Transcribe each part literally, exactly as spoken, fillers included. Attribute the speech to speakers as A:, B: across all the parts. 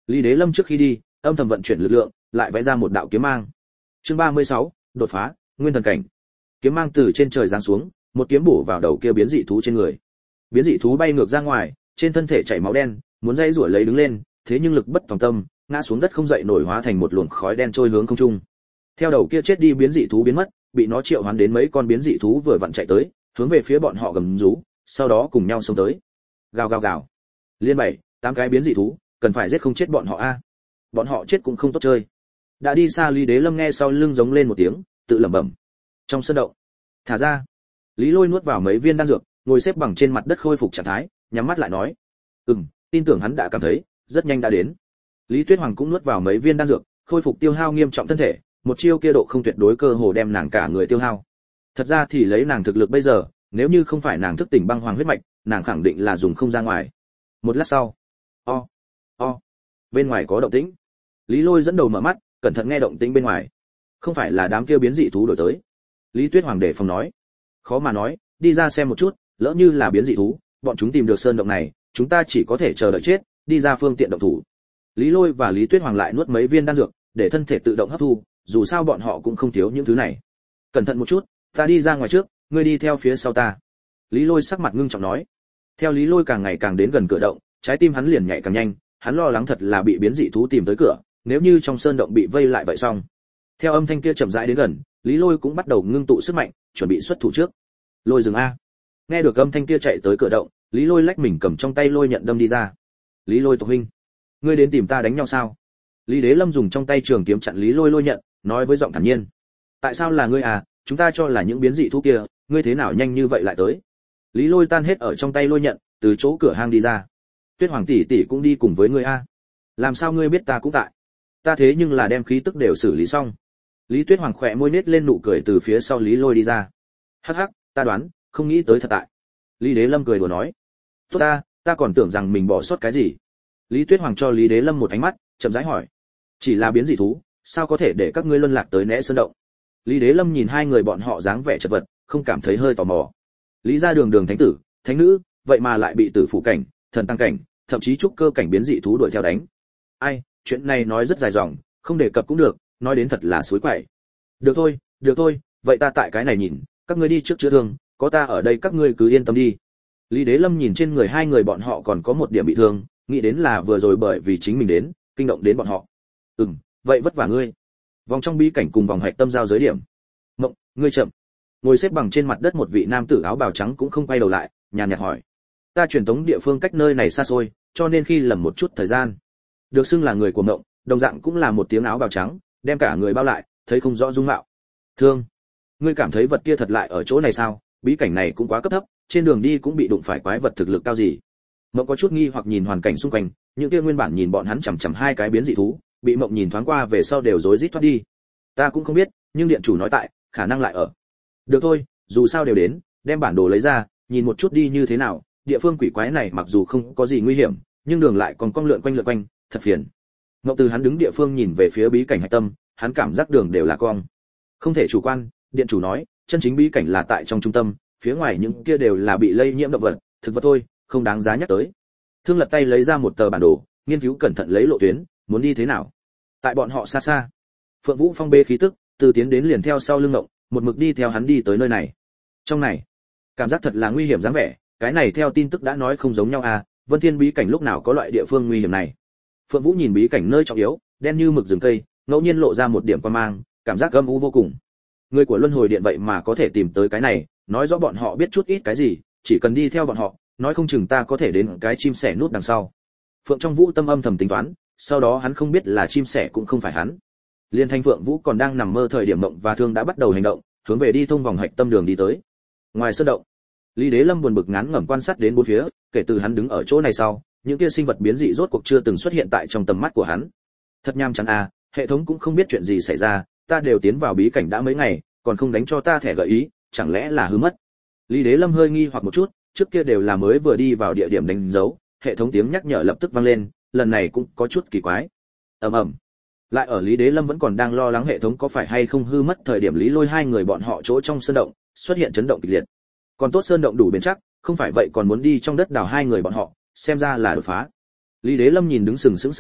A: Lý Đế Lâm trước khi đi, âm thầm vận chuyển lực lượng, lại vẽ ra một đạo kiếm mang. Chương ba mươi sáu, đột phá, nguyên thần cảnh. Kiếm mang từ trên trời giáng xuống, một kiếm bổ vào đầu kia biến dị thú trên người. Biến dị thú bay ngược ra ngoài, trên thân thể chảy máu đen, muốn dây rủa lấy đứng lên, thế nhưng lực bất tòng tâm, ngã xuống đất không dậy nổi, hóa thành một luồng khói đen trôi hướng không trung. Theo đầu kia chết đi biến dị thú biến mất, bị nó triệu hoán đến mấy con biến dị thú vừa vặn chạy tới, hướng về phía bọn họ gầm rú, sau đó cùng nhau xông tới. Gào gào gào. Liên bảy, tám cái biến dị thú, cần phải giết không chết bọn họ a. Bọn họ chết cũng không tốt chơi. Đã đi xa, Lý Đế Lâm nghe sau lưng giống lên một tiếng, tự lẩm bẩm. Trong sân động, thả ra. Lý Lôi nuốt vào mấy viên đan dược, ngồi xếp bằng trên mặt đất khôi phục trạng thái, nhắm mắt lại nói, "Ừm, tin tưởng hắn đã cảm thấy, rất nhanh đã đến." Lý Tuyết Hoàng cũng nuốt vào mấy viên đan dược, khôi phục tiêu hao nghiêm trọng thân thể, một chiêu kia độ không tuyệt đối cơ hồ đem nàng cả người tiêu hao. Thật ra thì lấy nàng thực lực bây giờ, nếu như không phải nàng thức tỉnh băng hoàng huyết mạch, nàng khẳng định là dùng không ra ngoài. Một lát sau, o, o, bên ngoài có động tĩnh. Lý Lôi dẫn đầu mở mắt, cẩn thận nghe động tĩnh bên ngoài. Không phải là đám kia biến dị thú đổi tới. Lý Tuyết Hoàng để phòng nói, khó mà nói, đi ra xem một chút, lỡ như là biến dị thú, bọn chúng tìm được sơn động này, chúng ta chỉ có thể chờ đợi chết, đi ra phương tiện động thủ. Lý Lôi và Lý Tuyết Hoàng lại nuốt mấy viên đan dược, để thân thể tự động hấp thu, dù sao bọn họ cũng không thiếu những thứ này. Cẩn thận một chút, ta đi ra ngoài trước, ngươi đi theo phía sau ta. Lý Lôi sắc mặt ngưng trọng nói. Theo Lý Lôi càng ngày càng đến gần cửa động, trái tim hắn liền nhảy càng nhanh, hắn lo lắng thật là bị biến dị thú tìm tới cửa, nếu như trong sơn động bị vây lại vậy xong. Theo âm thanh kia chậm rãi đến gần, Lý Lôi cũng bắt đầu ngưng tụ sức mạnh, chuẩn bị xuất thủ trước. Lôi dừng a. Nghe được âm thanh kia chạy tới cửa động, Lý Lôi lách mình cầm trong tay lôi nhận đâm đi ra. Lý Lôi tộc huynh, ngươi đến tìm ta đánh nhau sao? Lý Đế Lâm dùng trong tay trường kiếm chặn Lý Lôi lôi nhận, nói với giọng thản nhiên. Tại sao là ngươi à, chúng ta cho là những biến dị thú kia, ngươi thế nào nhanh như vậy lại tới? Lý Lôi tan hết ở trong tay lôi nhận, từ chỗ cửa hang đi ra. Tuyết Hoàng tỷ tỷ cũng đi cùng với ngươi a. Làm sao ngươi biết ta cũng tại? Ta thế nhưng là đem khí tức đều xử lý xong. Lý Tuyết Hoàng khỏe môi nết lên nụ cười từ phía sau Lý Lôi đi ra. Hắc hắc, ta đoán, không nghĩ tới thật tại. Lý Đế Lâm cười đùa nói. Tốt ta, ta còn tưởng rằng mình bỏ sót cái gì. Lý Tuyết Hoàng cho Lý Đế Lâm một ánh mắt, chậm rãi hỏi. Chỉ là biến dị thú, sao có thể để các ngươi luân lạc tới nẽ sơn động? Lý Đế Lâm nhìn hai người bọn họ dáng vẻ chật vật, không cảm thấy hơi tò mò. Lý gia đường đường thánh tử, thánh nữ, vậy mà lại bị tử phủ cảnh, thần tăng cảnh, thậm chí trúc cơ cảnh biến dị thú đuổi theo đánh. Ai, chuyện này nói rất dài dòng, không đề cập cũng được, nói đến thật là suối quậy. Được thôi, được thôi, vậy ta tại cái này nhìn, các ngươi đi trước chữa thương, có ta ở đây các ngươi cứ yên tâm đi. Lý Đế Lâm nhìn trên người hai người bọn họ còn có một điểm bị thương, nghĩ đến là vừa rồi bởi vì chính mình đến, kinh động đến bọn họ. Ừm, vậy vất vả ngươi. Vòng trong bí cảnh cùng vòng hạch tâm giao giới điểm. Mộng, ngươi chậm. Ngồi xếp bằng trên mặt đất một vị nam tử áo bào trắng cũng không quay đầu lại, nhàn nhạt hỏi. Ta truyền tống địa phương cách nơi này xa xôi, cho nên khi lầm một chút thời gian. Được xưng là người của Mộng, đồng dạng cũng là một tiếng áo bào trắng, đem cả người bao lại, thấy không rõ dung mạo. Thương, ngươi cảm thấy vật kia thật lại ở chỗ này sao? Bí cảnh này cũng quá cấp thấp, trên đường đi cũng bị đụng phải quái vật thực lực cao gì. Mộng có chút nghi hoặc nhìn hoàn cảnh xung quanh, những kia nguyên bản nhìn bọn hắn chằm chằm hai cái biến dị thú, bị Mộng nhìn thoáng qua về sau đều rối rít thoát đi. Ta cũng không biết, nhưng điện chủ nói tại, khả năng lại ở. Được thôi, dù sao đều đến, đem bản đồ lấy ra, nhìn một chút đi như thế nào. Địa phương quỷ quái này mặc dù không có gì nguy hiểm, nhưng đường lại còn cong lượn quanh lượn quanh, thật phiền. Mộng từ hắn đứng địa phương nhìn về phía bí cảnh hạch tâm, hắn cảm giác đường đều là cong. Không thể chủ quan, điện chủ nói, chân chính bí cảnh là tại trong trung tâm, phía ngoài những kia đều là bị lây nhiễm động vật, thực vật thôi, không đáng giá nhắc tới. Thương lật tay lấy ra một tờ bản đồ, nghiên cứu cẩn thận lấy lộ tuyến, muốn đi thế nào. Tại bọn họ xa xa, Phượng Vũ Phong bê khí tức, từ tiến đến liền theo sau lưng Ngộng, một mực đi theo hắn đi tới nơi này. Trong này, cảm giác thật là nguy hiểm dáng vẻ, cái này theo tin tức đã nói không giống nhau à, Vân Thiên bí cảnh lúc nào có loại địa phương nguy hiểm này. Phượng Vũ nhìn bí cảnh nơi trọng yếu, đen như mực rừng cây, ngẫu nhiên lộ ra một điểm quang mang, cảm giác âm u vô cùng. Người của Luân Hồi Điện vậy mà có thể tìm tới cái này, nói rõ bọn họ biết chút ít cái gì, chỉ cần đi theo bọn họ, nói không chừng ta có thể đến cái chim sẻ nút đằng sau. Phượng trong Vũ tâm âm thầm tính toán, sau đó hắn không biết là chim sẻ cũng không phải hắn. Liên Thanh Phượng Vũ còn đang nằm mơ thời điểm Mộng và Thương đã bắt đầu hành động, hướng về đi thông vòng hạch tâm đường đi tới. Ngoài sơn động, Lý Đế Lâm buồn bực ngán ngẩm quan sát đến bốn phía, kể từ hắn đứng ở chỗ này sau, những kia sinh vật biến dị rốt cuộc chưa từng xuất hiện tại trong tầm mắt của hắn. Thật nham chán à, hệ thống cũng không biết chuyện gì xảy ra, ta đều tiến vào bí cảnh đã mấy ngày, còn không đánh cho ta thẻ gợi ý, chẳng lẽ là hư mất. Lý Đế Lâm hơi nghi hoặc một chút, trước kia đều là mới vừa đi vào địa điểm đánh dấu, hệ thống tiếng nhắc nhở lập tức vang lên, lần này cũng có chút kỳ quái. Ầm ầm. Lại ở Lý Đế Lâm vẫn còn đang lo lắng hệ thống có phải hay không hư mất thời điểm Lý Lôi hai người bọn họ chỗ trong sơn động xuất hiện chấn động kịch liệt. Còn tốt sơn động đủ bền chắc, không phải vậy còn muốn đi trong đất đào hai người bọn họ, xem ra là đột phá. Lý Đế Lâm nhìn đứng sừng sững sơn động,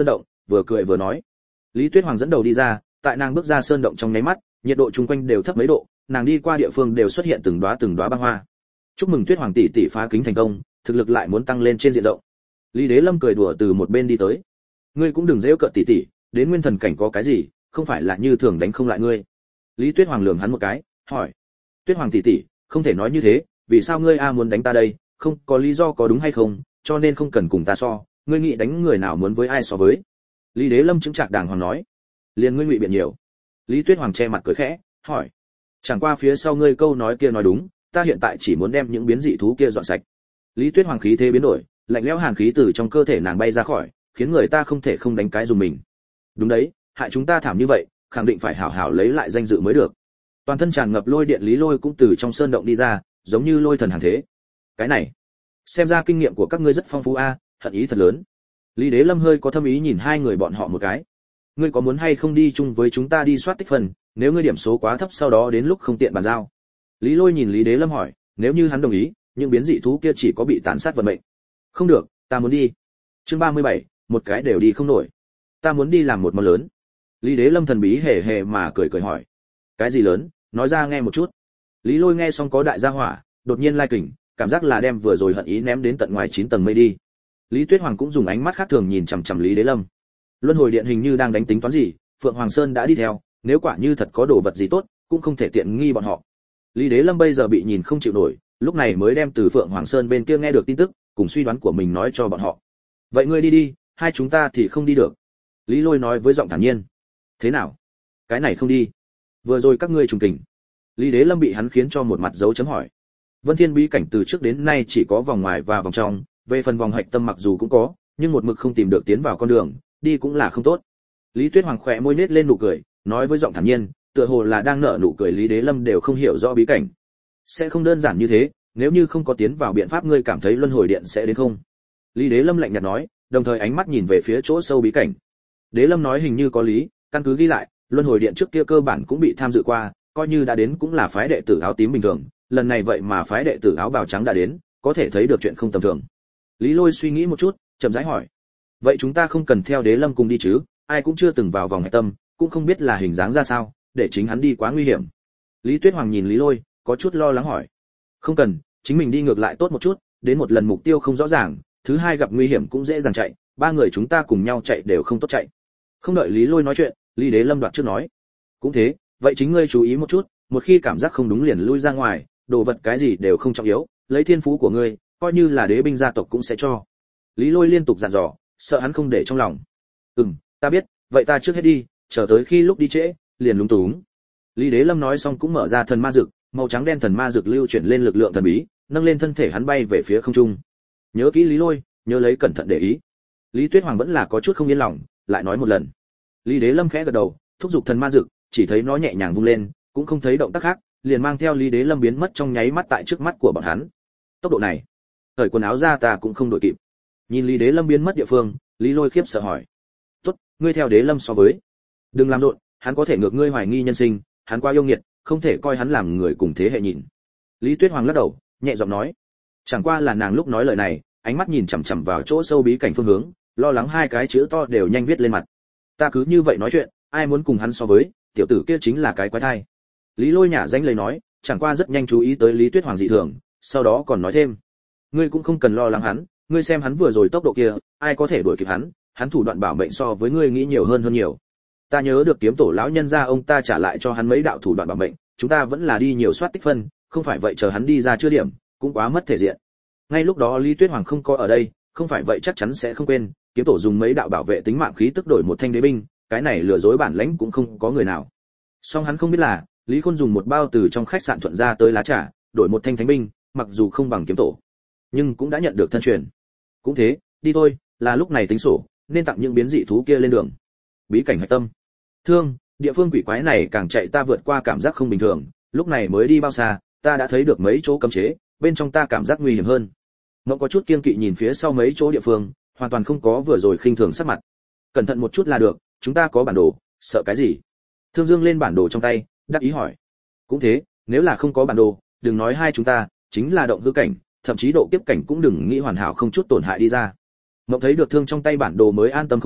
A: vừa cười vừa nói. Lý Tuyết Hoàng dẫn đầu đi ra, tại nàng bước ra sơn động trong nháy mắt, nhiệt độ chung quanh đều thấp mấy độ, nàng đi qua địa phương đều xuất hiện từng đóa từng đóa băng hoa. Chúc mừng Tuyết Hoàng tỷ tỷ phá kính thành công, thực lực lại muốn tăng lên trên diện rộng. Lý Đế Lâm cười đùa từ một bên đi tới. Ngươi cũng đừng giễu cợt tỷ tỷ, đến nguyên thần cảnh có cái gì, không phải là như thường đánh không lại ngươi. Lý Tuyết Hoàng lườm hắn một cái, hỏi: Tuyết Hoàng tỷ tỷ, không thể nói như thế, vì sao ngươi a muốn đánh ta đây, không có lý do có đúng hay không, cho nên không cần cùng ta so, ngươi nghĩ đánh người nào muốn với ai so với. Lý Đế Lâm chứng trạc đàng hoàng nói. Liền ngươi ngụy biện nhiều. Lý Tuyết Hoàng che mặt cười khẽ, hỏi: chẳng qua phía sau ngươi câu nói kia nói đúng, ta hiện tại chỉ muốn đem những biến dị thú kia dọn sạch. Lý Tuyết Hoàng khí thế biến đổi, lạnh lẽo hàn khí từ trong cơ thể nàng bay ra khỏi, khiến người ta không thể không đánh cái dùng mình. Đúng đấy, hại chúng ta thảm như vậy, khẳng định phải hảo hảo lấy lại danh dự mới được. Toàn thân tràn ngập lôi điện Lý Lôi cũng từ trong sơn động đi ra, giống như lôi thần hàng thế. Cái này, xem ra kinh nghiệm của các ngươi rất phong phú a, à, hận ý thật lớn. Lý Đế Lâm hơi có thâm ý nhìn hai người bọn họ một cái. Ngươi có muốn hay không đi chung với chúng ta đi soát tích phần, nếu ngươi điểm số quá thấp sau đó đến lúc không tiện bàn giao. Lý Lôi nhìn Lý Đế Lâm hỏi, nếu như hắn đồng ý, những biến dị thú kia chỉ có bị tàn sát vận mệnh. Không được, ta muốn đi. Chương ba mươi bảy, một cái đều đi không nổi. Ta muốn đi làm một món lớn. Lý Đế Lâm thần bí hề hề mà cười cười hỏi, cái gì lớn, nói ra nghe một chút. Lý Lôi nghe xong có đại gia hỏa, đột nhiên lai kình, cảm giác là đem vừa rồi hận ý ném đến tận ngoài chín tầng mây đi. Lý Tuyết Hoàng cũng dùng ánh mắt khác thường nhìn chằm chằm Lý Đế Lâm. Luân hồi điện hình như đang đánh tính toán gì, Phượng Hoàng Sơn đã đi theo, nếu quả như thật có đồ vật gì tốt, cũng không thể tiện nghi bọn họ. Lý Đế Lâm bây giờ bị nhìn không chịu nổi, lúc này mới đem từ Phượng Hoàng Sơn bên kia nghe được tin tức, cùng suy đoán của mình nói cho bọn họ. Vậy ngươi đi đi, hai chúng ta thì không đi được. Lý Lôi nói với giọng thản nhiên. Thế nào? Cái này không đi. Vừa rồi các ngươi trùng kình. Lý Đế Lâm bị hắn khiến cho một mặt dấu chấm hỏi. Vân Thiên bí cảnh từ trước đến nay chỉ có vòng ngoài và vòng trong, về phần vòng hạch tâm mặc dù cũng có, nhưng một mực không tìm được tiến vào con đường, đi cũng là không tốt. Lý Tuyết Hoàng khẽ môi nết lên nụ cười, nói với giọng thản nhiên, tựa hồ là đang nở nụ cười. Lý Đế Lâm đều không hiểu rõ bí cảnh. Sẽ không đơn giản như thế, nếu như không có tiến vào biện pháp ngươi cảm thấy luân hồi điện sẽ đến không? Lý Đế Lâm lạnh nhạt nói, đồng thời ánh mắt nhìn về phía chỗ sâu bí cảnh. Đế Lâm nói hình như có lý, căn cứ ghi lại, luân hồi điện trước kia cơ bản cũng bị tham dự qua, coi như đã đến cũng là phái đệ tử áo tím bình thường, lần này vậy mà phái đệ tử áo bào trắng đã đến, có thể thấy được chuyện không tầm thường. Lý Lôi suy nghĩ một chút, chậm rãi hỏi, vậy chúng ta không cần theo Đế Lâm cùng đi chứ? Ai cũng chưa từng vào vòng hạch tâm, cũng không biết là hình dáng ra sao, để chính hắn đi quá nguy hiểm. Lý Tuyết Hoàng nhìn Lý Lôi, có chút lo lắng hỏi, không cần, chính mình đi ngược lại tốt một chút, đến một lần mục tiêu không rõ ràng, thứ hai gặp nguy hiểm cũng dễ dàng chạy, ba người chúng ta cùng nhau chạy đều không tốt chạy. Không đợi Lý Lôi nói chuyện, Lý Đế Lâm đoạt trước nói, cũng thế, vậy chính ngươi chú ý một chút, một khi cảm giác không đúng liền lui ra ngoài, đồ vật cái gì đều không trọng yếu, lấy thiên phú của ngươi, coi như là đế binh gia tộc cũng sẽ cho. Lý Lôi liên tục dặn dò, sợ hắn không để trong lòng. Ừm, ta biết, vậy ta trước hết đi, chờ tới khi lúc đi trễ, liền lúng túng. Lý Đế Lâm nói xong cũng mở ra thần ma dược, màu trắng đen thần ma dược lưu chuyển lên lực lượng thần bí, nâng lên thân thể hắn bay về phía không trung. Nhớ kỹ Lý Lôi, nhớ lấy cẩn thận để ý. Lý Tuyết Hoàng vẫn là có chút không yên lòng, lại nói một lần. Lý Đế Lâm khẽ gật đầu, thúc giục thần ma dược, chỉ thấy nó nhẹ nhàng vung lên, cũng không thấy động tác khác, liền mang theo Lý Đế Lâm biến mất trong nháy mắt tại trước mắt của bọn hắn. Tốc độ này, cởi quần áo ra ta cũng không đội kịp. Nhìn Lý Đế Lâm biến mất địa phương, Lý Lôi khiếp sợ hỏi, tốt, ngươi theo Đế Lâm so với, đừng làm rộn, hắn có thể ngược ngươi hoài nghi nhân sinh, hắn quá yêu nghiệt, không thể coi hắn làm người cùng thế hệ nhìn. Lý Tuyết Hoàng lắc đầu, nhẹ giọng nói, chẳng qua là nàng lúc nói lời này, ánh mắt nhìn chằm chằm vào chỗ sâu bí cảnh phương hướng, lo lắng hai cái chữ to đều nhanh viết lên mặt. Ta cứ như vậy nói chuyện, ai muốn cùng hắn so với, tiểu tử kia chính là cái quái thai. Lý Lôi nhả danh lời nói, chẳng qua rất nhanh chú ý tới Lý Tuyết Hoàng dị thường, sau đó còn nói thêm, ngươi cũng không cần lo lắng hắn, ngươi xem hắn vừa rồi tốc độ kia, ai có thể đuổi kịp hắn, hắn thủ đoạn bảo mệnh so với ngươi nghĩ nhiều hơn hơn nhiều. Ta nhớ được kiếm tổ lão nhân gia ông ta trả lại cho hắn mấy đạo thủ đoạn bảo mệnh, chúng ta vẫn là đi nhiều soát tích phân, không phải vậy chờ hắn đi ra chưa điểm, cũng quá mất thể diện. Ngay lúc đó Lý Tuyết Hoàng không có ở đây, không phải vậy chắc chắn sẽ không quên, kiếm tổ dùng mấy đạo bảo vệ tính mạng khí tức đổi một thanh đế binh, cái này lừa dối bản lãnh cũng không có người nào. Song hắn không biết là, Lý Khôn dùng một bao từ trong khách sạn thuận ra tới lá trà, đổi một thanh thánh binh, mặc dù không bằng kiếm tổ, nhưng cũng đã nhận được thân truyền. Cũng thế, đi thôi, là lúc này tính sổ, nên tặng những biến dị thú kia lên đường. Bí cảnh hạch tâm. Thương, địa phương quỷ quái này càng chạy ta vượt qua cảm giác không bình thường, lúc này mới đi bao xa, ta đã thấy được mấy chỗ cấm chế, bên trong ta cảm giác nguy hiểm hơn. Mộng có chút kiêng kỵ nhìn phía sau mấy chỗ địa phương, hoàn toàn không có vừa rồi khinh thường sắc mặt. Cẩn thận một chút là được, chúng ta có bản đồ, sợ cái gì? Thương Dương lên bản đồ trong tay, đắc ý hỏi. Cũng thế, nếu là không có bản đồ, đừng nói hai chúng ta, chính là động hư cảnh, thậm chí độ kiếp cảnh cũng đừng nghĩ hoàn hảo không chút tổn hại đi ra. Mộng thấy được Thương trong tay bản đồ mới an tâm không ít,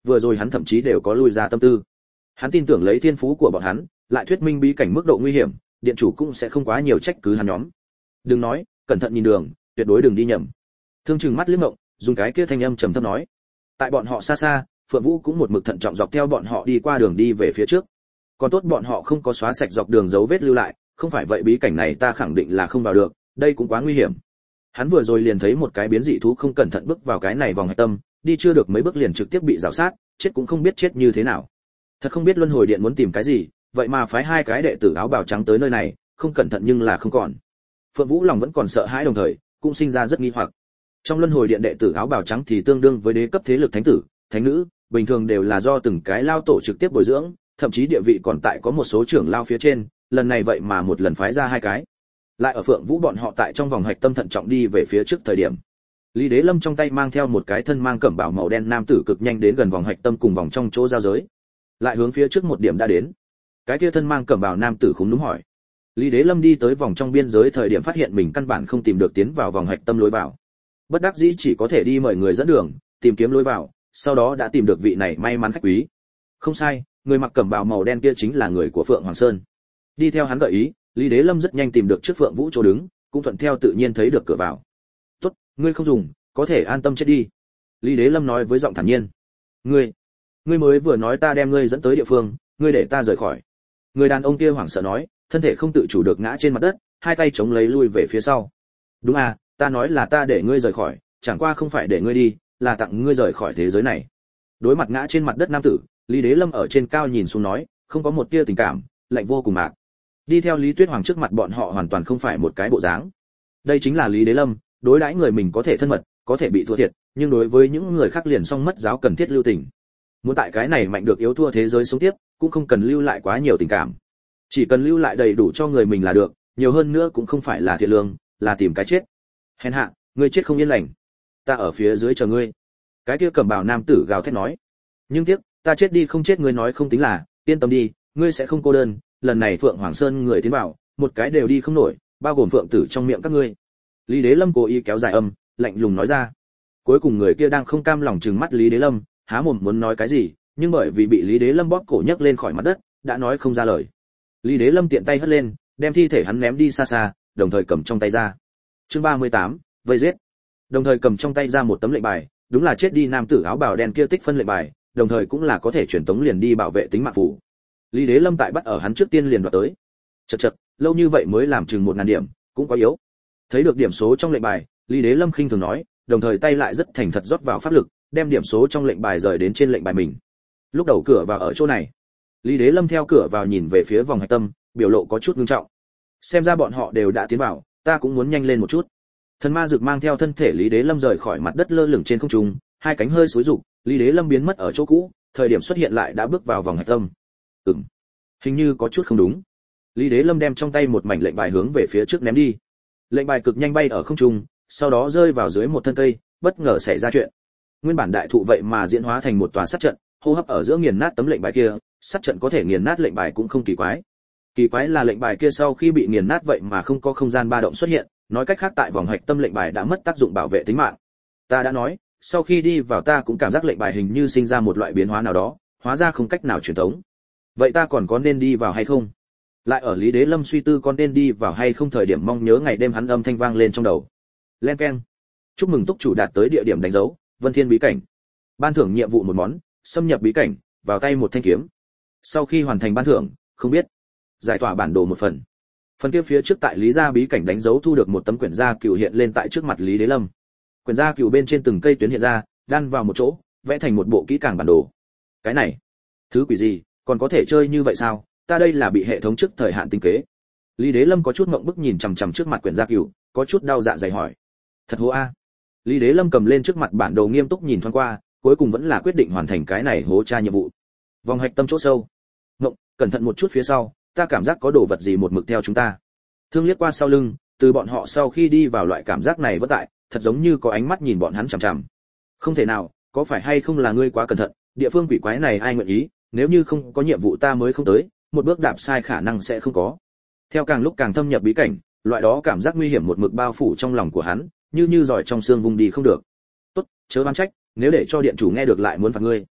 A: vừa rồi hắn thậm chí đều có lui ra tâm tư. Hắn tin tưởng lấy thiên phú của bọn hắn, lại thuyết minh bí cảnh mức độ nguy hiểm, điện chủ cũng sẽ không quá nhiều trách cứ hắn nhóm. Đừng nói, cẩn thận nhìn đường, tuyệt đối đừng đi nhầm. Thương Trừng mắt liếc ngộng, dùng cái kia thanh âm trầm thấp nói. Tại bọn họ xa xa, Phượng Vũ cũng một mực thận trọng dọc theo bọn họ đi qua đường đi về phía trước. Còn tốt bọn họ không có xóa sạch dọc đường dấu vết lưu lại, không phải vậy bí cảnh này ta khẳng định là không vào được, đây cũng quá nguy hiểm. Hắn vừa rồi liền thấy một cái biến dị thú không cẩn thận bước vào cái này vòng hạch tâm, đi chưa được mấy bước liền trực tiếp bị rào sát, chết cũng không biết chết như thế nào. Thật không biết luân hồi điện muốn tìm cái gì, vậy mà phái hai cái đệ tử áo bào trắng tới nơi này, không cẩn thận nhưng là không còn. Phượng Vũ lòng vẫn còn sợ hãi đồng thời, cũng sinh ra rất nghi hoặc. Trong luân hồi điện đệ tử áo bào trắng thì tương đương với đế cấp thế lực thánh tử, thánh nữ, bình thường đều là do từng cái lao tổ trực tiếp bồi dưỡng, thậm chí địa vị còn tại có một số trưởng lao phía trên, lần này vậy mà một lần phái ra hai cái. Lại ở Phượng Vũ bọn họ tại trong vòng hạch tâm thận trọng đi về phía trước thời điểm. Lý Đế Lâm trong tay mang theo một cái thân mang cẩm bào màu đen nam tử cực nhanh đến gần vòng hạch tâm cùng vòng trong chỗ giao giới. Lại hướng phía trước một điểm đã đến. Cái kia thân mang cẩm bào nam tử khúm núm hỏi. Lý Đế Lâm đi tới vòng trong biên giới thời điểm phát hiện mình căn bản không tìm được tiến vào vòng hạch tâm lối vào. Bất đắc dĩ chỉ có thể đi mời người dẫn đường, tìm kiếm lối vào, sau đó đã tìm được vị này may mắn khách quý. Không sai, người mặc cẩm bào màu đen kia chính là người của Phượng Hoàng Sơn. Đi theo hắn gợi ý, Lý Đế Lâm rất nhanh tìm được trước Phượng Vũ chỗ đứng, cũng thuận theo tự nhiên thấy được cửa vào. "Tốt, ngươi không dùng, có thể an tâm chết đi." Lý Đế Lâm nói với giọng thản nhiên. "Ngươi, ngươi mới vừa nói ta đem ngươi dẫn tới địa phương, ngươi để ta rời khỏi." Người đàn ông kia hoảng sợ nói, thân thể không tự chủ được ngã trên mặt đất, hai tay chống lấy lui về phía sau. "Đúng à, ta nói là ta để ngươi rời khỏi, chẳng qua không phải để ngươi đi, là tặng ngươi rời khỏi thế giới này." Đối mặt ngã trên mặt đất nam tử, Lý Đế Lâm ở trên cao nhìn xuống nói, không có một tia tình cảm, lạnh vô cùng mạc. Đi theo Lý Tuyết Hoàng trước mặt bọn họ hoàn toàn không phải một cái bộ dáng. Đây chính là Lý Đế Lâm, đối đãi người mình có thể thân mật, có thể bị thua thiệt, nhưng đối với những người khác liền song mất giáo cần thiết lưu tình. Muốn tại cái này mạnh được yếu thua thế giới sống tiếp, cũng không cần lưu lại quá nhiều tình cảm. Chỉ cần lưu lại đầy đủ cho người mình là được, nhiều hơn nữa cũng không phải là thiện lương, là tìm cái chết. Hèn hạ, ngươi chết không yên lành. Ta ở phía dưới chờ ngươi. Cái kia cẩm bào nam tử gào thét nói. Nhưng tiếc, ta chết đi không chết ngươi nói không tính là, yên tâm đi, ngươi sẽ không cô đơn, lần này Phượng Hoàng Sơn người tiến vào, một cái đều đi không nổi, bao gồm Phượng tử trong miệng các ngươi. Lý Đế Lâm cố ý kéo dài âm, lạnh lùng nói ra. Cuối cùng người kia đang không cam lòng trừng mắt Lý Đế Lâm, há mồm muốn nói cái gì, nhưng bởi vì bị Lý Đế Lâm bóp cổ nhấc lên khỏi mặt đất, đã nói không ra lời. Lý Đế Lâm tiện tay hất lên, đem thi thể hắn ném đi xa xa, đồng thời cầm trong tay ra. Chương ba mươi tám, vây giết. Đồng thời cầm trong tay ra một tấm lệnh bài, đúng là chết đi nam tử áo bào đen kia tích phân lệnh bài, đồng thời cũng là có thể truyền tống liền đi bảo vệ tính mạng phủ. Lý Đế Lâm tại bắt ở hắn trước tiên liền đoạt tới. Chậc chậc, lâu như vậy mới làm chừng một ngàn điểm, cũng quá yếu. Thấy được điểm số trong lệnh bài, Lý Đế Lâm khinh thường nói, đồng thời tay lại rất thành thật rót vào pháp lực, đem điểm số trong lệnh bài rời đến trên lệnh bài mình. Lúc đầu cửa vào ở chỗ này. Lý Đế Lâm theo cửa vào nhìn về phía vòng hạch tâm, biểu lộ có chút nghiêm trọng. Xem ra bọn họ đều đã tiến vào, ta cũng muốn nhanh lên một chút. Thần ma dược mang theo thân thể Lý Đế Lâm rời khỏi mặt đất lơ lửng trên không trung, hai cánh hơi xúi rụng, Lý Đế Lâm biến mất ở chỗ cũ, thời điểm xuất hiện lại đã bước vào vòng hạch tâm. Ừm, hình như có chút không đúng. Lý Đế Lâm đem trong tay một mảnh lệnh bài hướng về phía trước ném đi. Lệnh bài cực nhanh bay ở không trung, sau đó rơi vào dưới một thân cây, bất ngờ xảy ra chuyện. Nguyên bản đại thụ vậy mà diễn hóa thành một tòa sát trận, hô hấp ở giữa nghiền nát tấm lệnh bài kia, sát trận có thể nghiền nát lệnh bài cũng không kỳ quái. Kỳ quái là lệnh bài kia sau khi bị nghiền nát vậy mà không có không gian ba động xuất hiện, nói cách khác tại vòng hạch tâm lệnh bài đã mất tác dụng bảo vệ tính mạng. Ta đã nói, sau khi đi vào ta cũng cảm giác lệnh bài hình như sinh ra một loại biến hóa nào đó, hóa ra không cách nào truyền thống. Vậy ta còn có nên đi vào hay không? Lại ở Lý Đế Lâm suy tư con nên đi vào hay không thời điểm mong nhớ ngày đêm hắn âm thanh vang lên trong đầu. Len keng. Chúc mừng túc chủ đạt tới địa điểm đánh dấu, Vân Thiên bí cảnh. Ban thưởng nhiệm vụ một món, xâm nhập bí cảnh, vào tay một thanh kiếm. Sau khi hoàn thành ban thưởng, không biết. Giải tỏa bản đồ một phần. Phần kia phía trước tại Lý gia bí cảnh đánh dấu thu được một tấm quyển gia cựu hiện lên tại trước mặt Lý Đế Lâm. Quyển gia cựu bên trên từng cây tuyến hiện ra, đan vào một chỗ, vẽ thành một bộ kỹ càng bản đồ. Cái này, thứ quỷ gì, còn có thể chơi như vậy sao? Ta đây là bị hệ thống trước thời hạn tinh kế. Lý Đế Lâm có chút ngượng bức nhìn chằm chằm trước mặt quyển gia cựu, có chút đau dạ dày hỏi. Thật hố a. Lý Đế Lâm cầm lên trước mặt bản đồ nghiêm túc nhìn thoáng qua, cuối cùng vẫn là quyết định hoàn thành cái này hố tra nhiệm vụ. Vòng hạch tâm chỗ sâu. Ngộng, cẩn thận một chút phía sau, ta cảm giác có đồ vật gì một mực theo chúng ta. Thương liếc qua sau lưng, từ bọn họ sau khi đi vào loại cảm giác này vẫn tại, thật giống như có ánh mắt nhìn bọn hắn chằm chằm. Không thể nào, có phải hay không là ngươi quá cẩn thận, địa phương quỷ quái này ai nguyện ý, nếu như không có nhiệm vụ ta mới không tới, một bước đạp sai khả năng sẽ không có. Theo càng lúc càng thâm nhập bí cảnh, loại đó cảm giác nguy hiểm một mực bao phủ trong lòng của hắn, như như giỏi trong xương vùng đi không được. Tốt, chớ oán trách, nếu để cho điện chủ nghe được lại muốn phạt ngươi.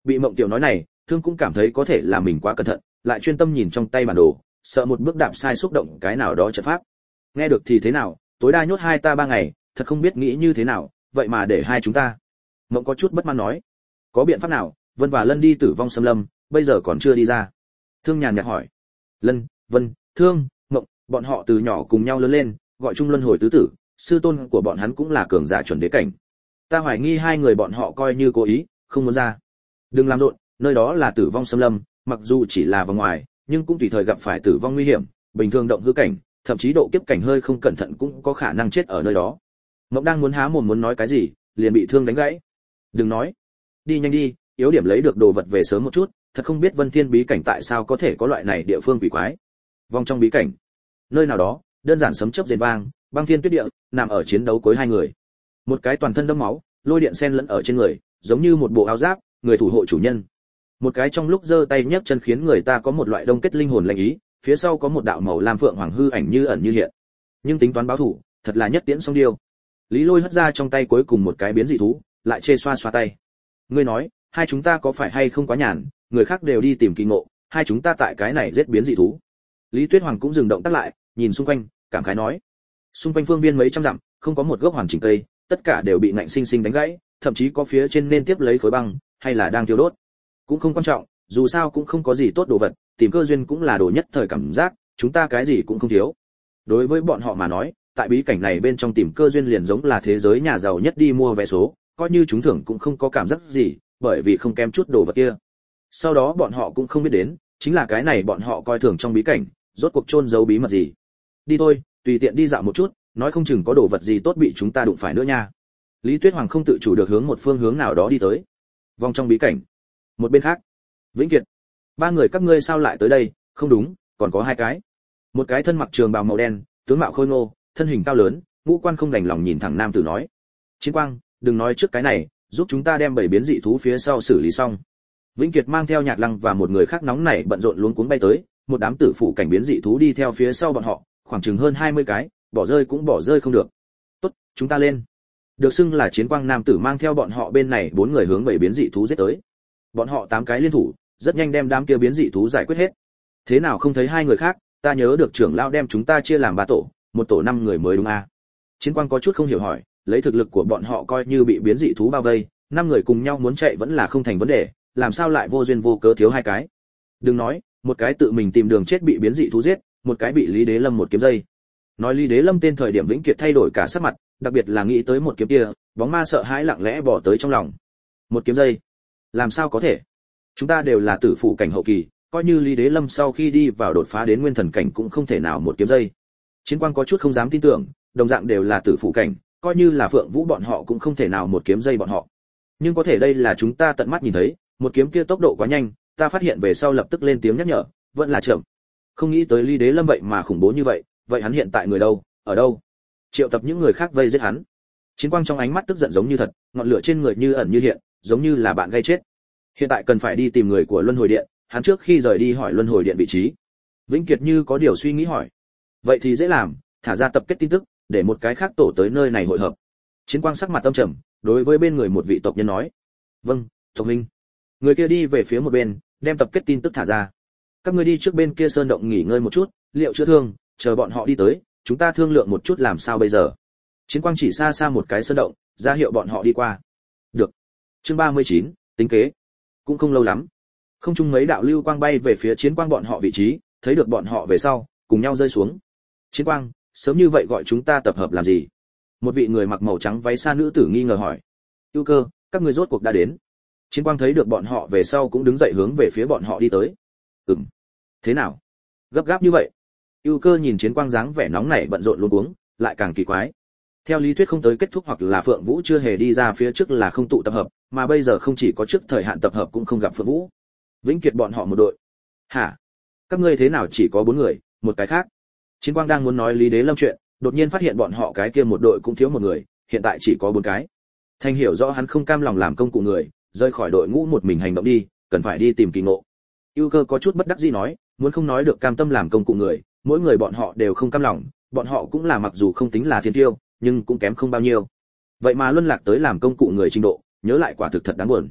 A: Bị Mộng Tiểu nói này, Thương cũng cảm thấy có thể là mình quá cẩn thận, lại chuyên tâm nhìn trong tay bản đồ, sợ một bước đạp sai xúc động cái nào đó trận pháp. Nghe được thì thế nào, tối đa nhốt hai ta ba ngày, thật không biết nghĩ như thế nào, vậy mà để hai chúng ta. Mộng có chút bất mãn nói, có biện pháp nào? Vân và Lân đi Tử Vong Xâm Lâm, bây giờ còn chưa đi ra. Thương nhàn nhạt hỏi. Lân, Vân, Thương, Mộng, bọn họ từ nhỏ cùng nhau lớn lên, gọi chung luân hồi tứ tử, sư tôn của bọn hắn cũng là cường giả chuẩn đế cảnh. Ta hoài nghi hai người bọn họ coi như cố ý, không muốn ra. Đừng làm rộn, nơi đó là Tử Vong Xâm Lâm, mặc dù chỉ là vòng ngoài, nhưng cũng tùy thời gặp phải tử vong nguy hiểm, bình thường động hư cảnh, thậm chí độ kiếp cảnh hơi không cẩn thận cũng có khả năng chết ở nơi đó. Mộng đang muốn há mồm muốn nói cái gì, liền bị Thương đánh gãy. Đừng nói, đi nhanh đi, yếu điểm lấy được đồ vật về sớm một chút, thật không biết Vân Thiên bí cảnh tại sao có thể có loại này địa phương quỷ quái. Vòng trong bí cảnh, nơi nào đó, đơn giản sấm chớp rền vang, băng thiên tuyết địa, nằm ở chiến đấu cuối hai người. Một cái toàn thân đẫm máu, lôi điện xen lẫn ở trên người, giống như một bộ áo giáp, người thủ hộ chủ nhân. Một cái trong lúc giơ tay nhấc chân khiến người ta có một loại đông kết linh hồn lạnh ý, phía sau có một đạo màu lam phượng hoàng hư ảnh như ẩn như hiện. Nhưng tính toán báo thủ, thật là nhất tiễn song điêu. Lý Lôi hất ra trong tay cuối cùng một cái biến dị thú, lại chê xoa xoa tay. Ngươi nói, hai chúng ta có phải hay không quá nhàn, người khác đều đi tìm kỳ ngộ, hai chúng ta tại cái này giết biến dị thú. Lý Tuyết Hoàng cũng dừng động tác lại, nhìn xung quanh, cảm khái nói. Xung quanh phương viên mấy trăm dặm, không có một gốc hoàn chỉnh cây, tất cả đều bị ngạnh sinh sinh đánh gãy, thậm chí có phía trên nên tiếp lấy khối băng, hay là đang thiêu đốt. Cũng không quan trọng, dù sao cũng không có gì tốt đồ vật, tìm cơ duyên cũng là đồ nhất thời cảm giác, chúng ta cái gì cũng không thiếu. Đối với bọn họ mà nói, tại bí cảnh này bên trong tìm cơ duyên liền giống là thế giới nhà giàu nhất đi mua vé số, coi như chúng thưởng cũng không có cảm giác gì, bởi vì không kém chút đồ vật kia. Sau đó bọn họ cũng không biết đến, chính là cái này bọn họ coi thường trong bí cảnh, rốt cuộc chôn giấu bí mật gì. Đi thôi, tùy tiện đi dạo một chút, nói không chừng có đồ vật gì tốt bị chúng ta đụng phải nữa nha. Lý Tuyết Hoàng không tự chủ được hướng một phương hướng nào đó đi tới. Vòng trong bí cảnh. Một bên khác, Vĩnh Kiệt, ba người các ngươi sao lại tới đây? Không đúng, còn có hai cái. Một cái thân mặc trường bào màu đen, tướng mạo khôi ngô, thân hình cao lớn, ngũ quan không đành lòng nhìn thẳng nam tử nói. Chiến Quang, đừng nói trước cái này, giúp chúng ta đem bảy biến dị thú phía sau xử lý xong. Vĩnh Kiệt mang theo Nhạc Lăng và một người khác nóng nảy bận rộn luống cuống bay tới, một đám tử phụ cảnh biến dị thú đi theo phía sau bọn họ, khoảng chừng hơn hai mươi cái, bỏ rơi cũng bỏ rơi không được. Tốt, chúng ta lên. Được xưng là Chiến Quang nam tử mang theo bọn họ bên này bốn người hướng bảy biến dị thú giết tới. Bọn họ tám cái liên thủ, rất nhanh đem đám kia biến dị thú giải quyết hết. Thế nào không thấy hai người khác, ta nhớ được trưởng lão đem chúng ta chia làm ba tổ, một tổ năm người mới đúng à? Chiến Quang có chút không hiểu hỏi, lấy thực lực của bọn họ coi như bị biến dị thú bao vây, năm người cùng nhau muốn chạy vẫn là không thành vấn đề, làm sao lại vô duyên vô cớ thiếu hai cái? Đừng nói, một cái tự mình tìm đường chết bị biến dị thú giết, một cái bị Lý Đế Lâm một kiếm dây. Nói Lý Đế Lâm tên thời điểm Vĩnh Kiệt thay đổi cả sắc mặt, đặc biệt là nghĩ tới một kiếm kia, bóng ma sợ hãi lặng lẽ bỏ tới trong lòng. Một kiếm dây? Làm sao có thể? Chúng ta đều là tử phụ cảnh hậu kỳ, coi như Lý Đế Lâm sau khi đi vào đột phá đến nguyên thần cảnh cũng không thể nào một kiếm dây. Chiến Quang có chút không dám tin tưởng, đồng dạng đều là tử phụ cảnh, coi như là Phượng Vũ bọn họ cũng không thể nào một kiếm dây bọn họ. Nhưng có thể đây là chúng ta tận mắt nhìn thấy, một kiếm kia tốc độ quá nhanh, ta phát hiện về sau lập tức lên tiếng nhắc nhở, vẫn là chậm. Không nghĩ tới Lý Đế Lâm vậy mà khủng bố như vậy, vậy hắn hiện tại người đâu, ở đâu? Triệu tập những người khác vây giết hắn. Chiến Quang trong ánh mắt tức giận giống như thật, ngọn lửa trên người như ẩn như hiện, giống như là bạn gây chết. Hiện tại cần phải đi tìm người của Luân Hồi Điện, hắn trước khi rời đi hỏi Luân Hồi Điện vị trí. Vĩnh Kiệt như có điều suy nghĩ hỏi. Vậy thì dễ làm, thả ra tập kết tin tức, để một cái khác tổ tới nơi này hội hợp. Chiến Quang sắc mặt âm trầm, đối với bên người một vị tộc nhân nói. Vâng, tộc huynh. Người kia đi về phía một bên, đem tập kết tin tức thả ra. Các ngươi đi trước bên kia sơn động nghỉ ngơi một chút, liệu chữa thương, chờ bọn họ đi tới, chúng ta thương lượng một chút làm sao bây giờ. Chiến Quang chỉ xa xa một cái sơn động, ra hiệu bọn họ đi qua. Được. Chương ba mươi chín, tính kế. Cũng không lâu lắm, không trung mấy đạo lưu quang bay về phía Chiến Quang bọn họ vị trí, thấy được bọn họ về sau, cùng nhau rơi xuống. Chiến Quang, sớm như vậy gọi chúng ta tập hợp làm gì? Một vị người mặc màu trắng váy xa nữ tử nghi ngờ hỏi. Ưu Cơ, các ngươi rốt cuộc đã đến. Chiến Quang thấy được bọn họ về sau cũng đứng dậy hướng về phía bọn họ đi tới. Ừm. Thế nào? Gấp gáp như vậy? Ưu Cơ nhìn Chiến Quang dáng vẻ nóng nảy bận rộn luống cuống, lại càng kỳ quái. Theo lý thuyết không tới kết thúc hoặc là Phượng Vũ chưa hề đi ra phía trước là không tụ tập hợp, mà bây giờ không chỉ có trước thời hạn tập hợp cũng không gặp Phượng Vũ. Vĩnh Kiệt bọn họ một đội. Hả? Các ngươi thế nào chỉ có bốn người, một cái khác? Chiến Quang đang muốn nói Lý Đế Lâm chuyện, đột nhiên phát hiện bọn họ cái kia một đội cũng thiếu một người, hiện tại chỉ có bốn cái. Thanh hiểu rõ hắn không cam lòng làm công cụ người, rời khỏi đội ngũ một mình hành động đi, cần phải đi tìm kỳ ngộ. Ưu Cơ có chút bất đắc dĩ nói, muốn không nói được cam tâm làm công cụ người, mỗi người bọn họ đều không cam lòng, bọn họ cũng là mặc dù không tính là thiên tiêu, nhưng cũng kém không bao nhiêu. Vậy mà luân lạc tới làm công cụ người trình độ, nhớ lại quả thực thật đáng buồn.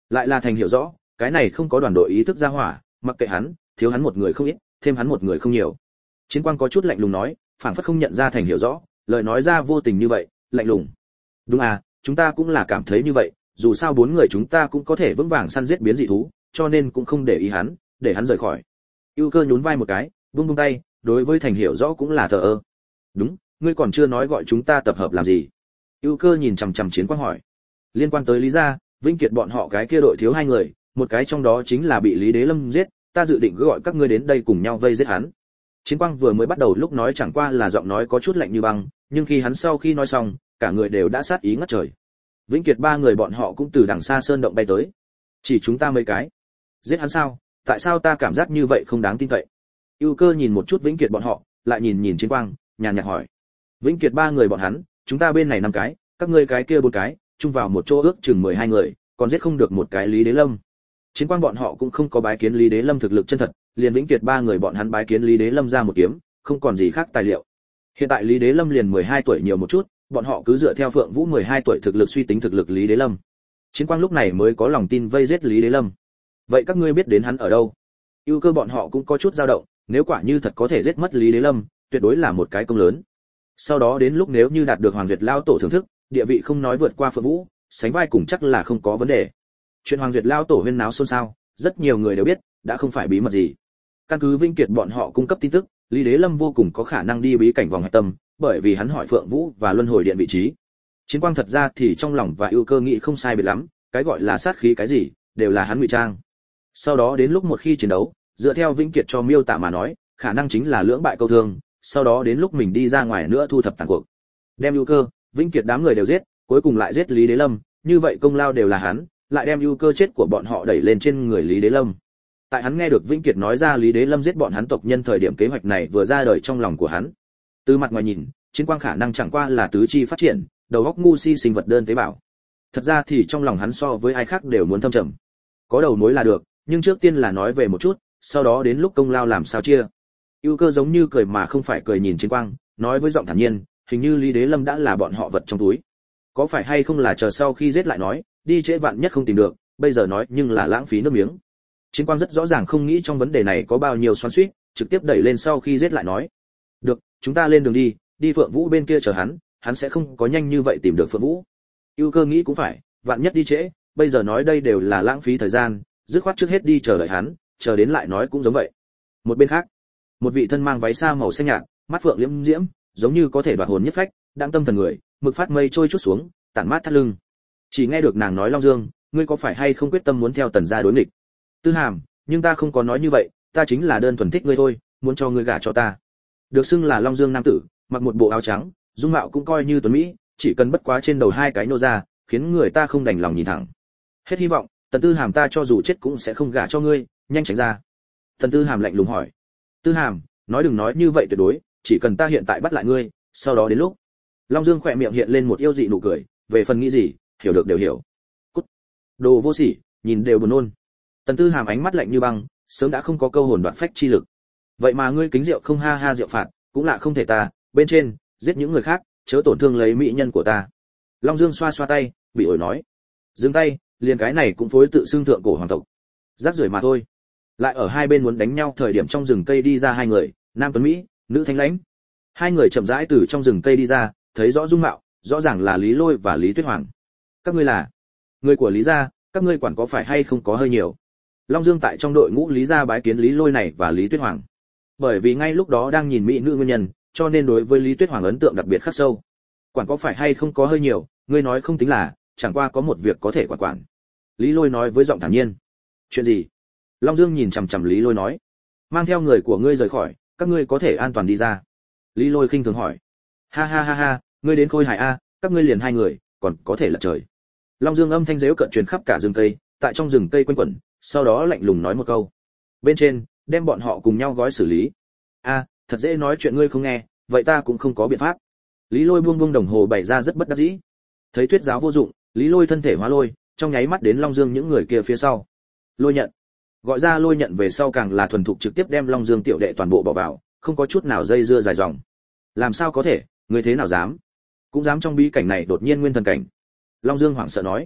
A: Lại là Thành hiểu rõ, cái này không có đoàn đội ý thức ra hỏa, mặc kệ hắn, thiếu hắn một người không ít, thêm hắn một người không nhiều. Chiến Quang có chút lạnh lùng nói, phảng phất không nhận ra Thành hiểu rõ, lời nói ra vô tình như vậy, lạnh lùng. Đúng à, chúng ta cũng là cảm thấy như vậy, dù sao bốn người chúng ta cũng có thể vững vàng săn giết biến dị thú, cho nên cũng không để ý hắn, để hắn rời khỏi. Ưu Cơ nhún vai một cái, buông buông tay, đối với Thành hiểu rõ cũng là thờ ơ. Đúng, ngươi còn chưa nói gọi chúng ta tập hợp làm gì? Ưu Cơ nhìn chằm chằm Chiến Quang hỏi. Liên quan tới Lý gia, Vĩnh Kiệt bọn họ cái kia đội thiếu hai người, một cái trong đó chính là bị Lý Đế Lâm giết, ta dự định gọi các ngươi đến đây cùng nhau vây giết hắn. Chiến Quang vừa mới bắt đầu lúc nói chẳng qua là giọng nói có chút lạnh như băng, nhưng khi hắn sau khi nói xong, cả người đều đã sát ý ngất trời. Vĩnh Kiệt ba người bọn họ cũng từ đằng xa sơn động bay tới. Chỉ chúng ta mấy cái. Giết hắn sao? Tại sao ta cảm giác như vậy không đáng tin cậy? Ưu Cơ nhìn một chút Vĩnh Kiệt bọn họ, lại nhìn nhìn Chiến Quang, nhàn nhạt hỏi. Vĩnh Kiệt ba người bọn hắn, chúng ta bên này năm cái, các ngươi cái kia bốn cái, chung vào một chỗ ước chừng mười hai người, còn giết không được một cái Lý Đế Lâm. Chiến Quang bọn họ cũng không có bái kiến Lý Đế Lâm thực lực chân thật, liền Vĩnh Kiệt ba người bọn hắn bái kiến Lý Đế Lâm ra một kiếm, không còn gì khác tài liệu. Hiện tại Lý Đế Lâm liền mười hai tuổi nhiều một chút, bọn họ cứ dựa theo Phượng Vũ mười hai tuổi thực lực suy tính thực lực Lý Đế Lâm. Chiến Quang lúc này mới có lòng tin vây giết Lý Đế Lâm. Vậy các ngươi biết đến hắn ở đâu? Ưu Cơ bọn họ cũng có chút dao động, nếu quả như thật có thể giết mất Lý Đế Lâm, tuyệt đối là một cái công lớn. Sau đó đến lúc nếu như đạt được Hoàng Duyệt lao tổ thưởng thức, địa vị không nói vượt qua Phượng Vũ, sánh vai cùng chắc là không có vấn đề. Chuyện Hoàng Duyệt lao tổ huyên náo xôn xao, rất nhiều người đều biết, đã không phải bí mật gì. Căn cứ Vĩnh Kiệt bọn họ cung cấp tin tức, Lý Đế Lâm vô cùng có khả năng đi bí cảnh vòng hạch tâm, bởi vì hắn hỏi Phượng Vũ và Luân Hồi Điện vị trí. Chiến Quang thật ra thì trong lòng và Ưu Cơ nghĩ không sai biệt lắm, cái gọi là sát khí cái gì, đều là hắn ngụy trang. Sau đó đến lúc một khi chiến đấu, dựa theo Vĩnh Kiệt cho miêu tả mà nói, khả năng chính là lưỡng bại câu thương, sau đó đến lúc mình đi ra ngoài nữa thu thập tàn cuộc. Đem Ưu Cơ, Vĩnh Kiệt đám người đều giết, cuối cùng lại giết Lý Đế Lâm, như vậy công lao đều là hắn, lại đem Ưu Cơ chết của bọn họ đẩy lên trên người Lý Đế Lâm. Tại hắn nghe được Vĩnh Kiệt nói ra Lý Đế Lâm giết bọn hắn tộc nhân thời điểm kế hoạch này vừa ra đời trong lòng của hắn. Từ mặt ngoài nhìn, Chiến Quang khả năng chẳng qua là tứ chi phát triển, đầu óc ngu si sinh vật đơn tế bào. Thật ra thì trong lòng hắn so với ai khác đều muốn thâm trầm. Có đầu mối là được, nhưng trước tiên là nói về một chút, sau đó đến lúc công lao làm sao chia. Ưu Cơ giống như cười mà không phải cười nhìn Chiến Quang, nói với giọng thản nhiên, hình như Lý Đế Lâm đã là bọn họ vật trong túi. Có phải hay không là chờ sau khi giết lại nói, đi trễ vạn nhất không tìm được, bây giờ nói nhưng là lãng phí nước miếng. Chiến Quang rất rõ ràng không nghĩ trong vấn đề này có bao nhiêu xoắn xuýt, trực tiếp đẩy lên sau khi giết lại nói. Được, chúng ta lên đường đi, đi Phượng Vũ bên kia chờ hắn, hắn sẽ không có nhanh như vậy tìm được Phượng Vũ. Ưu Cơ nghĩ cũng phải, vạn nhất đi trễ, bây giờ nói đây đều là lãng phí thời gian, dứt khoát trước hết đi chờ đợi hắn, chờ đến lại nói cũng giống vậy. Một bên khác, một vị thân mang váy sa màu xanh nhạt, mắt phượng liễm diễm, giống như có thể đoạt hồn nhất phách, đang tâm thần người, mực phát mây trôi chút xuống, tản mát thắt lưng. Chỉ nghe được nàng nói Long Dương, ngươi có phải hay không quyết tâm muốn theo Tần gia đối nghịch? Tư Hàm, nhưng ta không có nói như vậy, ta chính là đơn thuần thích ngươi thôi, muốn cho ngươi gả cho ta. Được xưng là Long Dương nam tử, mặc một bộ áo trắng, dung mạo cũng coi như tuấn mỹ, chỉ cần bất quá trên đầu hai cái nô ra, khiến người ta không đành lòng nhìn thẳng. Hết hy vọng, Tần Tư Hàm ta cho dù chết cũng sẽ không gả cho ngươi, nhanh tránh ra. Tần Tư Hàm lạnh lùng hỏi. Tư Hàm, nói đừng nói như vậy tuyệt đối, chỉ cần ta hiện tại bắt lại ngươi, sau đó đến lúc. Long Dương khỏe miệng hiện lên một yêu dị nụ cười, về phần nghĩ gì, hiểu được đều hiểu. Cút. Đồ vô sỉ, nhìn đều buồn nôn. Tần Tư Hàm ánh mắt lạnh như băng, sớm đã không có câu hồn đoạn phách chi lực. Vậy mà ngươi kính rượu không ha ha rượu phạt, cũng là không thể ta, bên trên, giết những người khác, chớ tổn thương lấy mỹ nhân của ta. Long Dương xoa xoa tay, bị ổi nói. Dừng tay, liền cái này cũng phối tự xưng thượng cổ hoàng tộc. Rác rưởi mà thôi. Lại ở hai bên muốn đánh nhau thời điểm trong rừng cây đi ra hai người, nam tuấn mỹ, nữ thanh lãnh. Hai người chậm rãi từ trong rừng cây đi ra, thấy rõ dung mạo, rõ ràng là Lý Lôi và Lý Tuyết Hoàng. Các ngươi là người của Lý gia, các ngươi quản có phải hay không có hơi nhiều. Long Dương tại trong đội ngũ Lý gia bái kiến Lý Lôi này và Lý Tuyết Hoàng. Bởi vì ngay lúc đó đang nhìn mỹ nữ nguyên nhân, cho nên đối với Lý Tuyết Hoàng ấn tượng đặc biệt khắc sâu. Quản có phải hay không có hơi nhiều, ngươi nói không tính là, chẳng qua có một việc có thể quản quản. Lý Lôi nói với giọng thản nhiên. Chuyện gì? Long Dương nhìn chằm chằm Lý Lôi nói. Mang theo người của ngươi rời khỏi, các ngươi có thể an toàn đi ra. Lý Lôi khinh thường hỏi. Ha ha ha ha, ngươi đến Khôi Hải a, các ngươi liền hai người, còn có thể lật trời. Long Dương âm thanh dễu cận truyền khắp cả rừng cây, tại trong rừng cây quanh quẩn, sau đó lạnh lùng nói một câu. Bên trên, đem bọn họ cùng nhau gói xử lý. A, thật dễ nói chuyện ngươi không nghe, vậy ta cũng không có biện pháp. Lý Lôi buông buông đồng hồ bày ra rất bất đắc dĩ. Thấy thuyết giáo vô dụng, Lý Lôi thân thể hóa lôi, trong nháy mắt đến Long Dương những người kia phía sau. Lôi nhận. Gọi ra lôi nhận về sau càng là thuần thục trực tiếp đem Long Dương tiểu đệ toàn bộ bỏ vào, không có chút nào dây dưa dài dòng. Làm sao có thể, ngươi thế nào dám? Cũng dám trong bí cảnh này đột nhiên nguyên thần cảnh. Long Dương hoảng sợ nói.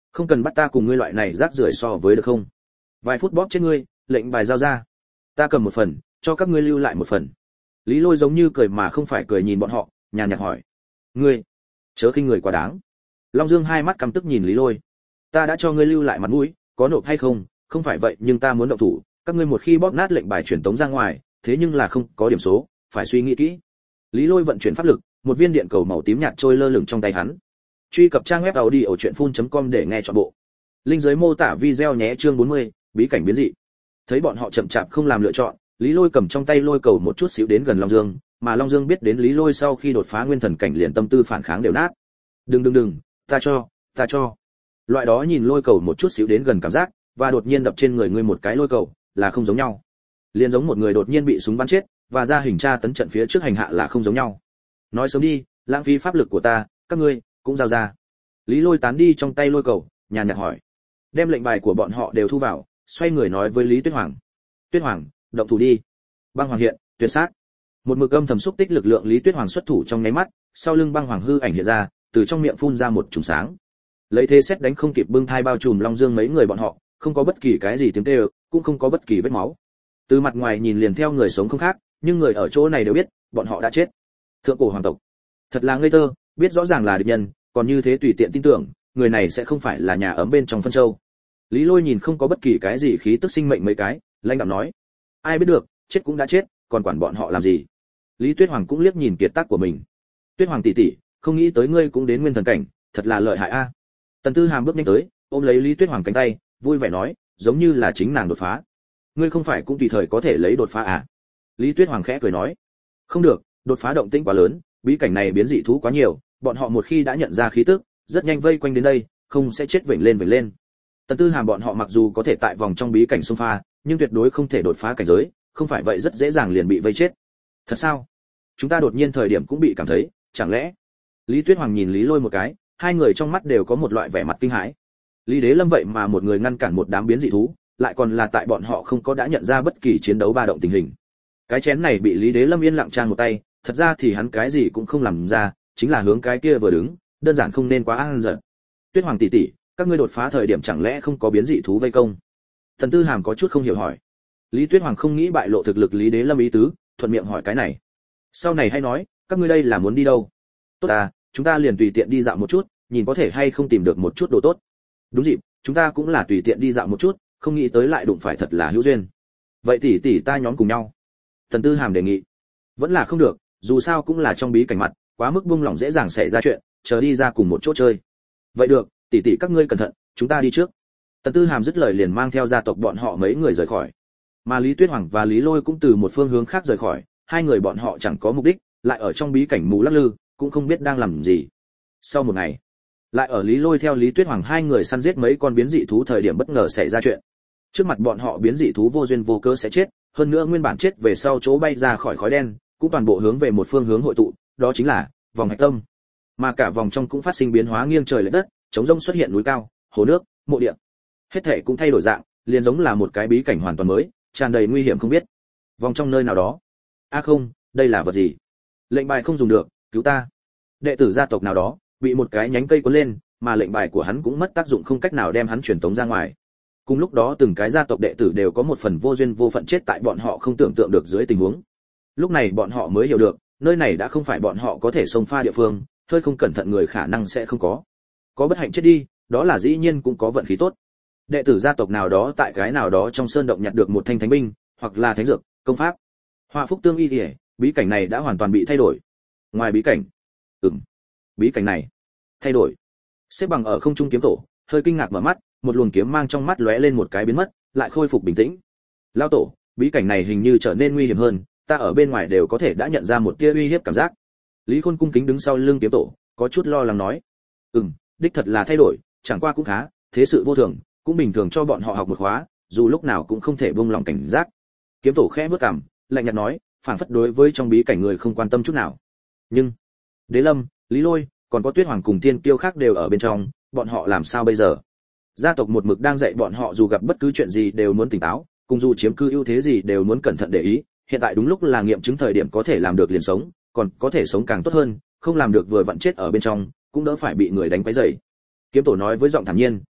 A: Không cần bắt ta cùng ngươi loại này rác rưởi so với được không? Vài phút bóp chết ngươi, lệnh bài giao ra. Ta cầm một phần, cho các ngươi lưu lại một phần. Lý Lôi giống như cười mà không phải cười nhìn bọn họ, nhàn nhạt hỏi: ngươi chớ khinh người quá đáng. Long Dương hai mắt căm tức nhìn Lý Lôi. Ta đã cho ngươi lưu lại mặt mũi, có nộp hay không? Không phải vậy nhưng ta muốn động thủ, các ngươi một khi bóp nát lệnh bài truyền tống ra ngoài, thế nhưng là không có điểm số, phải suy nghĩ kỹ. Lý Lôi vận chuyển pháp lực, một viên điện cầu màu tím nhạt trôi lơ lửng trong tay hắn. Truy cập trang web audiochuyenphun.com để nghe trọn bộ. Linh dưới mô tả video nhé. Chương bốn mươi, bí cảnh biến dị. Thấy bọn họ chậm chạp không làm lựa chọn, Lý Lôi cầm trong tay lôi cầu một chút xíu đến gần Long Dương, mà Long Dương biết đến Lý Lôi sau khi đột phá nguyên thần cảnh liền tâm tư phản kháng đều nát. Đừng đừng đừng, ta cho, ta cho. Loại đó nhìn lôi cầu một chút xíu đến gần cảm giác, và đột nhiên đập trên người ngươi một cái lôi cầu, là không giống nhau. Liên giống một người đột nhiên bị súng bắn chết, và ra hình tra tấn trận phía trước hành hạ là không giống nhau. Nói sớm đi, lãng phí pháp lực của ta, các ngươi cũng giao ra. Lý Lôi tán đi trong tay lôi cầu, nhàn nhạt hỏi. Đem lệnh bài của bọn họ đều thu vào, xoay người nói với Lý Tuyết Hoàng. Tuyết Hoàng, động thủ đi. Băng Hoàng hiện, tuyệt sát. Một mực âm thầm xúc tích lực lượng, Lý Tuyết Hoàng xuất thủ trong nháy mắt, sau lưng Băng Hoàng hư ảnh hiện ra, từ trong miệng phun ra một chùm sáng. Lấy thế xét đánh không kịp bưng thai bao trùm Long Dương mấy người bọn họ, không có bất kỳ cái gì tiếng kêu, cũng không có bất kỳ vết máu. Từ mặt ngoài nhìn liền theo người sống không khác, nhưng người ở chỗ này đều biết, bọn họ đã chết. Thượng cổ hoàng tộc, thật là ngây thơ, biết rõ ràng là địch nhân, còn như thế tùy tiện tin tưởng, người này sẽ không phải là nhà ấm bên trong phân châu. Lý Lôi nhìn không có bất kỳ cái gì khí tức sinh mệnh mấy cái, lãnh đạm nói: ai biết được, chết cũng đã chết, còn quản bọn họ làm gì? Lý Tuyết Hoàng cũng liếc nhìn kiệt tác của mình. Tuyết Hoàng tỷ tỷ, không nghĩ tới ngươi cũng đến nguyên thần cảnh, thật là lợi hại a. Tần Tư Hàm bước nhanh tới, ôm lấy Lý Tuyết Hoàng cánh tay, vui vẻ nói, giống như là chính nàng đột phá. Ngươi không phải cũng tùy thời có thể lấy đột phá à? Lý Tuyết Hoàng khẽ cười nói, không được, đột phá động tĩnh quá lớn, bí cảnh này biến dị thú quá nhiều, bọn họ một khi đã nhận ra khí tức, rất nhanh vây quanh đến đây, không sẽ chết vểnh lên vểnh lên. Tần Tư Hàm bọn họ mặc dù có thể tại vòng trong bí cảnh xông pha, nhưng tuyệt đối không thể đột phá cảnh giới, không phải vậy rất dễ dàng liền bị vây chết. Thật sao? Chúng ta đột nhiên thời điểm cũng bị cảm thấy, chẳng lẽ? Lý Tuyết Hoàng nhìn Lý Lôi một cái, hai người trong mắt đều có một loại vẻ mặt kinh hãi. Lý Đế Lâm vậy mà một người ngăn cản một đám biến dị thú, lại còn là tại bọn họ không có đã nhận ra bất kỳ chiến đấu ba động tình hình. Cái chén này bị Lý Đế Lâm yên lặng trang một tay, thật ra thì hắn cái gì cũng không làm ra, chính là hướng cái kia vừa đứng, đơn giản không nên quá ăn giận. Tuyết Hoàng tỷ tỷ, các ngươi đột phá thời điểm chẳng lẽ không có biến dị thú vây công? Thần Tư Hàm có chút không hiểu hỏi. Lý Tuyết Hoàng không nghĩ bại lộ thực lực Lý Đế Lâm ý tứ, thuận miệng hỏi cái này. Sau này hay nói, các ngươi đây là muốn đi đâu? Tốt à, chúng ta liền tùy tiện đi dạo một chút, nhìn có thể hay không tìm được một chút đồ tốt. Đúng dịp, chúng ta cũng là tùy tiện đi dạo một chút, không nghĩ tới lại đụng phải thật là hữu duyên. Vậy tỷ tỷ ta nhóm cùng nhau. Thần Tư Hàm đề nghị. Vẫn là không được, dù sao cũng là trong bí cảnh mặt, quá mức buông lỏng dễ dàng xảy ra chuyện, chờ đi ra cùng một chỗ chơi. Vậy được, tỷ tỷ các ngươi cẩn thận, chúng ta đi trước. Tần Tư Hàm dứt lời liền mang theo gia tộc bọn họ mấy người rời khỏi. Mà Lý Tuyết Hoàng và Lý Lôi cũng từ một phương hướng khác rời khỏi, hai người bọn họ chẳng có mục đích, lại ở trong bí cảnh mù lắc lư, cũng không biết đang làm gì. Sau một ngày, lại ở Lý Lôi theo Lý Tuyết Hoàng hai người săn giết mấy con biến dị thú thời điểm bất ngờ xảy ra chuyện. Trước mặt bọn họ biến dị thú vô duyên vô cớ sẽ chết, hơn nữa nguyên bản chết về sau chỗ bay ra khỏi khói đen, cũng toàn bộ hướng về một phương hướng hội tụ, đó chính là vòng hạch tâm. Mà cả vòng trong cũng phát sinh biến hóa nghiêng trời lệch đất, trống rỗng xuất hiện núi cao, hồ nước, mộ địa. Hết thảy cũng thay đổi dạng, liền giống là một cái bí cảnh hoàn toàn mới, tràn đầy nguy hiểm không biết. Vòng trong nơi nào đó. A à không, đây là vật gì? Lệnh bài không dùng được, cứu ta. Đệ tử gia tộc nào đó bị một cái nhánh cây cuốn lên, mà lệnh bài của hắn cũng mất tác dụng, không cách nào đem hắn truyền tống ra ngoài. Cùng lúc đó từng cái gia tộc đệ tử đều có một phần vô duyên vô phận chết tại bọn họ không tưởng tượng được dưới tình huống. Lúc này bọn họ mới hiểu được, nơi này đã không phải bọn họ có thể xông pha địa phương, hơi không cẩn thận người khả năng sẽ không có. Có bất hạnh chết đi, đó là dĩ nhiên cũng có vận khí tốt. Đệ tử gia tộc nào đó tại cái nào đó trong sơn động nhặt được một thanh thánh binh, hoặc là thánh dược, công pháp. Hoa phúc tương y liễu, bí cảnh này đã hoàn toàn bị thay đổi. Ngoài bí cảnh, ừm, bí cảnh này thay đổi. Xếp bằng ở không trung kiếm tổ, hơi kinh ngạc mở mắt, một luồng kiếm mang trong mắt lóe lên một cái biến mất, lại khôi phục bình tĩnh. Lão tổ, bí cảnh này hình như trở nên nguy hiểm hơn, ta ở bên ngoài đều có thể đã nhận ra một tia uy hiếp cảm giác. Lý Khôn cung kính đứng sau lưng kiếm tổ, có chút lo lắng nói, ừm, đích thật là thay đổi, chẳng qua cũng khá, thế sự vô thường, cũng bình thường cho bọn họ học một khóa, dù lúc nào cũng không thể buông lòng cảnh giác. Kiếm tổ khẽ bước cằm, lạnh nhạt nói, phảng phất đối với trong bí cảnh người không quan tâm chút nào. Nhưng Đế Lâm, Lý Lôi, còn có Tuyết Hoàng cùng Tiên Kiêu khác đều ở bên trong, bọn họ làm sao bây giờ? Gia tộc một mực đang dạy bọn họ dù gặp bất cứ chuyện gì đều muốn tỉnh táo, cùng dù chiếm cư ưu thế gì đều muốn cẩn thận để ý, hiện tại đúng lúc là nghiệm chứng thời điểm có thể làm được liền sống, còn có thể sống càng tốt hơn, không làm được vừa vặn chết ở bên trong, cũng đỡ phải bị người đánh quấy rầy. Kiếm tổ nói với giọng thản nhiên,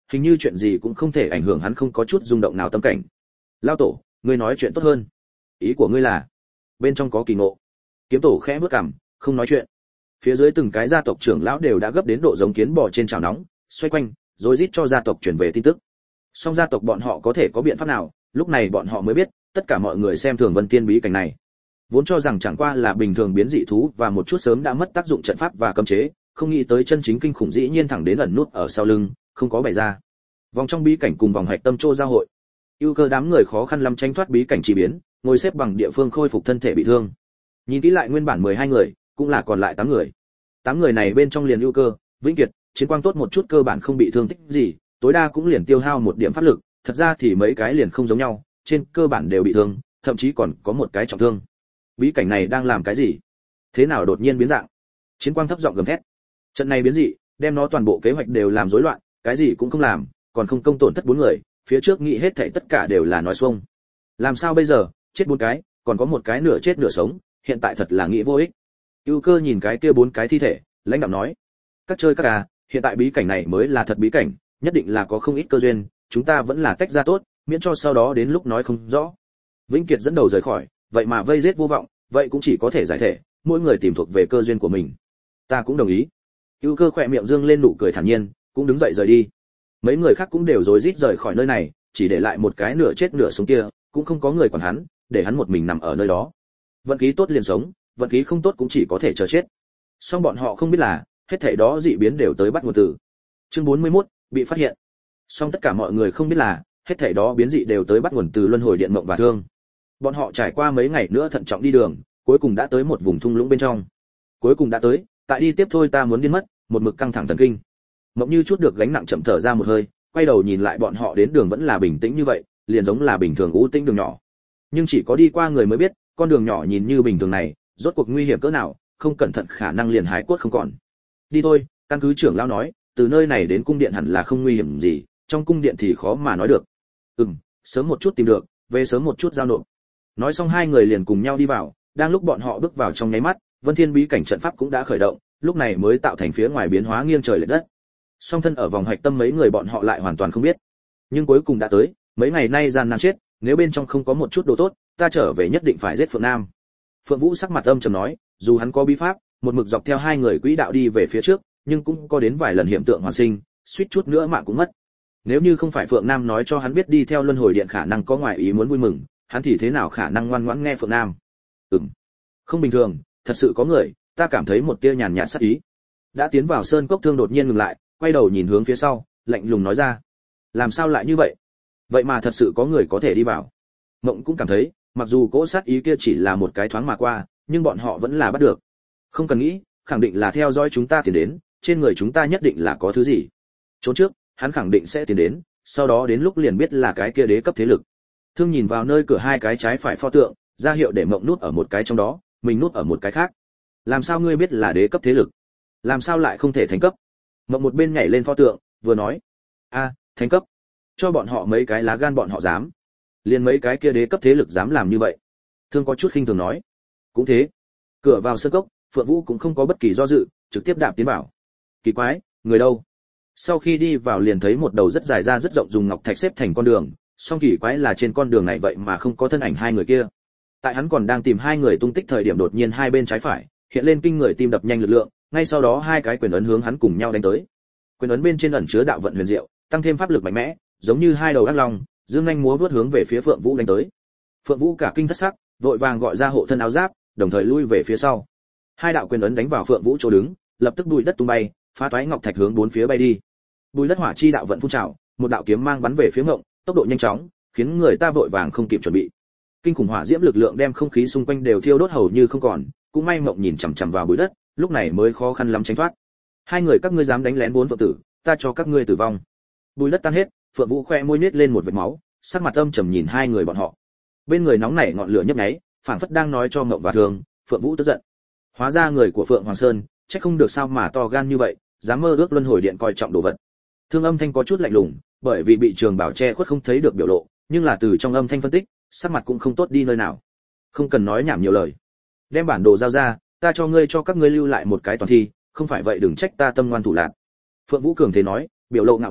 A: hình như chuyện gì cũng không thể ảnh hưởng hắn không có chút rung động nào tâm cảnh. Lao tổ, ngươi nói chuyện tốt hơn. Ý của ngươi là? Bên trong có kỳ ngộ. Kiếm tổ khẽ bước cằm, không nói chuyện. Phía dưới từng cái gia tộc trưởng lão đều đã gấp đến độ giống kiến bò trên chảo nóng, xoay quanh, rối rít cho gia tộc truyền về tin tức. Song gia tộc bọn họ có thể có biện pháp nào? Lúc này bọn họ mới biết, tất cả mọi người xem thường Vân Tiên bí cảnh này, vốn cho rằng chẳng qua là bình thường biến dị thú và một chút sớm đã mất tác dụng trận pháp và cấm chế, không nghĩ tới chân chính kinh khủng dĩ nhiên thẳng đến ẩn nút ở sau lưng, không có bày ra. Vòng trong bí cảnh cùng vòng hạch tâm trô giao hội, ưu cơ đám người khó khăn lắm tránh thoát bí cảnh chi biến, ngồi xếp bằng địa phương khôi phục thân thể bị thương. Nhìn kỹ lại nguyên bản mười hai người, cũng là còn lại tám người. tám người này bên trong liền ưu cơ, Vĩnh Kiệt, Chiến Quang tốt một chút cơ bản không bị thương tích gì, tối đa cũng liền tiêu hao một điểm pháp lực, thật ra thì mấy cái liền không giống nhau, trên cơ bản đều bị thương, thậm chí còn có một cái trọng thương. Bí cảnh này đang làm cái gì? Thế nào đột nhiên biến dạng? Chiến Quang thấp giọng gầm thét. Trận này biến dị, đem nó toàn bộ kế hoạch đều làm rối loạn, cái gì cũng không làm, còn không công tổn thất bốn người, phía trước nghĩ hết thảy tất cả đều là nói xuông. Làm sao bây giờ, chết bốn cái, còn có một cái nửa chết nửa sống, hiện tại thật là nghĩ vô ích. Ưu Cơ nhìn cái kia bốn cái thi thể, lãnh đạm nói: "Các chơi các à, hiện tại bí cảnh này mới là thật bí cảnh, nhất định là có không ít cơ duyên, chúng ta vẫn là tách ra tốt, miễn cho sau đó đến lúc nói không rõ." Vĩnh Kiệt dẫn đầu rời khỏi, vậy mà vây giết vô vọng, vậy cũng chỉ có thể giải thể, mỗi người tìm thuộc về cơ duyên của mình. Ta cũng đồng ý. Ưu Cơ khỏe miệng dương lên nụ cười thản nhiên, cũng đứng dậy rời đi. Mấy người khác cũng đều rối rít rời khỏi nơi này, chỉ để lại một cái nửa chết nửa sống kia, cũng không có người quản hắn, để hắn một mình nằm ở nơi đó. Vận khí tốt liền sống, vận khí không tốt cũng chỉ có thể chờ chết. Song bọn họ không biết là, hết thảy đó dị biến đều tới bắt nguồn từ. Chương bốn mươi mốt, bị phát hiện. Song tất cả mọi người không biết là, hết thảy đó biến dị đều tới bắt nguồn từ luân hồi điện mộng và thương. Bọn họ trải qua mấy ngày nữa thận trọng đi đường, cuối cùng đã tới một vùng thung lũng bên trong. Cuối cùng đã tới, tại đi tiếp thôi ta muốn điên mất, một mực căng thẳng thần kinh. Mộng như chút được gánh nặng chậm thở ra một hơi, quay đầu nhìn lại bọn họ đến đường vẫn là bình tĩnh như vậy, liền giống là bình thường u tĩnh đường nhỏ. Nhưng chỉ có đi qua người mới biết, con đường nhỏ nhìn như bình thường này, rốt cuộc nguy hiểm cỡ nào, không cẩn thận khả năng liền hái cốt không còn. Đi thôi, căn cứ trưởng lão nói, từ nơi này đến cung điện hẳn là không nguy hiểm gì, trong cung điện thì khó mà nói được. Ừm, sớm một chút tìm được, về sớm một chút giao nộp. Nói xong hai người liền cùng nhau đi vào, đang lúc bọn họ bước vào trong nháy mắt, Vân Thiên bí cảnh trận pháp cũng đã khởi động, lúc này mới tạo thành phía ngoài biến hóa nghiêng trời lệch đất. Song thân ở vòng hạch tâm mấy người bọn họ lại hoàn toàn không biết. Nhưng cuối cùng đã tới, mấy ngày nay gian nan chết, nếu bên trong không có một chút đồ tốt, ta trở về nhất định phải giết Phượng Nam. Phượng Vũ sắc mặt âm trầm nói, dù hắn có bí pháp, một mực dọc theo hai người quỹ đạo đi về phía trước, nhưng cũng có đến vài lần hiện tượng hoàn sinh, suýt chút nữa mạng cũng mất. Nếu như không phải Phượng Nam nói cho hắn biết đi theo luân hồi điện khả năng có ngoài ý muốn vui mừng, hắn thì thế nào khả năng ngoan ngoãn nghe Phượng Nam? Ừm, không bình thường, thật sự có người, ta cảm thấy một tia nhàn nhạt sát ý. Đã tiến vào sơn cốc Thương đột nhiên ngừng lại, quay đầu nhìn hướng phía sau, lạnh lùng nói ra: làm sao lại như vậy? Vậy mà thật sự có người có thể đi vào. Mộng cũng cảm thấy, mặc dù cỗ sát ý kia chỉ là một cái thoáng mà qua, nhưng bọn họ vẫn là bắt được. Không cần nghĩ, khẳng định là theo dõi chúng ta tiến đến, trên người chúng ta nhất định là có thứ gì. Trốn trước, hắn khẳng định sẽ tiến đến, sau đó đến lúc liền biết là cái kia đế cấp thế lực. Thương nhìn vào nơi cửa hai cái trái phải pho tượng, ra hiệu để Mộng nút ở một cái trong đó, mình nút ở một cái khác. Làm sao ngươi biết là đế cấp thế lực? Làm sao lại không thể thành cấp? Mộng một bên nhảy lên pho tượng, vừa nói: a, à, thành cấp. Cho bọn họ mấy cái lá gan bọn họ dám. Liền mấy cái kia đế cấp thế lực dám làm như vậy. Thương có chút khinh thường nói: cũng thế. Cửa vào sân cốc, Phượng Vũ cũng không có bất kỳ do dự, trực tiếp đạp tiến vào. Kỳ quái, người đâu? Sau khi đi vào liền thấy một đầu rất dài ra rất rộng dùng ngọc thạch xếp thành con đường, song kỳ quái là trên con đường này vậy mà không có thân ảnh hai người kia. Tại hắn còn đang tìm hai người tung tích thời điểm đột nhiên hai bên trái phải hiện lên kinh người tim đập nhanh lực lượng, ngay sau đó hai cái quyền ấn hướng hắn cùng nhau đánh tới. Quyền ấn bên trên ẩn chứa đạo vận huyền diệu, tăng thêm pháp lực mạnh mẽ, giống như hai đầu ác long, dương nhanh múa vút hướng về phía Phượng Vũ đánh tới. Phượng Vũ cả kinh thất sắc, vội vàng gọi ra hộ thân áo giáp, đồng thời lui về phía sau. Hai đạo quyền ấn đánh vào Phượng Vũ chỗ đứng, lập tức bụi đất tung bay, phá toái ngọc thạch hướng bốn phía bay đi. Bụi đất hỏa chi đạo vận phun trào, một đạo kiếm mang bắn về phía Ngộng, tốc độ nhanh chóng, khiến người ta vội vàng không kịp chuẩn bị. Kinh khủng hỏa diễm lực lượng đem không khí xung quanh đều thiêu đốt hầu như không còn, cũng may Ngộng nhìn chằm chằm vào bụi đất, lúc này mới khó khăn lắm tránh thoát. Hai người các ngươi dám đánh lén bốn vợ tử, ta cho các ngươi tử vong. Bùi đất tan hết, Phượng Vũ khoe môi nhếch lên một vệt máu, sắc mặt âm trầm nhìn hai người bọn họ. Bên người nóng nảy ngọn lửa nhấp nháy, phảng phất đang nói cho Ngộng và Thường. Phượng Vũ tức giận. Hóa ra người của Phượng Hoàng Sơn, chắc không được sao mà to gan như vậy, dám mơ ước luân hồi điện coi trọng đồ vật. Thương âm thanh có chút lạnh lùng, bởi vì bị trường bảo che khuất không thấy được biểu lộ, nhưng là từ trong âm thanh phân tích, sắc mặt cũng không tốt đi nơi nào. Không cần nói nhảm nhiều lời, đem bản đồ giao ra, ta cho ngươi cho các ngươi lưu lại một cái toàn thi, không phải vậy đừng trách ta tâm ngoan thủ lạn. Phượng Vũ cường thế nói, biểu lộ ngạo nghễ,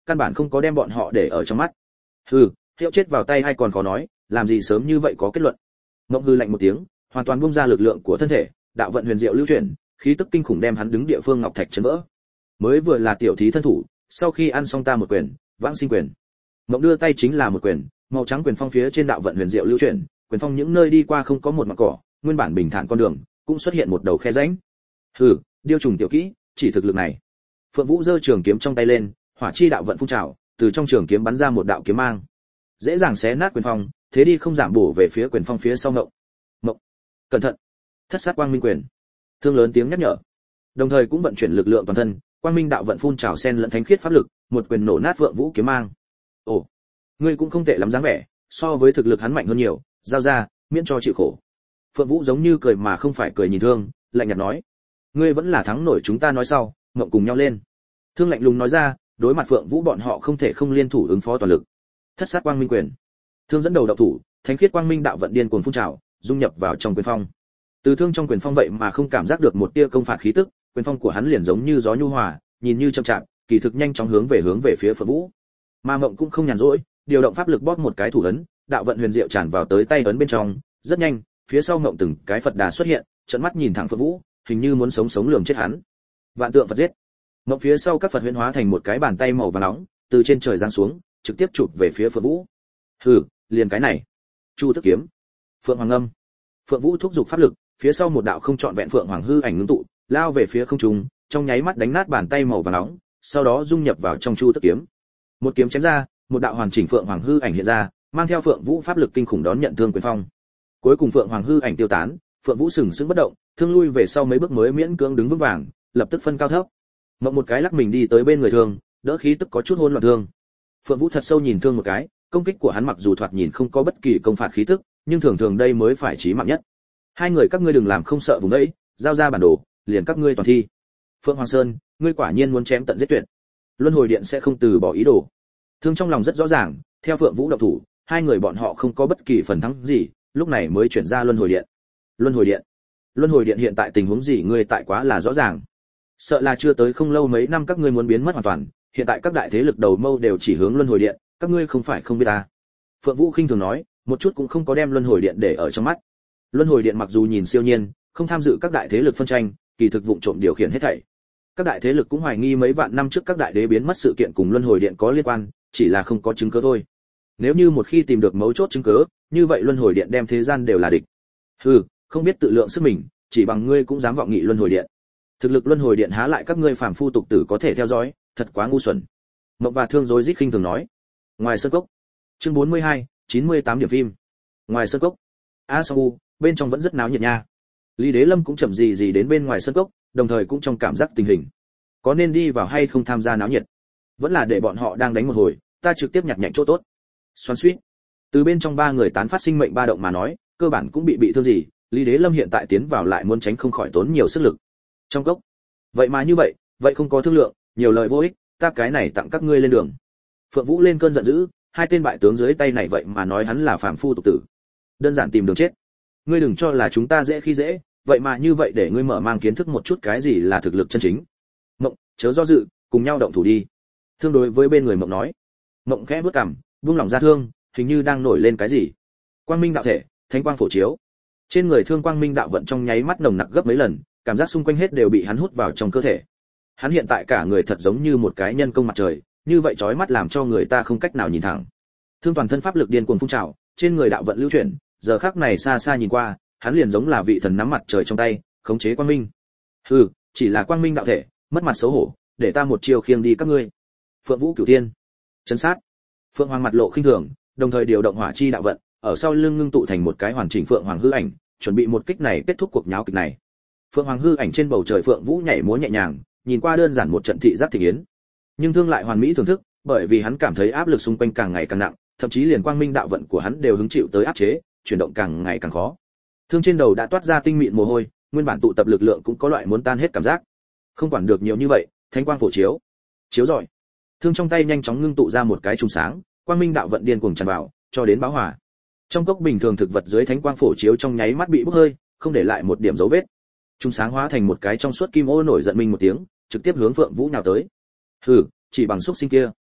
A: căn bản không có đem bọn họ để ở trong mắt. Hừ, hiệu chết vào tay hay còn khó nói, làm gì sớm như vậy có kết luận. Mộng hư lạnh một tiếng, hoàn toàn buông ra lực lượng của thân thể, đạo vận huyền diệu lưu chuyển, khí tức kinh khủng đem hắn đứng địa phương ngọc thạch chấn vỡ. Mới vừa là tiểu thí thân thủ, sau khi ăn xong ta một quyền, vãng sinh quyền. Mộng đưa tay chính là một quyền, màu trắng quyền phong phía trên đạo vận huyền diệu lưu chuyển, quyền phong những nơi đi qua không có một mảng cỏ, nguyên bản bình thản con đường, cũng xuất hiện một đầu khe rãnh. Hừ, điêu trùng tiểu kỹ, chỉ thực lực này. Phượng Vũ giơ trường kiếm trong tay lên, hỏa chi đạo vận phun trào, từ trong trường kiếm bắn ra một đạo kiếm mang, dễ dàng xé nát quyền phong, thế đi không giảm bổ về phía quyền phong phía sau Ngộng. Ngộng, cẩn thận! Thất sát quang minh quyền. Thương lớn tiếng nhắc nhở, đồng thời cũng vận chuyển lực lượng toàn thân, quang minh đạo vận phun trào xen lẫn thánh khiết pháp lực, một quyền nổ nát Phượng Vũ kiếm mang. Ồ, ngươi cũng không tệ lắm dáng vẻ, so với thực lực hắn mạnh hơn nhiều, giao ra, miễn cho chịu khổ. Phượng Vũ giống như cười mà không phải cười nhìn Thương, lạnh nhạt nói, ngươi vẫn là thắng nổi chúng ta nói sau, Ngộng cùng nhau lên. Thương lạnh lùng nói ra, đối mặt Phượng Vũ bọn họ không thể không liên thủ ứng phó toàn lực. Thất sát quang minh quyền. Thương dẫn đầu động thủ, thánh khiết quang minh đạo vận điên cuồng phun trào, dung nhập vào trong quyền phong. Từ Thương trong quyền phong vậy mà không cảm giác được một tia công phạt khí tức, quyền phong của hắn liền giống như gió nhu hòa, nhìn như chậm chạp, kỳ thực nhanh chóng hướng về hướng về phía Phượng Vũ. Mà Ngộng cũng không nhàn rỗi, điều động pháp lực bóp một cái thủ ấn, đạo vận huyền diệu tràn vào tới tay ấn bên trong, rất nhanh, phía sau Ngộng từng cái Phật đà xuất hiện, trợn mắt nhìn thẳng Phượng Vũ, hình như muốn sống sống lườm chết hắn. Vạn tượng Phật giết. Ngộng phía sau các Phật huyễn hóa thành một cái bàn tay màu vàng nóng, từ trên trời giáng xuống, trực tiếp chụp về phía Phượng Vũ. Hừ, liền cái này. Chu Tức kiếm. Phượng Hoàng Âm. Phượng Vũ thúc giục pháp lực, phía sau một đạo không trọn vẹn Phượng Hoàng hư ảnh ngưng tụ, lao về phía không trung, trong nháy mắt đánh nát bàn tay màu vàng nóng, sau đó dung nhập vào trong Chu Tức kiếm. Một kiếm chém ra, một đạo hoàn chỉnh Phượng Hoàng hư ảnh hiện ra, mang theo Phượng Vũ pháp lực kinh khủng đón nhận thương quyền phong. Cuối cùng Phượng Hoàng hư ảnh tiêu tán, Phượng Vũ sừng sững bất động, Thương lui về sau mấy bước mới miễn cưỡng đứng vững vàng, lập tức phân cao thấp. Mộng một cái lắc mình đi tới bên người Thương, đỡ khí tức có chút hỗn loạn Thương. Phượng Vũ thật sâu nhìn Thương một cái, công kích của hắn mặc dù thoạt nhìn không có bất kỳ công phạt khí tức, nhưng thường thường đây mới phải chí mạng nhất. Hai người các ngươi đừng làm không sợ vùng đấy, giao ra bản đồ, liền các ngươi toàn thi. Phượng Hoàng Sơn, ngươi quả nhiên muốn chém tận giết tuyệt. Luân hồi điện sẽ không từ bỏ ý đồ. Thương trong lòng rất rõ ràng, theo Phượng Vũ động thủ, hai người bọn họ không có bất kỳ phần thắng gì, lúc này mới chuyển ra luân hồi điện. Luân hồi điện. Luân hồi điện hiện tại tình huống gì ngươi tại quá là rõ ràng. Sợ là chưa tới không lâu mấy năm các ngươi muốn biến mất hoàn toàn, hiện tại các đại thế lực đầu mâu đều chỉ hướng luân hồi điện, các ngươi không phải không biết ta. Phượng Vũ khinh thường nói, một chút cũng không có đem luân hồi điện để ở trong mắt. Luân hồi điện mặc dù nhìn siêu nhiên, không tham dự các đại thế lực phân tranh, kỳ thực vụng trộm điều khiển hết thảy. Các đại thế lực cũng hoài nghi mấy vạn năm trước các đại đế biến mất sự kiện cùng luân hồi điện có liên quan, chỉ là không có chứng cứ thôi. Nếu như một khi tìm được mấu chốt chứng cứ, như vậy luân hồi điện đem thế gian đều là địch. Hừ, không biết tự lượng sức mình, chỉ bằng ngươi cũng dám vọng nghị luân hồi điện. Thực lực luân hồi điện há lại các ngươi phàm phu tục tử có thể theo dõi, thật quá ngu xuẩn. Mộng và Thương rối rít khinh thường nói. Ngoài sân cốc. Chương bốn mươi hai, chín mươi tám điểm phim. Ngoài sân cốc. A Song U, bên trong vẫn rất náo nhiệt nha. Lý Đế Lâm cũng chậm gì gì đến bên ngoài sân cốc, đồng thời cũng trong cảm giác tình hình. Có nên đi vào hay không tham gia náo nhiệt? Vẫn là để bọn họ đang đánh một hồi, ta trực tiếp nhặt nhạnh chỗ tốt. Xoắn xuýt. Từ bên trong ba người tán phát sinh mệnh ba động mà nói, cơ bản cũng bị bị thương gì, Lý Đế Lâm hiện tại tiến vào lại muốn tránh không khỏi tốn nhiều sức lực. Trong cốc. Vậy mà như vậy, vậy không có thương lượng, nhiều lời vô ích, ta cái này tặng các ngươi lên đường. Phượng Vũ lên cơn giận dữ, hai tên bại tướng dưới tay này vậy mà nói hắn là phàm phu tục tử. Đơn giản tìm đường chết. Ngươi đừng cho là chúng ta dễ khi dễ, vậy mà như vậy để ngươi mở mang kiến thức một chút cái gì là thực lực chân chính. Mộng, chớ do dự, cùng nhau động thủ đi. Thương đối với bên người Mộng nói. Mộng khẽ bước cằm, buông lòng ra Thương, hình như đang nổi lên cái gì. Quang minh đạo thể, thánh quang phổ chiếu. Trên người Thương quang minh đạo vận trong nháy mắt nồng nặc gấp mấy lần, cảm giác xung quanh hết đều bị hắn hút vào trong cơ thể. Hắn hiện tại cả người thật giống như một cái nhân công mặt trời, như vậy chói mắt làm cho người ta không cách nào nhìn thẳng. Thương toàn thân pháp lực điên cuồng phun trào, trên người đạo vận lưu chuyển, giờ khắc này xa xa nhìn qua, hắn liền giống là vị thần nắm mặt trời trong tay, khống chế quang minh. Hừ, chỉ là quang minh đạo thể, mất mặt xấu hổ, để ta một chiêu khiêng đi các ngươi. Phượng Vũ Cửu Thiên, chấn sát. Phượng Hoàng mặt lộ khinh thường, đồng thời điều động hỏa chi đạo vận, ở sau lưng ngưng tụ thành một cái hoàn chỉnh Phượng Hoàng hư ảnh, chuẩn bị một kích này kết thúc cuộc nháo kịch này. Phượng Hoàng hư ảnh trên bầu trời Phượng Vũ nhảy múa nhẹ nhàng, nhìn qua đơn giản một trận thị giác thị yến. Nhưng Thương lại hoàn mỹ thưởng thức, bởi vì hắn cảm thấy áp lực xung quanh càng ngày càng nặng, thậm chí liền quang minh đạo vận của hắn đều hứng chịu tới áp chế, chuyển động càng ngày càng khó. Thương trên đầu đã toát ra tinh mịn mồ hôi, nguyên bản tụ tập lực lượng cũng có loại muốn tan hết cảm giác. Không quản được nhiều như vậy, thánh quang phổ chiếu, chiếu rọi. Thương trong tay nhanh chóng ngưng tụ ra một cái trùng sáng, quang minh đạo vận điên cuồng tràn vào, cho đến báo hỏa. Trong cốc bình thường thực vật dưới thánh quang phổ chiếu trong nháy mắt bị bốc hơi, không để lại một điểm dấu vết. Trùng sáng hóa thành một cái trong suốt kim ô nổi giận mình một tiếng, trực tiếp hướng Phượng Vũ nhào tới. Hừ, chỉ bằng xúc sinh kia.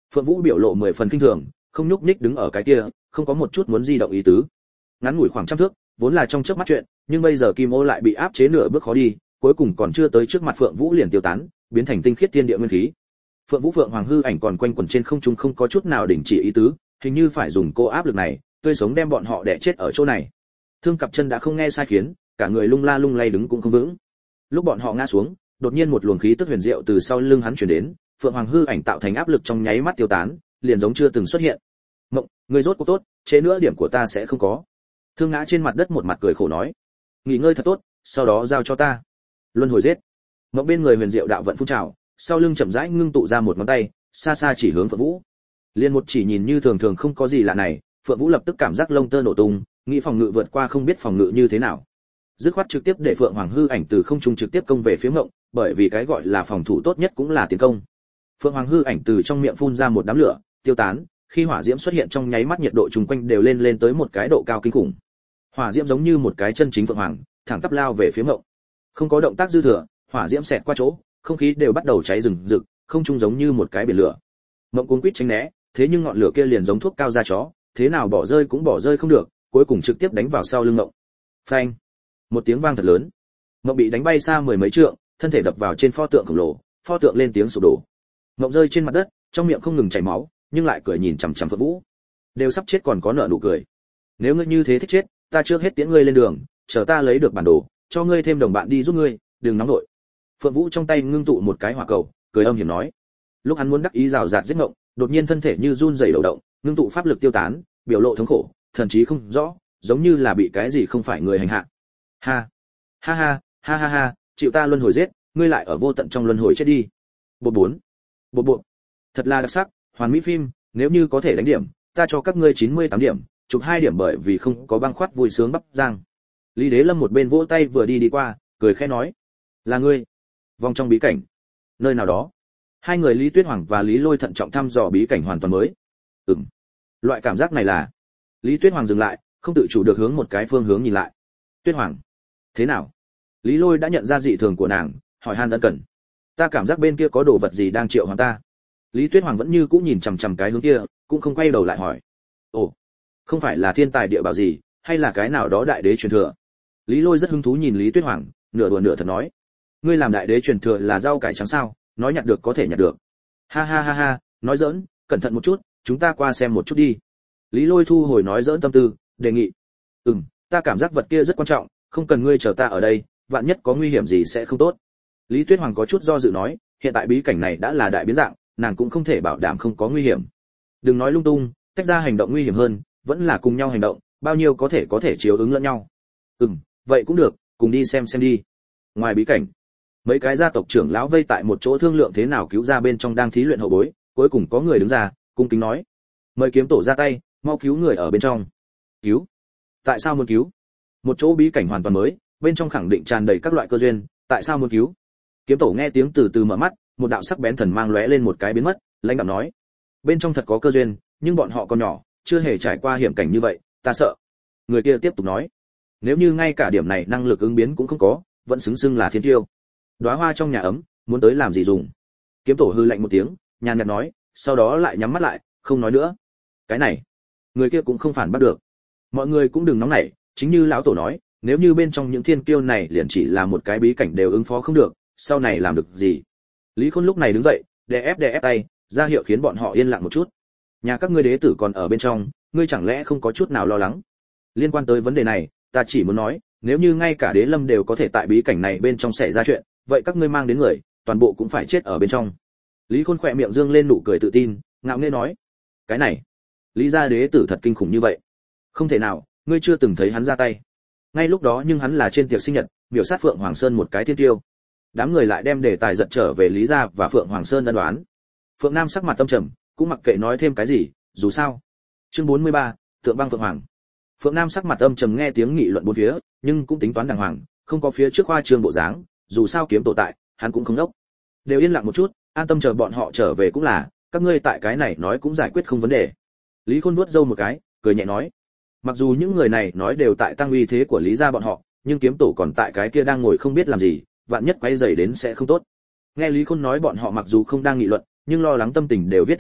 A: Phượng Vũ biểu lộ mười phần kinh thường, không nhúc nhích đứng ở cái kia, không có một chút muốn di động ý tứ. Ngắn ngủi khoảng trăm thước, vốn là trong chớp mắt chuyện, nhưng bây giờ Kim Ô lại bị áp chế nửa bước khó đi, cuối cùng còn chưa tới trước mặt Phượng Vũ liền tiêu tán, biến thành tinh khiết thiên địa nguyên khí. Phượng Vũ Phượng Hoàng hư ảnh còn quanh quẩn trên không trung không có chút nào đình chỉ ý tứ, hình như phải dùng cô áp lực này, tươi sống đem bọn họ đè chết ở chỗ này. Thương Cặp Chân đã không nghe sai khiến, cả người lung la lung lay đứng cũng không vững. Lúc bọn họ ngã xuống, đột nhiên một luồng khí tức huyền diệu từ sau lưng hắn truyền đến, Phượng Hoàng hư ảnh tạo thành áp lực trong nháy mắt tiêu tán, liền giống chưa từng xuất hiện. Mộng, người rốt cuộc tốt, chế nữa điểm của ta sẽ không có. Thương ngã trên mặt đất một mặt cười khổ nói, nghỉ ngơi thật tốt, sau đó giao cho ta. Luân hồi giết. Mộng bên người huyền diệu đạo vận phun trào, sau lưng chậm rãi ngưng tụ ra một ngón tay, xa xa chỉ hướng Phượng Vũ. Liên một chỉ nhìn như thường thường không có gì lạ này, Phượng Vũ lập tức cảm giác lông tơ nổ tung, nghĩ phòng ngự vượt qua không biết phòng ngự như thế nào. Dứt khoát trực tiếp để Phượng Hoàng hư ảnh từ không trung trực tiếp công về phía Ngộng, bởi vì cái gọi là phòng thủ tốt nhất cũng là tiến công. Phượng Hoàng hư ảnh từ trong miệng phun ra một đám lửa, tiêu tán, khi hỏa diễm xuất hiện trong nháy mắt nhiệt độ chung quanh đều lên lên tới một cái độ cao kinh khủng. Hỏa diễm giống như một cái chân chính Phượng Hoàng, thẳng tắp lao về phía Ngộng. Không có động tác dư thừa, hỏa diễm xẹt qua chỗ, không khí đều bắt đầu cháy rừng rực, không trung giống như một cái biển lửa. Ngộng cuống quýt tránh né, thế nhưng ngọn lửa kia liền giống thuốc cao da chó, thế nào bỏ rơi cũng bỏ rơi không được, cuối cùng trực tiếp đánh vào sau lưng Ngộng. Phanh! Một tiếng vang thật lớn. Ngộng bị đánh bay xa mười mấy trượng, thân thể đập vào trên pho tượng khổng lồ, pho tượng lên tiếng sụp đổ. Ngộng rơi trên mặt đất, trong miệng không ngừng chảy máu, nhưng lại cười nhìn chằm chằm Phượng Vũ. Đều sắp chết còn có nợ nụ cười. Nếu ngươi như thế thích chết, ta trước hết tiễn ngươi lên đường, chờ ta lấy được bản đồ, cho ngươi thêm đồng bạn đi giúp ngươi, đừng nóng nội. Phượng Vũ trong tay ngưng tụ một cái hỏa cầu, cười âm hiểm nói. Lúc hắn muốn đắc ý rào rạt giết Ngộng, đột nhiên thân thể như run rẩy đầu động, ngưng tụ pháp lực tiêu tán, biểu lộ thống khổ, thần trí không rõ, giống như là bị cái gì không phải người hành hạ. Ha, ha ha, ha ha ha, chịu ta luân hồi giết, ngươi lại ở vô tận trong luân hồi chết đi. Bộ bốn. Bộ bộ. Thật là đặc sắc, hoàn mỹ phim, nếu như có thể đánh điểm, ta cho các ngươi chín mươi tám điểm, chụp hai điểm bởi vì không có băng khoát vui sướng bắp giang. Lý Đế Lâm một bên vỗ tay vừa đi đi qua, cười khẽ nói, là ngươi. Vòng trong bí cảnh, nơi nào đó, hai người Lý Tuyết Hoàng và Lý Lôi thận trọng thăm dò bí cảnh hoàn toàn mới. Ừm, loại cảm giác này là. Lý Tuyết Hoàng dừng lại, không tự chủ được hướng một cái phương hướng nhìn lại. Tuyết Hoàng, thế nào? Lý Lôi đã nhận ra dị thường của nàng, hỏi han ân cần. Ta cảm giác bên kia có đồ vật gì đang triệu hoán ta. Lý Tuyết Hoàng vẫn như cũ nhìn chằm chằm cái hướng kia, cũng không quay đầu lại hỏi. Ồ, không phải là thiên tài địa bảo gì, hay là cái nào đó đại đế truyền thừa? Lý Lôi rất hứng thú nhìn Lý Tuyết Hoàng, nửa đùa nửa thật nói. Ngươi làm đại đế truyền thừa là rau cải trắng sao? Nói nhặt được có thể nhặt được. Ha ha ha ha, nói giỡn, cẩn thận một chút, chúng ta qua xem một chút đi. Lý Lôi thu hồi nói giỡn tâm tư, đề nghị. Ừm, ta cảm giác vật kia rất quan trọng, không cần ngươi chờ ta ở đây, vạn nhất có nguy hiểm gì sẽ không tốt. Lý Tuyết Hoàng có chút do dự nói, hiện tại bí cảnh này đã là đại biến dạng, nàng cũng không thể bảo đảm không có nguy hiểm. Đừng nói lung tung, tách ra hành động nguy hiểm hơn, vẫn là cùng nhau hành động, bao nhiêu có thể có thể chiếu ứng lẫn nhau. Ừm, vậy cũng được, cùng đi xem xem đi. Ngoài bí cảnh, mấy cái gia tộc trưởng lão vây tại một chỗ thương lượng thế nào cứu ra bên trong đang thí luyện hậu bối, cuối cùng có người đứng ra, cung kính nói, mời kiếm tổ ra tay, mau cứu người ở bên trong. Cứu? Tại sao muốn cứu? Một chỗ bí cảnh hoàn toàn mới, bên trong khẳng định tràn đầy các loại cơ duyên, tại sao muốn cứu? Kiếm tổ nghe tiếng từ từ mở mắt, một đạo sắc bén thần mang lóe lên một cái biến mất, lãnh đạo nói, bên trong thật có cơ duyên, nhưng bọn họ còn nhỏ, chưa hề trải qua hiểm cảnh như vậy, ta sợ. Người kia tiếp tục nói, nếu như ngay cả điểm này năng lực ứng biến cũng không có, vẫn xứng xưng là thiên tiêu. Đóa hoa trong nhà ấm, muốn tới làm gì dùng? Kiếm tổ hư lạnh một tiếng, nhàn nhạt nói, sau đó lại nhắm mắt lại, không nói nữa. Cái này, người kia cũng không phản bắt được. Mọi người cũng đừng nóng nảy, chính như lão tổ nói, nếu như bên trong những thiên kiêu này liền chỉ là một cái bí cảnh đều ứng phó không được, sau này làm được gì? Lý Khôn lúc này đứng dậy, đè ép đè ép tay, ra hiệu khiến bọn họ yên lặng một chút. Nhà các ngươi đế tử còn ở bên trong, ngươi chẳng lẽ không có chút nào lo lắng? Liên quan tới vấn đề này, ta chỉ muốn nói, nếu như ngay cả đế lâm đều có thể tại bí cảnh này bên trong xảy ra chuyện, vậy các ngươi mang đến người, toàn bộ cũng phải chết ở bên trong. Lý Khôn khỏe miệng dương lên nụ cười tự tin, ngạo nghễ nói, cái này, Lý gia đế tử thật kinh khủng như vậy? Không thể nào, ngươi chưa từng thấy hắn ra tay. Ngay lúc đó nhưng hắn là trên tiệc sinh nhật, biểu sát Phượng Hoàng Sơn một cái thiên tiêu. Đám người lại đem đề tài giật trở về Lý gia và Phượng Hoàng Sơn ân đoán. Phượng Nam sắc mặt tâm trầm, cũng mặc kệ nói thêm cái gì, dù sao. Chương bốn mươi ba, Tượng băng Phượng Hoàng. Phượng Nam sắc mặt âm trầm nghe tiếng nghị luận bốn phía, nhưng cũng tính toán đàng hoàng, không có phía trước khoa trương bộ dáng, dù sao kiếm tổ tại, hắn cũng không đốc. Đều yên lặng một chút, an tâm chờ bọn họ trở về cũng là, các ngươi tại cái này nói cũng giải quyết không vấn đề. Lý Khôn nuốt râu một cái, cười nhẹ nói, mặc dù những người này nói đều tại tăng uy thế của Lý gia bọn họ, nhưng kiếm tổ còn tại cái kia đang ngồi không biết làm gì, vạn nhất quay rầy đến sẽ không tốt. Nghe Lý Khôn nói bọn họ mặc dù không đang nghị luận, nhưng lo lắng tâm tình đều viết lên mặt,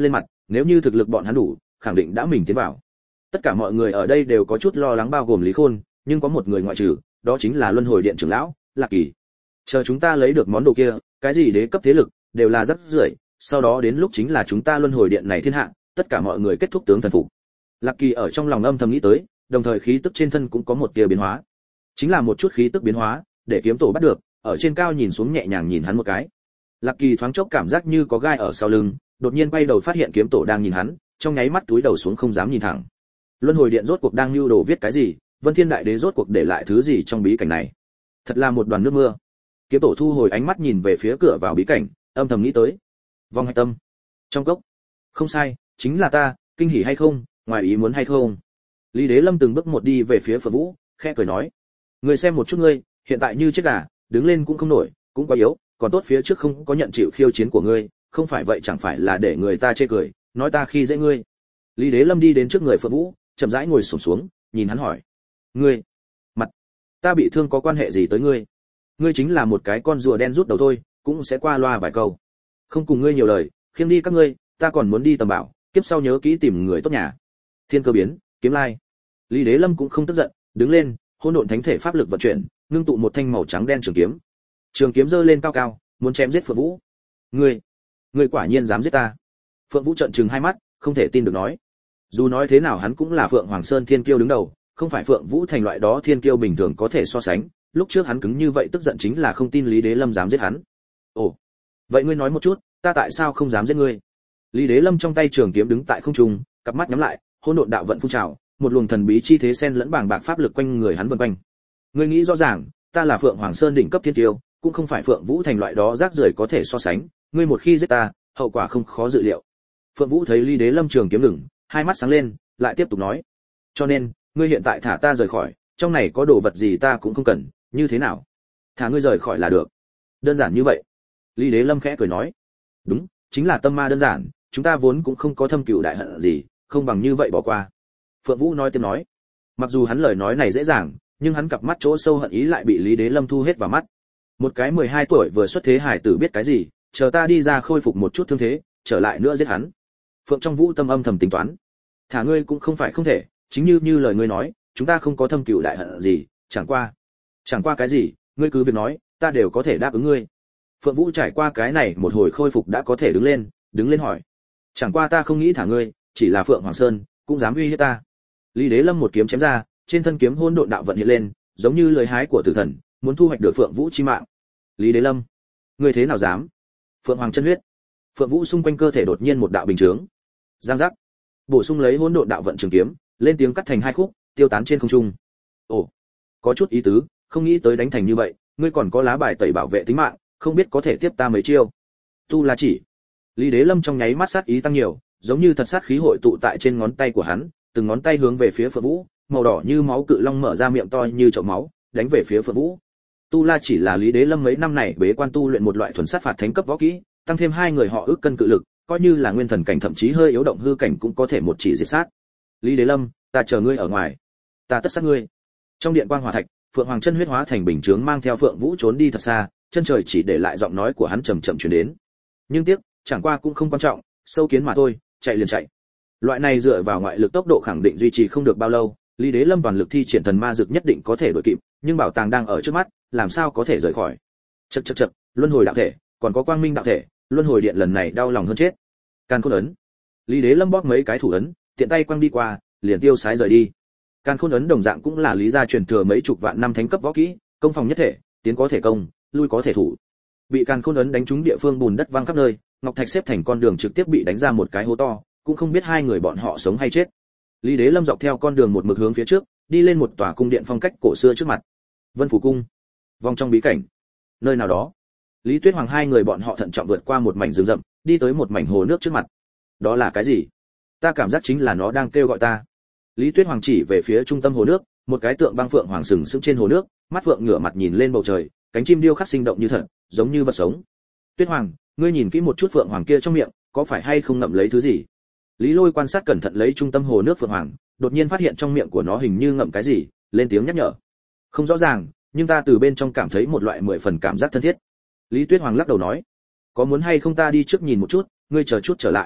A: nếu như thực lực bọn hắn đủ, khẳng định đã mình tiến vào. Tất cả mọi người ở đây đều có chút lo lắng bao gồm Lý Khôn, nhưng có một người ngoại trừ, đó chính là Luân Hồi Điện trưởng lão, Lạc Kỳ. Chờ chúng ta lấy được món đồ kia, cái gì đế cấp thế lực, đều là rất rưởi, sau đó đến lúc chính là chúng ta Luân Hồi Điện này thiên hạ, tất cả mọi người kết thúc tướng thần phục. Lạc Kỳ ở trong lòng âm thầm nghĩ tới, đồng thời khí tức trên thân cũng có một tia biến hóa. Chính là một chút khí tức biến hóa, để kiếm tổ bắt được, ở trên cao nhìn xuống nhẹ nhàng nhìn hắn một cái. Lạc Kỳ thoáng chốc cảm giác như có gai ở sau lưng, đột nhiên quay đầu phát hiện kiếm tổ đang nhìn hắn, trong nháy mắt túi đầu xuống không dám nhìn thẳng. Luân Hồi Điện rốt cuộc đang lưu đồ viết cái gì, Vân Thiên Đại Đế rốt cuộc để lại thứ gì trong bí cảnh này? Thật là một đoàn nước mưa. Kiếm tổ thu hồi ánh mắt nhìn về phía cửa vào bí cảnh, âm thầm nghĩ tới. Vong hạch tâm. Trong cốc. Không sai, chính là ta, kinh hỉ hay không, ngoài ý muốn hay không. Lý Đế Lâm từng bước một đi về phía Phượng Vũ, khẽ cười nói: "Ngươi xem một chút ngươi, hiện tại như chết gà, đứng lên cũng không nổi, cũng quá yếu, còn tốt phía trước không có nhận chịu khiêu chiến của ngươi, không phải vậy chẳng phải là để người ta chê cười, nói ta khi dễ ngươi." Lý Đế Lâm đi đến trước người Phượng Vũ, chậm rãi ngồi xổm xuống, nhìn hắn hỏi: "Ngươi, mặt, ta bị thương có quan hệ gì tới ngươi? Ngươi chính là một cái con rùa đen rút đầu thôi, cũng sẽ qua loa vài câu. Không cùng ngươi nhiều lời, khiêng đi các ngươi, ta còn muốn đi tầm bảo, kiếp sau nhớ kỹ tìm người tốt nhà." Thiên cơ biến, kiếm lai. Lý Đế Lâm cũng không tức giận, đứng lên, hỗn độn thánh thể pháp lực vận chuyển, ngưng tụ một thanh màu trắng đen trường kiếm. Trường kiếm giơ lên cao cao, muốn chém giết Phượng Vũ. "Ngươi, ngươi quả nhiên dám giết ta?" Phượng Vũ trợn trừng hai mắt, không thể tin được nói. Dù nói thế nào hắn cũng là Phượng Hoàng Sơn thiên kiêu đứng đầu, không phải Phượng Vũ thành loại đó thiên kiêu bình thường có thể so sánh, lúc trước hắn cứng như vậy tức giận chính là không tin Lý Đế Lâm dám giết hắn. "Ồ, vậy ngươi nói một chút, ta tại sao không dám giết ngươi?" Lý Đế Lâm trong tay trường kiếm đứng tại không trung, cặp mắt nhắm lại, hỗn độn đạo vận phun trào, một luồng thần bí chi thế xen lẫn bàng bạc pháp lực quanh người hắn vần quanh. "Ngươi nghĩ rõ ràng, ta là Phượng Hoàng Sơn đỉnh cấp thiên kiêu, cũng không phải Phượng Vũ thành loại đó rác rưởi có thể so sánh, ngươi một khi giết ta, hậu quả không khó dự liệu." Phượng Vũ thấy Lý Đế Lâm trường kiếm ngừng, hai mắt sáng lên, lại tiếp tục nói: "Cho nên, ngươi hiện tại thả ta rời khỏi, trong này có đồ vật gì ta cũng không cần, như thế nào? Thả ngươi rời khỏi là được." "Đơn giản như vậy?" Lý Đế Lâm khẽ cười nói. "Đúng, chính là tâm ma đơn giản, chúng ta vốn cũng không có thâm cừu đại hận gì, không bằng như vậy bỏ qua." Phượng Vũ nói tiếp nói. Mặc dù hắn lời nói này dễ dàng, nhưng hắn cặp mắt chỗ sâu hận ý lại bị Lý Đế Lâm thu hết vào mắt. Một cái mười hai tuổi vừa xuất thế hải tử biết cái gì, chờ ta đi ra khôi phục một chút thương thế, trở lại nữa giết hắn. Phượng trong Vũ tâm âm thầm tính toán. Thả ngươi cũng không phải không thể, chính như như lời ngươi nói, chúng ta không có thâm cừu đại hận gì, chẳng qua. Chẳng qua cái gì, ngươi cứ việc nói, ta đều có thể đáp ứng ngươi. Phượng Vũ trải qua cái này một hồi khôi phục đã có thể đứng lên, đứng lên hỏi. Chẳng qua ta không nghĩ thả ngươi, chỉ là Phượng Hoàng Sơn, cũng dám uy hiếp ta. Lý Đế Lâm một kiếm chém ra, trên thân kiếm hỗn độn đạo vận hiện lên, giống như lời hái của tử thần, muốn thu hoạch được Phượng Vũ chi mạng. Lý Đế Lâm, ngươi thế nào dám? Phượng Hoàng chân huyết. Phượng Vũ xung quanh cơ thể đột nhiên một đạo bình chướng. Giang giác. Bổ sung lấy hỗn độn đạo vận trường kiếm, lên tiếng cắt thành hai khúc, tiêu tán trên không trung. Ồ, có chút ý tứ, không nghĩ tới đánh thành như vậy, ngươi còn có lá bài tẩy bảo vệ tính mạng, không biết có thể tiếp ta mấy chiêu. Tu La chỉ. Lý Đế Lâm trong nháy mắt sát ý tăng nhiều, giống như thật sát khí hội tụ tại trên ngón tay của hắn, từng ngón tay hướng về phía Phượng Vũ, màu đỏ như máu cự long mở ra miệng to như chậu máu, đánh về phía Phượng Vũ. Tu La chỉ là Lý Đế Lâm mấy năm này bế quan tu luyện một loại thuần sát phạt thánh cấp võ kỹ, tăng thêm hai người họ ước cân cự lực, coi như là nguyên thần cảnh thậm chí hơi yếu động hư cảnh cũng có thể một chỉ diệt sát. Lý Đế Lâm, ta chờ ngươi ở ngoài, ta tất sát ngươi. Trong điện quang hỏa thạch, Phượng Hoàng chân huyết hóa thành bình chướng mang theo Phượng Vũ trốn đi thật xa, chân trời chỉ để lại giọng nói của hắn chậm chậm truyền đến. Nhưng tiếc, chẳng qua cũng không quan trọng, sâu kiến mà thôi, chạy liền chạy. Loại này dựa vào ngoại lực tốc độ khẳng định duy trì không được bao lâu, Lý Đế Lâm toàn lực thi triển thần ma dược nhất định có thể đuổi kịp, nhưng bảo tàng đang ở trước mắt, làm sao có thể rời khỏi. Chậc chậc chậc, luân hồi đạo thể, còn có quang minh đạo thể, luân hồi điện lần này đau lòng hơn chết. Càn Khôn ấn. Lý Đế Lâm bóp mấy cái thủ ấn, tiện tay quăng đi qua, liền tiêu sái rời đi. Càn Khôn ấn đồng dạng cũng là Lý gia truyền thừa mấy chục vạn năm thánh cấp võ kỹ, công phòng nhất thể, tiến có thể công, lui có thể thủ. Bị Càn Khôn ấn đánh trúng địa phương bùn đất văng khắp nơi, ngọc thạch xếp thành con đường trực tiếp bị đánh ra một cái hố to, cũng không biết hai người bọn họ sống hay chết. Lý Đế Lâm dọc theo con đường một mực hướng phía trước, đi lên một tòa cung điện phong cách cổ xưa trước mặt. Vân Phủ cung. Vòng trong bí cảnh. Nơi nào đó, Lý Tuyết Hoàng hai người bọn họ thận trọng vượt qua một mảnh rừng rậm, đi tới một mảnh hồ nước trước mặt. Đó là cái gì? Ta cảm giác chính là nó đang kêu gọi ta. Lý Tuyết Hoàng chỉ về phía trung tâm hồ nước, một cái tượng băng phượng hoàng sừng sững trên hồ nước, mắt phượng ngửa mặt nhìn lên bầu trời, cánh chim điêu khắc sinh động như thật, giống như vật sống. Tuyết Hoàng, ngươi nhìn kỹ một chút phượng hoàng kia trong miệng, có phải hay không ngậm lấy thứ gì? Lý Lôi quan sát cẩn thận lấy trung tâm hồ nước phượng hoàng, đột nhiên phát hiện trong miệng của nó hình như ngậm cái gì, lên tiếng nhắc nhở. Không rõ ràng, nhưng ta từ bên trong cảm thấy một loại mười phần cảm giác thân thiết. Lý Tuyết Hoàng lắc đầu nói, có muốn hay không ta đi trước nhìn một chút, ngươi chờ chút trở lại.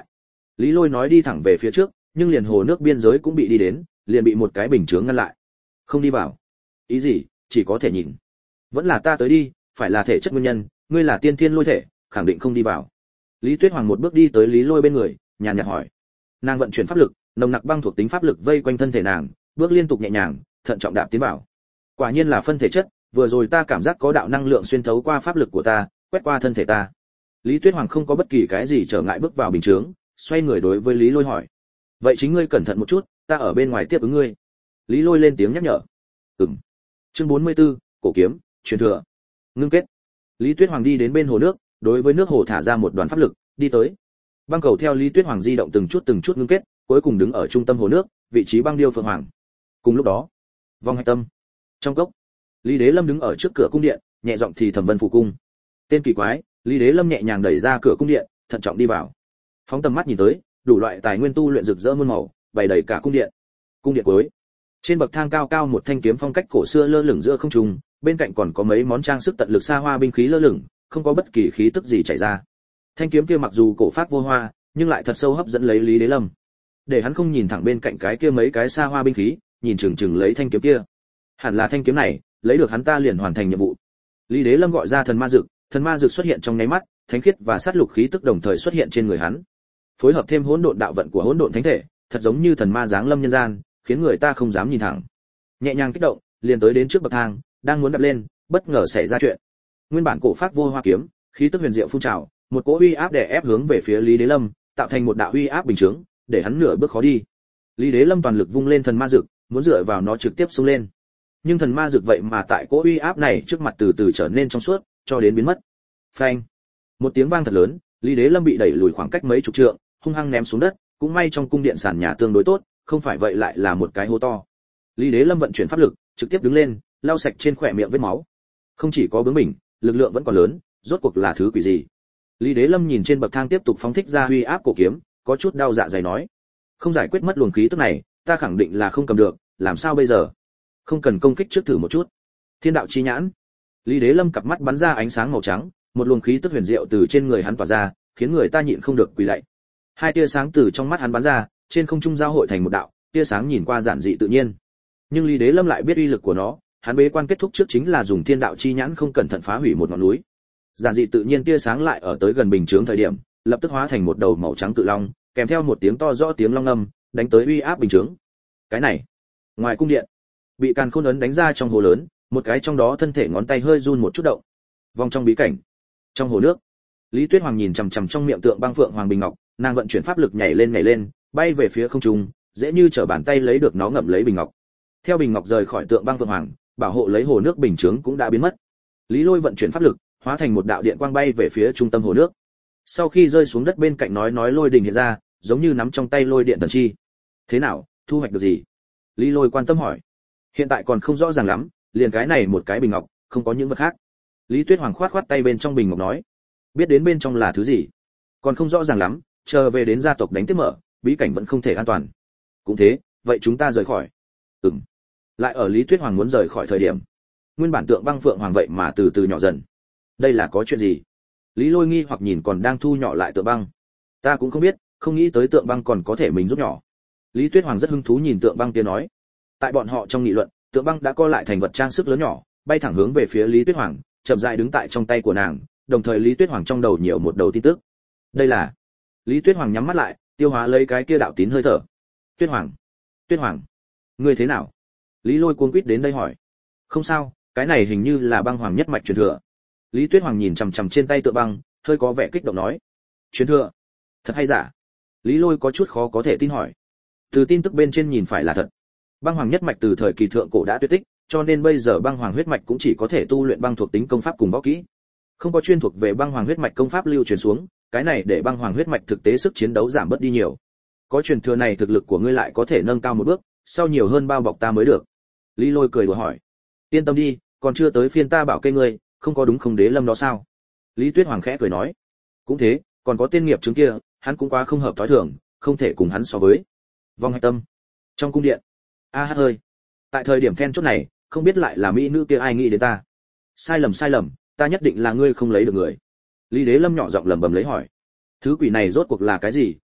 A: Lý Lôi nói đi thẳng về phía trước, nhưng liền hồ nước biên giới cũng bị đi đến, liền bị một cái bình chướng ngăn lại. Không đi vào. Ý gì? Chỉ có thể nhìn. Vẫn là ta tới đi, phải là thể chất nguyên nhân, ngươi là tiên thiên lôi thể, khẳng định không đi vào. Lý Tuyết Hoàng một bước đi tới Lý Lôi bên người, nhàn nhạt hỏi. Nàng vận chuyển pháp lực, nồng nặc băng thuộc tính pháp lực vây quanh thân thể nàng, bước liên tục nhẹ nhàng, thận trọng đạp tiến vào. Quả nhiên là phân thể chất, vừa rồi ta cảm giác có đạo năng lượng xuyên thấu qua pháp lực của ta, quét qua thân thể ta. Lý Tuyết Hoàng không có bất kỳ cái gì trở ngại bước vào bình chướng, xoay người đối với Lý Lôi hỏi. Vậy chính ngươi cẩn thận một chút, ta ở bên ngoài tiếp ứng ngươi. Lý Lôi lên tiếng nhắc nhở. Ừm. Chương bốn mươi tư, cổ kiếm, truyền thừa. Ngưng kết. Lý Tuyết Hoàng đi đến bên hồ nước, đối với nước hồ thả ra một đoàn pháp lực, đi tới. Băng cầu theo Lý Tuyết Hoàng di động từng chút từng chút ngưng kết, cuối cùng đứng ở trung tâm hồ nước, vị trí băng điêu phượng hoàng. Cùng lúc đó, vòng hạch tâm, trong cốc, Lý Đế Lâm đứng ở trước cửa cung điện, nhẹ giọng thì thầm vân phủ cung. Tên kỳ quái, Lý Đế Lâm nhẹ nhàng đẩy ra cửa cung điện, thận trọng đi vào. Phóng tầm mắt nhìn tới, đủ loại tài nguyên tu luyện rực rỡ muôn màu, bày đầy cả cung điện. Cung điện cuối, trên bậc thang cao cao một thanh kiếm phong cách cổ xưa lơ lửng giữa không trung, bên cạnh còn có mấy món trang sức tận lực xa hoa binh khí lơ lửng, không có bất kỳ khí tức gì chảy ra. Thanh kiếm kia mặc dù cổ phác vô hoa, nhưng lại thật sâu hấp dẫn lấy Lý Đế Lâm. Để hắn không nhìn thẳng bên cạnh cái kia mấy cái xa hoa binh khí, nhìn chừng chừng lấy thanh kiếm kia. Hẳn là thanh kiếm này, lấy được hắn ta liền hoàn thành nhiệm vụ. Lý Đế Lâm gọi ra thần ma dược, thần ma dược xuất hiện trong nháy mắt, thánh khiết và sát lục khí tức đồng thời xuất hiện trên người hắn. Phối hợp thêm hỗn độn đạo vận của hỗn độn thánh thể, thật giống như thần ma giáng lâm nhân gian, khiến người ta không dám nhìn thẳng. Nhẹ nhàng kích động, liền tới đến trước bậc thang, đang muốn đạp lên, bất ngờ xảy ra chuyện. Nguyên bản cổ pháp vô hoa kiếm, khí tức huyền diệu phun trào, một cỗ uy áp đè ép hướng về phía Lý Đế Lâm, tạo thành một đạo uy áp bình chướng, để hắn nửa bước khó đi. Lý Đế Lâm toàn lực vung lên thần ma dược, muốn dựa vào nó trực tiếp xông lên. Nhưng thần ma dược vậy mà tại cỗ uy áp này trước mặt từ từ trở nên trong suốt, cho đến biến mất. Phanh! Một tiếng vang thật lớn, Lý Đế Lâm bị đẩy lùi khoảng cách mấy chục trượng, hung hăng ném xuống đất, cũng may trong cung điện sàn nhà tương đối tốt, không phải vậy lại là một cái hố to. Lý Đế Lâm vận chuyển pháp lực, trực tiếp đứng lên, lau sạch trên khỏe miệng vết máu. Không chỉ có bướng bỉnh, lực lượng vẫn còn lớn, rốt cuộc là thứ quỷ gì? Lý Đế Lâm nhìn trên bậc thang tiếp tục phóng thích ra uy áp cổ kiếm, có chút đau dạ dày nói: "Không giải quyết mất luồng khí tức này, ta khẳng định là không cầm được, làm sao bây giờ? Không cần công kích trước thử một chút." Thiên đạo chi nhãn. Lý Đế Lâm cặp mắt bắn ra ánh sáng màu trắng, một luồng khí tức huyền diệu từ trên người hắn tỏa ra, khiến người ta nhịn không được quỳ lạy. Hai tia sáng từ trong mắt hắn bắn ra, trên không trung giao hội thành một đạo, tia sáng nhìn qua giản dị tự nhiên. Nhưng Lý Đế Lâm lại biết uy lực của nó, hắn bế quan kết thúc trước chính là dùng thiên đạo chi nhãn không cẩn thận phá hủy một ngọn núi. Giản dị tự nhiên tia sáng lại ở tới gần bình chướng thời điểm, lập tức hóa thành một đầu màu trắng cự long, kèm theo một tiếng to rõ tiếng long ngâm, đánh tới uy áp bình chướng. Cái này, ngoài cung điện, bị Càn Khôn ấn đánh ra trong hồ lớn, một cái trong đó thân thể ngón tay hơi run một chút động. Vòng trong bí cảnh, trong hồ nước, Lý Tuyết Hoàng nhìn chằm chằm trong miệng tượng băng phượng hoàng bình ngọc, nàng vận chuyển pháp lực nhảy lên nhảy lên, bay về phía không trung, dễ như trở bàn tay lấy được nó ngậm lấy bình ngọc. Theo bình ngọc rời khỏi tượng băng phượng hoàng, bảo hộ lấy hồ nước bình chướng cũng đã biến mất. Lý Lôi vận chuyển pháp lực, hóa thành một đạo điện quang bay về phía trung tâm hồ nước. Sau khi rơi xuống đất bên cạnh nói nói lôi đình hiện ra, giống như nắm trong tay lôi điện thần chi. Thế nào, thu hoạch được gì? Lý Lôi quan tâm hỏi. Hiện tại còn không rõ ràng lắm, liền cái này một cái bình ngọc, không có những vật khác. Lý Tuyết Hoàng khoát khoát tay bên trong bình ngọc nói. Biết đến bên trong là thứ gì? Còn không rõ ràng lắm, chờ về đến gia tộc đánh tiếp mở, bí cảnh vẫn không thể an toàn. Cũng thế, vậy chúng ta rời khỏi. Ừm. Lại ở Lý Tuyết Hoàng muốn rời khỏi thời điểm, nguyên bản tượng băng phượng hoàng vậy mà từ từ nhỏ dần. Đây là có chuyện gì? Lý Lôi nghi hoặc nhìn còn đang thu nhỏ lại tượng băng. Ta cũng không biết, không nghĩ tới tượng băng còn có thể mình rút nhỏ. Lý Tuyết Hoàng rất hứng thú nhìn tượng băng kia nói. Tại bọn họ trong nghị luận, tượng băng đã co lại thành vật trang sức lớn nhỏ, bay thẳng hướng về phía Lý Tuyết Hoàng, chậm rãi đứng tại trong tay của nàng, đồng thời Lý Tuyết Hoàng trong đầu nhiều một đầu tin tức. Đây là... Lý Tuyết Hoàng nhắm mắt lại, tiêu hóa lấy cái kia đạo tín hơi thở. Tuyết Hoàng, Tuyết Hoàng, ngươi thế nào? Lý Lôi cuống quýt đến đây hỏi. Không sao, cái này hình như là băng hoàng nhất mạch truyền thừa. Lý Tuyết Hoàng nhìn chằm chằm trên tay tượng băng, hơi có vẻ kích động nói. Truyền thừa? Thật hay giả? Lý Lôi có chút khó có thể tin hỏi. Từ tin tức bên trên nhìn phải là thật. Băng hoàng nhất mạch từ thời kỳ thượng cổ đã tuyệt tích, cho nên bây giờ băng hoàng huyết mạch cũng chỉ có thể tu luyện băng thuộc tính công pháp cùng võ kỹ. Không có chuyên thuộc về băng hoàng huyết mạch công pháp lưu truyền xuống, cái này để băng hoàng huyết mạch thực tế sức chiến đấu giảm bớt đi nhiều. Có truyền thừa này thực lực của ngươi lại có thể nâng cao một bước, sau nhiều hơn bao bọc ta mới được. Lý Lôi cười đùa hỏi. Yên tâm đi, còn chưa tới phiên ta bảo kê ngươi, không có đúng không Đế Lâm đó sao? Lý Tuyết Hoàng khẽ cười nói. Cũng thế, còn có tiên nghiệp chứng kia, hắn cũng quá không hợp thói thường, không thể cùng hắn so với. Vong hạch tâm, trong cung điện. A hát ơi, tại thời điểm then chốt này, không biết lại là mỹ nữ kia ai nghĩ đến ta. Sai lầm sai lầm, ta nhất định là ngươi không lấy được người. Lý Đế Lâm nhỏ giọng lẩm bẩm lấy hỏi. Thứ quỷ này rốt cuộc là cái gì,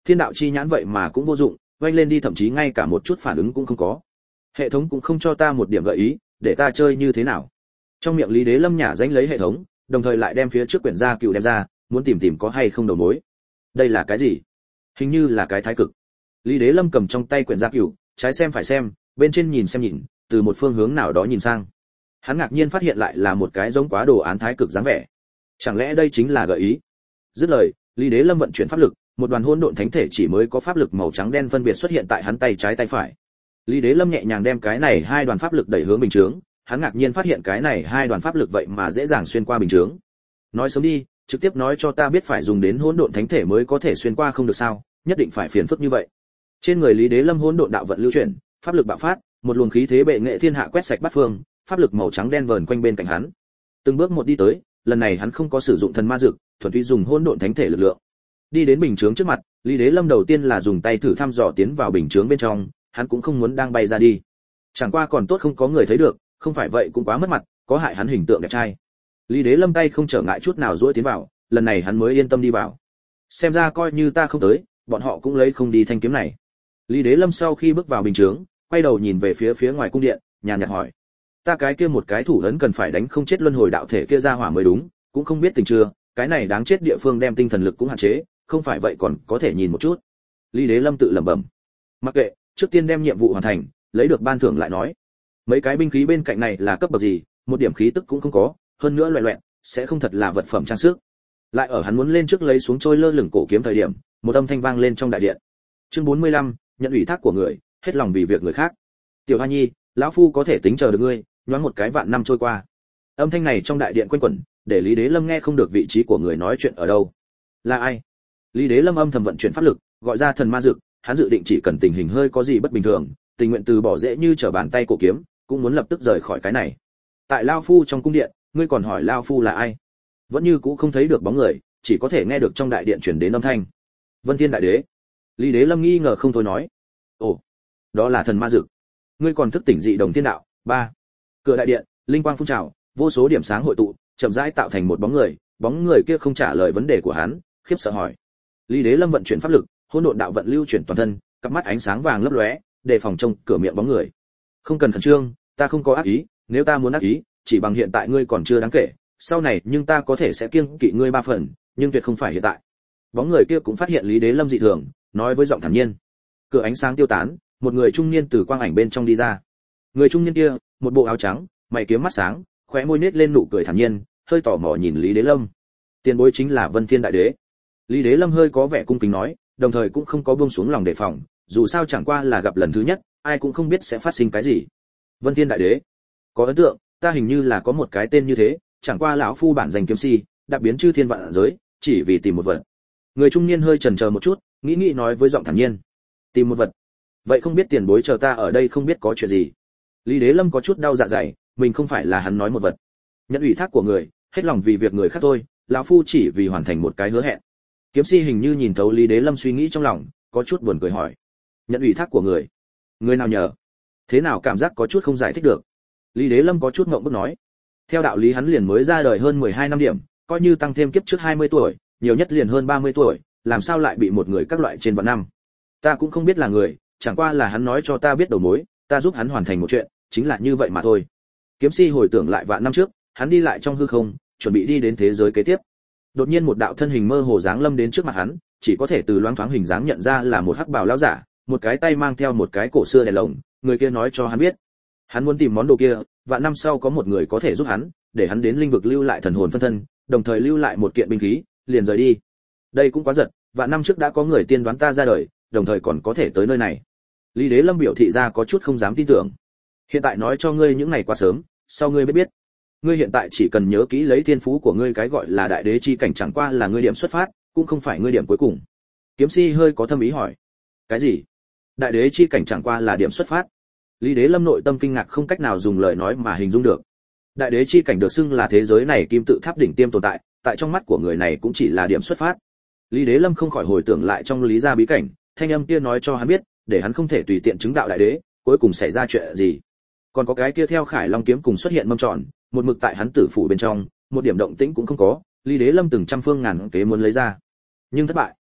A: thiên đạo chi nhãn vậy mà cũng vô dụng, vênh lên đi thậm chí ngay cả một chút phản ứng cũng không có. Hệ thống cũng không cho ta một điểm gợi ý, để ta chơi như thế nào. Trong miệng Lý Đế Lâm nhả danh lấy hệ thống, đồng thời lại đem phía trước quyển gia cựu đem ra, muốn tìm tìm có hay không đầu mối. Đây là cái gì? Hình như là cái thái cực. Lý Đế Lâm cầm trong tay quyển gia cựu, trái xem phải xem, bên trên nhìn xem nhìn, từ một phương hướng nào đó nhìn sang. Hắn ngạc nhiên phát hiện lại là một cái giống quá đồ án thái cực dáng vẻ. Chẳng lẽ đây chính là gợi ý? Dứt lời, Lý Đế Lâm vận chuyển pháp lực, một đoàn hỗn độn thánh thể chỉ mới có pháp lực màu trắng đen phân biệt xuất hiện tại hắn tay trái tay phải. Lý Đế Lâm nhẹ nhàng đem cái này hai đoàn pháp lực đẩy hướng bình chướng, hắn ngạc nhiên phát hiện cái này hai đoàn pháp lực vậy mà dễ dàng xuyên qua bình chướng. Nói sớm đi, trực tiếp nói cho ta biết phải dùng đến hỗn độn thánh thể mới có thể xuyên qua không được sao, nhất định phải phiền phức như vậy. Trên người Lý Đế Lâm hỗn độn đạo vận lưu chuyển, pháp lực bạo phát, một luồng khí thế bệ nghệ thiên hạ quét sạch bát phương, pháp lực màu trắng đen vờn quanh bên cạnh hắn. Từng bước một đi tới, lần này hắn không có sử dụng thần ma dược, thuần túy dùng hỗn độn thánh thể lực lượng. Đi đến bình chướng trước mặt, Lý Đế Lâm đầu tiên là dùng tay thử thăm dò tiến vào bình chướng bên trong, hắn cũng không muốn đang bay ra đi. Chẳng qua còn tốt không có người thấy được, không phải vậy cũng quá mất mặt, có hại hắn hình tượng đẹp trai. Lý Đế Lâm tay không trở ngại chút nào duỗi tiến vào, lần này hắn mới yên tâm đi vào. Xem ra coi như ta không tới, bọn họ cũng lấy không đi thanh kiếm này. Lý Đế Lâm sau khi bước vào bình chướng, quay đầu nhìn về phía phía ngoài cung điện, nhàn nhạt hỏi: "Ta cái kia một cái thủ ấn cần phải đánh không chết luân hồi đạo thể kia ra hỏa mới đúng, cũng không biết tình chưa, cái này đáng chết địa phương đem tinh thần lực cũng hạn chế, không phải vậy còn có thể nhìn một chút." Lý Đế Lâm tự lẩm bẩm. Mặc kệ, trước tiên đem nhiệm vụ hoàn thành, lấy được ban thưởng lại nói. Mấy cái binh khí bên cạnh này là cấp bậc gì, một điểm khí tức cũng không có, hơn nữa loẹt loẹt, sẽ không thật là vật phẩm trang sức. Lại ở hắn muốn lên trước lấy xuống trôi lơ lửng cổ kiếm thời điểm, một âm thanh vang lên trong đại điện. Chương bốn mươi lăm, nhận ủy thác của người, hết lòng vì việc người khác. Tiểu Hoa Nhi, lão phu có thể tính chờ được ngươi, nhoáng một cái vạn năm trôi qua. Âm thanh này trong đại điện quanh quẩn, để Lý Đế Lâm nghe không được vị trí của người nói chuyện ở đâu. Là ai? Lý Đế Lâm âm thầm vận chuyển pháp lực, gọi ra thần ma dược, hắn dự định chỉ cần tình hình hơi có gì bất bình thường, tình nguyện từ bỏ dễ như trở bàn tay cổ kiếm, cũng muốn lập tức rời khỏi cái này. Tại lão phu trong cung điện, ngươi còn hỏi lão phu là ai? Vẫn như cũ không thấy được bóng người, chỉ có thể nghe được trong đại điện truyền đến âm thanh. Vân Thiên Đại Đế. Lý Đế Lâm nghi ngờ không thôi nói: "Ồ, đó là thần ma dược. Ngươi còn thức tỉnh dị đồng thiên đạo?" Ba. Cửa đại điện, linh quang phun trào, vô số điểm sáng hội tụ, chậm rãi tạo thành một bóng người, bóng người kia không trả lời vấn đề của hắn, khiếp sợ hỏi. Lý Đế Lâm vận chuyển pháp lực, hỗn độn đạo vận lưu chuyển toàn thân, cặp mắt ánh sáng vàng lấp lóe, đề phòng trông cửa miệng bóng người. "Không cần khẩn trương, ta không có ác ý, nếu ta muốn ác ý, chỉ bằng hiện tại ngươi còn chưa đáng kể, sau này nhưng ta có thể sẽ kiêng kỵ ngươi ba phần, nhưng tuyệt không phải hiện tại." Bóng người kia cũng phát hiện Lý Đế Lâm dị thường, nói với giọng thản nhiên. Cửa ánh sáng tiêu tán, một người trung niên từ quang ảnh bên trong đi ra. Người trung niên kia, một bộ áo trắng, mày kiếm mắt sáng, khóe môi nết lên nụ cười thản nhiên, hơi tò mò nhìn Lý Đế Lâm. Tiền bối chính là Vân Thiên Đại Đế. Lý Đế Lâm hơi có vẻ cung kính nói, đồng thời cũng không có buông xuống lòng đề phòng, dù sao chẳng qua là gặp lần thứ nhất, ai cũng không biết sẽ phát sinh cái gì. Vân Thiên Đại Đế, có ấn tượng, ta hình như là có một cái tên như thế, chẳng qua lão phu bản danh kiếm si, đặc biến chư thiên vạn giới, chỉ vì tìm một vật. Người trung niên hơi chần chờ một chút, nghĩ nghĩ nói với giọng thản nhiên, tìm một vật. Vậy không biết tiền bối chờ ta ở đây không biết có chuyện gì. Lý Đế Lâm có chút đau dạ dày, mình không phải là hắn nói một vật. Nhận ủy thác của người, hết lòng vì việc người khác thôi, lão phu chỉ vì hoàn thành một cái hứa hẹn. Kiếm si hình như nhìn thấu Lý Đế Lâm suy nghĩ trong lòng, có chút buồn cười hỏi, nhận ủy thác của người, người nào nhờ? Thế nào cảm giác có chút không giải thích được. Lý Đế Lâm có chút ngượng bức nói, theo đạo lý hắn liền mới ra đời hơn mười hai năm điểm, coi như tăng thêm kiếp trước hai mươi tuổi, nhiều nhất liền hơn ba mươi tuổi, làm sao lại bị một người các loại trên vạn năm. Ta cũng không biết là người, chẳng qua là hắn nói cho ta biết đầu mối, ta giúp hắn hoàn thành một chuyện, chính là như vậy mà thôi. Kiếm si hồi tưởng lại vạn năm trước, hắn đi lại trong hư không, chuẩn bị đi đến thế giới kế tiếp. Đột nhiên một đạo thân hình mơ hồ dáng lâm đến trước mặt hắn, chỉ có thể từ loáng thoáng hình dáng nhận ra là một hắc bào lão giả, một cái tay mang theo một cái cổ xưa đèn lồng, người kia nói cho hắn biết, hắn muốn tìm món đồ kia, vạn năm sau có một người có thể giúp hắn, để hắn đến linh vực lưu lại thần hồn phân thân, đồng thời lưu lại một kiện binh khí, liền rời đi. Đây cũng quá giật, vạn năm trước đã có người tiên đoán ta ra đời, đồng thời còn có thể tới nơi này. Lý Đế Lâm biểu thị ra có chút không dám tin tưởng. Hiện tại nói cho ngươi những ngày quá sớm, sau ngươi biết biết. Ngươi hiện tại chỉ cần nhớ kỹ lấy thiên phú của ngươi, cái gọi là đại đế chi cảnh chẳng qua là ngươi điểm xuất phát, cũng không phải ngươi điểm cuối cùng. Kiếm si hơi có thâm ý hỏi, cái gì? Đại đế chi cảnh chẳng qua là điểm xuất phát? Lý Đế Lâm nội tâm kinh ngạc không cách nào dùng lời nói mà hình dung được. Đại đế chi cảnh được xưng là thế giới này kim tự tháp đỉnh tiêm tồn tại, tại trong mắt của người này cũng chỉ là điểm xuất phát. Lý Đế Lâm không khỏi hồi tưởng lại trong lý gia bí cảnh, thanh âm kia nói cho hắn biết, để hắn không thể tùy tiện chứng đạo đại đế, cuối cùng xảy ra chuyện gì. Còn có cái kia theo Khải Long kiếm cùng xuất hiện mâm tròn, một mực tại hắn tử phủ bên trong, một điểm động tĩnh cũng không có, Lý Đế Lâm từng trăm phương ngàn kế muốn lấy ra, nhưng thất bại.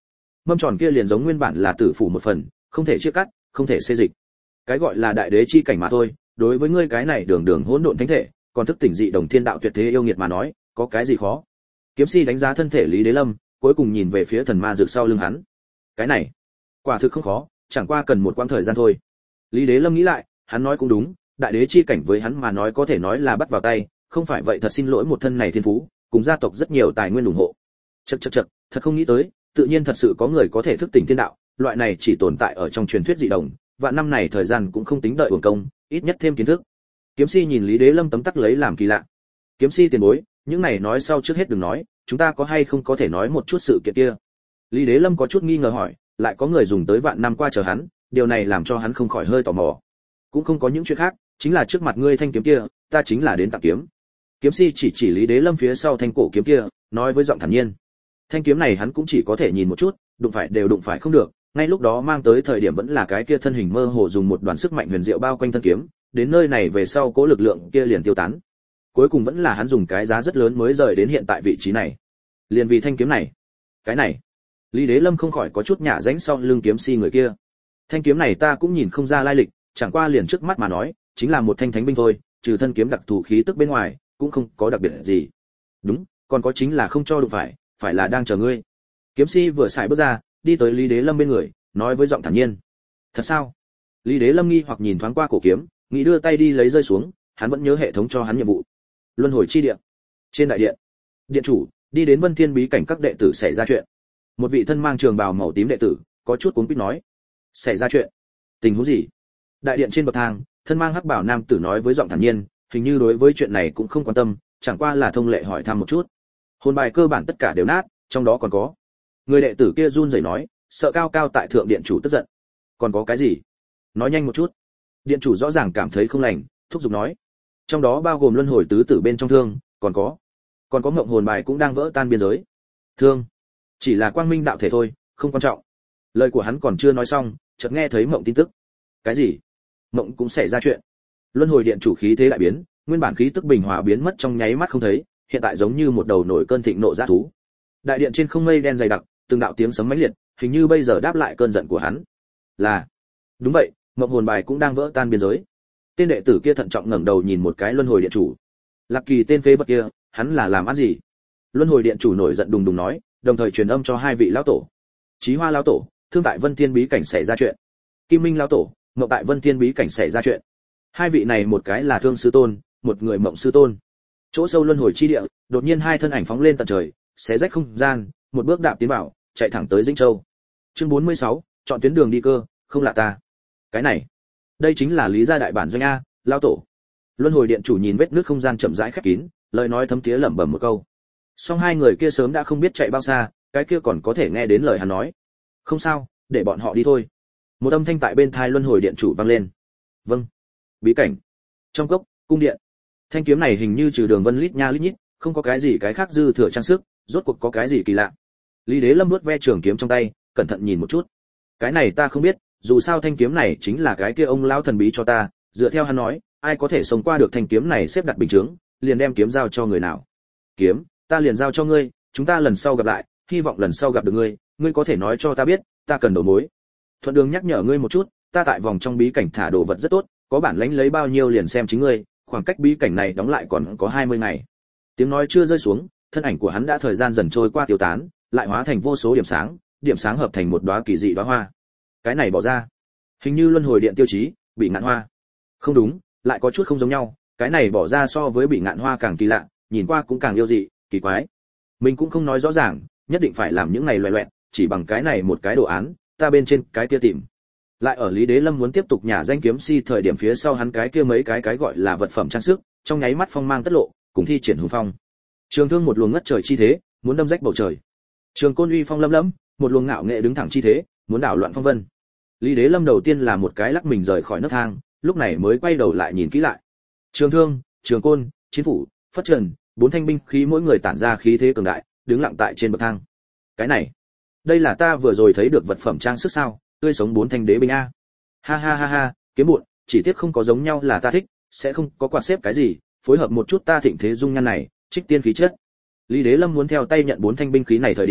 A: mâm tròn kia liền giống nguyên bản là tử phủ một phần, không thể chia cắt, không thể xê dịch. Cái gọi là đại đế chi cảnh mà thôi, đối với ngươi cái này đường đường hỗn độn thánh thể, còn thức tỉnh dị đồng thiên đạo tuyệt thế yêu nghiệt mà nói, có cái gì khó. Kiếm si đánh giá thân thể Lý Đế Lâm, cuối cùng nhìn về phía thần ma dược sau lưng hắn. Cái này, quả thực không khó, chẳng qua cần một quãng thời gian thôi. Lý Đế Lâm nghĩ lại, hắn nói cũng đúng, đại đế chi cảnh với hắn mà nói có thể nói là bắt vào tay, không phải vậy thật xin lỗi một thân này thiên phú, cùng gia tộc rất nhiều tài nguyên ủng hộ. Chậc chậc chậc, thật không nghĩ tới, tự nhiên thật sự có người có thể thức tỉnh thiên đạo, loại này chỉ tồn tại ở trong truyền thuyết dị đồng, và năm này thời gian cũng không tính đợi uổng công, ít nhất thêm kiến thức. Kiếm si nhìn Lý Đế Lâm tấm tắc lấy làm kỳ lạ. Kiếm si tiền bối, những này nói sau trước hết đừng nói, chúng ta có hay không có thể nói một chút sự kiện kia. Lý Đế Lâm có chút nghi ngờ hỏi, lại có người dùng tới vạn năm qua chờ hắn, điều này làm cho hắn không khỏi hơi tò mò. Cũng không có những chuyện khác, chính là trước mặt ngươi thanh kiếm kia, ta chính là đến tặng kiếm. Kiếm si chỉ chỉ Lý Đế Lâm phía sau thanh cổ kiếm kia, nói với giọng thản nhiên. Thanh kiếm này hắn cũng chỉ có thể nhìn một chút, đụng phải đều đụng phải không được, ngay lúc đó mang tới thời điểm vẫn là cái kia thân hình mơ hồ dùng một đoàn sức mạnh huyền diệu bao quanh thân kiếm, đến nơi này về sau cố lực lượng kia liền tiêu tán. Cuối cùng vẫn là hắn dùng cái giá rất lớn mới rời đến hiện tại vị trí này. Liền vì thanh kiếm này. Cái này. Lý Đế Lâm không khỏi có chút nhả rãnh sau lưng kiếm si người kia. Thanh kiếm này ta cũng nhìn không ra lai lịch, chẳng qua liền trước mắt mà nói, chính là một thanh thánh binh thôi, trừ thân kiếm đặc thù khí tức bên ngoài, cũng không có đặc biệt gì. Đúng, còn có chính là không cho đụng phải, phải là đang chờ ngươi. Kiếm si vừa xài bước ra, đi tới Lý Đế Lâm bên người, nói với giọng thản nhiên. Thật sao? Lý Đế Lâm nghi hoặc nhìn thoáng qua cổ kiếm, nghĩ đưa tay đi lấy rơi xuống, hắn vẫn nhớ hệ thống cho hắn nhiệm vụ. Luân hồi chi địa. Trên đại điện, điện chủ đi đến Vân Thiên bí cảnh các đệ tử xảy ra chuyện. Một vị thân mang trường bào màu tím đệ tử, có chút cuống quýt nói. Xảy ra chuyện? Tình huống gì? Đại điện trên bậc thang, thân mang hắc bảo nam tử nói với giọng thản nhiên, hình như đối với chuyện này cũng không quan tâm, chẳng qua là thông lệ hỏi thăm một chút. Hồn bài cơ bản tất cả đều nát, trong đó còn có. Người đệ tử kia run rẩy nói, sợ cao cao tại thượng điện chủ tức giận. Còn có cái gì? Nói nhanh một chút. Điện chủ rõ ràng cảm thấy không lành, thúc giục nói. Trong đó bao gồm luân hồi tứ tử bên trong thương, còn có, còn có mộng hồn bài cũng đang vỡ tan biên giới. Thương, chỉ là quang minh đạo thể thôi, không quan trọng. Lời của hắn còn chưa nói xong, chợt nghe thấy mộng tin tức. Cái gì? Mộng cũng xảy ra chuyện. Luân hồi điện chủ khí thế đại biến, nguyên bản khí tức bình hòa biến mất trong nháy mắt không thấy, hiện tại giống như một đầu nổi cơn thịnh nộ dã thú. Đại điện trên không mây đen dày đặc, từng đạo tiếng sấm mãnh liệt, hình như bây giờ đáp lại cơn giận của hắn. Là, đúng vậy, mộng hồn bài cũng đang vỡ tan biên giới. Tên đệ tử kia thận trọng ngẩng đầu nhìn một cái luân hồi điện chủ. Lạc Kỳ tên phế vật kia, hắn là làm ăn gì? Luân hồi điện chủ nổi giận đùng đùng nói, đồng thời truyền âm cho hai vị lão tổ. Chí Hoa lão tổ, thương tại Vân Thiên bí cảnh xảy ra chuyện. Kim Minh lão tổ, mộng tại Vân Thiên bí cảnh xảy ra chuyện. Hai vị này một cái là Thương sư tôn, một người Mộng sư tôn. Chỗ sâu luân hồi chi địa, đột nhiên hai thân ảnh phóng lên tận trời, xé rách không gian, một bước đạp tiến vào, chạy thẳng tới Dĩnh Châu. Chương bốn mươi sáu, chọn tuyến đường đi cơ, không lạ ta. Cái này, đây chính là Lý gia đại bản doanh a, lão tổ. Luân hồi điện chủ nhìn vết nước không gian chậm rãi khép kín, lời nói thấm tía lẩm bẩm một câu. Song hai người kia sớm đã không biết chạy bao xa, cái kia còn có thể nghe đến lời hắn nói. Không sao, để bọn họ đi thôi. Một âm thanh tại bên tai luân hồi điện chủ vang lên. Vâng. Bí cảnh. Trong cốc, cung điện. Thanh kiếm này hình như trừ đường vân lít nha lít nhít, không có cái gì cái khác dư thừa trang sức, rốt cuộc có cái gì kỳ lạ. Lý Đế Lâm vuốt ve trường kiếm trong tay, cẩn thận nhìn một chút. Cái này ta không biết, dù sao thanh kiếm này chính là cái kia ông lão thần bí cho ta, dựa theo hắn nói, ai có thể sống qua được thanh kiếm này xếp đặt bình chứng, liền đem kiếm giao cho người nào. Kiếm, ta liền giao cho ngươi, chúng ta lần sau gặp lại, hy vọng lần sau gặp được ngươi, ngươi có thể nói cho ta biết, ta cần đầu mối. Thuận đường nhắc nhở ngươi một chút, ta tại vòng trong bí cảnh thả đồ vật rất tốt, có bản lãnh lấy bao nhiêu liền xem chính ngươi, khoảng cách bí cảnh này đóng lại còn có hai mươi ngày. Tiếng nói chưa rơi xuống, thân ảnh của hắn đã thời gian dần trôi qua tiêu tán, lại hóa thành vô số điểm sáng, điểm sáng hợp thành một đóa kỳ dị đóa hoa. Cái này bỏ ra, hình như luân hồi điện tiêu chí, bị ngạn hoa. Không đúng, lại có chút không giống nhau, cái này bỏ ra so với bị ngạn hoa càng kỳ lạ, nhìn qua cũng càng yêu dị, kỳ quái. Mình cũng không nói rõ ràng, nhất định phải làm những này loè loẹt, chỉ bằng cái này một cái đồ án, ta bên trên cái kia tìm. Lại ở Lý Đế Lâm muốn tiếp tục nhả danh kiếm si thời điểm phía sau hắn cái kia mấy cái cái gọi là vật phẩm trang sức, trong nháy mắt phong mang tất lộ, cùng thi triển hùng phong. Trường thương một luồng ngất trời chi thế, muốn đâm rách bầu trời. Trường côn uy phong lâm lâm, một luồng ngạo nghệ đứng thẳng chi thế, muốn đảo loạn phong vân. Lý Đế Lâm đầu tiên là một cái lắc mình rời khỏi nấc thang, lúc này mới quay đầu lại nhìn kỹ lại. Trường thương, trường côn, chiến phủ, phất trần, bốn thanh binh khí mỗi người tản ra khí thế cường đại, đứng lặng tại trên bậc thang. Cái này, đây là ta vừa rồi thấy được vật phẩm trang sức sao? Tươi sống bốn thanh đế binh a. Ha ha ha ha, kiếm buồn, chỉ tiếc không có giống nhau là ta thích, sẽ không có quạt xếp cái gì, phối hợp một chút ta thịnh thế dung nhan này, trích tiên khí chất. Lý Đế Lâm muốn theo tay nhận bốn thanh binh khí này thời điểm,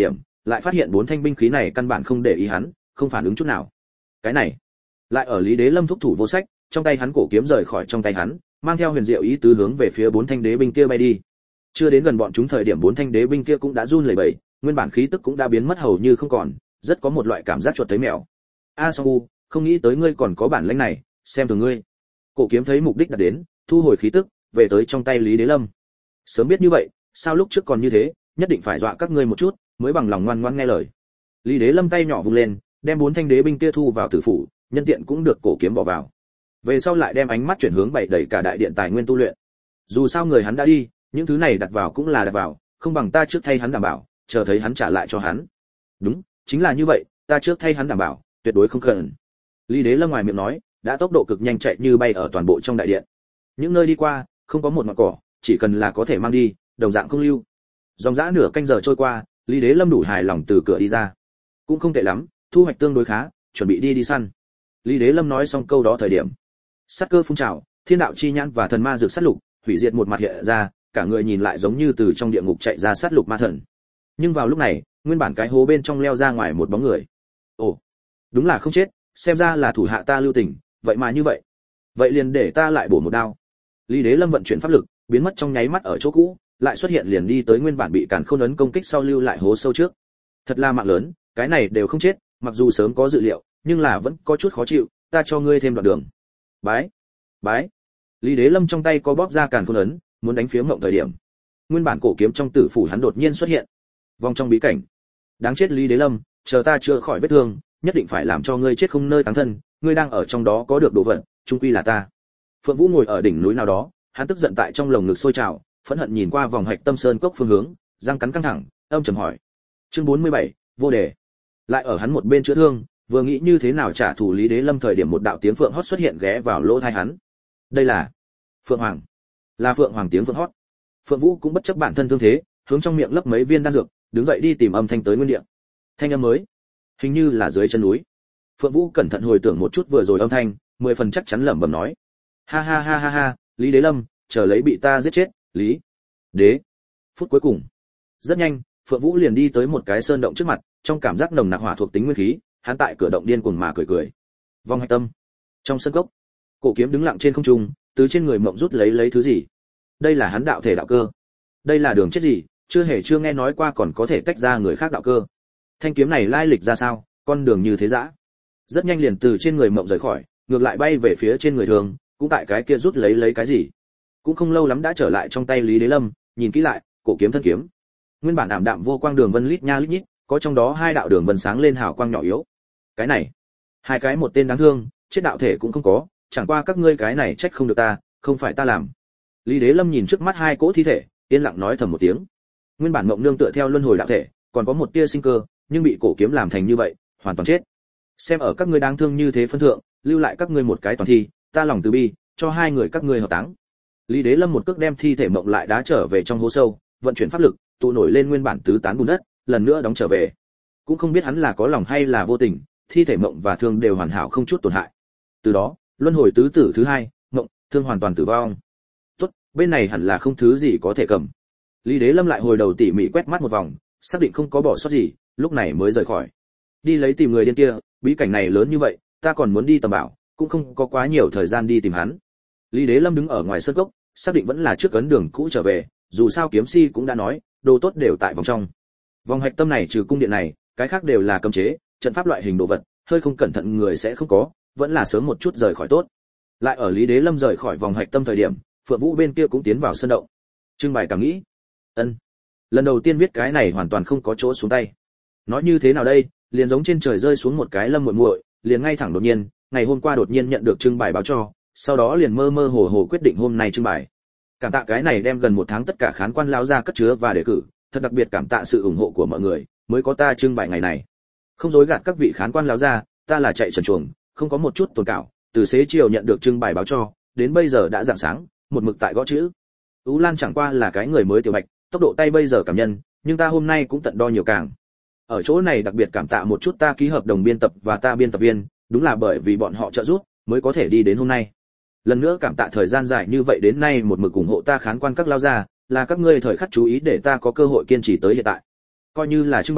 A: lại phát hiện bốn thanh binh khí này căn bản không để ý hắn, không phản ứng chút nào. Cái này, lại ở Lý Đế Lâm thúc thủ vô sách, trong tay hắn cổ kiếm rời khỏi trong tay hắn, mang theo huyền diệu ý tứ hướng về phía bốn thanh đế binh kia bay đi. Chưa đến gần bọn chúng thời điểm bốn thanh đế binh kia cũng đã run lẩy bẩy, nguyên bản khí tức cũng đã biến mất hầu như không còn, rất có một loại cảm giác chuột thấy mèo. A Song U, không nghĩ tới ngươi còn có bản lĩnh này, xem từ ngươi. Cổ kiếm thấy mục đích đã đến, thu hồi khí tức, về tới trong tay Lý Đế Lâm. Sớm biết như vậy, sao lúc trước còn như thế, nhất định phải dọa các ngươi một chút, mới bằng lòng ngoan ngoãn nghe lời. Lý Đế Lâm tay nhỏ vung lên, đem bốn thanh đế binh kia thu vào tử phủ, nhân tiện cũng được cổ kiếm bỏ vào. Về sau lại đem ánh mắt chuyển hướng bảy đẩy cả đại điện tài nguyên tu luyện. Dù sao người hắn đã đi, những thứ này đặt vào cũng là đặt vào, không bằng ta trước thay hắn đảm bảo, chờ thấy hắn trả lại cho hắn. Đúng, chính là như vậy, ta trước thay hắn đảm bảo, tuyệt đối không cần. Lý Đế Lâm ngoài miệng nói, đã tốc độ cực nhanh chạy như bay ở toàn bộ trong đại điện. Những nơi đi qua, không có một ngọn cỏ, chỉ cần là có thể mang đi, đồng dạng không lưu. Dòng dã nửa canh giờ trôi qua, Lý Đế Lâm đủ hài lòng từ cửa đi ra. Cũng không tệ lắm, thu hoạch tương đối khá, chuẩn bị đi đi săn. Lý Đế Lâm nói xong câu đó thời điểm, sát cơ phun trào, thiên đạo chi nhãn và thần ma dược sát lục, hủy diệt một mặt hiện ra, cả người nhìn lại giống như từ trong địa ngục chạy ra sát lục ma thần. Nhưng vào lúc này, nguyên bản cái hố bên trong leo ra ngoài một bóng người. Ồ, đúng là không chết, xem ra là thủ hạ ta lưu tình, vậy mà như vậy. Vậy liền để ta lại bổ một đao. Lý Đế Lâm vận chuyển pháp lực, biến mất trong nháy mắt ở chỗ cũ, lại xuất hiện liền đi tới nguyên bản bị Càn Khôn ấn công kích sau lưu lại hố sâu trước. Thật là mạng lớn, cái này đều không chết, mặc dù sớm có dự liệu, nhưng là vẫn có chút khó chịu, ta cho ngươi thêm đoạn đường. Bái, bái. Lý Đế Lâm trong tay có bóp ra Càn Khôn ấn, muốn đánh phía Mộng thời điểm, nguyên bản cổ kiếm trong tử phủ hắn đột nhiên xuất hiện. Vòng trong bí cảnh. Đáng chết Lý Đế Lâm, chờ ta chữa khỏi vết thương, nhất định phải làm cho ngươi chết không nơi táng thân, ngươi đang ở trong đó có được đồ vật, chung quy là ta. Phượng Vũ ngồi ở đỉnh núi nào đó, hắn tức giận tại trong lồng ngực sôi trào, phẫn hận nhìn qua vòng hạch tâm sơn cốc phương hướng, răng cắn căng thẳng, âm trầm hỏi. Chương bốn mươi bảy, vô đề. Lại ở hắn một bên chữa thương, vừa nghĩ như thế nào trả thù Lý Đế Lâm thời điểm một đạo tiếng phượng hót xuất hiện ghé vào lỗ tai hắn. Đây là Phượng Hoàng. Là Phượng Hoàng tiếng phượng hót. Phượng Vũ cũng bất chấp bản thân thương thế, hướng trong miệng lấp mấy viên đan dược, đứng dậy đi tìm âm thanh tới nguyên địa. Thanh âm mới, hình như là dưới chân núi. Phượng Vũ cẩn thận hồi tưởng một chút vừa rồi âm thanh, mười phần chắc chắn lẩm bẩm nói: ha ha ha ha ha, Lý Đế Lâm, chờ lấy bị ta giết chết, Lý Đế. Phút cuối cùng, rất nhanh, Phượng Vũ liền đi tới một cái sơn động trước mặt, trong cảm giác nồng nặc hỏa thuộc tính nguyên khí, hắn tại cửa động điên cuồng mà cười cười. Vong hạch tâm, trong sân gốc, cổ kiếm đứng lặng trên không trung, từ trên người Mộng rút lấy lấy thứ gì. Đây là hắn đạo thể đạo cơ. Đây là đường chết gì, chưa hề chưa nghe nói qua còn có thể tách ra người khác đạo cơ. Thanh kiếm này lai lịch ra sao, con đường như thế dã. Rất nhanh liền từ trên người Mộng rời khỏi, ngược lại bay về phía trên người thường, cũng tại cái kia rút lấy lấy cái gì. Cũng không lâu lắm đã trở lại trong tay Lý Đế Lâm, nhìn kỹ lại, cổ kiếm thân kiếm. Nguyên bản ảm đạm vô quang đường vân lít nha lít nhít, có trong đó hai đạo đường vân sáng lên hào quang nhỏ yếu. Cái này, hai cái một tên đáng thương, chết đạo thể cũng không có, chẳng qua các ngươi cái này trách không được ta, không phải ta làm. Lý Đế Lâm nhìn trước mắt hai cỗ thi thể, yên lặng nói thầm một tiếng. Nguyên bản Mộng nương tựa theo luân hồi đạo thể, còn có một tia sinh cơ, nhưng bị cổ kiếm làm thành như vậy, hoàn toàn chết. Xem ở các ngươi đáng thương như thế phân thượng, lưu lại các ngươi một cái toàn thi, ta lòng từ bi, cho hai người các ngươi hợp táng. Lý Đế Lâm một cước đem thi thể Mộng lại đá trở về trong hố sâu, vận chuyển pháp lực, tụ nổi lên nguyên bản tứ tán bùn đất, lần nữa đóng trở về. Cũng không biết hắn là có lòng hay là vô tình, thi thể Mộng và Thương đều hoàn hảo không chút tổn hại. Từ đó, luân hồi tứ tử thứ hai, Mộng, Thương hoàn toàn tử vong. Tốt, bên này hẳn là không thứ gì có thể cầm. Lý Đế Lâm lại hồi đầu tỉ mỉ quét mắt một vòng, xác định không có bỏ sót gì, lúc này mới rời khỏi. Đi lấy tìm người điên kia, bí cảnh này lớn như vậy, ta còn muốn đi tầm bảo, cũng không có quá nhiều thời gian đi tìm hắn. Lý Đế Lâm đứng ở ngoài sân cốc, xác định vẫn là trước ấn đường cũ trở về, dù sao kiếm si cũng đã nói, đồ tốt đều tại vòng trong. Vòng hạch tâm này trừ cung điện này, cái khác đều là cấm chế, trận pháp loại hình đồ vật, hơi không cẩn thận người sẽ không có, vẫn là sớm một chút rời khỏi tốt. Lại ở Lý Đế Lâm rời khỏi vòng hạch tâm thời điểm, Phượng Vũ bên kia cũng tiến vào sân động. Trưng bày cảm nghĩ. Ân. Lần đầu tiên viết cái này hoàn toàn không có chỗ xuống tay. Nói như thế nào đây, liền giống trên trời rơi xuống một cái lâm muội muội, liền ngay thẳng đột nhiên, ngày hôm qua đột nhiên nhận được trưng bày báo cho, sau đó liền mơ mơ hồ hồ quyết định hôm nay trưng bày. Cảm tạ cái này đem gần một tháng tất cả khán quan lao ra cất chứa và đề cử, thật đặc biệt cảm tạ sự ủng hộ của mọi người, mới có ta trưng bày ngày này. Không dối gạt các vị khán quan lao ra, ta là chạy trần chuồng, không có một chút tồn cảo, từ xế chiều nhận được trưng bày báo cho, đến bây giờ đã rạng sáng, một mực tại gõ chữ. Ú Lan chẳng qua là cái người mới tiểu bạch, tốc độ tay bây giờ cảm nhân, nhưng ta hôm nay cũng tận đo nhiều càng. Ở chỗ này đặc biệt cảm tạ một chút ta ký hợp đồng biên tập và ta biên tập viên, đúng là bởi vì bọn họ trợ giúp, mới có thể đi đến hôm nay. Lần nữa cảm tạ thời gian dài như vậy đến nay một mực ủng hộ ta khán quan các lao gia, là các ngươi thời khắc chú ý để ta có cơ hội kiên trì tới hiện tại. Coi như là trưng bày,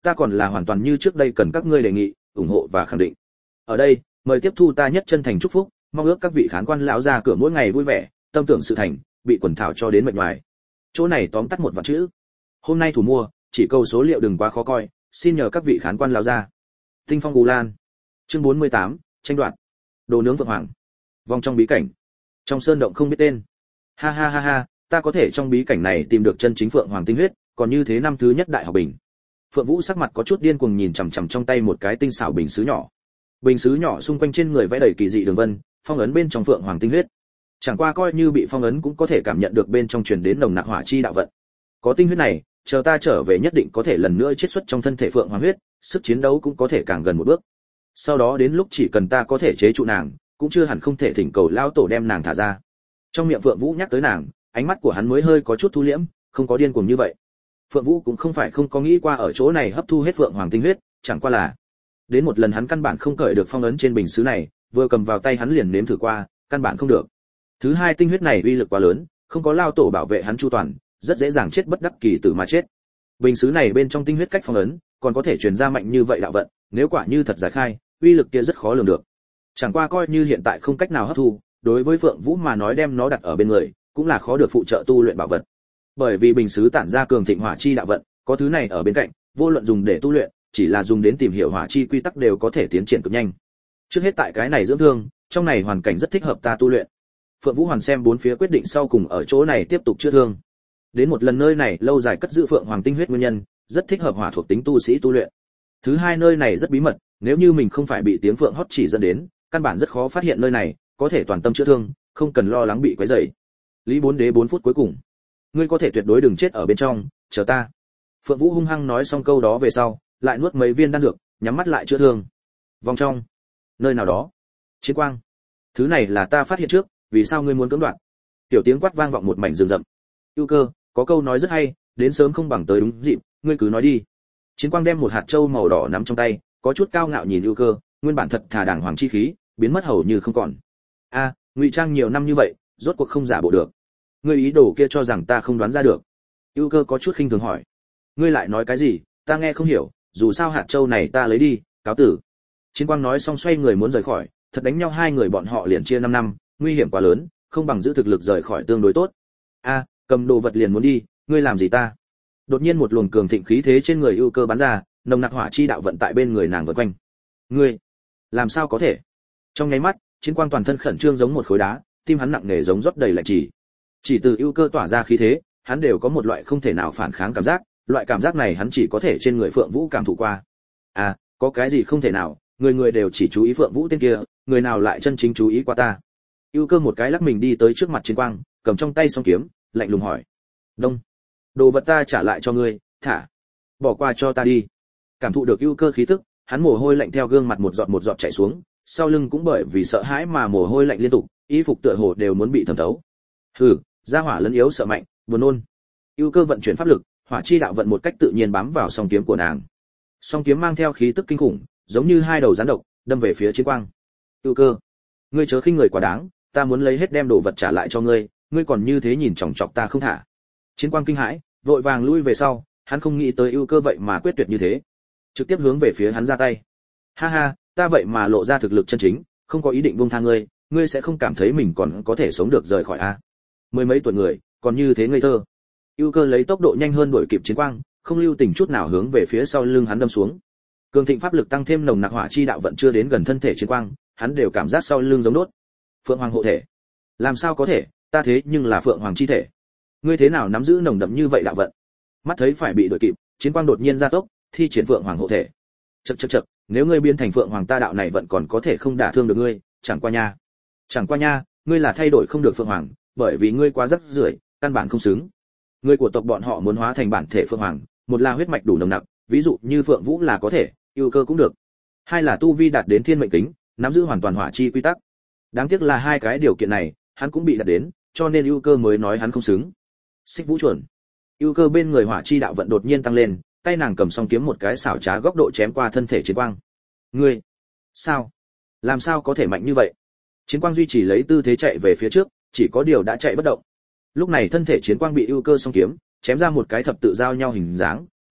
A: ta còn là hoàn toàn như trước đây cần các ngươi đề nghị, ủng hộ và khẳng định. Ở đây, mời tiếp thu ta nhất chân thành chúc phúc, mong ước các vị khán quan lão ra cửa mỗi ngày vui vẻ, tâm tưởng sự thành, bị quần thảo cho đến mệt ngoài. Chỗ này tóm tắt một vạn chữ. Hôm nay thủ mua, chỉ câu số liệu đừng quá khó coi, xin nhờ các vị khán quan lão ra. Tinh phong Cù Lan. Chương bốn mươi tám, tranh đoạt. Đồ nướng Phượng Hoàng. Vòng trong bí cảnh. Trong sơn động không biết tên. Ha ha ha ha, ta có thể trong bí cảnh này tìm được chân chính Phượng Hoàng tinh huyết, còn như thế năm thứ nhất đại học bình. Phượng Vũ sắc mặt có chút điên cuồng nhìn chằm chằm trong tay một cái tinh xảo bình sứ nhỏ. Bình sứ nhỏ xung quanh trên người vẽ đầy kỳ dị đường vân, phong ấn bên trong Phượng Hoàng tinh huyết. Chẳng qua coi như bị phong ấn cũng có thể cảm nhận được bên trong truyền đến nồng nặc hỏa chi đạo vận. Có tinh huyết này, chờ ta trở về nhất định có thể lần nữa chiết xuất trong thân thể Phượng Hoàng huyết, sức chiến đấu cũng có thể càng gần một bước. Sau đó đến lúc chỉ cần ta có thể chế trụ nàng, cũng chưa hẳn không thể thỉnh cầu lão tổ đem nàng thả ra. Trong miệng Phượng Vũ nhắc tới nàng, ánh mắt của hắn mới hơi có chút thu liễm, không có điên cuồng như vậy. Phượng Vũ cũng không phải không có nghĩ qua ở chỗ này hấp thu hết Phượng Hoàng tinh huyết, chẳng qua là đến một lần hắn căn bản không cởi được phong ấn trên bình sứ này, vừa cầm vào tay hắn liền nếm thử qua, căn bản không được. Thứ hai, tinh huyết này uy lực quá lớn, không có lao tổ bảo vệ hắn chu toàn, rất dễ dàng chết bất đắc kỳ tử mà chết. Bình sứ này bên trong tinh huyết cách phong ấn, còn có thể truyền ra mạnh như vậy đạo vận, nếu quả như thật giải khai, uy lực kia rất khó lường được. Chẳng qua coi như hiện tại không cách nào hấp thu, đối với Phượng Vũ mà nói đem nó đặt ở bên người, cũng là khó được phụ trợ tu luyện bảo vật. Bởi vì bình sứ tản ra cường thịnh hỏa chi đạo vận, có thứ này ở bên cạnh, vô luận dùng để tu luyện, chỉ là dùng đến tìm hiểu hỏa chi quy tắc đều có thể tiến triển cực nhanh. Trước hết tại cái này dưỡng thương, trong này hoàn cảnh rất thích hợp ta tu luyện. Phượng Vũ hoàn xem bốn phía quyết định sau cùng ở chỗ này tiếp tục chữa thương. Đến một lần nơi này lâu dài cất giữ Phượng Hoàng tinh huyết nguyên nhân, rất thích hợp hỏa thuộc tính tu sĩ tu luyện. Thứ hai, nơi này rất bí mật, nếu như mình không phải bị tiếng phượng hót chỉ dẫn đến, căn bản rất khó phát hiện nơi này, có thể toàn tâm chữa thương, không cần lo lắng bị quấy rầy. Lý Bốn Đế bốn phút cuối cùng, ngươi có thể tuyệt đối đừng chết ở bên trong, chờ ta. Phượng Vũ hung hăng nói xong câu đó về sau, lại nuốt mấy viên đan dược, nhắm mắt lại chữa thương. Vòng trong, nơi nào đó, chiến quang. Thứ này là ta phát hiện trước, vì sao ngươi muốn cưỡng đoạt? Tiểu tiếng quát vang vọng một mảnh rừng rậm. Ưu Cơ, có câu nói rất hay, đến sớm không bằng tới đúng dịp, ngươi cứ nói đi. Chiến quang đem một hạt châu màu đỏ nắm trong tay, có chút cao ngạo nhìn Ưu Cơ, nguyên bản thật thà đàng hoàng chi khí, biến mất hầu như không còn. A, ngụy trang nhiều năm như vậy, rốt cuộc không giả bộ được. Ngươi ý đồ kia cho rằng ta không đoán ra được. Ưu Cơ có chút khinh thường hỏi. Ngươi lại nói cái gì, ta nghe không hiểu, dù sao hạt châu này ta lấy đi, cáo tử. Chiến quang nói xong xoay người muốn rời khỏi, thật đánh nhau hai người bọn họ liền chia năm năm, nguy hiểm quá lớn, không bằng giữ thực lực rời khỏi tương đối tốt. A, cầm đồ vật liền muốn đi, ngươi làm gì ta? Đột nhiên một luồng cường thịnh khí thế trên người Ưu Cơ bắn ra, nồng nặc hỏa chi đạo vận tại bên người nàng vần quanh. Ngươi, làm sao có thể? Trong nháy mắt, chiến quang toàn thân khẩn trương giống một khối đá, tim hắn nặng nề giống rót đầy lạnh chỉ. Chỉ từ Ưu Cơ tỏa ra khí thế, hắn đều có một loại không thể nào phản kháng cảm giác, loại cảm giác này hắn chỉ có thể trên người Phượng Vũ cảm thụ qua. À, có cái gì không thể nào, người người đều chỉ chú ý Phượng Vũ tên kia, người nào lại chân chính chú ý qua ta? Ưu Cơ một cái lắc mình đi tới trước mặt chiến quang, cầm trong tay song kiếm, lạnh lùng hỏi. Đông, đồ vật ta trả lại cho ngươi, thả, bỏ qua cho ta đi. Cảm thụ được Ưu Cơ khí tức, hắn mồ hôi lạnh theo gương mặt một giọt một giọt chảy xuống, sau lưng cũng bởi vì sợ hãi mà mồ hôi lạnh liên tục, y phục tựa hồ đều muốn bị thấm thấu. Hừ, gia hỏa lấn yếu sợ mạnh, buồn nôn. Ưu Cơ vận chuyển pháp lực, hỏa chi đạo vận một cách tự nhiên bám vào song kiếm của nàng. Song kiếm mang theo khí tức kinh khủng, giống như hai đầu rắn độc, đâm về phía chiến quang. Ưu Cơ, ngươi chớ khinh người quá đáng, ta muốn lấy hết đem đồ vật trả lại cho ngươi, ngươi còn như thế nhìn chòng chọc ta không thả. Chiến quang kinh hãi, vội vàng lui về sau, hắn không nghĩ tới Ưu Cơ vậy mà quyết tuyệt như thế, trực tiếp hướng về phía hắn ra tay. Ha ha, ta vậy mà lộ ra thực lực chân chính, không có ý định buông tha ngươi, ngươi sẽ không cảm thấy mình còn có thể sống được rời khỏi a? Mười mấy tuổi người, còn như thế ngây thơ. Ưu Cơ lấy tốc độ nhanh hơn đuổi kịp chiến quang, không lưu tình chút nào hướng về phía sau lưng hắn đâm xuống. Cường thịnh pháp lực tăng thêm nồng nặc hỏa chi đạo vận chưa đến gần thân thể chiến quang, hắn đều cảm giác sau lưng giống đốt. Phượng Hoàng hộ thể, làm sao có thể, ta thế nhưng là Phượng Hoàng chi thể. Ngươi thế nào nắm giữ nồng đậm như vậy đạo vận? Mắt thấy phải bị đuổi kịp, chiến quang đột nhiên gia tốc, thi triển Phượng Hoàng hộ thể. Chậc chậc chậc, nếu ngươi biến thành Phượng Hoàng ta đạo này vẫn còn có thể không đả thương được ngươi, chẳng qua nha. Chẳng qua nha, ngươi là thay đổi không được Phượng Hoàng, bởi vì ngươi quá rắc rưởi, căn bản không xứng. Người của tộc bọn họ muốn hóa thành bản thể Phượng Hoàng, một là huyết mạch đủ nồng nặc, ví dụ như Phượng Vũ là có thể, Ưu Cơ cũng được. Hai là tu vi đạt đến thiên mệnh kính, nắm giữ hoàn toàn hỏa chi quy tắc. Đáng tiếc là hai cái điều kiện này, hắn cũng bị đạt đến, cho nên Ưu Cơ mới nói hắn không xứng. Xích Vũ chuẩn. Ưu Cơ bên người hỏa chi đạo vận đột nhiên tăng lên, tay nàng cầm song kiếm một cái xảo trá góc độ chém qua thân thể chiến quang. Ngươi, sao? Làm sao có thể mạnh như vậy? Chiến quang duy trì lấy tư thế chạy về phía trước, chỉ có điều đã chạy bất động. Lúc này thân thể chiến quang bị Ưu Cơ song kiếm chém ra một cái thập tự giao nhau hình dáng,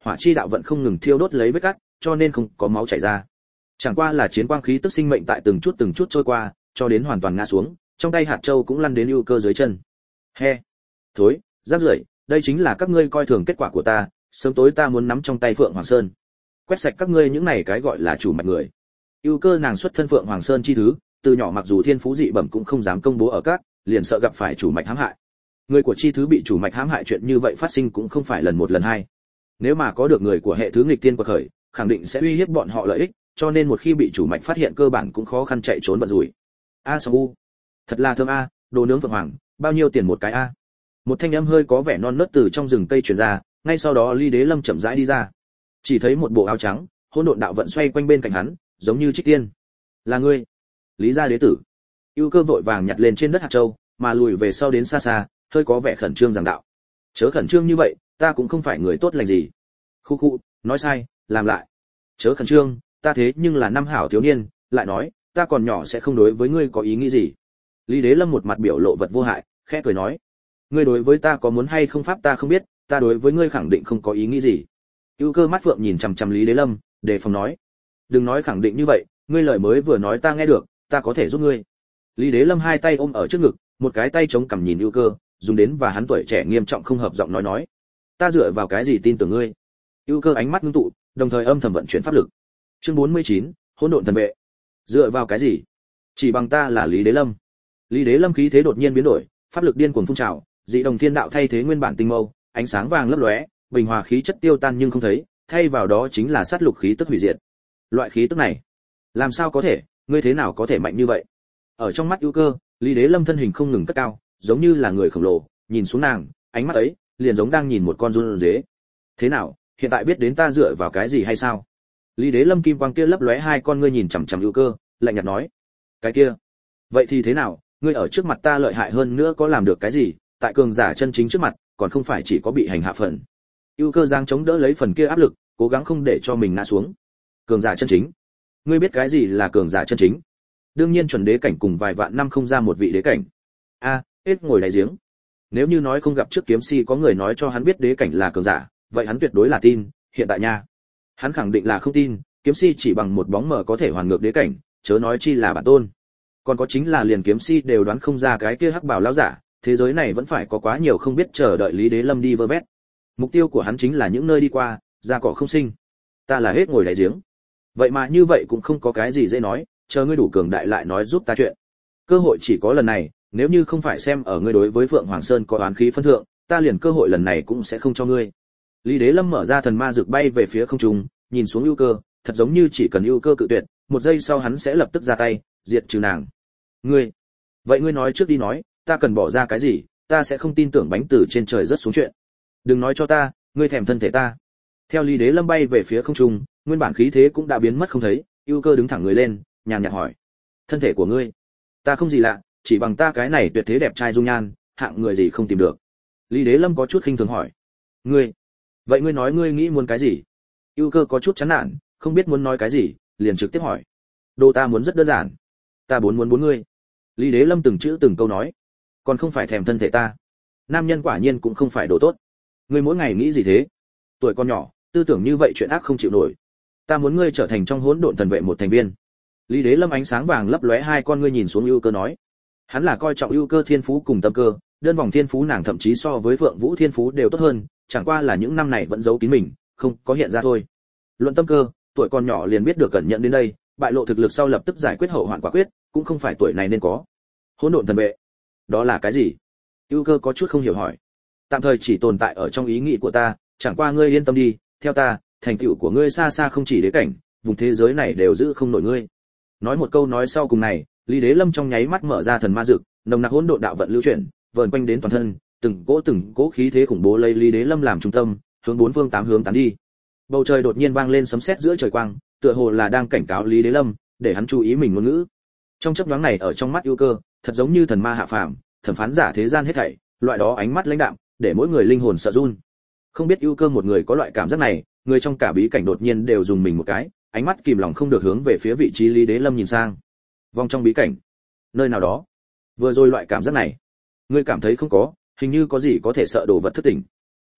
A: hỏa chi đạo vận không ngừng thiêu đốt lấy vết cắt, cho nên không có máu chảy ra. Chẳng qua là chiến quang khí tức sinh mệnh tại từng chút từng chút trôi qua, cho đến hoàn toàn ngã xuống, trong tay hạt châu cũng lăn đến ưu cơ dưới chân. He, thối, rác rưởi, đây chính là các ngươi coi thường kết quả của ta, sớm tối ta muốn nắm trong tay Phượng Hoàng Sơn, quét sạch các ngươi những này cái gọi là chủ mạch người. Ưu cơ nàng xuất thân Phượng Hoàng Sơn chi thứ, từ nhỏ mặc dù thiên phú dị bẩm cũng không dám công bố ở các, liền sợ gặp phải chủ mạch hãm hại. Người của chi thứ bị chủ mạch hãm hại chuyện như vậy phát sinh cũng không phải lần một lần hai. Nếu mà có được người của hệ thứ nghịch tiên quật khởi, khẳng định sẽ uy hiếp bọn họ lợi ích, cho nên một khi bị chủ mạch phát hiện cơ bản cũng khó khăn chạy trốn vận rủi. A Song U, thật là thơm a, đồ nướng Phượng Hoàng, bao nhiêu tiền một cái a? Một thanh âm hơi có vẻ non nớt từ trong rừng cây truyền ra, ngay sau đó Ly Đế Lâm chậm rãi đi ra. Chỉ thấy một bộ áo trắng, hỗn độn đạo vận xoay quanh bên cạnh hắn, giống như trích tiên. Là ngươi, Lý gia đế tử. Ưu Cơ vội vàng nhặt lên trên đất hạt châu, mà lùi về sau đến xa xa, hơi có vẻ khẩn trương giảng đạo. Chớ khẩn trương như vậy, ta cũng không phải người tốt lành gì. Khu khu, nói sai, làm lại. Chớ khẩn trương, ta thế nhưng là năm hảo thiếu niên, lại nói, ta còn nhỏ sẽ không đối với ngươi có ý nghĩ gì. Lý Đế Lâm một mặt biểu lộ vật vô hại, khẽ cười nói, ngươi đối với ta có muốn hay không pháp ta không biết, ta đối với ngươi khẳng định không có ý nghĩ gì. Ưu Cơ mắt phượng nhìn chằm chằm Lý Đế Lâm, đề phòng nói, đừng nói khẳng định như vậy, ngươi lời mới vừa nói ta nghe được, ta có thể giúp ngươi. Lý Đế Lâm hai tay ôm ở trước ngực, một cái tay chống cằm nhìn Ưu Cơ, dùng đến và hắn tuổi trẻ nghiêm trọng không hợp giọng nói nói, ta dựa vào cái gì tin tưởng ngươi? Ưu Cơ ánh mắt ngưng tụ, đồng thời âm thầm vận chuyển pháp lực. Chương bốn mươi chín, hỗn độn thần vệ. Dựa vào cái gì? Chỉ bằng ta là Lý Đế Lâm. Lý Đế Lâm khí thế đột nhiên biến đổi, pháp lực điên cuồng phun trào, dị đồng thiên đạo thay thế nguyên bản tinh mâu, ánh sáng vàng lấp lóe, bình hòa khí chất tiêu tan nhưng không thấy, thay vào đó chính là sát lục khí tức hủy diệt. Loại khí tức này, làm sao có thể, ngươi thế nào có thể mạnh như vậy? Ở trong mắt Ưu Cơ, Lý Đế Lâm thân hình không ngừng cất cao, giống như là người khổng lồ, nhìn xuống nàng, ánh mắt ấy liền giống đang nhìn một con run rế. Thế nào, hiện tại biết đến ta dựa vào cái gì hay sao? Lý Đế Lâm kim quang kia lấp lóe hai con ngươi nhìn chằm chằm Ưu Cơ, lạnh nhạt nói, cái kia, vậy thì thế nào, ngươi ở trước mặt ta lợi hại hơn nữa có làm được cái gì, tại cường giả chân chính trước mặt, còn không phải chỉ có bị hành hạ phần. Ưu Cơ giang chống đỡ lấy phần kia áp lực, cố gắng không để cho mình ngã xuống. Cường giả chân chính? Ngươi biết cái gì là cường giả chân chính? Đương nhiên chuẩn đế cảnh cùng vài vạn năm không ra một vị đế cảnh. A, à, hết ngồi đáy giếng. Nếu như nói không gặp trước kiếm si có người nói cho hắn biết đế cảnh là cường giả, vậy hắn tuyệt đối là tin, hiện tại nha, hắn khẳng định là không tin, kiếm si chỉ bằng một bóng mờ có thể hoàn ngược đế cảnh, chớ nói chi là bản tôn. Còn có chính là liền kiếm si đều đoán không ra cái kia hắc bảo lão giả, thế giới này vẫn phải có quá nhiều không biết chờ đợi Lý Đế Lâm đi vơ vét. Mục tiêu của hắn chính là những nơi đi qua, ra cỏ không sinh. Ta là hết ngồi đáy giếng. Vậy mà như vậy cũng không có cái gì dễ nói, chờ ngươi đủ cường đại lại nói giúp ta chuyện. Cơ hội chỉ có lần này, nếu như không phải xem ở ngươi đối với Phượng Hoàng Sơn có oán khí phân thượng, ta liền cơ hội lần này cũng sẽ không cho ngươi. Lý Đế Lâm mở ra thần ma dược bay về phía không trung, nhìn xuống Ưu Cơ, thật giống như chỉ cần Ưu Cơ cự tuyệt, một giây sau hắn sẽ lập tức ra tay, diệt trừ nàng. Ngươi, vậy ngươi nói trước đi nói, ta cần bỏ ra cái gì, ta sẽ không tin tưởng bánh từ trên trời rớt xuống chuyện. Đừng nói cho ta, ngươi thèm thân thể ta. Theo Lý Đế Lâm bay về phía không trung, nguyên bản khí thế cũng đã biến mất không thấy, Ưu Cơ đứng thẳng người lên, nhàn nhạt hỏi, thân thể của ngươi? Ta không gì lạ, chỉ bằng ta cái này tuyệt thế đẹp trai dung nhan, hạng người gì không tìm được. Lý Đế Lâm có chút khinh thường hỏi, ngươi, vậy ngươi nói ngươi nghĩ muốn cái gì? Ưu Cơ có chút chán nản, không biết muốn nói cái gì, liền trực tiếp hỏi, đồ ta muốn rất đơn giản, ta muốn muốn bốn ngươi. Lý Đế Lâm từng chữ từng câu nói, còn không phải thèm thân thể ta. Nam nhân quả nhiên cũng không phải đồ tốt. Ngươi mỗi ngày nghĩ gì thế? Tuổi con nhỏ, tư tưởng như vậy chuyện ác không chịu nổi. Ta muốn ngươi trở thành trong hỗn độn thần vệ một thành viên. Lý Đế Lâm ánh sáng vàng lấp lóe hai con ngươi nhìn xuống Ưu Cơ nói, hắn là coi trọng Ưu Cơ thiên phú cùng tâm cơ, đơn vòng thiên phú nàng thậm chí so với Phượng Vũ thiên phú đều tốt hơn, chẳng qua là những năm này vẫn giấu kín mình, không có hiện ra thôi. Luận tâm cơ, tuổi còn nhỏ liền biết được cẩn nhận đến đây, bại lộ thực lực sau lập tức giải quyết hậu hoạn quả quyết, cũng không phải tuổi này nên có. Hỗn độn thần vệ, đó là cái gì? Ưu Cơ có chút không hiểu hỏi. Tạm thời chỉ tồn tại ở trong ý nghĩ của ta, chẳng qua ngươi yên tâm đi, theo ta, thành tựu của ngươi xa xa không chỉ đế cảnh, vùng thế giới này đều giữ không nổi ngươi. Nói một câu nói sau cùng này, Lý Đế Lâm trong nháy mắt mở ra thần ma dực, nồng nặc hỗn độn đạo vận lưu chuyển, vờn quanh đến toàn thân, từng cỗ từng cỗ khí thế khủng bố lấy Lý Đế Lâm làm trung tâm, hướng bốn phương tám hướng tán đi. Bầu trời đột nhiên vang lên sấm sét giữa trời quang, tựa hồ là đang cảnh cáo Lý Đế Lâm, để hắn chú ý mình ngôn ngữ. Trong chớp nhoáng này ở trong mắt Ưu Cơ, thật giống như thần ma hạ phàm, thẩm phán giả thế gian hết thảy, loại đó ánh mắt lãnh đạm, để mỗi người linh hồn sợ run. Không biết Ưu Cơ một người có loại cảm giác này, người trong cả bí cảnh đột nhiên đều dùng mình một cái, ánh mắt kìm lòng không được hướng về phía vị trí Lý Đế Lâm nhìn sang. Vòng trong bí cảnh, nơi nào đó, vừa rồi loại cảm giác này, ngươi cảm thấy không có, hình như có gì có thể sợ đồ vật thức tỉnh.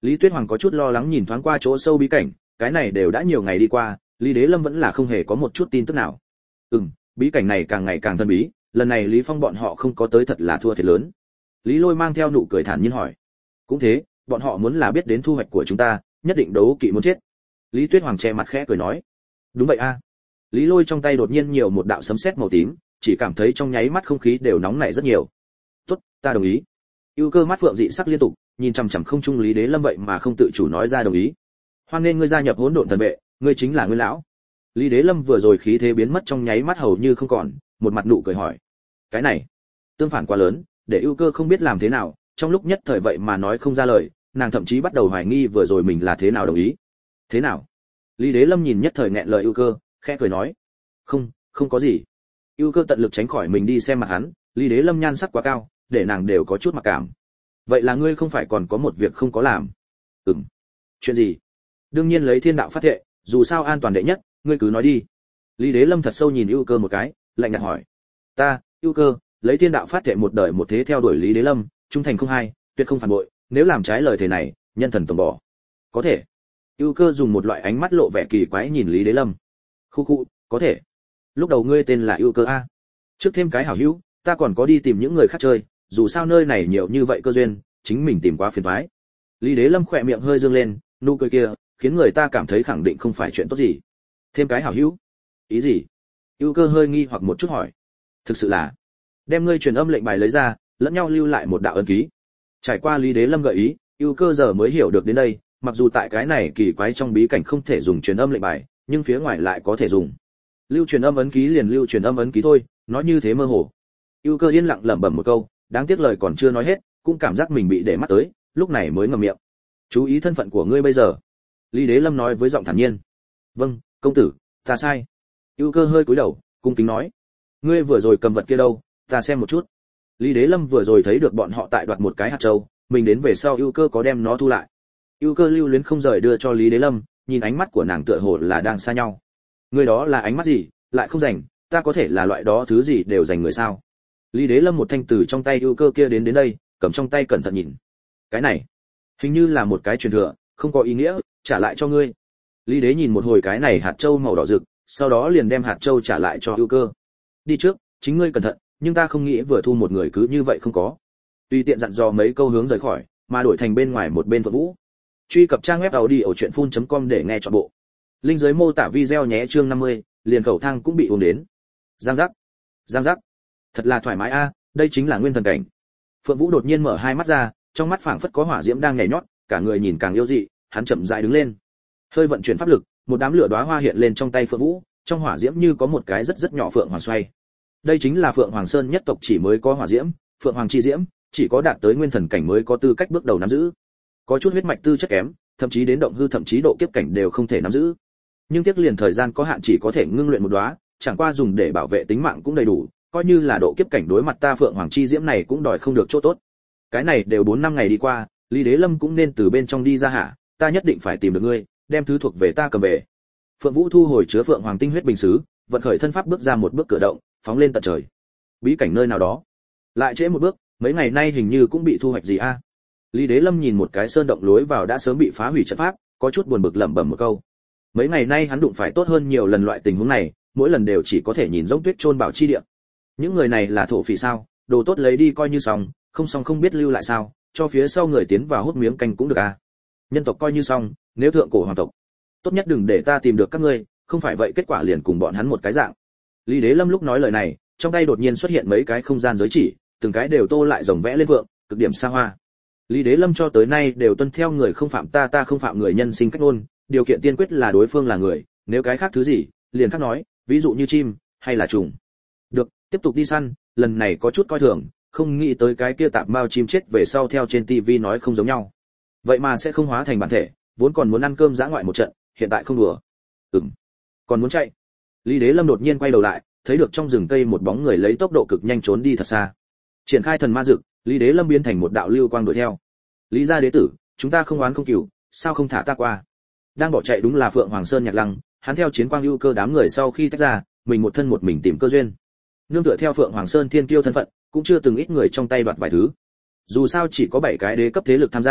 A: Lý Tuyết Hoàng có chút lo lắng nhìn thoáng qua chỗ sâu bí cảnh, cái này đều đã nhiều ngày đi qua, Lý Đế Lâm vẫn là không hề có một chút tin tức nào. Ừm, bí cảnh này càng ngày càng thần bí, lần này Lý Phong bọn họ không có tới thật là thua thiệt lớn. Lý Lôi mang theo nụ cười thản nhiên hỏi. Cũng thế, bọn họ muốn là biết đến thu hoạch của chúng ta, nhất định đấu kỵ muốn chết. Lý Tuyết Hoàng che mặt khẽ cười nói. Đúng vậy a. Lý Lôi trong tay đột nhiên nhiều một đạo sấm sét màu tím, chỉ cảm thấy trong nháy mắt không khí đều nóng nảy rất nhiều. Tốt, ta đồng ý. Ưu Cơ mắt phượng dị sắc liên tục, nhìn chằm chằm không trung Lý Đế Lâm vậy mà không tự chủ nói ra đồng ý. Hoan nên ngươi gia nhập hỗn độn thần vệ, ngươi chính là Nguyên lão. Lý Đế Lâm vừa rồi khí thế biến mất trong nháy mắt hầu như không còn, một mặt nụ cười hỏi. Cái này, tương phản quá lớn, để Ưu Cơ không biết làm thế nào, trong lúc nhất thời vậy mà nói không ra lời, nàng thậm chí bắt đầu hoài nghi vừa rồi mình là thế nào đồng ý. Thế nào? Lý Đế Lâm nhìn nhất thời nghẹn lời Ưu Cơ, khẽ cười nói. Không, không có gì. Ưu Cơ tận lực tránh khỏi mình đi xem mặt hắn, Lý Đế Lâm nhan sắc quá cao, để nàng đều có chút mặc cảm. Vậy là ngươi không phải còn có một việc không có làm? Ừm. Chuyện gì? Đương nhiên lấy thiên đạo phát thệ, dù sao an toàn đệ nhất, ngươi cứ nói đi. Lý Đế Lâm thật sâu nhìn Ưu Cơ một cái, lạnh nhạt hỏi. Ta, Ưu Cơ, lấy thiên đạo phát thệ một đời một thế theo đuổi Lý Đế Lâm, trung thành không hai, tuyệt không phản bội, nếu làm trái lời thề này, nhân thần tổn bỏ. Có thể. Ưu Cơ dùng một loại ánh mắt lộ vẻ kỳ quái nhìn Lý Đế Lâm. Khu khu, có thể. Lúc đầu ngươi tên là Ưu Cơ a. Trước thêm cái hảo hữu, ta còn có đi tìm những người khác chơi, dù sao nơi này nhiều như vậy cơ duyên, chính mình tìm quá phiền toái. Lý Đế Lâm khỏe miệng hơi dương lên, nụ cười kia khiến người ta cảm thấy khẳng định không phải chuyện tốt gì. Thêm cái hảo hữu? Ý gì? Ưu Cơ hơi nghi hoặc một chút hỏi. Thực sự là, đem ngươi truyền âm lệnh bài lấy ra, lẫn nhau lưu lại một đạo ấn ký. Trải qua Lý Đế Lâm gợi ý, Ưu Cơ giờ mới hiểu được đến đây, mặc dù tại cái này kỳ quái trong bí cảnh không thể dùng truyền âm lệnh bài, nhưng phía ngoài lại có thể dùng. Lưu truyền âm ấn ký liền lưu truyền âm ấn ký thôi, nói như thế mơ hồ. Ưu Cơ yên lặng lẩm bẩm một câu, đáng tiếc lời còn chưa nói hết, cũng cảm giác mình bị để mắt tới, lúc này mới ngậm miệng. Chú ý thân phận của ngươi bây giờ. Lý Đế Lâm nói với giọng thản nhiên. Vâng, công tử, ta sai. Ưu Cơ hơi cúi đầu, cung kính nói. Ngươi vừa rồi cầm vật kia đâu, ta xem một chút. Lý Đế Lâm vừa rồi thấy được bọn họ tại đoạt một cái hạt châu, mình đến về sau Ưu Cơ có đem nó thu lại. Ưu Cơ lưu luyến không rời đưa cho Lý Đế Lâm, nhìn ánh mắt của nàng tựa hồ là đang xa nhau. Ngươi đó là ánh mắt gì, lại không dành, ta có thể là loại đó thứ gì đều dành người sao? Lý Đế Lâm một thanh từ trong tay Ưu Cơ kia đến đến đây, cầm trong tay cẩn thận nhìn. Cái này, hình như là một cái truyền thừa, không có ý nghĩa, trả lại cho ngươi. Lý Đế nhìn một hồi cái này hạt châu màu đỏ rực, sau đó liền đem hạt châu trả lại cho Ưu Cơ. Đi trước, chính ngươi cẩn thận, nhưng ta không nghĩ vừa thu một người cứ như vậy không có. Tùy tiện dặn dò mấy câu hướng rời khỏi, mà đổi thành bên ngoài một bên Phượng Vũ. Truy cập trang web audiochuyenphun chấm com để nghe trọn bộ. Link dưới mô tả video nhé, chương năm mươi, liền cầu thang cũng bị uống đến. Giang giác, giang giác. Thật là thoải mái a, đây chính là nguyên thần cảnh. Phượng Vũ đột nhiên mở hai mắt ra, trong mắt phảng phất có hỏa diễm đang nhảy nhót, cả người nhìn càng yêu dị, hắn chậm rãi đứng lên. Hơi vận chuyển pháp lực, một đám lửa đóa hoa hiện lên trong tay Phượng Vũ, trong hỏa diễm như có một cái rất rất nhỏ phượng hoàng xoay. Đây chính là Phượng Hoàng Sơn nhất tộc chỉ mới có hỏa diễm, Phượng Hoàng chi diễm, chỉ có đạt tới nguyên thần cảnh mới có tư cách bước đầu nắm giữ. Có chút huyết mạch tư chất kém, thậm chí đến động hư thậm chí độ kiếp cảnh đều không thể nắm giữ. Nhưng tiếc liền thời gian có hạn chỉ có thể ngưng luyện một đóa, chẳng qua dùng để bảo vệ tính mạng cũng đầy đủ, coi như là độ kiếp cảnh đối mặt ta Phượng Hoàng chi diễm này cũng đòi không được chỗ tốt. Cái này đều bốn năm ngày đi qua, Lý Đế Lâm cũng nên từ bên trong đi ra hả, ta nhất định phải tìm được ngươi, đem thứ thuộc về ta cầm về. Phượng Vũ thu hồi chứa Phượng Hoàng tinh huyết bình sứ, vận khởi thân pháp bước ra một bước cửa động, phóng lên tận trời. Bí cảnh nơi nào đó, lại trễ một bước, mấy ngày nay hình như cũng bị thu hoạch gì a? Lý Đế Lâm nhìn một cái sơn động lối vào đã sớm bị phá hủy trận pháp, có chút buồn bực lẩm bẩm một câu. Mấy ngày nay hắn đụng phải tốt hơn nhiều lần loại tình huống này, mỗi lần đều chỉ có thể nhìn giống tuyết trôn bảo chi địa. Những người này là thổ phỉ sao? Đồ tốt lấy đi coi như xong, không xong không biết lưu lại sao, cho phía sau người tiến vào hút miếng canh cũng được a. Nhân tộc coi như xong, nếu thượng cổ hoàng tộc, tốt nhất đừng để ta tìm được các ngươi, không phải vậy kết quả liền cùng bọn hắn một cái dạng. Lý Đế Lâm lúc nói lời này, trong tay đột nhiên xuất hiện mấy cái không gian giới chỉ, từng cái đều tô lại rồng vẽ lên vượng, cực điểm xa hoa. Lý Đế Lâm cho tới nay đều tuân theo người không phạm ta ta không phạm người nhân sinh cách ngôn, điều kiện tiên quyết là đối phương là người, nếu cái khác thứ gì, liền khác nói, ví dụ như chim hay là trùng. Được, tiếp tục đi săn, lần này có chút coi thường, không nghĩ tới cái kia tạp mao chim chết về sau theo trên tivi nói không giống nhau. Vậy mà sẽ không hóa thành bản thể, vốn còn muốn ăn cơm dã ngoại một trận, hiện tại không đùa. Ừm, còn muốn chạy. Lý Đế Lâm đột nhiên quay đầu lại, thấy được trong rừng cây một bóng người lấy tốc độ cực nhanh trốn đi thật xa. Triển khai thần ma dực, Lý Đế Lâm biến thành một đạo lưu quang đuổi theo. Lý gia đế tử, chúng ta không oán không cừu, sao không thả ta qua? Đang bỏ chạy đúng là Phượng Hoàng Sơn Nhạc Lăng, hắn theo chiến quang lưu cơ đám người sau khi tách ra, mình một thân một mình tìm cơ duyên. Nương tựa theo Phượng Hoàng Sơn thiên kiêu thân phận, cũng chưa từng ít người trong tay đoạt vài thứ. Dù sao chỉ có bảy cái đế cấp thế lực tham gia,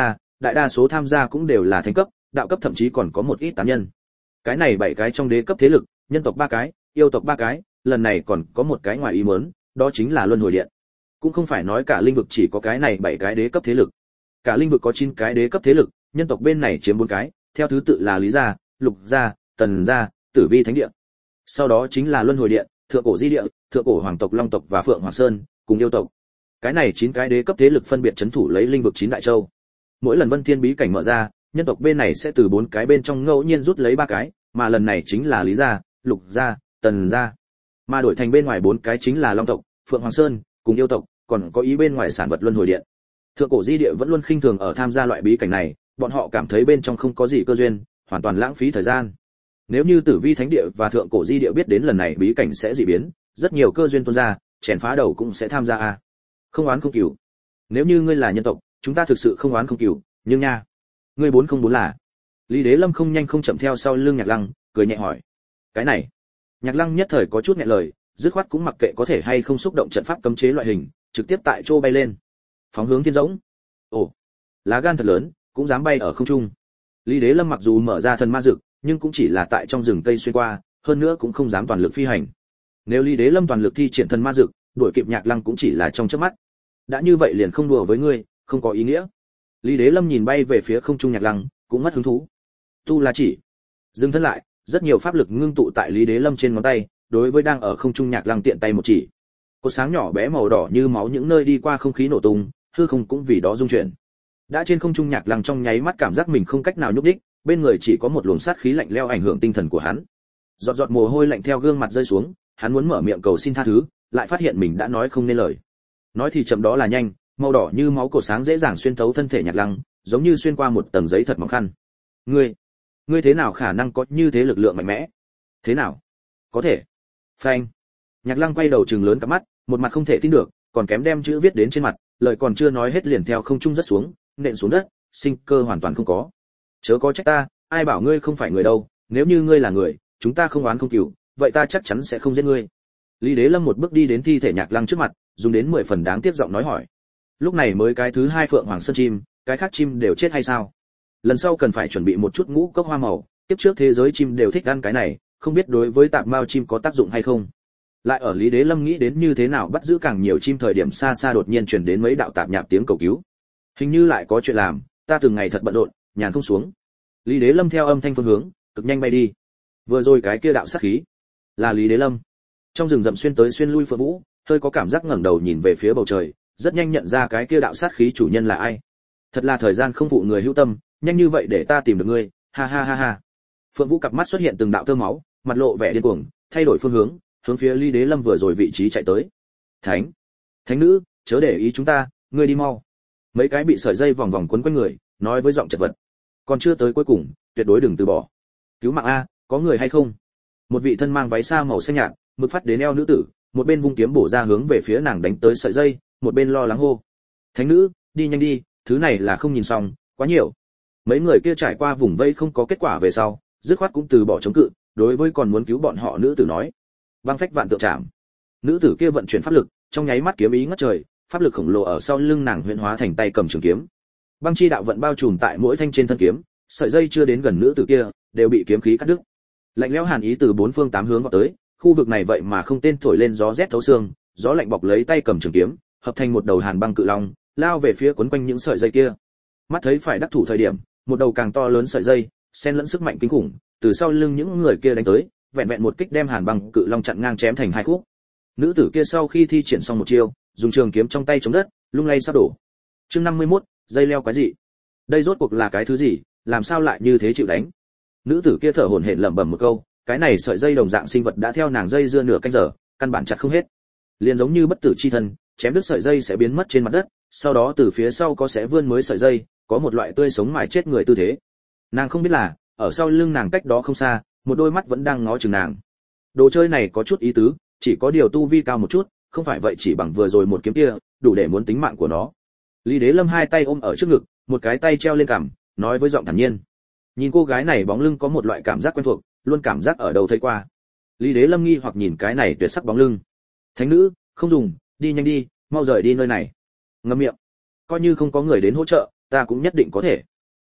A: đại đa số tham gia cũng đều là thánh cấp, đạo cấp, thậm chí còn có một ít tán nhân. Cái này bảy cái trong đế cấp thế lực, nhân tộc ba cái, yêu tộc ba cái, lần này còn có một cái ngoài ý muốn, đó chính là luân hồi điện. Cũng không phải nói cả linh vực chỉ có cái này bảy cái đế cấp thế lực. Cả linh vực có chín cái đế cấp thế lực, nhân tộc bên này chiếm bốn cái, theo thứ tự là Lý gia, Lục gia, Tần gia, Tử Vi Thánh địa. Sau đó chính là luân hồi điện, thượng cổ di địa, thượng cổ hoàng tộc Long tộc và Phượng Hoàng Sơn, cùng yêu tộc. Cái này chín cái đế cấp thế lực phân biệt trấn thủ lấy linh vực chín đại châu. Mỗi lần Vân Thiên bí cảnh mở ra, nhân tộc bên này sẽ từ bốn cái bên trong ngẫu nhiên rút lấy ba cái, mà lần này chính là Lý gia, Lục gia, Tần gia. Mà đổi thành bên ngoài bốn cái chính là Long tộc, Phượng Hoàng Sơn, cùng yêu tộc, còn có ý bên ngoài sản vật luân hồi điện. Thượng cổ di địa vẫn luôn khinh thường ở tham gia loại bí cảnh này, bọn họ cảm thấy bên trong không có gì cơ duyên, hoàn toàn lãng phí thời gian. Nếu như Tử Vi Thánh địa và thượng cổ di địa biết đến lần này bí cảnh sẽ dị biến, rất nhiều cơ duyên tuôn ra, chèn phá đầu cũng sẽ tham gia a. Không oán không cừu. Nếu như ngươi là nhân tộc, chúng ta thực sự không oán không cừu, nhưng nha, ngươi bốn không bốn là? Lý Đế Lâm không nhanh không chậm theo sau lưng Nhạc Lăng, cười nhẹ hỏi. Cái này. Nhạc Lăng nhất thời có chút nghẹn lời, dứt khoát cũng mặc kệ có thể hay không xúc động trận pháp cấm chế loại hình, trực tiếp tại chỗ bay lên, phóng hướng thiên rỗng. Ồ, lá gan thật lớn, cũng dám bay ở không trung. Lý Đế Lâm mặc dù mở ra thần ma dực, nhưng cũng chỉ là tại trong rừng cây xuyên qua, hơn nữa cũng không dám toàn lực phi hành. Nếu Lý Đế Lâm toàn lực thi triển thần ma dực, đuổi kịp Nhạc Lăng cũng chỉ là trong chớp mắt. Đã như vậy liền không đùa với ngươi, không có ý nghĩa. Lý Đế Lâm nhìn bay về phía không trung Nhạc Lăng, cũng mất hứng thú. Tu La chỉ. Dừng thân lại, rất nhiều pháp lực ngưng tụ tại Lý Đế Lâm trên ngón tay, đối với đang ở không trung Nhạc Lăng tiện tay một chỉ. Cột sáng nhỏ bé màu đỏ như máu những nơi đi qua không khí nổ tung, hư không cũng vì đó rung chuyển. Đã trên không trung Nhạc Lăng trong nháy mắt cảm giác mình không cách nào nhúc nhích, bên người chỉ có một luồng sát khí lạnh lẽo ảnh hưởng tinh thần của hắn. Giọt giọt mồ hôi lạnh theo gương mặt rơi xuống, hắn muốn mở miệng cầu xin tha thứ, lại phát hiện mình đã nói không nên lời. Nói thì chậm đó là nhanh, màu đỏ như máu cột sáng dễ dàng xuyên thấu thân thể Nhạc Lăng, giống như xuyên qua một tầng giấy thật mỏng khăn. Ngươi, ngươi thế nào khả năng có như thế lực lượng mạnh mẽ? Thế nào? Có thể. Phanh. Nhạc Lăng quay đầu trừng lớn cả mắt, một mặt không thể tin được, còn kém đem chữ viết đến trên mặt, lời còn chưa nói hết liền theo không trung rất xuống, nện xuống đất, sinh cơ hoàn toàn không có. Chớ có trách ta, ai bảo ngươi không phải người đâu, nếu như ngươi là người, chúng ta không oán không cừu, vậy ta chắc chắn sẽ không giết ngươi. Lý Đế Lâm một bước đi đến thi thể Nhạc Lăng trước mặt, dùng đến mười phần đáng tiếc giọng nói hỏi. Lúc này mới cái thứ hai Phượng Hoàng Sơn chim, cái khác chim đều chết hay sao? Lần sau cần phải chuẩn bị một chút ngũ cốc hoa màu, tiếp trước thế giới chim đều thích ăn cái này, không biết đối với tạp mao chim có tác dụng hay không. Lại ở Lý Đế Lâm nghĩ đến như thế nào bắt giữ càng nhiều chim thời điểm xa xa đột nhiên truyền đến mấy đạo tạp nhạp tiếng cầu cứu. Hình như lại có chuyện làm, ta từng ngày thật bận rộn, nhàn không xuống. Lý Đế Lâm theo âm thanh phương hướng, cực nhanh bay đi. Vừa rồi cái kia đạo sát khí, là Lý Đế Lâm. Trong rừng rậm xuyên tới xuyên lui Phượng Vũ, hơi có cảm giác ngẩng đầu nhìn về phía bầu trời, rất nhanh nhận ra cái kia đạo sát khí chủ nhân là ai. Thật là thời gian không phụ người hữu tâm, nhanh như vậy để ta tìm được ngươi, ha ha ha ha. Phượng Vũ cặp mắt xuất hiện từng đạo tơ máu, mặt lộ vẻ điên cuồng, thay đổi phương hướng, hướng phía Lý Đế Lâm vừa rồi vị trí chạy tới. Thánh, thánh nữ, chớ để ý chúng ta, ngươi đi mau. Mấy cái bị sợi dây vòng vòng quấn quanh người, nói với giọng chật vật. Còn chưa tới cuối cùng, tuyệt đối đừng từ bỏ. Cứu mạng a, có người hay không? Một vị thân mang váy sa màu xanh nhạt, mực phát đến eo nữ tử, một bên vung kiếm bổ ra hướng về phía nàng đánh tới sợi dây, một bên lo lắng hô. Thánh nữ, đi nhanh đi, thứ này là không nhìn xong, quá nhiều. Mấy người kia trải qua vùng vây không có kết quả về sau, dứt khoát cũng từ bỏ chống cự, đối với còn muốn cứu bọn họ nữ tử nói. Băng phách vạn tượng chạm. Nữ tử kia vận chuyển pháp lực, trong nháy mắt kiếm ý ngất trời, pháp lực khổng lồ ở sau lưng nàng huyễn hóa thành tay cầm trường kiếm. Băng chi đạo vận bao trùm tại mỗi thanh trên thân kiếm, sợi dây chưa đến gần nữ tử kia, đều bị kiếm khí cắt đứt. Lạnh lẽo hàn ý từ bốn phương tám hướng vọt tới, khu vực này vậy mà không tên thổi lên gió rét thấu xương, gió lạnh bọc lấy tay cầm trường kiếm, hợp thành một đầu hàn băng cự long, lao về phía quấn quanh những sợi dây kia. Mắt thấy phải đắc thủ thời điểm, một đầu càng to lớn sợi dây, xen lẫn sức mạnh kinh khủng, từ sau lưng những người kia đánh tới, vẹn vẹn một kích đem hàn băng cự long chặn ngang chém thành hai khúc. Nữ tử kia sau khi thi triển xong một chiêu, dùng trường kiếm trong tay chống đất, lung lay sắp đổ. Chương năm mươi mốt, dây leo quái dị. Đây rốt cuộc là cái thứ gì, làm sao lại như thế chịu đánh? Nữ tử kia thở hổn hển lẩm bẩm một câu, cái này sợi dây đồng dạng sinh vật đã theo nàng dây dưa nửa canh giờ, căn bản chặt không hết. Liền giống như bất tử chi thân, chém đứt sợi dây sẽ biến mất trên mặt đất, sau đó từ phía sau có sẽ vươn mới sợi dây, có một loại tươi sống mài chết người tư thế. Nàng không biết là, ở sau lưng nàng cách đó không xa, một đôi mắt vẫn đang ngó chừng nàng. Đồ chơi này có chút ý tứ, chỉ có điều tu vi cao một chút, không phải vậy chỉ bằng vừa rồi một kiếm kia, đủ để muốn tính mạng của nó. Lý Đế Lâm hai tay ôm ở trước ngực, một cái tay treo lên cằm, nói với giọng thản nhiên. Nhìn cô gái này bóng lưng có một loại cảm giác quen thuộc, luôn cảm giác ở đâu thấy qua. Lý Đế Lâm nghi hoặc nhìn cái này tuyệt sắc bóng lưng. Thánh nữ, không dùng, đi nhanh đi, mau rời đi nơi này. Ngậm miệng. Coi như không có người đến hỗ trợ, ta cũng nhất định có thể.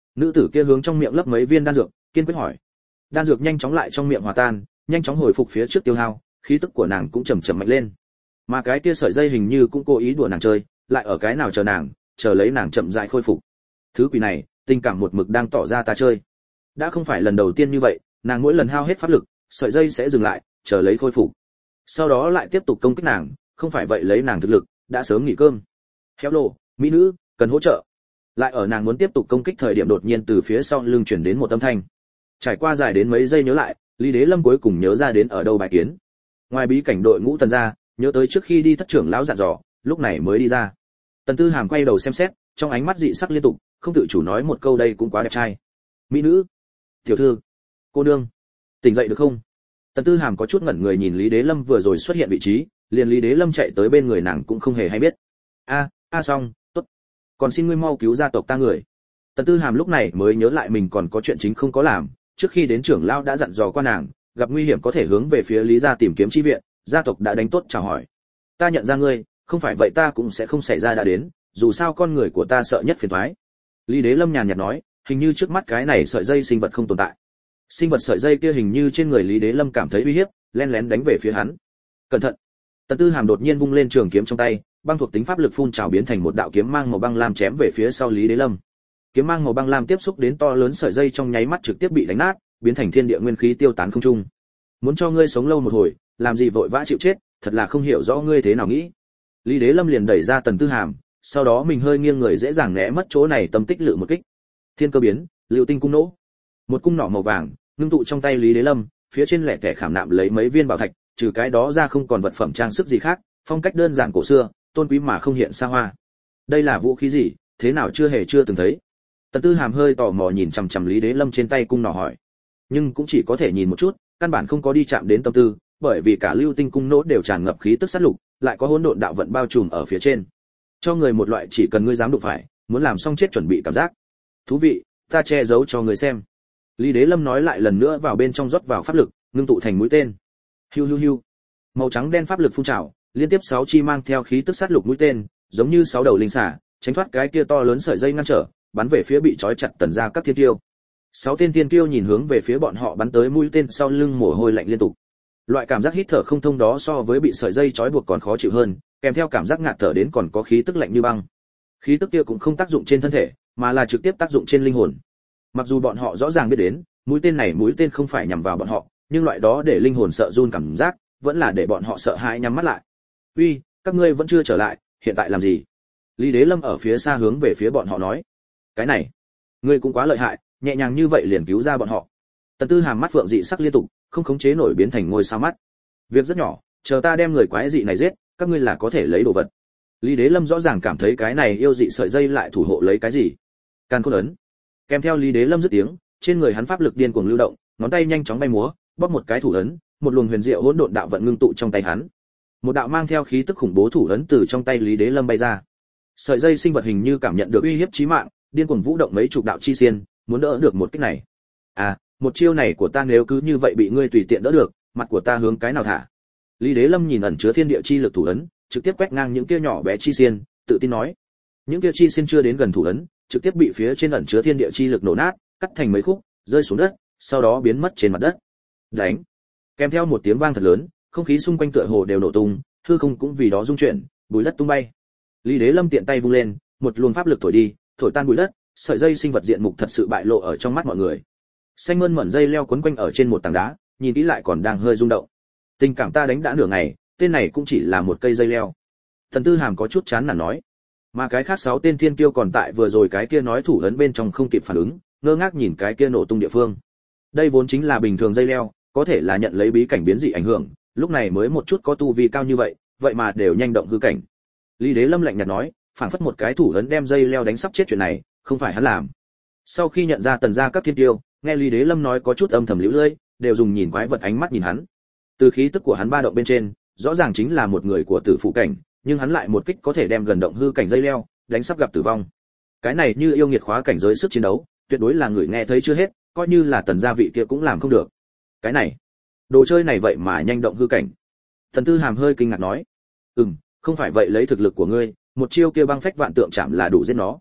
A: Nữ tử kia hướng trong miệng lấp mấy viên đan dược, kiên quyết hỏi. Đan dược nhanh chóng lại trong miệng hòa tan, nhanh chóng hồi phục phía trước tiêu hao, khí tức của nàng cũng chậm chậm mạnh lên. Mà cái kia sợi dây hình như cũng cố ý đùa nàng chơi, lại ở cái nào chờ nàng, chờ lấy nàng chậm rãi khôi phục. Thứ quỷ này, tình cảm một mực đang tỏ ra ta chơi. Đã không phải lần đầu tiên như vậy, nàng mỗi lần hao hết pháp lực, sợi dây sẽ dừng lại, chờ lấy khôi phục. Sau đó lại tiếp tục công kích nàng, không phải vậy lấy nàng thực lực, đã sớm nghỉ cơm. Hello, mỹ nữ, cần hỗ trợ. Lại ở nàng muốn tiếp tục công kích thời điểm đột nhiên từ phía sau lưng chuyển đến một âm thanh. Trải qua dài đến mấy giây nhớ lại, Lý Đế Lâm cuối cùng nhớ ra đến ở đâu bài kiến. Ngoài bí cảnh đội ngũ Tần gia, nhớ tới trước khi đi thất trưởng lão dặn dò, lúc này mới đi ra. Tần Tư Hàm quay đầu xem xét, trong ánh mắt dị sắc liên tục, không tự chủ nói một câu đây cũng quá đẹp trai. Mỹ nữ, tiểu thư, cô nương, tỉnh dậy được không? Tần Tư Hàm có chút ngẩn người nhìn Lý Đế Lâm vừa rồi xuất hiện vị trí, liền Lý Đế Lâm chạy tới bên người nàng cũng không hề hay biết. A, a xong, tốt. Còn xin ngươi mau cứu gia tộc ta người. Tần Tư Hàm lúc này mới nhớ lại mình còn có chuyện chính không có làm, trước khi đến trưởng lão đã dặn dò qua nàng, gặp nguy hiểm có thể hướng về phía Lý gia tìm kiếm chi viện, gia tộc đã đánh tốt chào hỏi. Ta nhận ra ngươi, không phải vậy ta cũng sẽ không xảy ra đã đến, dù sao con người của ta sợ nhất phiền toái. Lý Đế Lâm nhàn nhạt nói, hình như trước mắt cái này sợi dây sinh vật không tồn tại. Sinh vật sợi dây kia hình như trên người Lý Đế Lâm cảm thấy uy hiếp, lén lén đánh về phía hắn. Cẩn thận! Tần Tư Hàm đột nhiên vung lên trường kiếm trong tay, băng thuộc tính pháp lực phun trào biến thành một đạo kiếm mang màu băng lam chém về phía sau Lý Đế Lâm. Kiếm mang màu băng lam tiếp xúc đến to lớn sợi dây trong nháy mắt trực tiếp bị đánh nát, biến thành thiên địa nguyên khí tiêu tán không trung. Muốn cho ngươi sống lâu một hồi, làm gì vội vã chịu chết, thật là không hiểu rõ ngươi thế nào nghĩ. Lý Đế Lâm liền đẩy ra Tần Tư Hàm, sau đó mình hơi nghiêng người dễ dàng né mất chỗ này tâm tích lự một kích. Thiên cơ biến, Lưu Tinh cung nổ. Một cung nỏ màu vàng ngưng tụ trong tay Lý Đế Lâm, phía trên lẻ tẻ khảm nạm lấy mấy viên bảo thạch, trừ cái đó ra không còn vật phẩm trang sức gì khác, phong cách đơn giản cổ xưa, tôn quý mà không hiện xa hoa. Đây là vũ khí gì, thế nào chưa hề chưa từng thấy. Tần Tư Hàm hơi tò mò nhìn chằm chằm Lý Đế Lâm trên tay cung nỏ hỏi, nhưng cũng chỉ có thể nhìn một chút, căn bản không có đi chạm đến tâm tư, bởi vì cả Lưu Tinh cung nỗ đều tràn ngập khí tức sát lục, lại có hỗn độn đạo vận bao trùm ở phía trên, cho người một loại chỉ cần ngươi dám đụng phải, muốn làm xong chết chuẩn bị cảm giác. Thú vị, ta che giấu cho người xem. Lý Đế Lâm nói lại lần nữa vào bên trong rót vào pháp lực, ngưng tụ thành mũi tên. Hiu hiu hiu. Màu trắng đen pháp lực phun trào, liên tiếp sáu chi mang theo khí tức sát lục mũi tên, giống như sáu đầu linh xà, tránh thoát cái kia to lớn sợi dây ngăn trở, bắn về phía bị trói chặt Tần gia các thiên kiêu. Sáu tên thiên kiêu nhìn hướng về phía bọn họ bắn tới mũi tên sau lưng mồ hôi lạnh liên tục. Loại cảm giác hít thở không thông đó so với bị sợi dây trói buộc còn khó chịu hơn, kèm theo cảm giác ngạt thở đến còn có khí tức lạnh như băng. Khí tức kia cũng không tác dụng trên thân thể, mà là trực tiếp tác dụng trên linh hồn. Mặc dù bọn họ rõ ràng biết đến, mũi tên này mũi tên không phải nhằm vào bọn họ, nhưng loại đó để linh hồn sợ run cảm giác, vẫn là để bọn họ sợ hãi nhắm mắt lại. "Uy, các ngươi vẫn chưa trở lại, hiện tại làm gì?" Lý Đế Lâm ở phía xa hướng về phía bọn họ nói. "Cái này, ngươi cũng quá lợi hại, nhẹ nhàng như vậy liền cứu ra bọn họ." Tần Tư Hàm mắt phượng dị sắc liên tục, không khống chế nổi biến thành ngôi sao mắt. "Việc rất nhỏ, chờ ta đem người quái dị này giết, các ngươi là có thể lấy đồ vật." Lý Đế Lâm rõ ràng cảm thấy cái này yêu dị sợi dây lại thủ hộ lấy cái gì. Càn Khôn ấn. Kèm theo Lý Đế Lâm dứt tiếng, trên người hắn pháp lực điên cuồng lưu động, ngón tay nhanh chóng bay múa, bóp một cái thủ ấn, một luồng huyền diệu hỗn độn đạo vận ngưng tụ trong tay hắn. Một đạo mang theo khí tức khủng bố thủ ấn từ trong tay Lý Đế Lâm bay ra. Sợi dây sinh vật hình như cảm nhận được uy hiếp chí mạng, điên cuồng vũ động mấy chục đạo chi xiên, muốn đỡ được một kích này. À, một chiêu này của ta nếu cứ như vậy bị ngươi tùy tiện đỡ được, mặt của ta hướng cái nào thả? Lý Đế Lâm nhìn ẩn chứa thiên địa chi lực thủ ấn, trực tiếp quét ngang những kia nhỏ bé chi xiên, tự tin nói. Những kia chi xiên chưa đến gần thủ ấn, trực tiếp bị phía trên ẩn chứa thiên địa chi lực nổ nát, cắt thành mấy khúc, rơi xuống đất, sau đó biến mất trên mặt đất. Đánh! Kèm theo một tiếng vang thật lớn, không khí xung quanh tựa hồ đều nổ tung, hư không cũng vì đó rung chuyển, bụi đất tung bay. Lý Đế Lâm tiện tay vung lên, một luồng pháp lực thổi đi, thổi tan bụi đất, sợi dây sinh vật diện mục thật sự bại lộ ở trong mắt mọi người. Xanh mơn mởn dây leo quấn quanh ở trên một tảng đá, nhìn kỹ lại còn đang hơi rung động. Tình cảm ta đánh đã nửa ngày, tên này cũng chỉ là một cây dây leo. Thần Tư Hàm có chút chán nản nói. Mà cái khác sáu tên thiên kiêu còn tại vừa rồi cái kia nói thủ ấn bên trong không kịp phản ứng, ngơ ngác nhìn cái kia nổ tung địa phương. Đây vốn chính là bình thường dây leo, có thể là nhận lấy bí cảnh biến dị ảnh hưởng, lúc này mới một chút có tu vi cao như vậy, vậy mà đều nhanh động hư cảnh. Lý Đế Lâm lạnh nhạt nói, phảng phất một cái thủ ấn đem dây leo đánh sắp chết chuyện này, không phải hắn làm. Sau khi nhận ra Tần gia các thiên kiêu, nghe Lý Đế Lâm nói có chút âm thầm liễu lưỡi, đều dùng nhìn quái vật ánh mắt nhìn hắn. Từ khí tức của hắn ba động bên trên, rõ ràng chính là một người của tử phụ cảnh, nhưng hắn lại một kích có thể đem gần động hư cảnh dây leo, đánh sắp gặp tử vong. Cái này như yêu nghiệt khóa cảnh giới sức chiến đấu, tuyệt đối là người nghe thấy chưa hết, coi như là Tần gia vị kia cũng làm không được. Cái này, đồ chơi này vậy mà nhanh động hư cảnh. Thần Tư Hàm hơi kinh ngạc nói, "Ừm, không phải vậy lấy thực lực của ngươi, một chiêu kia băng phách vạn tượng chạm là đủ giết nó."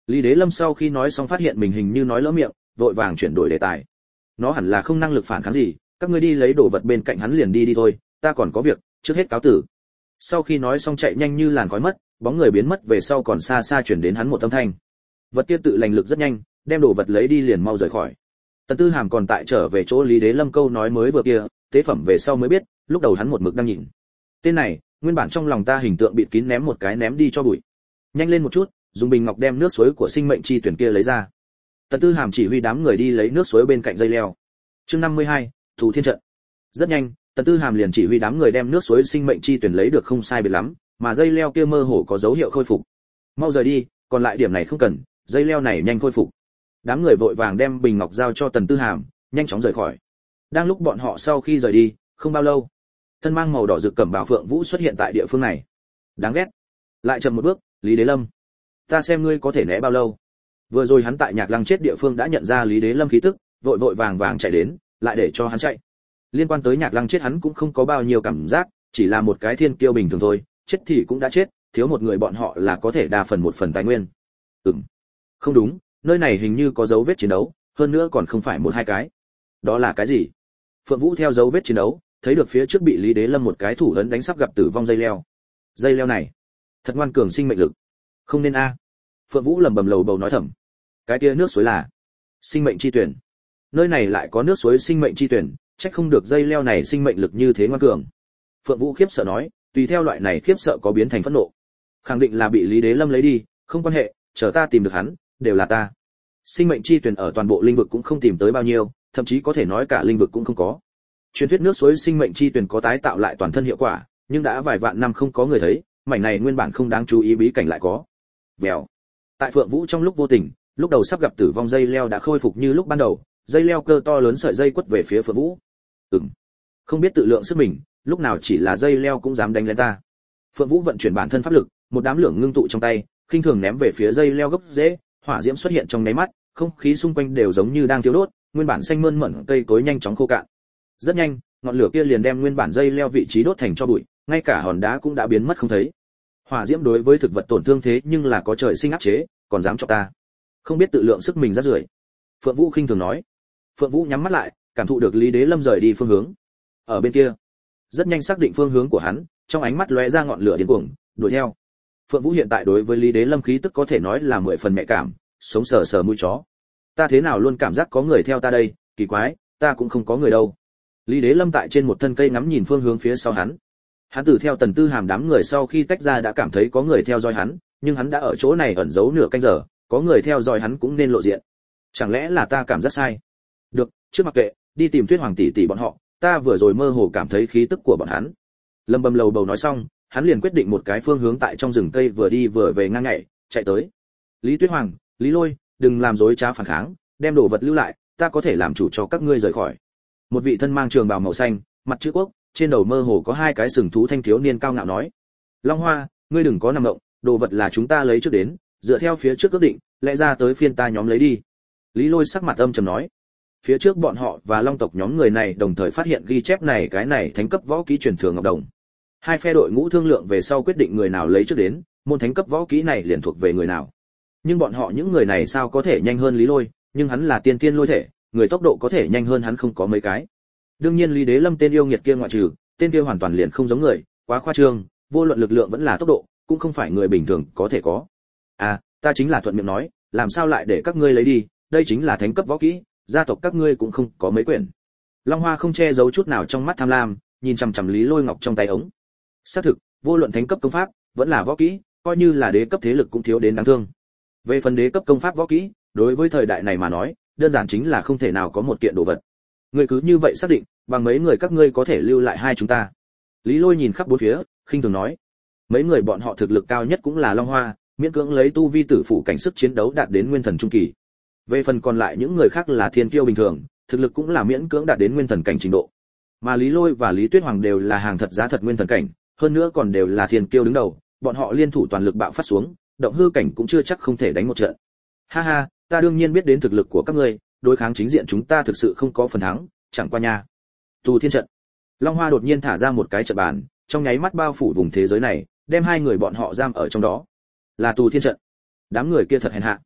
A: Lý Đế Lâm sau khi nói xong phát hiện mình hình như nói lỡ miệng, vội vàng chuyển đổi đề tài. Nó hẳn là không năng lực phản kháng gì, các ngươi đi lấy đồ vật bên cạnh hắn liền đi đi thôi, ta còn có việc, trước hết cáo tử. Sau khi nói xong chạy nhanh như làn khói mất, bóng người biến mất về sau còn xa xa chuyển đến hắn một âm thanh. Vật kia tự lành lực rất nhanh, đem đồ vật lấy đi liền mau rời khỏi. Tần Tư Hàm còn tại trở về chỗ Lý Đế Lâm câu nói mới vừa kia, tế phẩm về sau mới biết, lúc đầu hắn một mực đang nhìn. Tên này, nguyên bản trong lòng ta hình tượng bịt kín ném một cái ném đi cho bụi. Nhanh lên một chút, dùng bình ngọc đem nước suối của sinh mệnh chi tuyển kia lấy ra. Tần Tư Hàm chỉ huy đám người đi lấy nước suối bên cạnh dây leo. Chương năm mươi hai, Thủ Thiên trận. Rất nhanh, Tần Tư Hàm liền chỉ huy đám người đem nước suối sinh mệnh chi tuyển lấy được không sai biệt lắm, mà dây leo kia mơ hồ có dấu hiệu khôi phục. Mau rời đi, còn lại điểm này không cần, dây leo này nhanh khôi phục. Đám người vội vàng đem bình ngọc giao cho Tần Tư Hàm, nhanh chóng rời khỏi. Đang lúc bọn họ sau khi rời đi, không bao lâu, thân mang màu đỏ rực cẩm bào Phượng Vũ xuất hiện tại địa phương này. Đáng ghét. Lại chậm một bước, Lý Đế Lâm, ta xem ngươi có thể né bao lâu. Vừa rồi hắn tại Nhạc Lăng chết địa phương đã nhận ra Lý Đế Lâm khí tức, vội vội vàng vàng chạy đến, lại để cho hắn chạy. Liên quan tới Nhạc Lăng chết hắn cũng không có bao nhiêu cảm giác, chỉ là một cái thiên kiêu bình thường thôi, chết thì cũng đã chết, thiếu một người bọn họ là có thể đa phần một phần tài nguyên. Ừm. Không đúng, nơi này hình như có dấu vết chiến đấu, hơn nữa còn không phải một hai cái. Đó là cái gì? Phượng Vũ theo dấu vết chiến đấu, thấy được phía trước bị Lý Đế Lâm một cái thủ ấn đánh sắp gặp tử vong dây leo. Dây leo này, thật ngoan cường sinh mệnh lực. Không nên a. Phượng Vũ lẩm bẩm lầu bầu nói thầm. Cái kia nước suối là sinh mệnh chi tuyển. Nơi này lại có nước suối sinh mệnh chi tuyển, chắc không được dây leo này sinh mệnh lực như thế ngoan cường. Phượng Vũ khiếp sợ nói, tùy theo loại này khiếp sợ có biến thành phẫn nộ. Khẳng định là bị Lý Đế Lâm lấy đi, không quan hệ, chờ ta tìm được hắn, đều là ta. Sinh mệnh chi tuyển ở toàn bộ linh vực cũng không tìm tới bao nhiêu, thậm chí có thể nói cả linh vực cũng không có. Truyền thuyết nước suối sinh mệnh chi tuyển có tái tạo lại toàn thân hiệu quả, nhưng đã vài vạn năm không có người thấy, mảnh này nguyên bản không đáng chú ý bí cảnh lại có. Vèo. Tại Phượng Vũ trong lúc vô tình, lúc đầu sắp gặp tử vong dây leo đã khôi phục như lúc ban đầu, dây leo cơ to lớn sợi dây quất về phía Phượng Vũ. Ừm. Không biết tự lượng sức mình, lúc nào chỉ là dây leo cũng dám đánh lên ta. Phượng Vũ vận chuyển bản thân pháp lực, một đám lửa ngưng tụ trong tay, khinh thường ném về phía dây leo gốc rễ, hỏa diễm xuất hiện trong nháy mắt, không khí xung quanh đều giống như đang thiêu đốt, nguyên bản xanh mơn mởn cây cối nhanh chóng khô cạn. Rất nhanh, ngọn lửa kia liền đem nguyên bản dây leo vị trí đốt thành tro bụi, ngay cả hòn đá cũng đã biến mất không thấy. Hỏa diễm đối với thực vật tổn thương thế nhưng là có trời sinh áp chế, còn dám cho ta, không biết tự lượng sức mình rất rưởi. Phượng Vũ khinh thường nói. Phượng Vũ nhắm mắt lại, cảm thụ được Lý Đế Lâm rời đi phương hướng. Ở bên kia, rất nhanh xác định phương hướng của hắn, trong ánh mắt lóe ra ngọn lửa điên cuồng, đuổi theo. Phượng Vũ hiện tại đối với Lý Đế Lâm khí tức có thể nói là mười phần mẹ cảm, sống sờ sờ mũi chó. Ta thế nào luôn cảm giác có người theo ta đây, kỳ quái, ta cũng không có người đâu. Lý Đế Lâm tại trên một thân cây ngắm nhìn phương hướng phía sau hắn. Hắn từ theo Tần Tư Hàm đám người sau khi tách ra đã cảm thấy có người theo dõi hắn, nhưng hắn đã ở chỗ này ẩn giấu nửa canh giờ, có người theo dõi hắn cũng nên lộ diện. Chẳng lẽ là ta cảm giác sai? Được, trước mặc kệ, đi tìm Tuyết Hoàng tỷ tỷ bọn họ, ta vừa rồi mơ hồ cảm thấy khí tức của bọn hắn. Lâm Bầm lầu bầu nói xong, hắn liền quyết định một cái phương hướng tại trong rừng cây vừa đi vừa về ngang nhảy, chạy tới. Lý Tuyết Hoàng, Lý Lôi, đừng làm dối trá phản kháng, đem đồ vật lưu lại, ta có thể làm chủ cho các ngươi rời khỏi. Một vị thân mang trường bào màu xanh, mặt chữ quốc, trên đầu mơ hồ có hai cái sừng thú thanh thiếu niên cao ngạo nói. Long Hoa, ngươi đừng có nằm động, đồ vật là chúng ta lấy trước đến, dựa theo phía trước ước định, lẽ ra tới phiên ta nhóm lấy đi. Lý Lôi sắc mặt âm trầm nói. Phía trước bọn họ và Long tộc nhóm người này đồng thời phát hiện ghi chép này cái này thánh cấp võ kỹ truyền thừa ngọc đồng. Hai phe đội ngũ thương lượng về sau quyết định người nào lấy trước đến, môn thánh cấp võ kỹ này liền thuộc về người nào. Nhưng bọn họ những người này sao có thể nhanh hơn Lý Lôi, nhưng hắn là tiên tiên lôi thể, người tốc độ có thể nhanh hơn hắn không có mấy cái. Đương nhiên Lý Đế Lâm tên yêu nghiệt kia ngoại trừ, tên kia hoàn toàn liền không giống người, quá khoa trương, vô luận lực lượng vẫn là tốc độ, cũng không phải người bình thường có thể có. À, ta chính là thuận miệng nói, làm sao lại để các ngươi lấy đi, đây chính là thánh cấp võ kỹ, gia tộc các ngươi cũng không có mấy quyển. Long Hoa không che giấu chút nào trong mắt tham lam, nhìn chằm chằm Lý Lôi ngọc trong tay ống. Xác thực, vô luận thánh cấp công pháp, vẫn là võ kỹ, coi như là đế cấp thế lực cũng thiếu đến đáng thương. Về phần đế cấp công pháp võ kỹ, đối với thời đại này mà nói, đơn giản chính là không thể nào có một kiện đồ vật. Ngươi cứ như vậy xác định, bằng mấy người các ngươi có thể lưu lại hai chúng ta. Lý Lôi nhìn khắp bốn phía, khinh thường nói. Mấy người bọn họ thực lực cao nhất cũng là Long Hoa, miễn cưỡng lấy tu vi tử phụ cảnh sức chiến đấu đạt đến nguyên thần trung kỳ. Về phần còn lại những người khác là thiên kiêu bình thường, thực lực cũng là miễn cưỡng đạt đến nguyên thần cảnh trình độ. Mà Lý Lôi và Lý Tuyết Hoàng đều là hàng thật giá thật nguyên thần cảnh, hơn nữa còn đều là thiên kiêu đứng đầu, bọn họ liên thủ toàn lực bạo phát xuống, động hư cảnh cũng chưa chắc không thể đánh một trận. Ha ha, ta đương nhiên biết đến thực lực của các ngươi, đối kháng chính diện chúng ta thực sự không có phần thắng, chẳng qua nha. Tù Thiên trận. Long Hoa đột nhiên thả ra một cái trận bàn, trong nháy mắt bao phủ vùng thế giới này, đem hai người bọn họ giam ở trong đó. Là Tù Thiên trận. Đám người kia thật hèn hạ.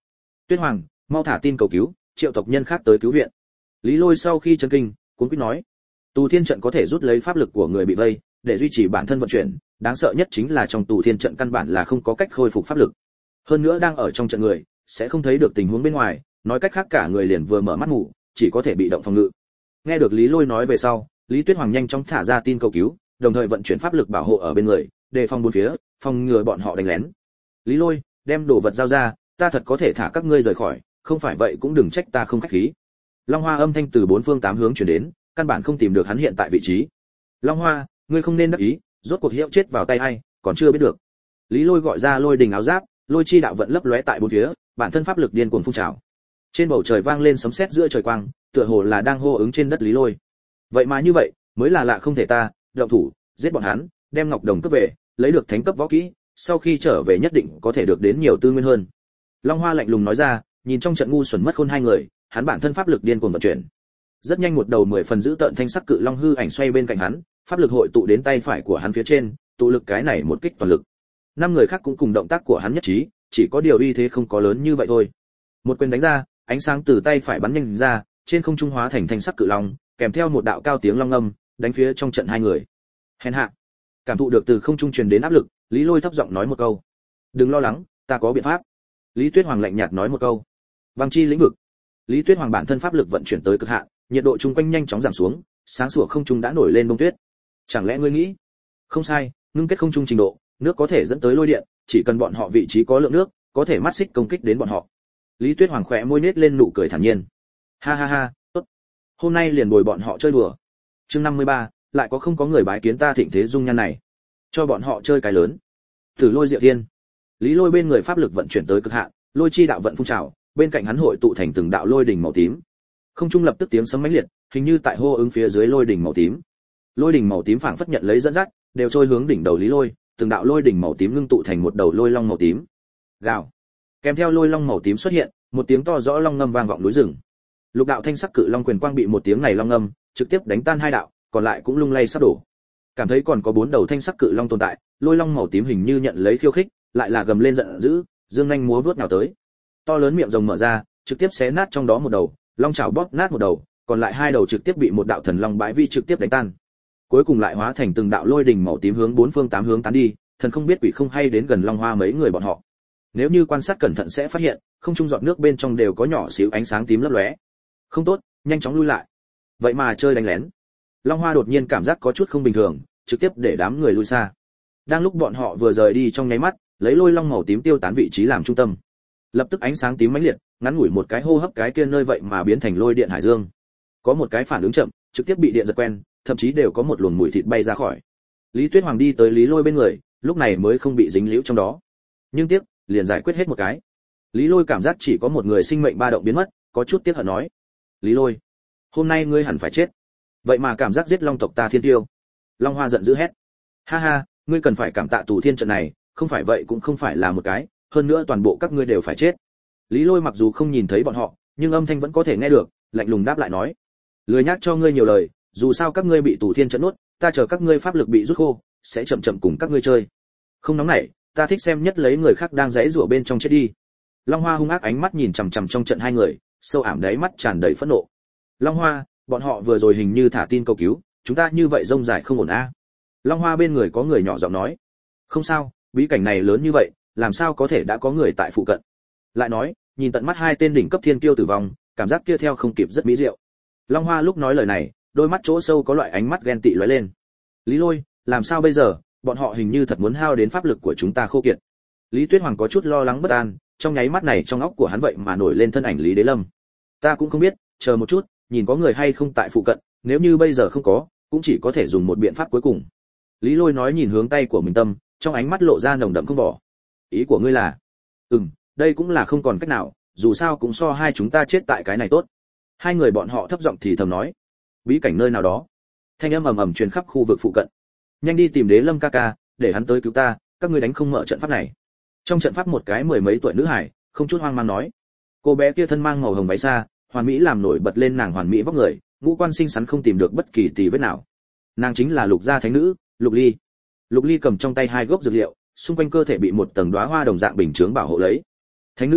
A: Tuyết Hoàng, mau thả tin cầu cứu, triệu tộc nhân khác tới cứu viện. Lý Lôi sau khi chấn kinh, cuống quýt nói, Tù Thiên trận có thể rút lấy pháp lực của người bị vây, để duy trì bản thân vận chuyển, đáng sợ nhất chính là trong Tù Thiên trận căn bản là không có cách khôi phục pháp lực. Hơn nữa đang ở trong trận người, sẽ không thấy được tình huống bên ngoài, nói cách khác cả người liền vừa mở mắt ngủ, chỉ có thể bị động phòng ngự. Nghe được Lý Lôi nói về sau, Lý Tuyết Hoàng nhanh chóng thả ra tin cầu cứu, đồng thời vận chuyển pháp lực bảo hộ ở bên người, đề phòng bốn phía, phòng ngừa bọn họ đánh lén. Lý Lôi, đem đồ vật giao ra, ta thật có thể thả các ngươi rời khỏi, không phải vậy cũng đừng trách ta không khách khí. Long Hoa âm thanh từ bốn phương tám hướng truyền đến, căn bản không tìm được hắn hiện tại vị trí. Long Hoa, ngươi không nên đắc ý, rốt cuộc hiệu chết vào tay ai, còn chưa biết được. Lý Lôi gọi ra lôi đình áo giáp, lôi chi đạo vận lấp lóe tại bốn phía, bản thân pháp lực điên cuồng phun trào. Trên bầu trời vang lên sấm sét giữa trời quang, tựa hồ là đang hô ứng trên đất Lý Lôi. Vậy mà như vậy, mới là lạ không thể ta, động thủ, giết bọn hắn, đem Ngọc Đồng cướp về, lấy được thánh cấp võ kỹ, sau khi trở về nhất định có thể được đến nhiều tư nguyên hơn. Long Hoa lạnh lùng nói ra, nhìn trong trận ngu xuẩn mất khôn hai người, hắn bản thân pháp lực điên cuồng vận chuyển. Rất nhanh một đầu mười phần giữ tợn thanh sắc cự long hư ảnh xoay bên cạnh hắn, pháp lực hội tụ đến tay phải của hắn phía trên, tụ lực cái này một kích toàn lực. Năm người khác cũng cùng động tác của hắn nhất trí, chỉ có điều uy thế không có lớn như vậy thôi. Một quyền đánh ra, ánh sáng từ tay phải bắn nhanh ra, trên không trung hóa thành thanh sắc cự long, kèm theo một đạo cao tiếng long ngâm, đánh phía trong trận hai người. Hèn hạ. Cảm thụ được từ không trung truyền đến áp lực, Lý Lôi thấp giọng nói một câu. Đừng lo lắng, ta có biện pháp. Lý Tuyết Hoàng lạnh nhạt nói một câu. Băng chi lĩnh vực. Lý Tuyết Hoàng bản thân pháp lực vận chuyển tới cực hạn, nhiệt độ chung quanh nhanh chóng giảm xuống, sáng sủa không trung đã nổi lên bông tuyết. Chẳng lẽ ngươi nghĩ? Không sai, ngưng kết không trung trình độ, nước có thể dẫn tới lôi điện, chỉ cần bọn họ vị trí có lượng nước, có thể mắt xích công kích đến bọn họ. Lý Tuyết Hoàng khẽ môi nết lên nụ cười thản nhiên. Ha ha ha, tốt. Hôm nay liền bồi bọn họ chơi đùa. Chương năm mươi ba, lại có không có người bái kiến ta thịnh thế dung nhan này. Cho bọn họ chơi cái lớn. Thử Lôi Diệu Thiên. Lý Lôi bên người pháp lực vận chuyển tới cực hạn, lôi chi đạo vận phun trào, bên cạnh hắn hội tụ thành từng đạo lôi đỉnh màu tím. Không trung lập tức tiếng sấm mãnh liệt, hình như tại hô ứng phía dưới lôi đỉnh màu tím. Lôi đỉnh màu tím phảng phất nhận lấy dẫn dắt, đều trôi hướng đỉnh đầu Lý Lôi, từng đạo lôi đỉnh màu tím ngưng tụ thành một đầu lôi long màu tím. Gào. Kèm theo lôi long màu tím xuất hiện, một tiếng to rõ long ngâm vang vọng núi rừng. Lục đạo thanh sắc cự long quyền quang bị một tiếng này long ngâm trực tiếp đánh tan hai đạo, còn lại cũng lung lay sắp đổ. Cảm thấy còn có bốn đầu thanh sắc cự long tồn tại, lôi long màu tím hình như nhận lấy khiêu khích, lại là gầm lên giận dữ, dương nhanh múa vuốt nào tới. To lớn miệng rồng mở ra, trực tiếp xé nát trong đó một đầu, long chảo bóp nát một đầu, còn lại hai đầu trực tiếp bị một đạo thần long bãi vi trực tiếp đánh tan. Cuối cùng lại hóa thành từng đạo lôi đình màu tím hướng bốn phương tám hướng tán đi, thần không biết quỷ không hay đến gần Long Hoa mấy người bọn họ. Nếu như quan sát cẩn thận sẽ phát hiện, không trung giọt nước bên trong đều có nhỏ xíu ánh sáng tím lấp lóe. Không tốt, nhanh chóng lui lại. Vậy mà chơi đánh lén. Long Hoa đột nhiên cảm giác có chút không bình thường, trực tiếp để đám người lui xa. Đang lúc bọn họ vừa rời đi trong nháy mắt, lấy lôi long màu tím tiêu tán vị trí làm trung tâm. Lập tức ánh sáng tím mãnh liệt, ngắn ngủi một cái hô hấp cái kia nơi vậy mà biến thành lôi điện hải dương. Có một cái phản ứng chậm, trực tiếp bị điện giật quen, thậm chí đều có một luồng mùi thịt bay ra khỏi. Lý Tuyết Hoàng đi tới Lý Lôi bên người, lúc này mới không bị dính líu trong đó. Nhưng tiếc, liền giải quyết hết một cái. Lý Lôi cảm giác chỉ có một người sinh mệnh ba động biến mất, có chút tiếc hận nói: "Lý Lôi, hôm nay ngươi hẳn phải chết." Vậy mà cảm giác giết Long tộc ta thiên tiêu. Long Hoa giận dữ hét: "Ha ha, ngươi cần phải cảm tạ Tù Thiên trận này, không phải vậy cũng không phải là một cái, hơn nữa toàn bộ các ngươi đều phải chết." Lý Lôi mặc dù không nhìn thấy bọn họ, nhưng âm thanh vẫn có thể nghe được, lạnh lùng đáp lại nói: "Lười nhắc cho ngươi nhiều lời, dù sao các ngươi bị Tù Thiên trận nuốt, ta chờ các ngươi pháp lực bị rút khô, sẽ chậm chậm cùng các ngươi chơi. Không nóng nảy, ta thích xem nhất lấy người khác đang giãy giụa bên trong chết đi." Long Hoa hung ác ánh mắt nhìn chằm chằm trong trận hai người, sâu ảm đáy mắt tràn đầy phẫn nộ. "Long Hoa, bọn họ vừa rồi hình như thả tin cầu cứu, chúng ta như vậy rông dài không ổn a." Long Hoa bên người có người nhỏ giọng nói: "Không sao, bí cảnh này lớn như vậy, làm sao có thể đã có người tại phụ cận." Lại nói, nhìn tận mắt hai tên đỉnh cấp thiên kiêu tử vong, cảm giác kia theo không kịp rất mỹ diệu. Long Hoa lúc nói lời này, đôi mắt chỗ sâu có loại ánh mắt ghen tị lóe lên. "Lý Lôi, làm sao bây giờ, bọn họ hình như thật muốn hao đến pháp lực của chúng ta khô kiệt." Lý Tuyết Hoàng có chút lo lắng bất an, trong nháy mắt này trong óc của hắn vậy mà nổi lên thân ảnh Lý Đế Lâm. "Ta cũng không biết, chờ một chút, nhìn có người hay không tại phụ cận, nếu như bây giờ không có, cũng chỉ có thể dùng một biện pháp cuối cùng." Lý Lôi nói nhìn hướng tay của mình tâm, trong ánh mắt lộ ra nồng đậm không bỏ. "Ý của ngươi là?" "Ừm, đây cũng là không còn cách nào, dù sao cũng so hai chúng ta chết tại cái này tốt." Hai người bọn họ thấp giọng thì thầm nói. "Bí cảnh nơi nào đó." Thanh âm ầm ầm truyền khắp khu vực phụ cận. "Nhanh đi tìm Đế Lâm ca ca, để hắn tới cứu ta, các ngươi đánh không mở trận pháp này." Trong trận pháp một cái mười mấy tuổi nữ hải, không chút hoang mang nói. Cô bé kia thân mang màu hồng váy xa, hoàn mỹ làm nổi bật lên nàng hoàn mỹ vóc người, ngũ quan xinh xắn không tìm được bất kỳ tì vết nào. Nàng chính là Lục gia thánh nữ, Lục Ly. Lục Ly cầm trong tay hai gốc dược liệu, xung quanh cơ thể bị một tầng đóa hoa đồng dạng bình chướng bảo hộ lấy. "Thánh nữ,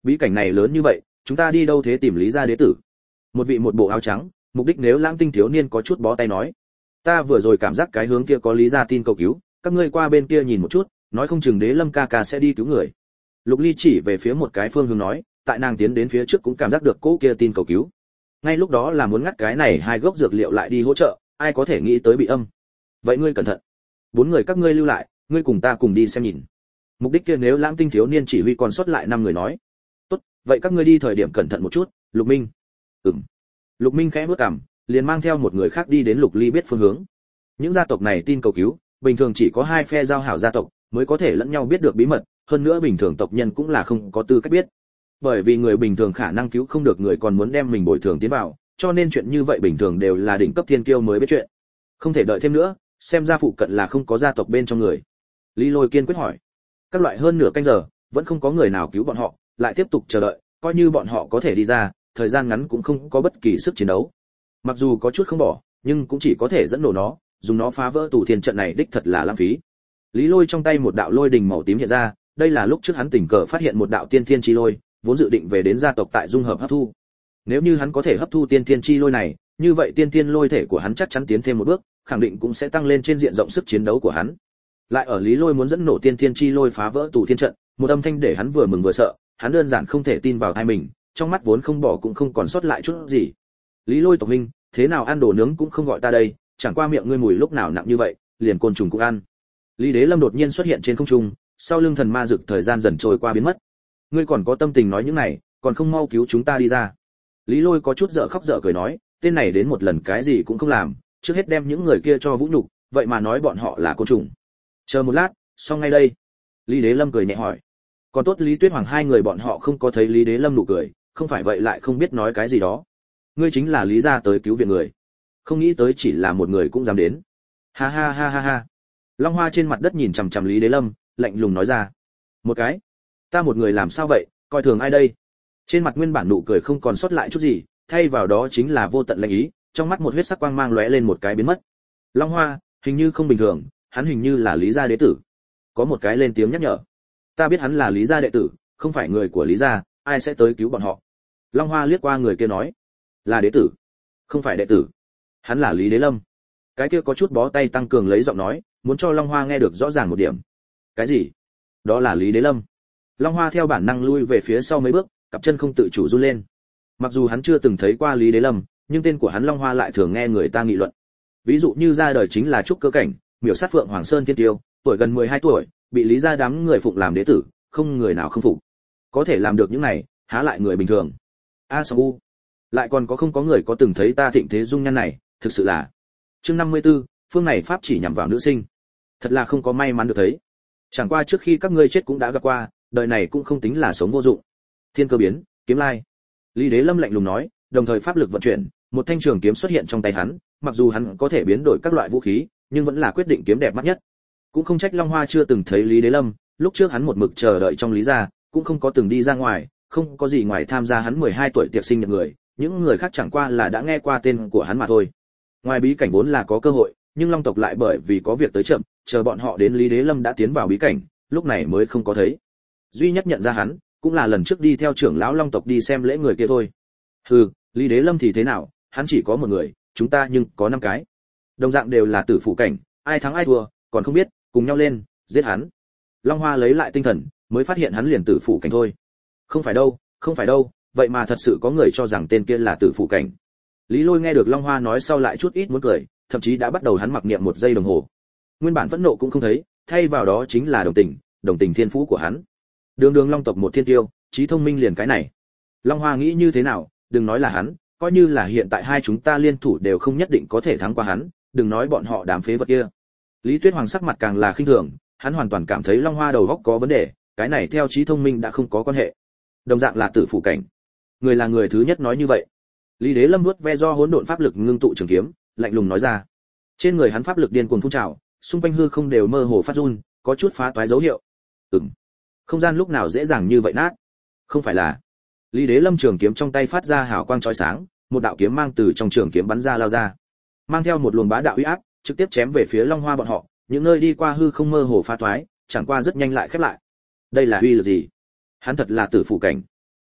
A: Bí cảnh này lớn như vậy, chúng ta đi đâu thế tìm Lý gia đế tử? Một vị một bộ áo trắng, mục đích nếu Lãng Tinh thiếu niên có chút bó tay nói. Ta vừa rồi cảm giác cái hướng kia có Lý gia tin cầu cứu, các ngươi qua bên kia nhìn một chút, nói không chừng Đế Lâm ca ca sẽ đi cứu người. Lục Ly chỉ về phía một cái phương hướng nói, tại nàng tiến đến phía trước cũng cảm giác được cỗ kia tin cầu cứu. Ngay lúc đó là muốn ngắt cái này hai gốc dược liệu lại đi hỗ trợ, ai có thể nghĩ tới bị âm. Vậy ngươi cẩn thận. Bốn người các ngươi lưu lại, ngươi cùng ta cùng đi xem nhìn. Mục đích kia nếu Lãng Tinh thiếu niên chỉ huy còn sót lại năm người nói. Tốt, vậy các ngươi đi thời điểm cẩn thận một chút, Lục Minh. Ừm. Lục Minh khẽ bước cằm, liền mang theo một người khác đi đến Lục Ly biết phương hướng. Những gia tộc này tin cầu cứu, bình thường chỉ có hai phe giao hảo gia tộc mới có thể lẫn nhau biết được bí mật, hơn nữa bình thường tộc nhân cũng là không có tư cách biết. Bởi vì người bình thường khả năng cứu không được người còn muốn đem mình bồi thường tiến vào, cho nên chuyện như vậy bình thường đều là đỉnh cấp thiên kiêu mới biết chuyện. Không thể đợi thêm nữa, xem ra phụ cận là không có gia tộc bên trong người. Lý Lôi kiên quyết hỏi. Các loại hơn nửa canh giờ, vẫn không có người nào cứu bọn họ, lại tiếp tục chờ đợi, coi như bọn họ có thể đi ra, thời gian ngắn cũng không có bất kỳ sức chiến đấu. Mặc dù có chút không bỏ, nhưng cũng chỉ có thể dẫn nổ nó, dùng nó phá vỡ tù thiên trận này đích thật là lãng phí. Lý Lôi trong tay một đạo lôi đình màu tím hiện ra, đây là lúc trước hắn tình cờ phát hiện một đạo tiên thiên chi lôi, vốn dự định về đến gia tộc tại dung hợp hấp thu. Nếu như hắn có thể hấp thu tiên thiên chi lôi này, như vậy tiên thiên lôi thể của hắn chắc chắn tiến thêm một bước, khẳng định cũng sẽ tăng lên trên diện rộng sức chiến đấu của hắn. Lại ở Lý Lôi muốn dẫn nổ tiên thiên chi lôi phá vỡ tù thiên trận, một âm thanh để hắn vừa mừng vừa sợ, hắn đơn giản không thể tin vào tai mình, trong mắt vốn không bỏ cũng không còn sót lại chút gì. Lý Lôi tộc huynh, thế nào ăn đồ nướng cũng không gọi ta đây, chẳng qua miệng ngươi mùi lúc nào nặng như vậy, liền côn trùng cũng ăn. Lý Đế Lâm đột nhiên xuất hiện trên không trung, sau lưng thần ma dực thời gian dần trôi qua biến mất. Ngươi còn có tâm tình nói những này, còn không mau cứu chúng ta đi ra. Lý Lôi có chút dở khóc dở cười nói, tên này đến một lần cái gì cũng không làm, trước hết đem những người kia cho vũ nhục, vậy mà nói bọn họ là côn trùng. Chờ một lát, xong ngay đây. Lý Đế Lâm cười nhẹ hỏi. Còn tốt Lý Tuyết Hoàng hai người bọn họ không có thấy Lý Đế Lâm nụ cười, không phải vậy lại không biết nói cái gì đó. Ngươi chính là Lý gia tới cứu viện người. Không nghĩ tới chỉ là một người cũng dám đến. Ha ha ha ha ha. Long Hoa trên mặt đất nhìn chằm chằm Lý Đế Lâm, lạnh lùng nói ra. Một cái? Ta một người làm sao vậy, coi thường ai đây? Trên mặt nguyên bản nụ cười không còn sót lại chút gì, thay vào đó chính là vô tận lạnh ý, trong mắt một huyết sắc quang mang lóe lên một cái biến mất. Long Hoa, hình như không bình thường, hắn hình như là Lý gia đệ tử. Có một cái lên tiếng nhắc nhở. Ta biết hắn là Lý gia đệ tử, không phải người của Lý gia, ai sẽ tới cứu bọn họ? Long Hoa liếc qua người kia nói. Là đệ tử, không phải đệ tử. Hắn là Lý Đế Lâm. Cái kia có chút bó tay tăng cường lấy giọng nói, muốn cho Long Hoa nghe được rõ ràng một điểm. Cái gì? Đó là Lý Đế Lâm. Long Hoa theo bản năng lui về phía sau mấy bước, cặp chân không tự chủ run lên. Mặc dù hắn chưa từng thấy qua Lý Đế Lâm, nhưng tên của hắn Long Hoa lại thường nghe người ta nghị luận. Ví dụ như ra đời chính là trúc cơ cảnh, miểu sát Phượng Hoàng Sơn Thiên Tiêu, tuổi gần mười hai tuổi, bị Lý gia đám người phụng làm đế tử, không người nào không phục. Có thể làm được những này, há lại người bình thường. A Song U, lại còn có không có người có từng thấy ta thịnh thế dung nhan này, thực sự là. Chương năm mươi tư, phương này pháp chỉ nhằm vào nữ sinh. Thật là không có may mắn được thấy. Chẳng qua trước khi các ngươi chết cũng đã gặp qua, đời này cũng không tính là sống vô dụng. Thiên cơ biến, kiếm lai. Lý Đế Lâm lạnh lùng nói, đồng thời pháp lực vận chuyển, một thanh trường kiếm xuất hiện trong tay hắn, mặc dù hắn có thể biến đổi các loại vũ khí, nhưng vẫn là quyết định kiếm đẹp mắt nhất. Cũng không trách Long Hoa chưa từng thấy Lý Đế Lâm, lúc trước hắn một mực chờ đợi trong Lý gia, cũng không có từng đi ra ngoài, không có gì ngoài tham gia hắn mười hai tuổi tiệc sinh nhật người, những người khác chẳng qua là đã nghe qua tên của hắn mà thôi. Ngoài bí cảnh vốn là có cơ hội, nhưng Long tộc lại bởi vì có việc tới chậm, chờ bọn họ đến Lý Đế Lâm đã tiến vào bí cảnh, lúc này mới không có thấy. Duy nhất nhận ra hắn, cũng là lần trước đi theo trưởng lão Long tộc đi xem lễ người kia thôi. Hừ, Lý Đế Lâm thì thế nào, hắn chỉ có một người, chúng ta nhưng có năm cái. Đồng dạng đều là tử phụ cảnh, ai thắng ai thua, còn không biết, cùng nhau lên, giết hắn. Long Hoa lấy lại tinh thần, mới phát hiện hắn liền tử phụ cảnh thôi. Không phải đâu, không phải đâu, vậy mà thật sự có người cho rằng tên kia là tử phụ cảnh. Lý Lôi nghe được Long Hoa nói sau lại chút ít muốn cười, thậm chí đã bắt đầu hắn mặc niệm một giây đồng hồ. Nguyên bản phẫn nộ cũng không thấy, thay vào đó chính là đồng tình, đồng tình thiên phú của hắn. Đường đường Long tộc một thiên tiêu, trí thông minh liền cái này. Long Hoa nghĩ như thế nào, đừng nói là hắn, coi như là hiện tại hai chúng ta liên thủ đều không nhất định có thể thắng qua hắn, đừng nói bọn họ đám phế vật kia. Lý Tuyết Hoàng sắc mặt càng là khinh thường, hắn hoàn toàn cảm thấy Long Hoa đầu óc có vấn đề, cái này theo trí thông minh đã không có quan hệ. Đồng dạng là tử phụ cảnh. Người là người thứ nhất nói như vậy. Lý Đế Lâm vuốt ve do hỗn độn pháp lực ngưng tụ trường kiếm, lạnh lùng nói ra. Trên người hắn pháp lực điên cuồng phun trào, xung quanh hư không đều mơ hồ phát run, có chút phá toái dấu hiệu. Ừm. Không gian lúc nào dễ dàng như vậy nát? Không phải là. Lý Đế Lâm trường kiếm trong tay phát ra hào quang chói sáng, một đạo kiếm mang từ trong trường kiếm bắn ra lao ra, mang theo một luồng bá đạo uy áp, trực tiếp chém về phía Long Hoa bọn họ, những nơi đi qua hư không mơ hồ phá toái, chẳng qua rất nhanh lại khép lại. Đây là uy lực gì? Hắn thật là tử phụ cảnh.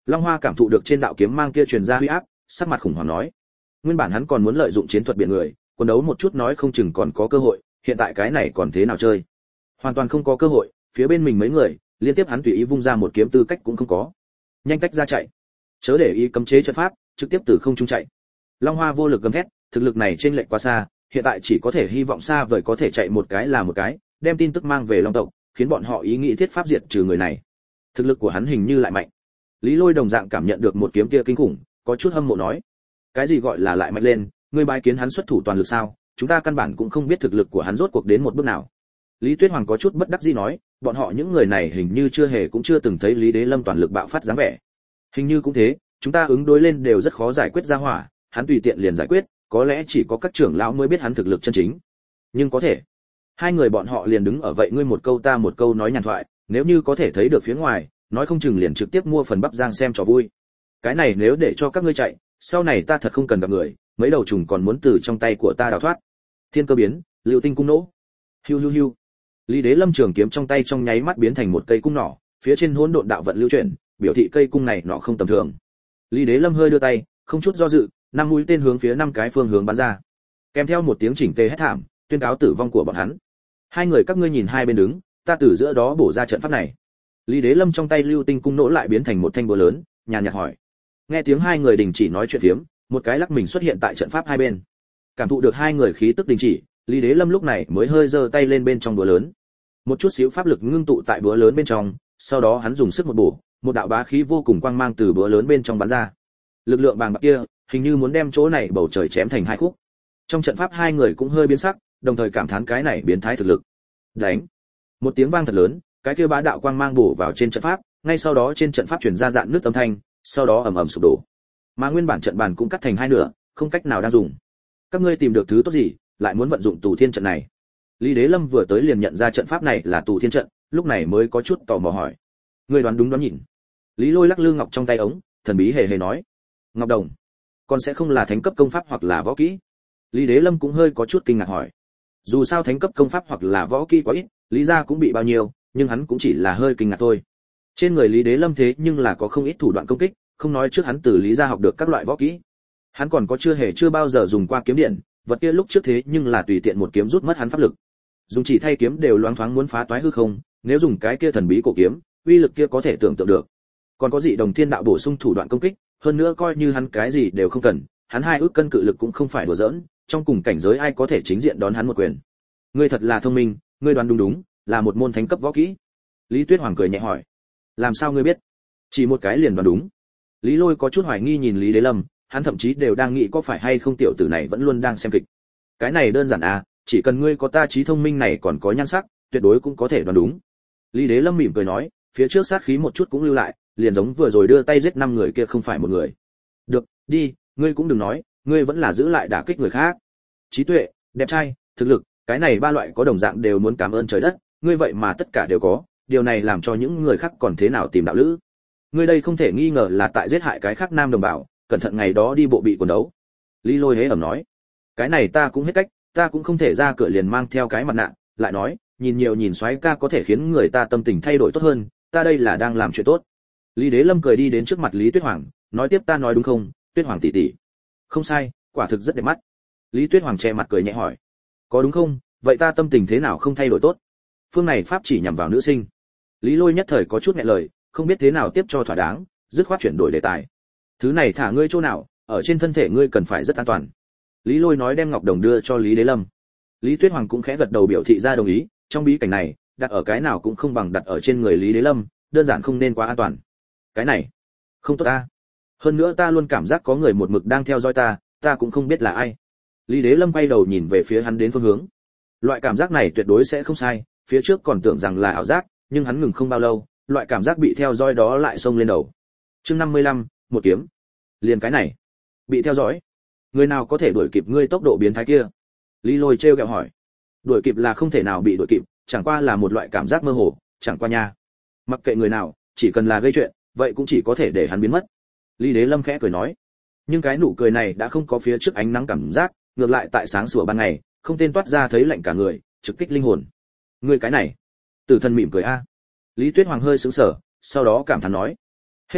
A: Long Hoa cảm thụ được trên đạo kiếm mang kia truyền ra uy áp, sắc mặt khủng hoảng nói: nguyên bản hắn còn muốn lợi dụng chiến thuật biển người, quân đấu một chút nói không chừng còn có cơ hội, hiện tại cái này còn thế nào chơi? Hoàn toàn không có cơ hội, phía bên mình mấy người, liên tiếp hắn tùy ý vung ra một kiếm tư cách cũng không có. Nhanh tách ra chạy, chớ để ý cấm chế trận pháp, trực tiếp từ không trung chạy. Long Hoa vô lực gầm thét, thực lực này trên lệch quá xa, hiện tại chỉ có thể hy vọng xa vời có thể chạy một cái là một cái, đem tin tức mang về Long tộc, khiến bọn họ ý nghĩ thiết pháp diệt trừ người này. Thực lực của hắn hình như lại mạnh. Lý Lôi đồng dạng cảm nhận được một kiếm kia kinh khủng, có chút hâm mộ nói: cái gì gọi là lại mạnh lên, ngươi bái kiến hắn xuất thủ toàn lực sao? Chúng ta căn bản cũng không biết thực lực của hắn rốt cuộc đến một bước nào. Lý Tuyết Hoàng có chút bất đắc dĩ nói, bọn họ những người này hình như chưa hề cũng chưa từng thấy Lý Đế Lâm toàn lực bạo phát dáng vẻ. Hình như cũng thế, chúng ta ứng đối lên đều rất khó giải quyết ra hỏa, hắn tùy tiện liền giải quyết, có lẽ chỉ có các trưởng lão mới biết hắn thực lực chân chính. Nhưng có thể, hai người bọn họ liền đứng ở vậy, ngươi một câu ta một câu nói nhàn thoại, nếu như có thể thấy được phía ngoài, nói không chừng liền trực tiếp mua phần bắp rang xem trò vui. Cái này nếu để cho các ngươi chạy, sau này ta thật không cần gặp người, mấy đầu trùng còn muốn từ trong tay của ta đào thoát. Thiên cơ biến, Lưu Tinh cung nổ. Hiu hiu hiu. Lý Đế Lâm trường kiếm trong tay trong nháy mắt biến thành một cây cung nỏ, phía trên hỗn độn đạo vận lưu chuyển, biểu thị cây cung này nọ không tầm thường. Lý Đế Lâm hơi đưa tay, không chút do dự, năm mũi tên hướng phía năm cái phương hướng bắn ra. Kèm theo một tiếng chỉnh tề hét thảm, tuyên cáo tử vong của bọn hắn. Hai người các ngươi nhìn hai bên đứng, ta từ giữa đó bổ ra trận pháp này. Lý Đế Lâm trong tay lưu tinh cung nổ lại biến thành một thanh búa lớn, nhàn nhạt hỏi. Nghe tiếng hai người đình chỉ nói chuyện phiếm, một cái lắc mình xuất hiện tại trận pháp hai bên. Cảm thụ được hai người khí tức đình chỉ, Lý Đế Lâm lúc này mới hơi giơ tay lên bên trong búa lớn. Một chút xíu pháp lực ngưng tụ tại búa lớn bên trong, sau đó hắn dùng sức một bổ, một đạo bá khí vô cùng quang mang từ búa lớn bên trong bắn ra. Lực lượng bàng bạc kia, hình như muốn đem chỗ này bầu trời chém thành hai khúc. Trong trận pháp hai người cũng hơi biến sắc, đồng thời cảm thán cái này biến thái thực lực. Đánh! Một tiếng vang thật lớn, cái kia bá đạo quang mang bổ vào trên trận pháp, ngay sau đó trên trận pháp truyền ra dạn nước âm thanh, sau đó ầm ầm sụp đổ. Mà nguyên bản trận bàn cũng cắt thành hai nửa, không cách nào đang dùng. Các ngươi tìm được thứ tốt gì, lại muốn vận dụng Tù Thiên trận này? Lý Đế Lâm vừa tới liền nhận ra trận pháp này là Tù Thiên trận, lúc này mới có chút tò mò hỏi. Ngươi đoán đúng đoán nhìn. Lý Lôi lắc lư ngọc trong tay ống, thần bí hề hề nói. Ngọc đồng, còn sẽ không là thánh cấp công pháp hoặc là võ kỹ? Lý Đế Lâm cũng hơi có chút kinh ngạc hỏi. Dù sao thánh cấp công pháp hoặc là võ kỹ quá ít, Lý gia cũng bị bao nhiêu, nhưng hắn cũng chỉ là hơi kinh ngạc thôi. Trên người Lý Đế Lâm thế nhưng là có không ít thủ đoạn công kích, không nói trước hắn từ Lý gia học được các loại võ kỹ. Hắn còn có chưa hề chưa bao giờ dùng qua kiếm điện, vật kia lúc trước thế nhưng là tùy tiện một kiếm rút mất hắn pháp lực. Dùng chỉ thay kiếm đều loáng thoáng muốn phá toái hư không, nếu dùng cái kia thần bí cổ kiếm, uy lực kia có thể tưởng tượng được. Còn có dị đồng thiên đạo bổ sung thủ đoạn công kích, hơn nữa coi như hắn cái gì đều không cần, hắn hai ước cân cự lực cũng không phải đùa giỡn, trong cùng cảnh giới ai có thể chính diện đón hắn một quyền. Ngươi thật là thông minh, ngươi đoán đúng đúng, là một môn thánh cấp võ kỹ. Lý Tuyết Hoàng cười nhẹ hỏi. Làm sao ngươi biết? Chỉ một cái liền đoán đúng. Lý Lôi có chút hoài nghi nhìn Lý Đế Lâm, hắn thậm chí đều đang nghĩ có phải hay không tiểu tử này vẫn luôn đang xem kịch. Cái này đơn giản à, chỉ cần ngươi có ta trí thông minh này còn có nhan sắc, tuyệt đối cũng có thể đoán đúng. Lý Đế Lâm mỉm cười nói, phía trước sát khí một chút cũng lưu lại, liền giống vừa rồi đưa tay giết năm người kia không phải một người. Được, đi, ngươi cũng đừng nói, ngươi vẫn là giữ lại đả kích người khác. Trí tuệ, đẹp trai, thực lực, cái này ba loại có đồng dạng đều muốn cảm ơn trời đất, ngươi vậy mà tất cả đều có, điều này làm cho những người khác còn thế nào tìm đạo lữ. Ngươi đây không thể nghi ngờ là tại giết hại cái khác nam đồng bào, cẩn thận ngày đó đi bộ bị quần đấu. Lý Lôi hế ẩm nói, cái này ta cũng hết cách, ta cũng không thể ra cửa liền mang theo cái mặt nạ, lại nói, nhìn nhiều nhìn xoáy ca có thể khiến người ta tâm tình thay đổi tốt hơn, ta đây là đang làm chuyện tốt. Lý Đế Lâm cười đi đến trước mặt Lý Tuyết Hoàng, nói tiếp, ta nói đúng không, Tuyết Hoàng tỷ tỷ? Không sai, quả thực rất đẹp mắt. Lý Tuyết Hoàng che mặt cười nhẹ hỏi, có đúng không, vậy ta tâm tình thế nào không thay đổi tốt? Phương này pháp chỉ nhằm vào nữ sinh. Lý Lôi nhất thời có chút nghẹn lời, không biết thế nào tiếp cho thỏa đáng, dứt khoát chuyển đổi đề tài. Thứ này thả ngươi chỗ nào, ở trên thân thể ngươi cần phải rất an toàn. Lý Lôi nói đem ngọc đồng đưa cho Lý Đế Lâm. Lý Tuyết Hoàng cũng khẽ gật đầu biểu thị ra đồng ý, trong bí cảnh này, đặt ở cái nào cũng không bằng đặt ở trên người Lý Đế Lâm, đơn giản không nên quá an toàn. Cái này, không tốt ta. Hơn nữa ta luôn cảm giác có người một mực đang theo dõi ta, ta cũng không biết là ai. Lý Đế Lâm quay đầu nhìn về phía hắn đến phương hướng. Loại cảm giác này tuyệt đối sẽ không sai, phía trước còn tưởng rằng là ảo giác, nhưng hắn ngừng không bao lâu, loại cảm giác bị theo dõi đó lại xông lên đầu. Chương năm mươi lăm, một kiếm. Liền cái này, bị theo dõi. Người nào có thể đuổi kịp ngươi tốc độ biến thái kia? Lý Lôi trêu ghẹo hỏi. Đuổi kịp là không thể nào bị đuổi kịp, chẳng qua là một loại cảm giác mơ hồ, chẳng qua nha. Mặc kệ người nào, chỉ cần là gây chuyện, vậy cũng chỉ có thể để hắn biến mất. Lý Đế Lâm khẽ cười nói. Nhưng cái nụ cười này đã không có phía trước ánh nắng cảm giác, ngược lại tại sáng sủa ban ngày, không tên toát ra thấy lạnh cả người, trực kích linh hồn. Ngươi cái này, Tử Thần mỉm cười a. Lý Tuyết Hoàng hơi sững sờ, sau đó cảm thán nói, hết cách,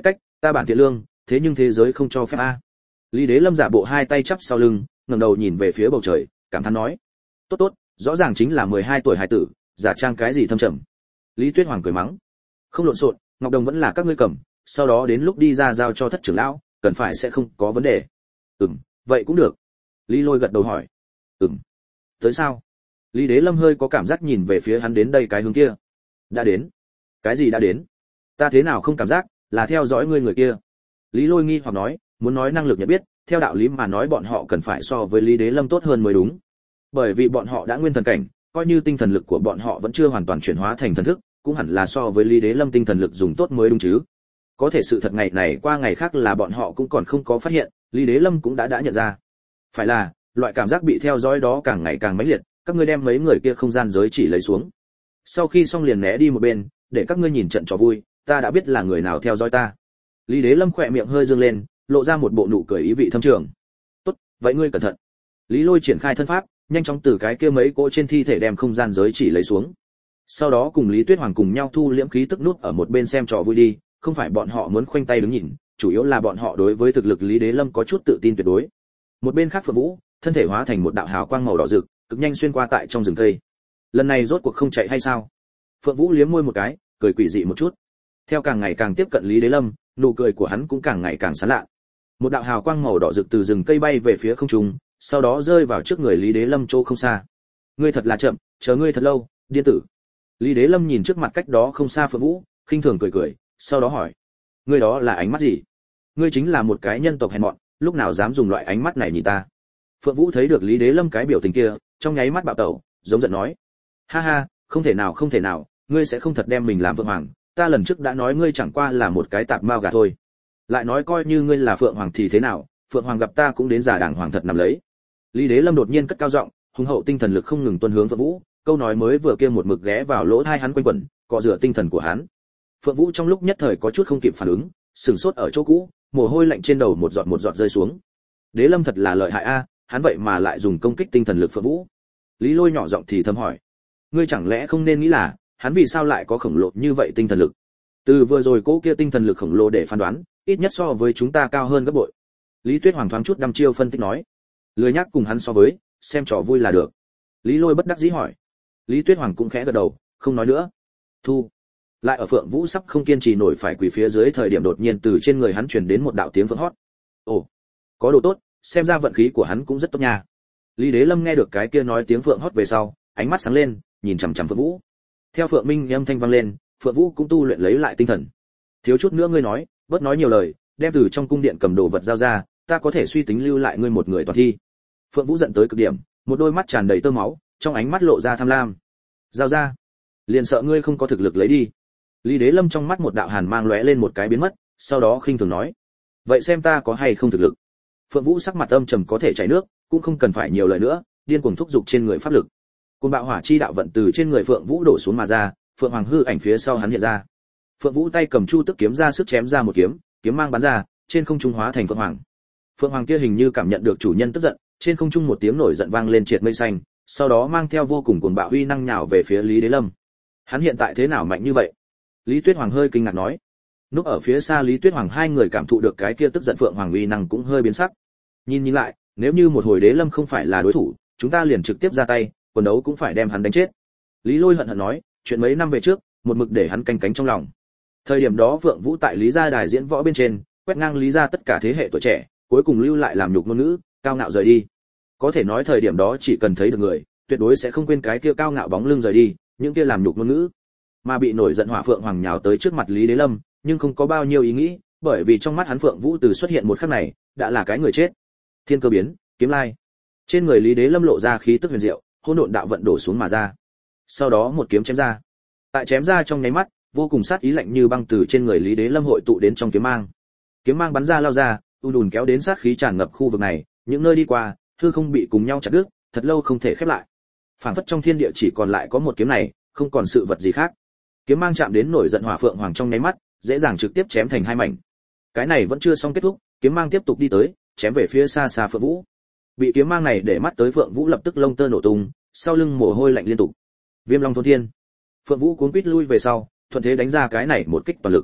A: Ta bản thiện lương, thế nhưng thế giới không cho phép a. Lý Đế Lâm giả bộ hai tay chắp sau lưng, ngẩng đầu nhìn về phía bầu trời, cảm thán nói: "Tốt tốt, rõ ràng chính là mười hai tuổi hài tử, giả trang cái gì thâm trầm." Lý Tuyết Hoàng cười mắng: "Không lộn xộn, ngọc đồng vẫn là các ngươi cầm, sau đó đến lúc đi ra giao cho thất trưởng lão, cần phải sẽ không có vấn đề." "Ừm, vậy cũng được." Lý Lôi gật đầu hỏi: "Ừm, tới sao?" Lý Đế Lâm hơi có cảm giác nhìn về phía hắn đến đây cái hướng kia. "Đã đến." "Cái gì đã đến?" "Ta thế nào không cảm giác, là theo dõi ngươi người kia." Lý Lôi nghi hoặc nói, muốn nói năng lực nhận biết, theo đạo lý mà nói bọn họ cần phải so với Lý Đế Lâm tốt hơn mới đúng. Bởi vì bọn họ đã nguyên thần cảnh, coi như tinh thần lực của bọn họ vẫn chưa hoàn toàn chuyển hóa thành thần thức, cũng hẳn là so với Lý Đế Lâm tinh thần lực dùng tốt mới đúng chứ. Có thể sự thật ngày này qua ngày khác là bọn họ cũng còn không có phát hiện, Lý Đế Lâm cũng đã đã nhận ra. Phải là, loại cảm giác bị theo dõi đó càng ngày càng mãnh liệt, các ngươi đem mấy người kia không gian giới chỉ lấy xuống. Sau khi xong liền né đi một bên, để các ngươi nhìn trận trò vui, ta đã biết là người nào theo dõi ta. Lý Đế Lâm khỏe miệng hơi dương lên, lộ ra một bộ nụ cười ý vị thâm trường. "Tốt, vậy ngươi cẩn thận." Lý Lôi triển khai thân pháp, nhanh chóng từ cái kia mấy cỗ trên thi thể đem không gian giới chỉ lấy xuống. Sau đó cùng Lý Tuyết Hoàng cùng nhau thu liễm khí tức nút ở một bên xem trò vui đi, không phải bọn họ muốn khoanh tay đứng nhìn, chủ yếu là bọn họ đối với thực lực Lý Đế Lâm có chút tự tin tuyệt đối. Một bên khác Phượng Vũ, thân thể hóa thành một đạo hào quang màu đỏ rực, cực nhanh xuyên qua tại trong rừng cây. Lần này rốt cuộc không chạy hay sao? Phượng Vũ liếm môi một cái, cười quỷ dị một chút. Theo càng ngày càng tiếp cận Lý Đế Lâm, nụ cười của hắn cũng càng ngày càng sán lạ. Một đạo hào quang màu đỏ rực từ rừng cây bay về phía không trung, sau đó rơi vào trước người Lý Đế Lâm chỗ không xa. "Ngươi thật là chậm, chờ ngươi thật lâu, điên tử." Lý Đế Lâm nhìn trước mặt cách đó không xa Phượng Vũ, khinh thường cười cười, sau đó hỏi: "Ngươi đó là ánh mắt gì? Ngươi chính là một cái nhân tộc hèn mọn, lúc nào dám dùng loại ánh mắt này nhìn ta?" Phượng Vũ thấy được Lý Đế Lâm cái biểu tình kia, trong nháy mắt bạo tẩu, giống giận nói: "Ha ha, không thể nào không thể nào, ngươi sẽ không thật đem mình làm Phượng Hoàng, ta lần trước đã nói ngươi chẳng qua là một cái tạp mao gà thôi. Lại nói coi như ngươi là Phượng Hoàng thì thế nào, Phượng Hoàng gặp ta cũng đến giả đàng hoàng thật nằm lấy." Lý Đế Lâm đột nhiên cất cao giọng, hùng hậu tinh thần lực không ngừng tuôn hướng Phượng Vũ, câu nói mới vừa kia một mực ghé vào lỗ tai hắn quanh quẩn, cọ rửa tinh thần của hắn. Phượng Vũ trong lúc nhất thời có chút không kịp phản ứng, sừng sốt ở chỗ cũ, mồ hôi lạnh trên đầu một giọt một giọt rơi xuống. Đế Lâm thật là lợi hại a, hắn vậy mà lại dùng công kích tinh thần lực Phượng Vũ. Lý Lôi nhỏ giọng thì thầm hỏi: "Ngươi chẳng lẽ không nên nghĩ là, hắn vì sao lại có khổng lồ như vậy tinh thần lực? Từ vừa rồi cố kia tinh thần lực khổng lồ để phán đoán, ít nhất so với chúng ta cao hơn gấp bội." Lý Tuyết Hoàng thoáng chút đăm chiêu phân tích nói: "Lười nhắc cùng hắn so với, xem trò vui là được." Lý Lôi bất đắc dĩ hỏi. Lý Tuyết Hoàng cũng khẽ gật đầu, không nói nữa. Thu. Lại ở Phượng Vũ sắp không kiên trì nổi phải quỳ phía dưới thời điểm đột nhiên từ trên người hắn truyền đến một đạo tiếng vỡ hót. Ồ, có đồ tốt, xem ra vận khí của hắn cũng rất tốt nha. Lý Đế Lâm nghe được cái kia nói tiếng Phượng hót về sau, ánh mắt sáng lên, nhìn chằm chằm Phượng Vũ. Theo Phượng Minh âm thanh vang lên, Phượng Vũ cũng tu luyện lấy lại tinh thần. "Thiếu chút nữa ngươi nói, bớt nói nhiều lời, đem từ trong cung điện cầm đồ vật giao ra, ta có thể suy tính lưu lại ngươi một người toàn thi." Phượng Vũ giận tới cực điểm, một đôi mắt tràn đầy tơ máu, trong ánh mắt lộ ra tham lam. "Giao ra, liền sợ ngươi không có thực lực lấy đi." Lý Đế Lâm trong mắt một đạo hàn mang lóe lên một cái biến mất, sau đó khinh thường nói: "Vậy xem ta có hay không thực lực." Phượng Vũ sắc mặt âm trầm có thể chảy nước, cũng không cần phải nhiều lời nữa, điên cuồng thúc giục trên người pháp lực. Cuồng bạo hỏa chi đạo vận từ trên người Phượng Vũ đổ xuống mà ra, Phượng Hoàng hư ảnh phía sau hắn hiện ra. Phượng Vũ tay cầm chu tức kiếm ra sức chém ra một kiếm, kiếm mang bắn ra, trên không trung hóa thành Phượng Hoàng. Phượng Hoàng kia hình như cảm nhận được chủ nhân tức giận, trên không trung một tiếng nổi giận vang lên triệt mây xanh, sau đó mang theo vô cùng cuồng bạo uy năng nhào về phía Lý Đế Lâm. Hắn hiện tại thế nào mạnh như vậy? Lý Tuyết Hoàng hơi kinh ngạc nói. Núp ở phía xa Lý Tuyết Hoàng hai người cảm thụ được cái kia tức giận Phượng Hoàng uy năng cũng hơi biến sắc. Nhìn nhìn lại, nếu như một hồi Đế Lâm không phải là đối thủ, chúng ta liền trực tiếp ra tay, quần đấu cũng phải đem hắn đánh chết. Lý Lôi hận hận nói, chuyện mấy năm về trước, một mực để hắn canh cánh trong lòng. Thời điểm đó Phượng Vũ tại Lý gia đài diễn võ bên trên, quét ngang Lý gia tất cả thế hệ tuổi trẻ, cuối cùng lưu lại làm nhục ngôn ngữ, cao ngạo rời đi. Có thể nói thời điểm đó chỉ cần thấy được người, tuyệt đối sẽ không quên cái kia cao ngạo bóng lưng rời đi, những kia làm nhục ngôn ngữ. Mà bị nổi giận Hỏa Phượng Hoàng nhào tới trước mặt Lý Đế Lâm, nhưng không có bao nhiêu ý nghĩ, bởi vì trong mắt hắn Phượng Vũ từ xuất hiện một khắc này, đã là cái người chết. Thiên cơ biến, kiếm lai. Trên người Lý Đế Lâm lộ ra khí tức huyền diệu, hỗn độn đạo vận đổ xuống mà ra. Sau đó một kiếm chém ra. Tại chém ra trong nháy mắt, vô cùng sát ý lạnh như băng từ trên người Lý Đế Lâm hội tụ đến trong kiếm mang. Kiếm mang bắn ra lao ra, u đùn kéo đến sát khí tràn ngập khu vực này, những nơi đi qua, hư không bị cùng nhau chặt đứt, thật lâu không thể khép lại. Phản phất trong thiên địa chỉ còn lại có một kiếm này, không còn sự vật gì khác. Kiếm mang chạm đến nổi giận Hỏa Phượng Hoàng trong nháy mắt, dễ dàng trực tiếp chém thành hai mảnh. Cái này vẫn chưa xong kết thúc, kiếm mang tiếp tục đi tới, chém về phía xa xa Phượng Vũ. Bị kiếm mang này để mắt tới Phượng Vũ lập tức lông tơ nổ tung, sau lưng mồ hôi lạnh liên tục. Viêm Long thôn thiên. Phượng Vũ cuống quýt lui về sau, thuận thế đánh ra cái này một kích toàn lực.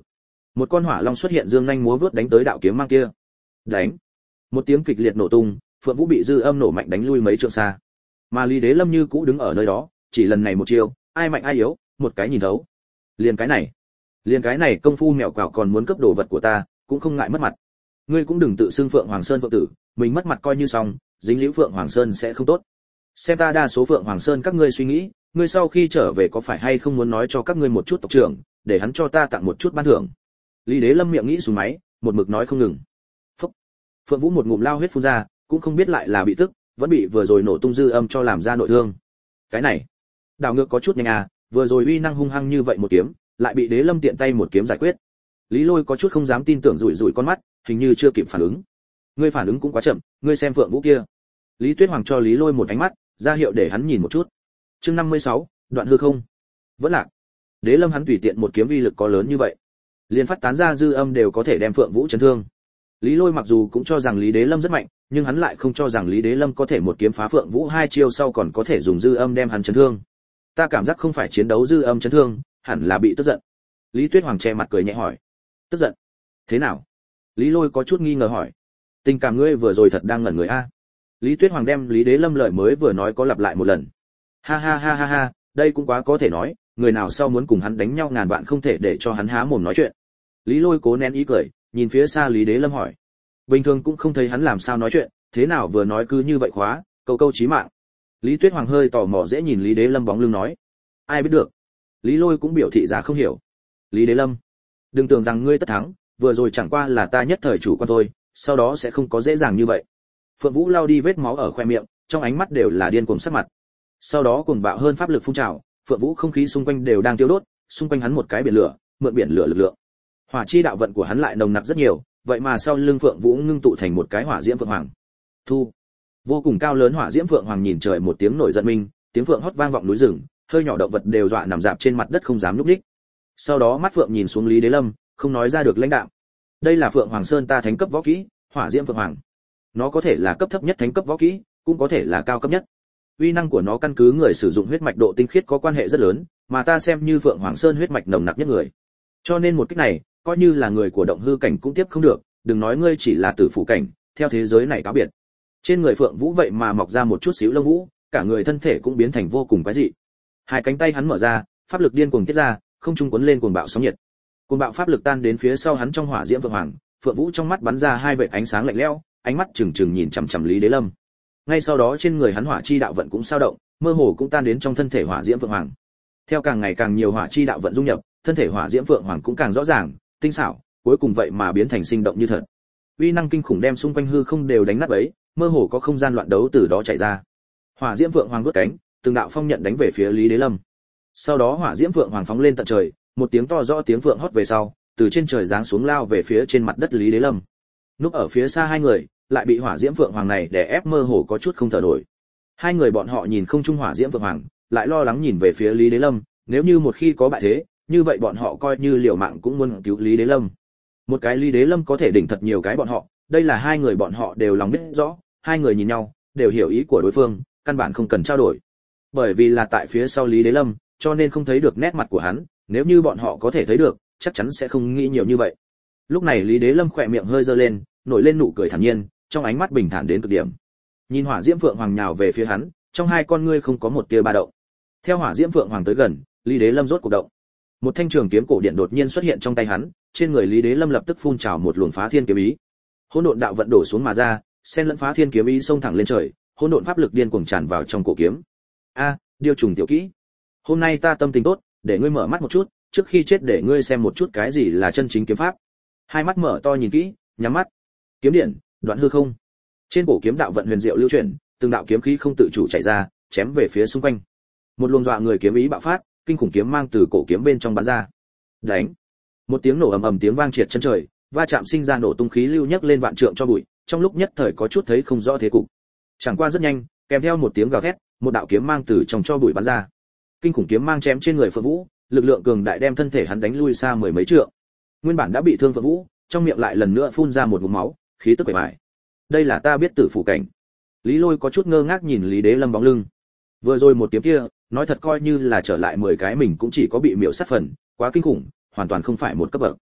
A: Một con hỏa long xuất hiện dương nhanh múa vớt đánh tới đạo kiếm mang kia. Đánh! Một tiếng kịch liệt nổ tung, Phượng Vũ bị dư âm nổ mạnh đánh lui mấy trượng xa. Mà Lý Đế Lâm như cũ đứng ở nơi đó, chỉ lần này một chiêu, ai mạnh ai yếu, một cái nhìn thấu. Liền cái này, liền cái này công phu mèo quào còn muốn cướp đồ vật của ta, cũng không ngại mất mặt. Ngươi cũng đừng tự xưng Phượng Hoàng Sơn Phượng tử, mình mất mặt coi như xong, dính liễu Phượng Hoàng Sơn sẽ không tốt. Xem ta đa số Phượng Hoàng Sơn các ngươi suy nghĩ, ngươi sau khi trở về có phải hay không muốn nói cho các ngươi một chút tộc trưởng, để hắn cho ta tặng một chút ban thưởng. Lý Đế Lâm miệng nghĩ xuống máy, một mực nói không ngừng. Phúc. Phượng Vũ một ngụm lao huyết phun ra, cũng không biết lại là bị tức, vẫn bị vừa rồi nổ tung dư âm cho làm ra nội thương. Cái này, đảo ngược có chút nhanh à, vừa rồi uy năng hung hăng như vậy một kiếm, lại bị Đế Lâm tiện tay một kiếm giải quyết. Lý Lôi có chút không dám tin tưởng rủi rủi con mắt, hình như chưa kịp phản ứng. Ngươi phản ứng cũng quá chậm, ngươi xem Phượng Vũ kia. Lý Tuyết Hoàng cho Lý Lôi một ánh mắt, ra hiệu để hắn nhìn một chút. Chương năm mươi sáu, đoạn hư không. Vẫn lạc. Đế Lâm hắn tùy tiện một kiếm uy lực có lớn như vậy, liền phát tán ra dư âm đều có thể đem Phượng Vũ chấn thương. Lý Lôi mặc dù cũng cho rằng Lý Đế Lâm rất mạnh, nhưng hắn lại không cho rằng Lý Đế Lâm có thể một kiếm phá Phượng Vũ hai chiêu sau còn có thể dùng dư âm đem hắn chấn thương. Ta cảm giác không phải chiến đấu dư âm chấn thương, hẳn là bị tức giận. Lý Tuyết Hoàng che mặt cười nhẹ hỏi. Tức giận? Thế nào? Lý Lôi có chút nghi ngờ hỏi. Tình cảm ngươi vừa rồi thật đang ngẩn người a. Lý Tuyết Hoàng đem Lý Đế Lâm lời mới vừa nói có lặp lại một lần. Ha ha ha ha ha, đây cũng quá có thể nói, người nào sau muốn cùng hắn đánh nhau ngàn vạn không thể để cho hắn há mồm nói chuyện. Lý Lôi cố nén ý cười, nhìn phía xa Lý Đế Lâm hỏi. Bình thường cũng không thấy hắn làm sao nói chuyện, thế nào vừa nói cứ như vậy khóa, câu câu chí mạng. Lý Tuyết Hoàng hơi tò mò dễ nhìn Lý Đế Lâm bóng lưng nói. Ai biết được. Lý Lôi cũng biểu thị ra không hiểu. Lý Đế Lâm, đừng tưởng rằng ngươi tất thắng, vừa rồi chẳng qua là ta nhất thời chủ quan thôi, sau đó sẽ không có dễ dàng như vậy. Phượng Vũ lau đi vết máu ở khoe miệng, trong ánh mắt đều là điên cuồng sắc mặt. Sau đó cuồng bạo hơn pháp lực phun trào, Phượng Vũ không khí xung quanh đều đang tiêu đốt, xung quanh hắn một cái biển lửa, mượn biển lửa lực lượng. Hỏa chi đạo vận của hắn lại nồng nặc rất nhiều, vậy mà sau lưng Phượng Vũ ngưng tụ thành một cái hỏa diễm phượng hoàng. Thu. Vô cùng cao lớn hỏa diễm phượng hoàng nhìn trời một tiếng nổi giận minh, tiếng phượng hót vang vọng núi rừng, hơi nhỏ động vật đều dọa nằm dạp trên mặt đất không dám nhúc nhích. Sau đó mắt phượng nhìn xuống Lý Đế Lâm, không nói ra được lãnh đạm. Đây là Phượng Hoàng Sơn ta thánh cấp võ kỹ, hỏa diễm phượng hoàng. Nó có thể là cấp thấp nhất thánh cấp võ kỹ, cũng có thể là cao cấp nhất. Uy năng của nó căn cứ người sử dụng huyết mạch độ tinh khiết có quan hệ rất lớn, mà ta xem như Phượng Hoàng Sơn huyết mạch nồng nặc nhất người. Cho nên một kích này, coi như là người của động hư cảnh cũng tiếp không được, đừng nói ngươi chỉ là tử phụ cảnh, theo thế giới này cáo biệt. Trên người Phượng Vũ vậy mà mọc ra một chút xíu lông vũ, cả người thân thể cũng biến thành vô cùng quái dị. Hai cánh tay hắn mở ra, pháp lực điên cuồng tiết ra, không trung cuốn lên cuồng bạo sóng nhiệt. Cuồng bạo pháp lực tan đến phía sau hắn trong hỏa diễm Phượng Hoàng, Phượng Vũ trong mắt bắn ra hai vệt ánh sáng lạnh lẽo, ánh mắt trừng trừng nhìn chằm chằm Lý Đế Lâm. Ngay sau đó trên người hắn hỏa chi đạo vận cũng sao động, mơ hồ cũng tan đến trong thân thể hỏa diễm Phượng Hoàng. Theo càng ngày càng nhiều hỏa chi đạo vận dung nhập, thân thể hỏa diễm Phượng Hoàng cũng càng rõ ràng, tinh xảo, cuối cùng vậy mà biến thành sinh động như thật. Uy năng kinh khủng đem xung quanh hư không đều đánh nát bấy, mơ hồ có không gian loạn đấu từ đó chạy ra. Hỏa diễm Phượng Hoàng vút cánh, từng đạo phong nhận đánh về phía Lý Đế Lâm. Sau đó hỏa diễm Phượng Hoàng phóng lên tận trời, một tiếng to rõ tiếng phượng hót về sau, từ trên trời giáng xuống lao về phía trên mặt đất Lý Đế Lâm. Núp ở phía xa hai người, lại bị hỏa diễm Phượng Hoàng này đè ép mơ hồ có chút không thở nổi. Hai người bọn họ nhìn không trung hỏa diễm Phượng Hoàng, lại lo lắng nhìn về phía Lý Đế Lâm, nếu như một khi có bại thế, như vậy bọn họ coi như liều mạng cũng muốn cứu Lý Đế Lâm. Một cái Lý Đế Lâm có thể đỉnh thật nhiều cái bọn họ, đây là hai người bọn họ đều lòng biết rõ, hai người nhìn nhau, đều hiểu ý của đối phương, căn bản không cần trao đổi. Bởi vì là tại phía sau Lý Đế Lâm, cho nên không thấy được nét mặt của hắn, nếu như bọn họ có thể thấy được, chắc chắn sẽ không nghĩ nhiều như vậy. Lúc này Lý Đế Lâm khỏe miệng hơi giơ lên, nổi lên nụ cười thản nhiên, trong ánh mắt bình thản đến cực điểm. Nhìn hỏa diễm Phượng Hoàng nhào về phía hắn, trong hai con ngươi không có một tia ba động. Theo hỏa diễm Phượng Hoàng tới gần, Lý Đế Lâm rốt cuộc động. Một thanh trường kiếm cổ điện đột nhiên xuất hiện trong tay hắn, trên người Lý Đế Lâm lập tức phun trào một luồng phá thiên kiếm ý. Hỗn độn đạo vận đổ xuống mà ra, xen lẫn phá thiên kiếm ý xông thẳng lên trời, hỗn độn pháp lực điên cuồng tràn vào trong cổ kiếm. A, điêu trùng tiểu kỹ. Hôm nay ta tâm tình tốt, để ngươi mở mắt một chút, trước khi chết để ngươi xem một chút cái gì là chân chính kiếm pháp. Hai mắt mở to nhìn kỹ, nhắm mắt. Kiếm điện, đoạn hư không. Trên cổ kiếm đạo vận huyền diệu lưu chuyển, từng đạo kiếm khí không tự chủ chảy ra, chém về phía xung quanh. Một luồng dọa người kiếm ý bạo phát, kinh khủng kiếm mang từ cổ kiếm bên trong bắn ra. Đánh! Một tiếng nổ ầm ầm tiếng vang triệt chân trời, va chạm sinh ra nổ tung khí lưu nhấc lên vạn trượng cho bụi, trong lúc nhất thời có chút thấy không rõ thế cục. Chẳng qua rất nhanh, kèm theo một tiếng gào thét, một đạo kiếm mang từ trong cho bụi bắn ra. Kinh khủng kiếm mang chém trên người Phượng Vũ, lực lượng cường đại đem thân thể hắn đánh lui xa mười mấy trượng. Nguyên bản đã bị thương Phượng Vũ, trong miệng lại lần nữa phun ra một ngụm máu, khí tức bề bại. Đây là ta biết tử phụ cảnh. Lý Lôi có chút ngơ ngác nhìn Lý Đế Lâm bóng lưng. Vừa rồi một kiếm kia, nói thật coi như là trở lại mười cái mình cũng chỉ có bị miểu sát phần, quá kinh khủng, hoàn toàn không phải một cấp bậc.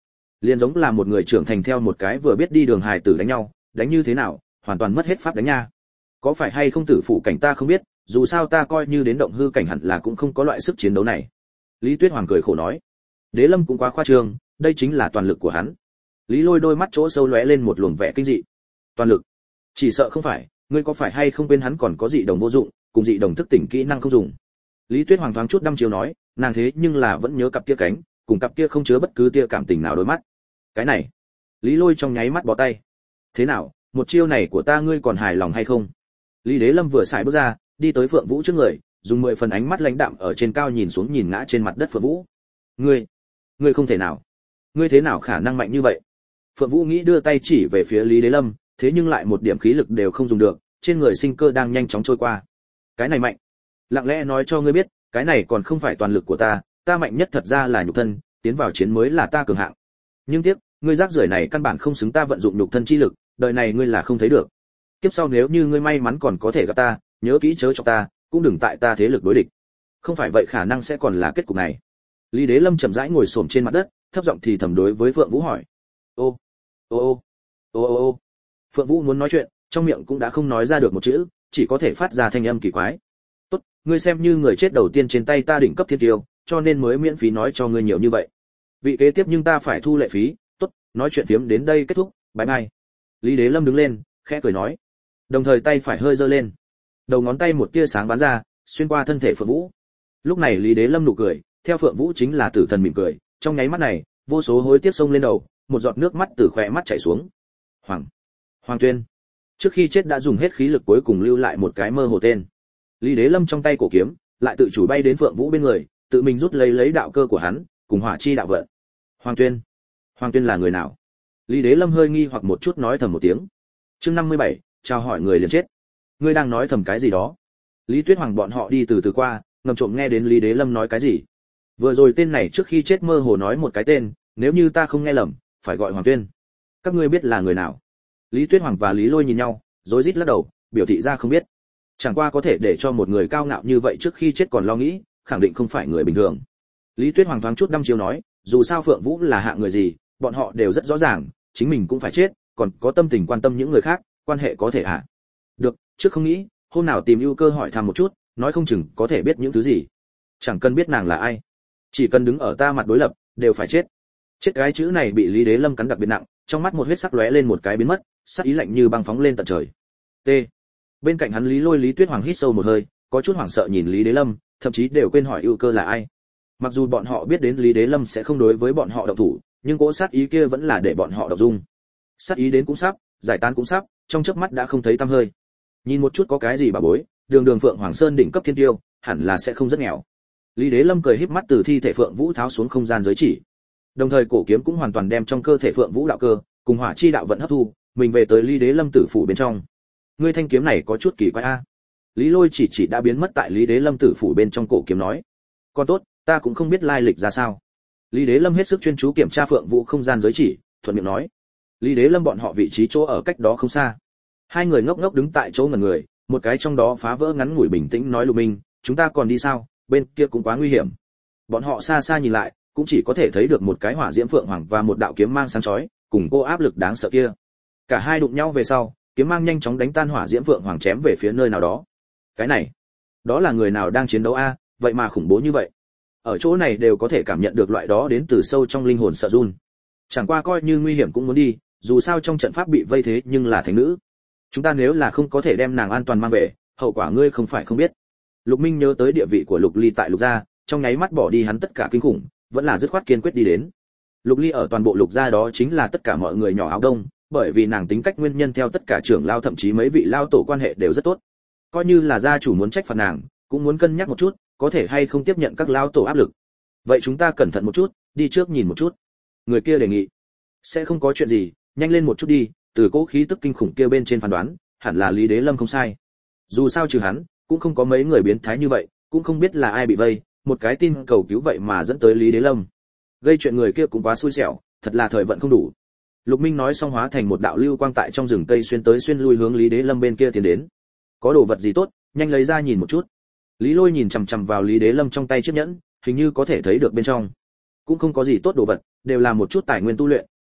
A: liền giống là một người trưởng thành theo một cái vừa biết đi đường hài tử đánh nhau, đánh như thế nào, hoàn toàn mất hết pháp đánh nha. Có phải hay không tử phụ cảnh ta không biết, dù sao ta coi như đến động hư cảnh hẳn là cũng không có loại sức chiến đấu này. Lý Tuyết Hoàng cười khổ nói. Đế Lâm cũng quá khoa trương, đây chính là toàn lực của hắn. Lý Lôi đôi mắt chỗ sâu lóe lên một luồng vẻ kinh dị. Toàn lực? Chỉ sợ không phải, ngươi có phải hay không quên hắn còn có dị đồng vô dụng, cùng dị đồng thức tỉnh kỹ năng không dùng. Lý Tuyết Hoàng thoáng chút đăm chiêu nói, nàng thế nhưng là vẫn nhớ cặp kia cánh, cùng cặp kia không chứa bất cứ tia cảm tình nào đôi mắt. Cái này, Lý Lôi trong nháy mắt bó tay. Thế nào, một chiêu này của ta ngươi còn hài lòng hay không? Lý Đế Lâm vừa xài bước ra, đi tới Phượng Vũ trước người, dùng mười phần ánh mắt lãnh đạm ở trên cao nhìn xuống nhìn ngã trên mặt đất Phượng Vũ. Ngươi, ngươi không thể nào, ngươi thế nào khả năng mạnh như vậy? Phượng Vũ nghĩ đưa tay chỉ về phía Lý Đế Lâm, thế nhưng lại một điểm khí lực đều không dùng được, trên người sinh cơ đang nhanh chóng trôi qua. Cái này mạnh, lặng lẽ nói cho ngươi biết, cái này còn không phải toàn lực của ta, ta mạnh nhất thật ra là nhục thân, tiến vào chiến mới là ta cường hạng. Nhưng tiếc, ngươi rác rưởi này căn bản không xứng ta vận dụng nhục thân chi lực, đời này ngươi là không thấy được. Kiếp sau nếu như ngươi may mắn còn có thể gặp ta, nhớ kỹ chớ cho ta, cũng đừng tại ta thế lực đối địch. Không phải vậy khả năng sẽ còn là kết cục này. Lý Đế Lâm chậm rãi ngồi xổm trên mặt đất, thấp giọng thì thầm đối với Phượng Vũ hỏi: "Ô, ô ô, ô ô ô." Phượng Vũ muốn nói chuyện, trong miệng cũng đã không nói ra được một chữ, chỉ có thể phát ra thanh âm kỳ quái. "Tốt, ngươi xem như người chết đầu tiên trên tay ta đỉnh cấp thiên tiêu, cho nên mới miễn phí nói cho ngươi nhiều như vậy. Vị kế tiếp nhưng ta phải thu lệ phí, tốt, nói chuyện phiếm đến đây kết thúc, bye bye." Lý Đế Lâm đứng lên, khẽ cười nói, đồng thời tay phải hơi giơ lên, đầu ngón tay một tia sáng bắn ra, xuyên qua thân thể Phượng Vũ. Lúc này Lý Đế Lâm nụ cười, theo Phượng Vũ chính là tử thần mỉm cười, trong nháy mắt này, vô số hối tiếc sông lên đầu, một giọt nước mắt từ khóe mắt chảy xuống. Hoàng, Hoàng Tuyên, trước khi chết đã dùng hết khí lực cuối cùng lưu lại một cái mơ hồ tên. Lý Đế Lâm trong tay cổ kiếm, lại tự chủ bay đến Phượng Vũ bên người, tự mình rút lấy lấy đạo cơ của hắn, cùng hỏa chi đạo vận. Hoàng Tuyên, Hoàng Tuyên là người nào? Lý Đế Lâm hơi nghi hoặc một chút nói thầm một tiếng. Chương năm mươi bảy, chào hỏi người liền chết. Ngươi đang nói thầm cái gì đó? Lý Tuyết Hoàng bọn họ đi từ từ qua, ngầm trộm nghe đến Lý Đế Lâm nói cái gì. Vừa rồi tên này trước khi chết mơ hồ nói một cái tên, nếu như ta không nghe lầm, phải gọi Hoàng Tuyên. Các ngươi biết là người nào? Lý Tuyết Hoàng và Lý Lôi nhìn nhau, rối rít lắc đầu, biểu thị ra không biết. Chẳng qua có thể để cho một người cao ngạo như vậy trước khi chết còn lo nghĩ, khẳng định không phải người bình thường. Lý Tuyết Hoàng thoáng chút đăm chiêu nói, dù sao Phượng Vũ là hạng người gì, bọn họ đều rất rõ ràng, chính mình cũng phải chết, còn có tâm tình quan tâm những người khác, quan hệ có thể ạ. Được, trước không nghĩ, hôm nào tìm ưu cơ hỏi thăm một chút, nói không chừng có thể biết những thứ gì. Chẳng cần biết nàng là ai, chỉ cần đứng ở ta mặt đối lập, đều phải chết. Chết cái chữ này bị Lý Đế Lâm cắn đặc biệt nặng, trong mắt một huyết sắc lóe lên một cái biến mất, sắc ý lạnh như băng phóng lên tận trời. T. Bên cạnh hắn Lý Lôi Lý Tuyết Hoàng hít sâu một hơi, có chút hoảng sợ nhìn Lý Đế Lâm, thậm chí đều quên hỏi ưu cơ là ai. Mặc dù bọn họ biết đến Lý Đế Lâm sẽ không đối với bọn họ động thủ, nhưng cỗ sát ý kia vẫn là để bọn họ động dung. Sát ý đến cũng sắp, giải tán cũng sắp, trong chớp mắt đã không thấy tăm hơi. Nhìn một chút có cái gì bà bối, đường đường Phượng Hoàng Sơn đỉnh cấp thiên tiêu, hẳn là sẽ không rất nghèo. Lý Đế Lâm cười híp mắt từ thi thể Phượng Vũ tháo xuống không gian giới chỉ. Đồng thời cổ kiếm cũng hoàn toàn đem trong cơ thể Phượng Vũ đạo cơ, cùng hỏa chi đạo vận hấp thu, mình về tới Lý Đế Lâm tử phủ bên trong. Ngươi thanh kiếm này có chút kỳ quái a. Lý Lôi chỉ chỉ đã biến mất tại Lý Đế Lâm tử phủ bên trong cổ kiếm nói. Con tốt, ta cũng không biết lai lịch ra sao. Lý Đế Lâm hết sức chuyên chú kiểm tra Phượng Vũ không gian giới chỉ, thuận miệng nói. Lý Đế Lâm bọn họ vị trí chỗ ở cách đó không xa. Hai người ngốc ngốc đứng tại chỗ ngẩn người, một cái trong đó phá vỡ ngắn ngủi bình tĩnh nói Lục Minh, chúng ta còn đi sao, bên kia cũng quá nguy hiểm. Bọn họ xa xa nhìn lại, cũng chỉ có thể thấy được một cái hỏa diễm phượng hoàng và một đạo kiếm mang sáng chói, cùng cô áp lực đáng sợ kia. Cả hai đụng nhau về sau, kiếm mang nhanh chóng đánh tan hỏa diễm phượng hoàng chém về phía nơi nào đó. Cái này, đó là người nào đang chiến đấu a, vậy mà khủng bố như vậy. Ở chỗ này đều có thể cảm nhận được loại đó đến từ sâu trong linh hồn sợ run. Chẳng qua coi như nguy hiểm cũng muốn đi, dù sao trong trận pháp bị vây thế nhưng là thánh nữ. Chúng ta nếu là không có thể đem nàng an toàn mang về, hậu quả ngươi không phải không biết. Lục Minh nhớ tới địa vị của Lục Ly tại Lục gia, trong nháy mắt bỏ đi hắn tất cả kinh khủng, vẫn là dứt khoát kiên quyết đi đến. Lục Ly ở toàn bộ Lục gia đó chính là tất cả mọi người nhỏ áo đông, bởi vì nàng tính cách nguyên nhân theo tất cả trưởng lao thậm chí mấy vị lao tổ quan hệ đều rất tốt. Coi như là gia chủ muốn trách phạt nàng, cũng muốn cân nhắc một chút, có thể hay không tiếp nhận các lao tổ áp lực. Vậy chúng ta cẩn thận một chút, đi trước nhìn một chút. Người kia đề nghị. Sẽ không có chuyện gì, nhanh lên một chút đi, từ cỗ khí tức kinh khủng kia bên trên phán đoán, hẳn là Lý Đế Lâm không sai. Dù sao trừ hắn, cũng không có mấy người biến thái như vậy, cũng không biết là ai bị vây, một cái tin cầu cứu vậy mà dẫn tới Lý Đế Lâm. Gây chuyện người kia cũng quá xui xẻo, thật là thời vận không đủ. Lục Minh nói xong hóa thành một đạo lưu quang tại trong rừng cây xuyên tới xuyên lui hướng Lý Đế Lâm bên kia tiến đến. Có đồ vật gì tốt, nhanh lấy ra nhìn một chút. Lý Lôi nhìn chằm chằm vào Lý Đế Lâm trong tay chiếc nhẫn, hình như có thể thấy được bên trong. Cũng không có gì tốt đồ vật, đều là một chút tài nguyên tu luyện,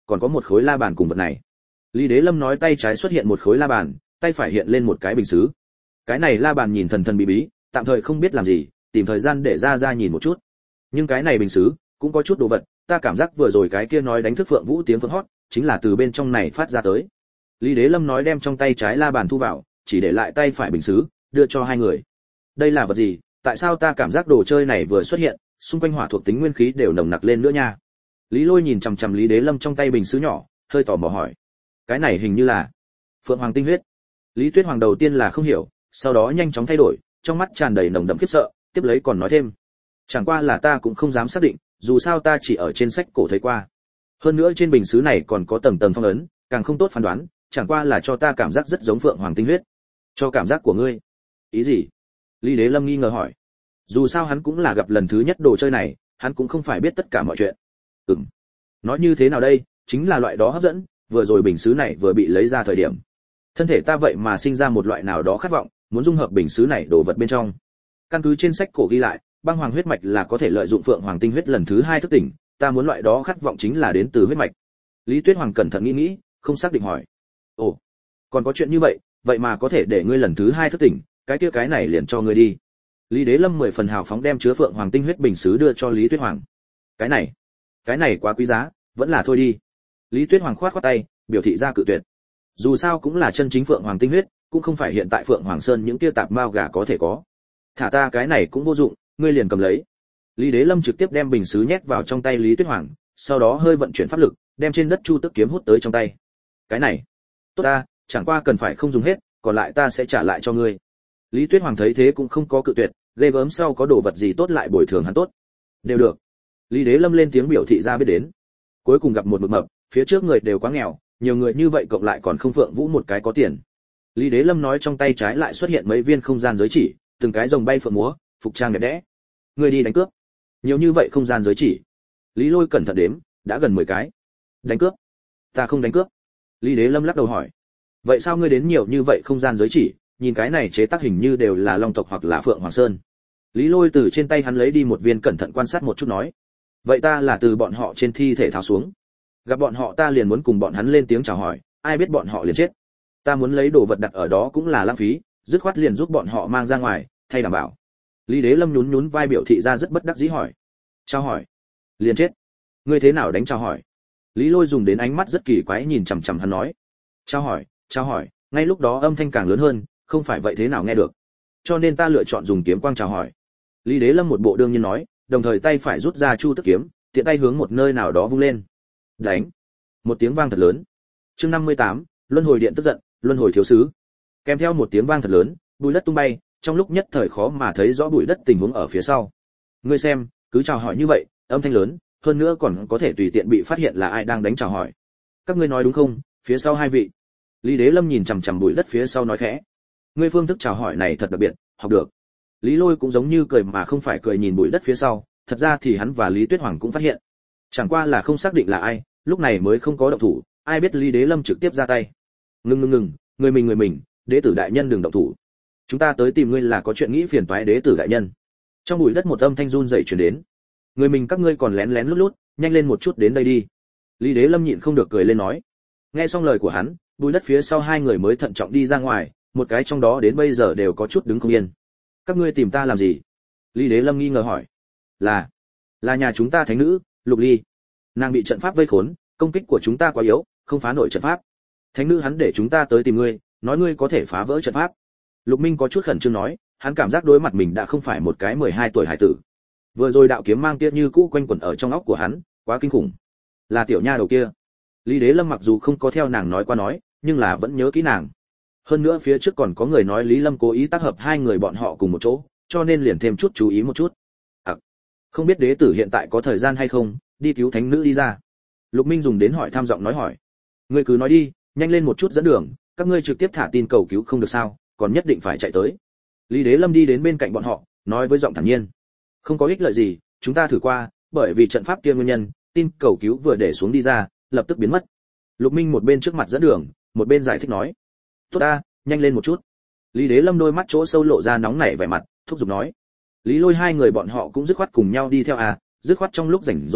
A: còn có một khối la bàn cùng vật này. Lý Đế Lâm nói tay trái xuất hiện một khối la bàn, tay phải hiện lên một cái bình sứ. Cái này la bàn nhìn thần thần bí bí, tạm thời không biết làm gì, tìm thời gian để ra ra nhìn một chút. Nhưng cái này bình sứ cũng có chút đồ vật, ta cảm giác vừa rồi cái kia nói đánh thức Phượng Vũ tiếng phượng hót, chính là từ bên trong này phát ra tới. Lý Đế Lâm nói đem trong tay trái la bàn thu vào, chỉ để lại tay phải bình sứ, đưa cho hai người. Đây là vật gì? Tại sao ta cảm giác đồ chơi này vừa xuất hiện, xung quanh hỏa thuộc tính nguyên khí đều nồng nặc lên nữa nha? Lý Lôi nhìn chằm chằm Lý Đế Lâm trong tay bình sứ nhỏ, hơi tò mò hỏi. Cái này hình như là Phượng Hoàng tinh huyết. Lý Tuyết Hoàng đầu tiên là không hiểu, sau đó nhanh chóng thay đổi, trong mắt tràn đầy nồng đậm khiếp sợ, tiếp lấy còn nói thêm. Chẳng qua là ta cũng không dám xác định, dù sao ta chỉ ở trên sách cổ thấy qua. Hơn nữa trên bình sứ này còn có tầng tầng phong ấn, càng không tốt phán đoán, chẳng qua là cho ta cảm giác rất giống Phượng Hoàng tinh huyết. Cho cảm giác của ngươi? Ý gì? Lý Đế Lâm nghi ngờ hỏi. Dù sao hắn cũng là gặp lần thứ nhất đồ chơi này, hắn cũng không phải biết tất cả mọi chuyện. Ừm. Nói như thế nào đây, chính là loại đó hấp dẫn, vừa rồi bình sứ này vừa bị lấy ra thời điểm, thân thể ta vậy mà sinh ra một loại nào đó khát vọng, muốn dung hợp bình sứ này đồ vật bên trong. Căn cứ trên sách cổ ghi lại, băng hoàng huyết mạch là có thể lợi dụng Phượng Hoàng tinh huyết lần thứ hai thức tỉnh, ta muốn loại đó khát vọng chính là đến từ huyết mạch. Lý Tuyết Hoàng cẩn thận nghĩ nghĩ, không xác định hỏi. Ồ, còn có chuyện như vậy, vậy mà có thể để ngươi lần thứ hai thức tỉnh, cái kia cái này liền cho ngươi đi. Lý Đế Lâm mười phần hào phóng đem chứa Phượng Hoàng tinh huyết bình sứ đưa cho Lý Tuyết Hoàng. Cái này, cái này quá quý giá, vẫn là thôi đi. Lý Tuyết Hoàng khoát khoát tay, biểu thị ra cự tuyệt. Dù sao cũng là chân chính Phượng Hoàng tinh huyết, cũng không phải hiện tại Phượng Hoàng Sơn những kia tạp mao gà có thể có. Thả ta cái này cũng vô dụng, ngươi liền cầm lấy. Lý Đế Lâm trực tiếp đem bình sứ nhét vào trong tay Lý Tuyết Hoàng, sau đó hơi vận chuyển pháp lực, đem trên đất chu tức kiếm hút tới trong tay. Cái này, tốt ta, chẳng qua cần phải không dùng hết, còn lại ta sẽ trả lại cho ngươi. Lý Tuyết Hoàng thấy thế cũng không có cự tuyệt, ghê gớm sau có đồ vật gì tốt lại bồi thường hắn tốt. Đều được. Lý Đế Lâm lên tiếng biểu thị ra biết đến. Cuối cùng gặp một mực mập, phía trước người đều quá nghèo, nhiều người như vậy cộng lại còn không Phượng Vũ một cái có tiền. Lý Đế Lâm nói trong tay trái lại xuất hiện mấy viên không gian giới chỉ, từng cái rồng bay phượng múa, phục trang đẹp đẽ. Ngươi đi đánh cướp. Nhiều như vậy không gian giới chỉ. Lý Lôi cẩn thận đếm, đã gần mười cái. Đánh cướp? Ta không đánh cướp. Lý Đế Lâm lắc đầu hỏi. Vậy sao ngươi đến nhiều như vậy không gian giới chỉ, nhìn cái này chế tác hình như đều là Long tộc hoặc là Phượng Hoàng Sơn. Lý Lôi từ trên tay hắn lấy đi một viên cẩn thận quan sát một chút nói. Vậy ta là từ bọn họ trên thi thể tháo xuống. Gặp bọn họ ta liền muốn cùng bọn hắn lên tiếng chào hỏi, ai biết bọn họ liền chết. Ta muốn lấy đồ vật đặt ở đó cũng là lãng phí, dứt khoát liền giúp bọn họ mang ra ngoài, thay đảm bảo. Lý Đế Lâm nhún nhún vai biểu thị ra rất bất đắc dĩ hỏi. Chào hỏi? Liền chết? Ngươi thế nào đánh chào hỏi? Lý Lôi dùng đến ánh mắt rất kỳ quái nhìn chằm chằm hắn nói. Chào hỏi, chào hỏi, ngay lúc đó âm thanh càng lớn hơn, không phải vậy thế nào nghe được. Cho nên ta lựa chọn dùng kiếm quang chào hỏi. Lý Đế Lâm một bộ đương nhiên nói, đồng thời tay phải rút ra chu tức kiếm, tiện tay hướng một nơi nào đó vung lên. Đánh! Một tiếng vang thật lớn. Chương năm mươi tám, luân hồi điện tức giận, luân hồi thiếu sứ. Kèm theo một tiếng vang thật lớn, bụi đất tung bay, trong lúc nhất thời khó mà thấy rõ bụi đất tình huống ở phía sau. Ngươi xem, cứ chào hỏi như vậy, âm thanh lớn, hơn nữa còn có thể tùy tiện bị phát hiện là ai đang đánh chào hỏi. Các ngươi nói đúng không? Phía sau hai vị. Lý Đế Lâm nhìn chằm chằm bụi đất phía sau nói khẽ. Ngươi phương thức chào hỏi này thật đặc biệt, học được. Lý Lôi cũng giống như cười mà không phải cười nhìn bụi đất phía sau, thật ra thì hắn và Lý Tuyết Hoàng cũng phát hiện. Chẳng qua là không xác định là ai, lúc này mới không có động thủ, ai biết Lý Đế Lâm trực tiếp ra tay. Ngưng ngưng ngừng, người mình người mình, đế tử đại nhân đừng động thủ. Chúng ta tới tìm ngươi là có chuyện nghĩ phiền toái đế tử đại nhân. Trong bụi đất một âm thanh run rẩy truyền đến. Người mình các ngươi còn lén lén lút lút, nhanh lên một chút đến đây đi. Lý Đế Lâm nhịn không được cười lên nói. Nghe xong lời của hắn, bụi đất phía sau hai người mới thận trọng đi ra ngoài, một cái trong đó đến bây giờ đều có chút đứng không yên. Các ngươi tìm ta làm gì? Lý Đế Lâm nghi ngờ hỏi. Là, là nhà chúng ta thánh nữ, Lục Ly. Nàng bị trận pháp vây khốn, công kích của chúng ta quá yếu, không phá nổi trận pháp. Thánh nữ hắn để chúng ta tới tìm ngươi, nói ngươi có thể phá vỡ trận pháp. Lục Minh có chút khẩn trương nói, hắn cảm giác đối mặt mình đã không phải một cái mười hai tuổi hải tử. Vừa rồi đạo kiếm mang kia như cũ quanh quẩn ở trong óc của hắn, quá kinh khủng. Là tiểu nha đầu kia. Lý Đế Lâm mặc dù không có theo nàng nói qua nói, nhưng là vẫn nhớ kỹ nàng. Hơn nữa phía trước còn có người nói Lý Lâm cố ý tác hợp hai người bọn họ cùng một chỗ, cho nên liền thêm chút chú ý một chút. À, không biết đế tử hiện tại có thời gian hay không, đi cứu thánh nữ đi ra. Lục Minh dùng đến hỏi tham giọng nói hỏi. Ngươi cứ nói đi, nhanh lên một chút dẫn đường, các ngươi trực tiếp thả tin cầu cứu không được sao, còn nhất định phải chạy tới. Lý Đế Lâm đi đến bên cạnh bọn họ, nói với giọng thản nhiên. Không có ích lợi gì, chúng ta thử qua, bởi vì trận pháp kia nguyên nhân, tin cầu cứu vừa để xuống đi ra, lập tức biến mất. Lục Minh một bên trước mặt dẫn đường, một bên giải thích nói. Tốt ta, nhanh lên một chút. Lý Đế Lâm đôi mắt chỗ sâu lộ ra nóng nảy vẻ mặt, thúc giục nói. Lý Lôi hai người bọn họ cũng dứt khoát cùng nhau đi theo à, dứt khoát trong lúc rảnh rỗi,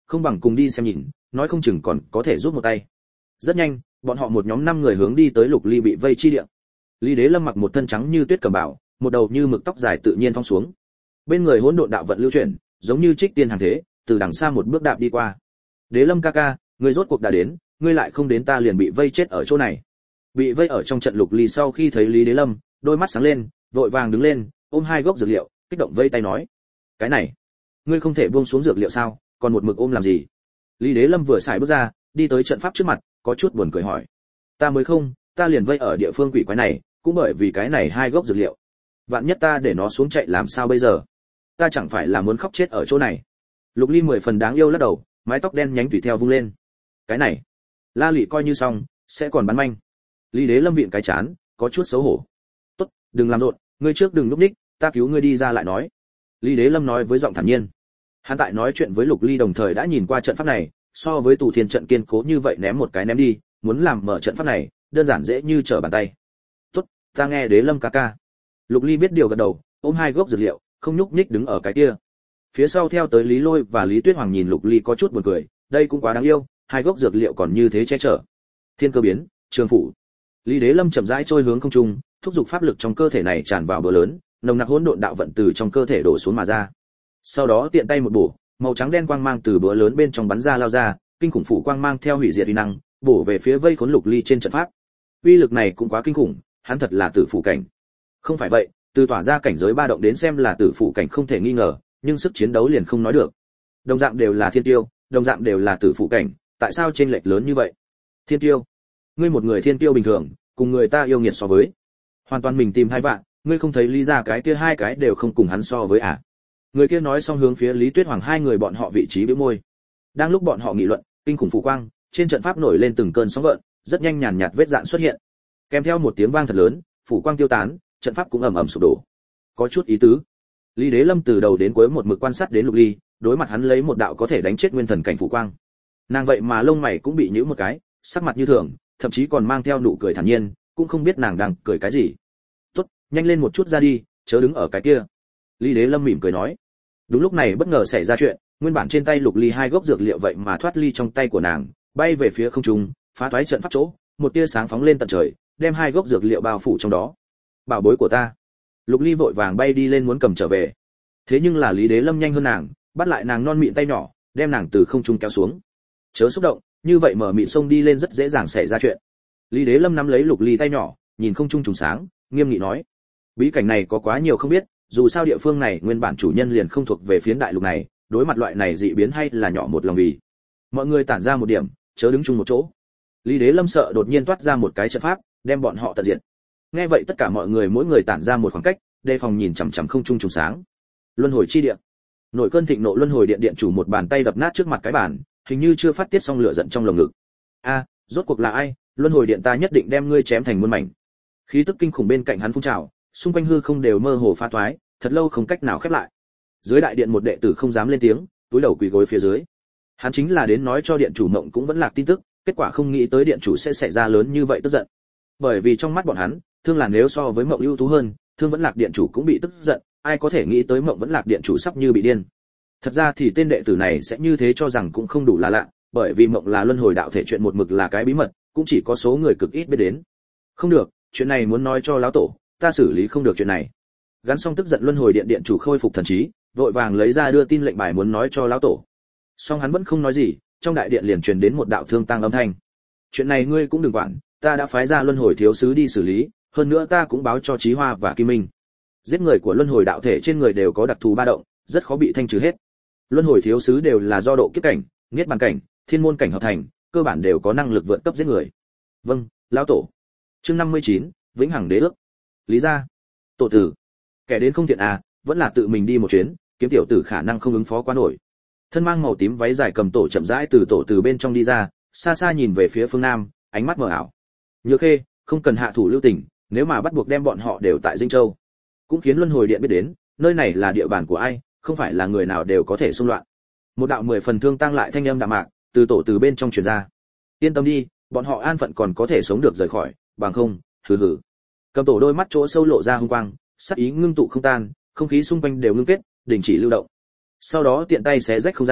A: không bằng cùng đi xem nhìn, nói không chừng còn có thể giúp một tay. Rất nhanh, bọn họ một nhóm năm người hướng đi tới Lục Ly bị vây chi địa. Lý Đế Lâm mặc một thân trắng như tuyết cẩm bào, một đầu như mực tóc dài tự nhiên thong xuống. Bên người hỗn độn đạo vận lưu chuyển, giống như trích tiên hàng thế, từ đằng xa một bước đạp đi qua. Đế Lâm ca ca, ngươi rốt cuộc đã đến, ngươi lại không đến ta liền bị vây chết ở chỗ này. Bị vây ở trong trận Lục Ly sau khi thấy Lý Đế Lâm, đôi mắt sáng lên, vội vàng đứng lên, ôm hai gốc dược liệu, kích động vây tay nói: "Cái này, ngươi không thể buông xuống dược liệu sao, còn một mực ôm làm gì?" Lý Đế Lâm vừa xài bước ra, đi tới trận pháp trước mặt, có chút buồn cười hỏi: "Ta mới không, ta liền vây ở địa phương quỷ quái này, cũng bởi vì cái này hai gốc dược liệu. Vạn nhất ta để nó xuống chạy làm sao bây giờ? Ta chẳng phải là muốn khóc chết ở chỗ này." Lục Ly mười phần đáng yêu lắc đầu, mái tóc đen nhánh tùy theo vung lên. "Cái này, La Lị coi như xong, sẽ còn bắn manh." Lý Đế Lâm vịn cái chán, có chút xấu hổ. "Tốt, đừng làm rộn, ngươi trước đừng lúc ních, ta cứu ngươi đi ra lại nói." Lý Đế Lâm nói với giọng thản nhiên. Hắn tại nói chuyện với Lục Ly đồng thời đã nhìn qua trận pháp này, so với tù thiên trận kiên cố như vậy ném một cái ném đi, muốn làm mở trận pháp này, đơn giản dễ như trở bàn tay. "Tốt, ta nghe Đế Lâm ca ca." Lục Ly biết điều gật đầu, ôm hai gốc dược liệu, không nhúc nhích đứng ở cái kia. Phía sau theo tới Lý Lôi và Lý Tuyết Hoàng nhìn Lục Ly có chút buồn cười, đây cũng quá đáng yêu, hai gốc dược liệu còn như thế che chở. Thiên cơ biến, trường phủ. Lý Đế Lâm chậm rãi trôi hướng không trung, thúc giục pháp lực trong cơ thể này tràn vào bờ lớn, nồng nặc hỗn độn đạo vận từ trong cơ thể đổ xuống mà ra. Sau đó tiện tay một bổ, màu trắng đen quang mang từ bờ lớn bên trong bắn ra lao ra, kinh khủng phủ quang mang theo hủy diệt uy năng, bổ về phía vây khốn Lục Ly trên trận pháp. Uy lực này cũng quá kinh khủng, hắn thật là tử phủ cảnh. Không phải vậy, từ tỏa ra cảnh giới ba động đến xem là tử phủ cảnh không thể nghi ngờ, nhưng sức chiến đấu liền không nói được. Đồng dạng đều là thiên tiêu, đồng dạng đều là tử phủ cảnh, tại sao chênh lệch lớn như vậy? Thiên tiêu, ngươi một người thiên tiêu bình thường, cùng người ta yêu nghiệt so với, hoàn toàn mình tìm hai vạn, ngươi không thấy lý ra cái kia hai cái đều không cùng hắn so với à? Người kia nói xong hướng phía Lý Tuyết Hoàng hai người bọn họ vị trí bĩu môi. Đang lúc bọn họ nghị luận, kinh khủng phủ quang, trên trận pháp nổi lên từng cơn sóng gợn, rất nhanh nhàn nhạt vết rạn xuất hiện. Kèm theo một tiếng vang thật lớn, phủ quang tiêu tán, trận pháp cũng ầm ầm sụp đổ. Có chút ý tứ. Lý Đế Lâm từ đầu đến cuối một mực quan sát đến Lục Ly, đối mặt hắn lấy một đạo có thể đánh chết nguyên thần cảnh phủ quang. Nàng vậy mà lông mày cũng bị nhíu một cái, sắc mặt như thường, thậm chí còn mang theo nụ cười thản nhiên, cũng không biết nàng đang cười cái gì. "Tốt, nhanh lên một chút ra đi, chớ đứng ở cái kia." Lý Đế Lâm mỉm cười nói. Đúng lúc này bất ngờ xảy ra chuyện, nguyên bản trên tay Lục Ly hai gốc dược liệu vậy mà thoát ly trong tay của nàng, bay về phía không trung, phá toái trận pháp chỗ, một tia sáng phóng lên tận trời, đem hai gốc dược liệu bao phủ trong đó. "Bảo bối của ta." Lục Ly vội vàng bay đi lên muốn cầm trở về. Thế nhưng là Lý Đế Lâm nhanh hơn nàng, bắt lại nàng non mịn tay nhỏ, đem nàng từ không trung kéo xuống. "Chớ xúc động, như vậy mở mịn xông đi lên rất dễ dàng xảy ra chuyện." Lý Đế Lâm nắm lấy Lục Ly tay nhỏ, nhìn không trung trùng sáng, nghiêm nghị nói: "Bí cảnh này có quá nhiều không biết, dù sao địa phương này nguyên bản chủ nhân liền không thuộc về phiến đại lục này, đối mặt loại này dị biến hay là nhỏ một lòng vì. Mọi người tản ra một điểm, chớ đứng chung một chỗ." Lý Đế Lâm sợ đột nhiên toát ra một cái trận pháp, đem bọn họ tận diệt. Nghe vậy tất cả mọi người mỗi người tản ra một khoảng cách, đề phòng nhìn chằm chằm không trung trùng sáng. Luân hồi chi địa. Nội cơn thịnh nộ luân hồi điện điện chủ một bàn tay đập nát trước mặt cái bàn, hình như chưa phát tiết xong lửa giận trong lồng ngực. "A, rốt cuộc là ai? Luân hồi điện ta nhất định đem ngươi chém thành muôn mảnh." Khí tức kinh khủng bên cạnh hắn phun trào, xung quanh hư không đều mơ hồ phá toái, thật lâu không cách nào khép lại. Dưới đại điện một đệ tử không dám lên tiếng, túi đầu quỳ gối phía dưới. Hắn chính là đến nói cho điện chủ Mộng cũng vẫn lạc tin tức, kết quả không nghĩ tới điện chủ sẽ xảy ra lớn như vậy tức giận. Bởi vì trong mắt bọn hắn, Thương là nếu so với Mộng ưu tú hơn, Thương vẫn lạc điện chủ cũng bị tức giận, ai có thể nghĩ tới Mộng vẫn lạc điện chủ sắp như bị điên. Thật ra thì tên đệ tử này sẽ như thế cho rằng cũng không đủ là lạ, bởi vì Mộng là luân hồi đạo thể chuyện một mực là cái bí mật, cũng chỉ có số người cực ít biết đến. Không được, chuyện này muốn nói cho lão tổ, ta xử lý không được chuyện này. Gắn xong tức giận luân hồi điện điện chủ khôi phục thần trí, vội vàng lấy ra đưa tin lệnh bài muốn nói cho lão tổ. Song hắn vẫn không nói gì, trong đại điện liền truyền đến một đạo thương tăng âm thanh. "Chuyện này ngươi cũng đừng quản, ta đã phái ra luân hồi thiếu sứ đi xử lý, hơn nữa ta cũng báo cho Chí Hoa và Kim Minh. Giết người của luân hồi đạo thể trên người đều có đặc thù ba động, rất khó bị thanh trừ hết. Luân hồi thiếu sứ đều là do độ kiếp cảnh, niết bàn cảnh, thiên môn cảnh hợp thành, cơ bản đều có năng lực vượt cấp giết người." "Vâng, lão tổ." Chương năm mươi chín, Vĩnh Hằng Đế ước. Lý gia. "Tổ tử, kẻ đến không thiện à, vẫn là tự mình đi một chuyến, kiếm tiểu tử khả năng không ứng phó quá nổi." Thân mang màu tím váy dài cầm tổ chậm rãi từ tổ từ bên trong đi ra, xa xa nhìn về phía phương nam, ánh mắt mờ ảo. "Nhược Khê, không cần hạ thủ lưu tình, nếu mà bắt buộc đem bọn họ đều tại Dinh Châu, cũng khiến luân hồi điện biết đến, nơi này là địa bàn của ai, không phải là người nào đều có thể xung loạn." Một đạo mười phần thương tăng lại thanh âm đạm mạc, từ tổ từ bên trong truyền ra. "Yên tâm đi, bọn họ an phận còn có thể sống được rời khỏi, bằng không, hừ hừ." Cầm tổ đôi mắt chỗ sâu lộ ra hung quang, sắc ý ngưng tụ không tan, không khí xung quanh đều ngưng kết, đình chỉ lưu động. Sau đó tiện tay xé rách không gian,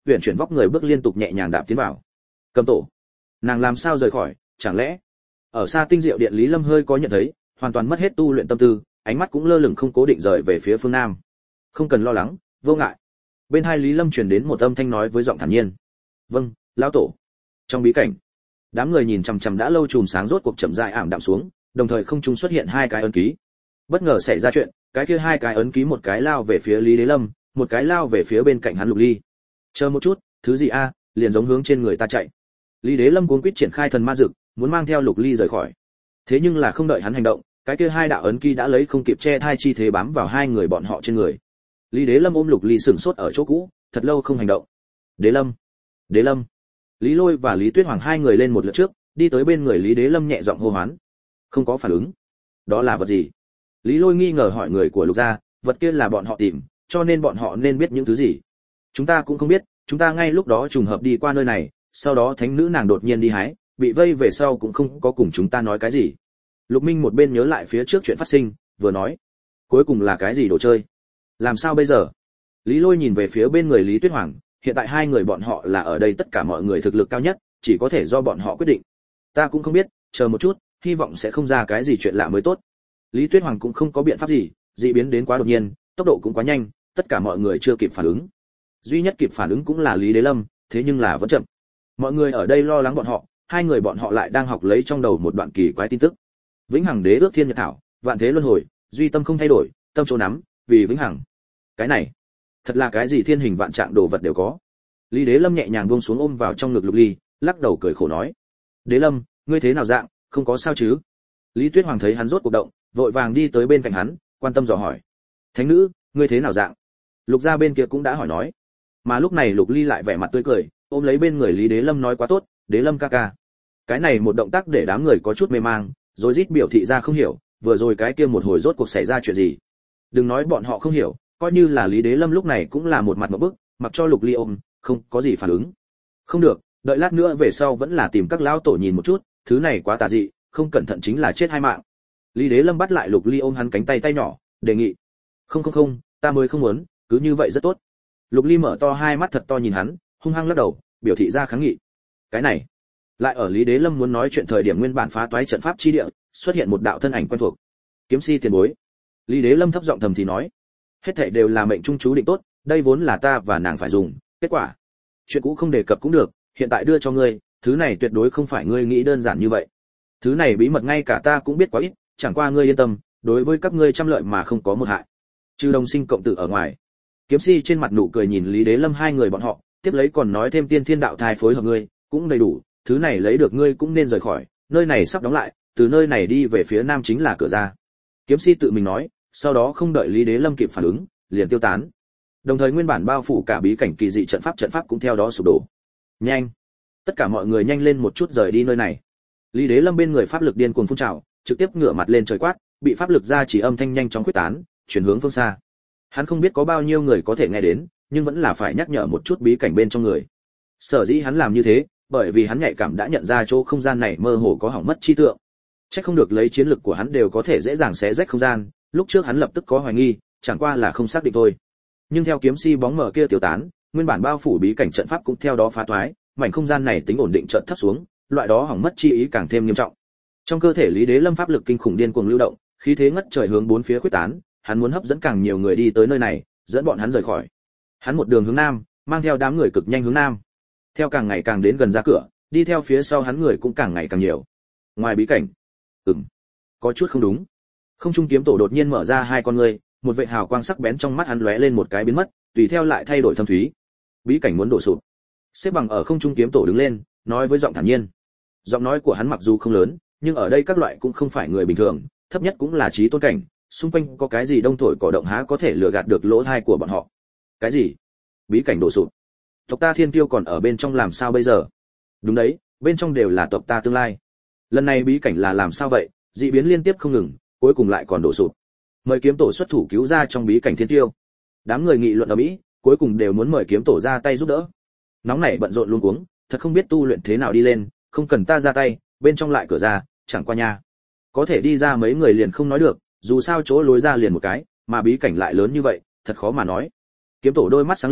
A: huyền chuyển vóc người bước liên tục nhẹ nhàng đạp tiến vào. Cầm tổ, nàng làm sao rời khỏi, chẳng lẽ? Ở xa tinh diệu điện Lý Lâm hơi có nhận thấy, hoàn toàn mất hết tu luyện tâm tư, ánh mắt cũng lơ lửng không cố định rời về phía phương nam. Không cần lo lắng, vô ngại. Bên hai Lý Lâm truyền đến một âm thanh nói với giọng thản nhiên. Vâng, lão tổ. Trong bí cảnh, đám người nhìn chằm chằm đã lâu chùm sáng rốt cuộc chậm rãi ảm đạm xuống, đồng thời không trung xuất hiện hai cái ấn ký. Bất ngờ xảy ra chuyện, cái kia hai cái ấn ký một cái lao về phía Lý Đế Lâm, một cái lao về phía bên cạnh hắn Lục Ly. Chờ một chút, thứ gì a? Liền giống hướng trên người ta chạy. Lý Đế Lâm cuống quýt triển khai thần ma dực, muốn mang theo Lục Ly rời khỏi. Thế nhưng là không đợi hắn hành động, cái kia hai đạo ấn ký đã lấy không kịp che thai chi thế bám vào hai người bọn họ trên người. Lý Đế Lâm ôm Lục Ly sững sốt ở chỗ cũ, thật lâu không hành động. Đế Lâm, Đế Lâm. Lý Lôi và Lý Tuyết Hoàng hai người lên một lượt trước, đi tới bên người Lý Đế Lâm nhẹ giọng hô hoán. Không có phản ứng. Đó là vật gì? Lý Lôi nghi ngờ hỏi người của Lục gia, vật kia là bọn họ tìm, cho nên bọn họ nên biết những thứ gì. Chúng ta cũng không biết, chúng ta ngay lúc đó trùng hợp đi qua nơi này, sau đó thánh nữ nàng đột nhiên đi hái, bị vây về sau cũng không có cùng chúng ta nói cái gì. Lục Minh một bên nhớ lại phía trước chuyện phát sinh, vừa nói, cuối cùng là cái gì đồ chơi? Làm sao bây giờ? Lý Lôi nhìn về phía bên người Lý Tuyết Hoàng, hiện tại hai người bọn họ là ở đây tất cả mọi người thực lực cao nhất, chỉ có thể do bọn họ quyết định. Ta cũng không biết, chờ một chút, hy vọng sẽ không ra cái gì chuyện lạ mới tốt. Lý Tuyết Hoàng cũng không có biện pháp gì, dị biến đến quá đột nhiên, tốc độ cũng quá nhanh, tất cả mọi người chưa kịp phản ứng. Duy nhất kịp phản ứng cũng là Lý Đế Lâm, thế nhưng là vẫn chậm. Mọi người ở đây lo lắng bọn họ, hai người bọn họ lại đang học lấy trong đầu một đoạn kỳ quái tin tức. Vĩnh hằng đế ước thiên nhật thảo, vạn thế luân hồi, duy tâm không thay đổi, tâm chỗ nắm, vì vĩnh hằng. Cái này, thật là cái gì thiên hình vạn trạng đồ vật đều có. Lý Đế Lâm nhẹ nhàng buông xuống ôm vào trong ngực Lục Ly, lắc đầu cười khổ nói: "Đế Lâm, ngươi thế nào dạng, không có sao chứ?" Lý Tuyết Hoàng thấy hắn rốt cuộc động, vội vàng đi tới bên cạnh hắn, quan tâm dò hỏi: "Thánh nữ, ngươi thế nào dạng?" Lục gia bên kia cũng đã hỏi nói. Mà lúc này Lục Ly lại vẻ mặt tươi cười, ôm lấy bên người Lý Đế Lâm nói: "Quá tốt, Đế Lâm ca ca." Cái này một động tác để đám người có chút mê mang, rồi rít biểu thị ra không hiểu, vừa rồi cái kia một hồi rốt cuộc xảy ra chuyện gì. Đừng nói bọn họ không hiểu, coi như là Lý Đế Lâm lúc này cũng là một mặt ngộp bức, mặc cho Lục Ly ôm, không có gì phản ứng. Không được, đợi lát nữa về sau vẫn là tìm các lão tổ nhìn một chút, thứ này quá tà dị, không cẩn thận chính là chết hai mạng. Lý Đế Lâm bắt lại Lục Ly ôm hắn cánh tay tay nhỏ, đề nghị: "Không không không, ta mới không muốn, cứ như vậy rất tốt." Lục Ly mở to hai mắt thật to nhìn hắn, hung hăng lắc đầu, biểu thị ra kháng nghị. Cái này, lại ở Lý Đế Lâm muốn nói chuyện thời điểm nguyên bản phá toái trận pháp chi địa, xuất hiện một đạo thân ảnh quen thuộc. Kiếm si tiền bối. Lý Đế Lâm thấp giọng thầm thì nói: "Hết thảy đều là mệnh trung chú định tốt, đây vốn là ta và nàng phải dùng, kết quả, chuyện cũ không đề cập cũng được, hiện tại đưa cho ngươi, thứ này tuyệt đối không phải ngươi nghĩ đơn giản như vậy. Thứ này bí mật ngay cả ta cũng biết quá ít, chẳng qua ngươi yên tâm, đối với các ngươi trăm lợi mà không có một hại. Trừ đồng sinh cộng tử ở ngoài." Kiếm si trên mặt nụ cười nhìn Lý Đế Lâm hai người bọn họ, tiếp lấy còn nói thêm tiên thiên đạo thai phối hợp ngươi, cũng đầy đủ, thứ này lấy được ngươi cũng nên rời khỏi, nơi này sắp đóng lại, từ nơi này đi về phía nam chính là cửa ra. Kiếm si tự mình nói, sau đó không đợi Lý Đế Lâm kịp phản ứng, liền tiêu tán. Đồng thời nguyên bản bao phủ cả bí cảnh kỳ dị trận pháp trận pháp cũng theo đó sụp đổ. Nhanh, tất cả mọi người nhanh lên một chút rời đi nơi này. Lý Đế Lâm bên người pháp lực điên cuồng phun trào, trực tiếp ngửa mặt lên trời quát, bị pháp lực ra chỉ âm thanh nhanh chóng quyết tán, chuyển hướng phương xa. Hắn không biết có bao nhiêu người có thể nghe đến, nhưng vẫn là phải nhắc nhở một chút bí cảnh bên trong người. Sở dĩ hắn làm như thế, bởi vì hắn nhạy cảm đã nhận ra chỗ không gian này mơ hồ có hỏng mất chi tượng. Chắc không được lấy chiến lực của hắn đều có thể dễ dàng xé rách không gian, lúc trước hắn lập tức có hoài nghi, chẳng qua là không xác định thôi. Nhưng theo kiếm si bóng mờ kia tiêu tán, nguyên bản bao phủ bí cảnh trận pháp cũng theo đó phá toái, mảnh không gian này tính ổn định chợt thấp xuống, loại đó hỏng mất chi ý càng thêm nghiêm trọng. Trong cơ thể Lý Đế Lâm pháp lực kinh khủng điên cuồng lưu động, khí thế ngất trời hướng bốn phía khuếch tán, hắn muốn hấp dẫn càng nhiều người đi tới nơi này, dẫn bọn hắn rời khỏi. Hắn một đường hướng nam, mang theo đám người cực nhanh hướng nam. Theo càng ngày càng đến gần ra cửa, đi theo phía sau hắn người cũng càng ngày càng nhiều. Ngoài bí cảnh, ừm, có chút không đúng. Không trung kiếm tổ đột nhiên mở ra hai con ngươi, một vệt hào quang sắc bén trong mắt hắn lóe lên một cái biến mất, tùy theo lại thay đổi thâm thúy. Bí cảnh muốn đổ sụp. Xếp bằng ở không trung kiếm tổ đứng lên, nói với giọng thản nhiên. Giọng nói của hắn mặc dù không lớn, nhưng ở đây các loại cũng không phải người bình thường, thấp nhất cũng là trí tôn cảnh, xung quanh có cái gì đông thổi cỏ động há có thể lừa gạt được lỗ tai của bọn họ. Cái gì? Bí cảnh đổ sụp. Tộc ta Thiên Tiêu còn ở bên trong làm sao bây giờ? Đúng đấy, bên trong đều là tộc ta tương lai. Lần này bí cảnh là làm sao vậy? Dị biến liên tiếp không ngừng, cuối cùng lại còn đổ sụp. Mời kiếm tổ xuất thủ cứu ra trong bí cảnh Thiên Tiêu. Đám người nghị luận ở mỹ, cuối cùng đều muốn mời kiếm tổ ra tay giúp đỡ. Nóng nảy bận rộn luống cuống, thật không biết tu luyện thế nào đi lên, không cần ta ra tay, bên trong lại cửa ra, chẳng qua nha. Có thể đi ra mấy người liền không nói được, dù sao chỗ lối ra liền một cái, mà bí cảnh lại lớn như vậy, thật khó mà nói. Kiếm tổ đôi mắt sáng lên,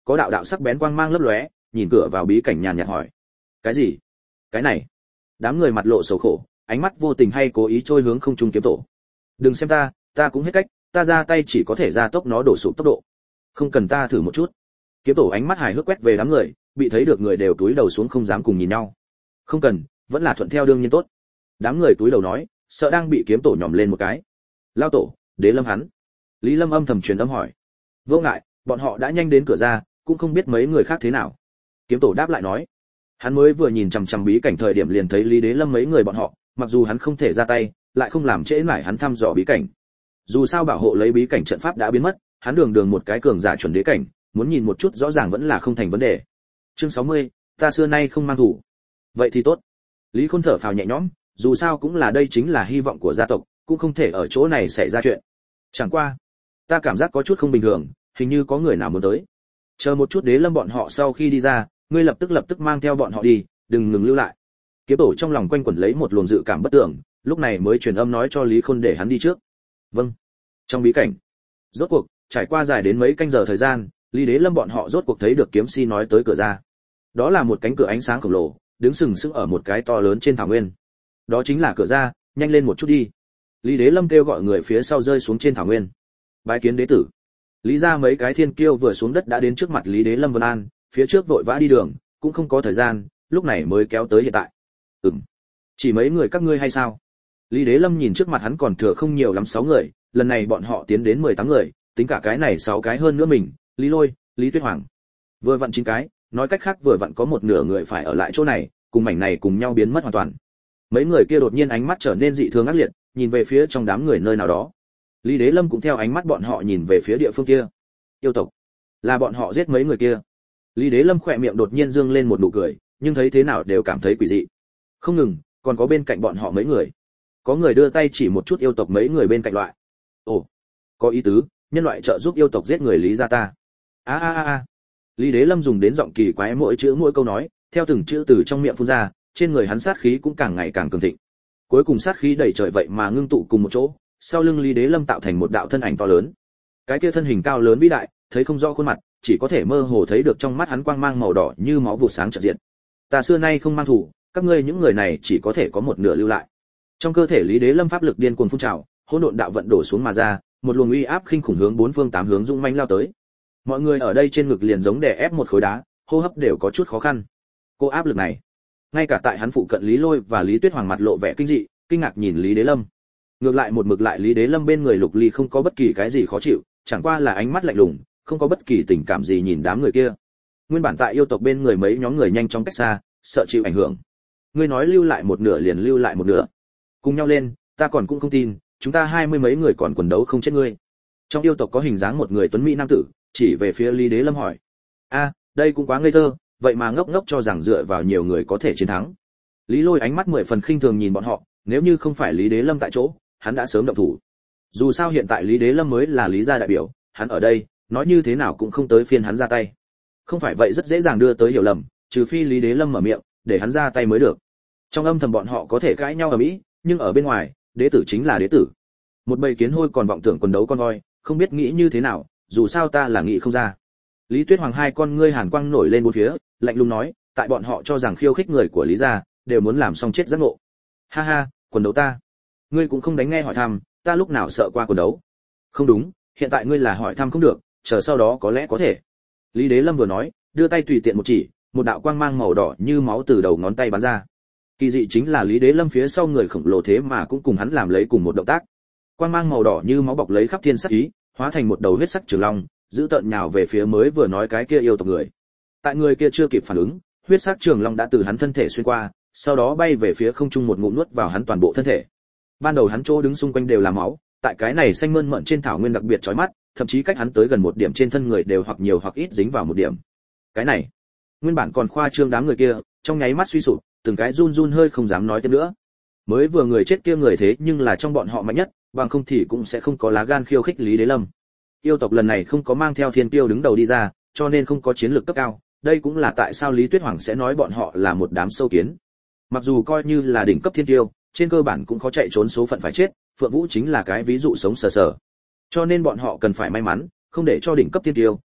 A: có đạo đạo sắc bén quang mang lấp lóe, nhìn cửa vào bí cảnh nhàn nhạt hỏi: cái gì? Cái này? Đám người mặt lộ sầu khổ, ánh mắt vô tình hay cố ý trôi hướng không trung kiếm tổ. Đừng xem ta, ta cũng hết cách, ta ra tay chỉ có thể gia tốc nó đổ sụp tốc độ, không cần ta thử một chút. Kiếm tổ ánh mắt hài hước quét về đám người, bị thấy được người đều túi đầu xuống không dám cùng nhìn nhau. Không cần, vẫn là thuận theo đương nhiên tốt. Đám người túi đầu nói, sợ đang bị kiếm tổ nhòm lên một cái. Lao tổ, Đế Lâm hắn. Lý Lâm âm thầm truyền âm hỏi. Vô ngại, bọn họ đã nhanh đến cửa ra, cũng không biết mấy người khác thế nào. Kiếm tổ đáp lại nói, hắn mới vừa nhìn chằm chằm bí cảnh thời điểm liền thấy Lý Đế Lâm mấy người bọn họ, mặc dù hắn không thể ra tay, lại không làm trễ nải hắn thăm dò bí cảnh. Dù sao bảo hộ lấy bí cảnh trận pháp đã biến mất, hắn đường đường một cái cường giả chuẩn đế cảnh, muốn nhìn một chút rõ ràng vẫn là không thành vấn đề. Chương sáu mươi, ta xưa nay không mang thủ. Vậy thì tốt. Lý Khôn thở phào nhẹ nhõm, dù sao cũng là đây chính là hy vọng của gia tộc, cũng không thể ở chỗ này xảy ra chuyện. Chẳng qua, ta cảm giác có chút không bình thường, hình như có người nào muốn tới. Chờ một chút Đế Lâm bọn họ sau khi đi ra, ngươi lập tức lập tức mang theo bọn họ đi, đừng ngừng lưu lại. Kiếm tổ trong lòng quanh quẩn lấy một luồng dự cảm bất tưởng, lúc này mới truyền âm nói cho Lý Khôn để hắn đi trước. Vâng. Trong bí cảnh, rốt cuộc trải qua dài đến mấy canh giờ thời gian, Lý Đế Lâm bọn họ rốt cuộc thấy được kiếm si nói tới cửa ra. Đó là một cánh cửa ánh sáng khổng lồ, đứng sừng sững ở một cái to lớn trên thảo nguyên. Đó chính là cửa ra, nhanh lên một chút đi. Lý Đế Lâm kêu gọi người phía sau rơi xuống trên thảo nguyên. Bái kiến đế tử. Lý ra mấy cái thiên kiêu vừa xuống đất đã đến trước mặt Lý Đế Lâm Vân An, phía trước vội vã đi đường, cũng không có thời gian, lúc này mới kéo tới hiện tại. Ừm. Chỉ mấy người các ngươi hay sao? Lý Đế Lâm nhìn trước mặt hắn còn thừa không nhiều lắm sáu người, lần này bọn họ tiến đến mười tám người, tính cả cái này sáu cái hơn nữa mình, Lý Lôi, Lý Tuyết Hoàng. Vừa vặn chín cái, nói cách khác vừa vặn có một nửa người phải ở lại chỗ này, cùng mảnh này cùng nhau biến mất hoàn toàn. Mấy người kia đột nhiên ánh mắt trở nên dị thường ác liệt, nhìn về phía trong đám người nơi nào đó. Lý Đế Lâm cũng theo ánh mắt bọn họ nhìn về phía địa phương kia. Yêu tộc, là bọn họ giết mấy người kia. Lý Đế Lâm khỏe miệng đột nhiên dương lên một nụ cười, nhưng thấy thế nào đều cảm thấy quỷ dị. Không ngừng, còn có bên cạnh bọn họ mấy người. Có người đưa tay chỉ một chút yêu tộc mấy người bên cạnh loại. Ồ, có ý tứ, nhân loại trợ giúp yêu tộc giết người Lý gia ta. A a a a. Lý Đế Lâm dùng đến giọng kỳ quái mỗi chữ mỗi câu nói, theo từng chữ từ trong miệng phun ra, trên người hắn sát khí cũng càng ngày càng cường thịnh. Cuối cùng sát khí đầy trời vậy mà ngưng tụ cùng một chỗ, sau lưng Lý Đế Lâm tạo thành một đạo thân ảnh to lớn. Cái kia thân hình cao lớn vĩ đại, thấy không rõ khuôn mặt, chỉ có thể mơ hồ thấy được trong mắt hắn quang mang màu đỏ như máu vụt sáng chợt diện. Ta xưa nay không mang thủ, các ngươi những người này chỉ có thể có một nửa lưu lại. Trong cơ thể Lý Đế Lâm pháp lực điên cuồng phun trào, hỗn độn đạo vận đổ xuống mà ra, một luồng uy áp kinh khủng hướng bốn phương tám hướng dũng mãnh lao tới. Mọi người ở đây trên ngực liền giống đè ép một khối đá, hô hấp đều có chút khó khăn. Cô áp lực này, ngay cả tại hắn phụ cận Lý Lôi và Lý Tuyết Hoàng mặt lộ vẻ kinh dị, kinh ngạc nhìn Lý Đế Lâm. Ngược lại một mực lại Lý Đế Lâm bên người Lục Ly không có bất kỳ cái gì khó chịu, chẳng qua là ánh mắt lạnh lùng, không có bất kỳ tình cảm gì nhìn đám người kia. Nguyên bản tại yêu tộc bên người mấy nhóm người nhanh chóng cách xa, sợ chịu ảnh hưởng. Ngươi nói lưu lại một nửa liền lưu lại một nửa. Cùng nhau lên, ta còn cũng không tin, chúng ta hai mươi mấy người còn quần đấu không chết ngươi. Trong yêu tộc có hình dáng một người tuấn mỹ nam tử, chỉ về phía Lý Đế Lâm hỏi. A, đây cũng quá ngây thơ, vậy mà ngốc ngốc cho rằng dựa vào nhiều người có thể chiến thắng. Lý Lôi ánh mắt mười phần khinh thường nhìn bọn họ, nếu như không phải Lý Đế Lâm tại chỗ, hắn đã sớm động thủ. Dù sao hiện tại Lý Đế Lâm mới là Lý gia đại biểu, hắn ở đây, nói như thế nào cũng không tới phiên hắn ra tay. Không phải vậy rất dễ dàng đưa tới hiểu lầm, trừ phi Lý Đế Lâm mở miệng, để hắn ra tay mới được. Trong âm thầm bọn họ có thể cãi nhau ở mỹ, nhưng ở bên ngoài, đế tử chính là đế tử. Một bầy kiến hôi còn vọng tưởng quần đấu con voi, không biết nghĩ như thế nào, dù sao ta là nghĩ không ra. Lý Tuyết Hoàng hai con ngươi hàn quang nổi lên bốn phía, lạnh lùng nói, tại bọn họ cho rằng khiêu khích người của Lý gia, đều muốn làm xong chết giác ngộ. Ha ha, quần đấu ta, ngươi cũng không đánh nghe hỏi thăm, ta lúc nào sợ qua quần đấu. Không đúng, hiện tại ngươi là hỏi thăm không được, chờ sau đó có lẽ có thể. Lý Đế Lâm vừa nói, đưa tay tùy tiện một chỉ, một đạo quang mang màu đỏ như máu từ đầu ngón tay bắn ra. Kỳ dị chính là Lý Đế Lâm phía sau người khổng lồ thế mà cũng cùng hắn làm lấy cùng một động tác. Quang mang màu đỏ như máu bọc lấy khắp thiên sắc ý, hóa thành một đầu huyết sắc trường long, giữ tợn nhào về phía mới vừa nói cái kia yêu tộc người. Tại người kia chưa kịp phản ứng, huyết sắc trường long đã từ hắn thân thể xuyên qua, sau đó bay về phía không trung một ngụm nuốt vào hắn toàn bộ thân thể. Ban đầu hắn chỗ đứng xung quanh đều là máu, tại cái này xanh mơn mởn trên thảo nguyên đặc biệt chói mắt, thậm chí cách hắn tới gần một điểm trên thân người đều hoặc nhiều hoặc ít dính vào một điểm. Cái này, nguyên bản còn khoa trương đám người kia, trong nháy mắt suy sụp, từng cái run run hơi không dám nói tiếp nữa. Mới vừa người chết kia người thế nhưng là trong bọn họ mạnh nhất, bằng không thì cũng sẽ không có lá gan khiêu khích Lý Đế Lâm. Yêu tộc lần này không có mang theo thiên tiêu đứng đầu đi ra, cho nên không có chiến lược cấp cao, đây cũng là tại sao Lý Tuyết Hoàng sẽ nói bọn họ là một đám sâu kiến. Mặc dù coi như là đỉnh cấp thiên tiêu, trên cơ bản cũng khó chạy trốn số phận phải chết, Phượng Vũ chính là cái ví dụ sống sờ sờ. Cho nên bọn họ cần phải may mắn, không để cho đỉnh cấp thiên tiêu,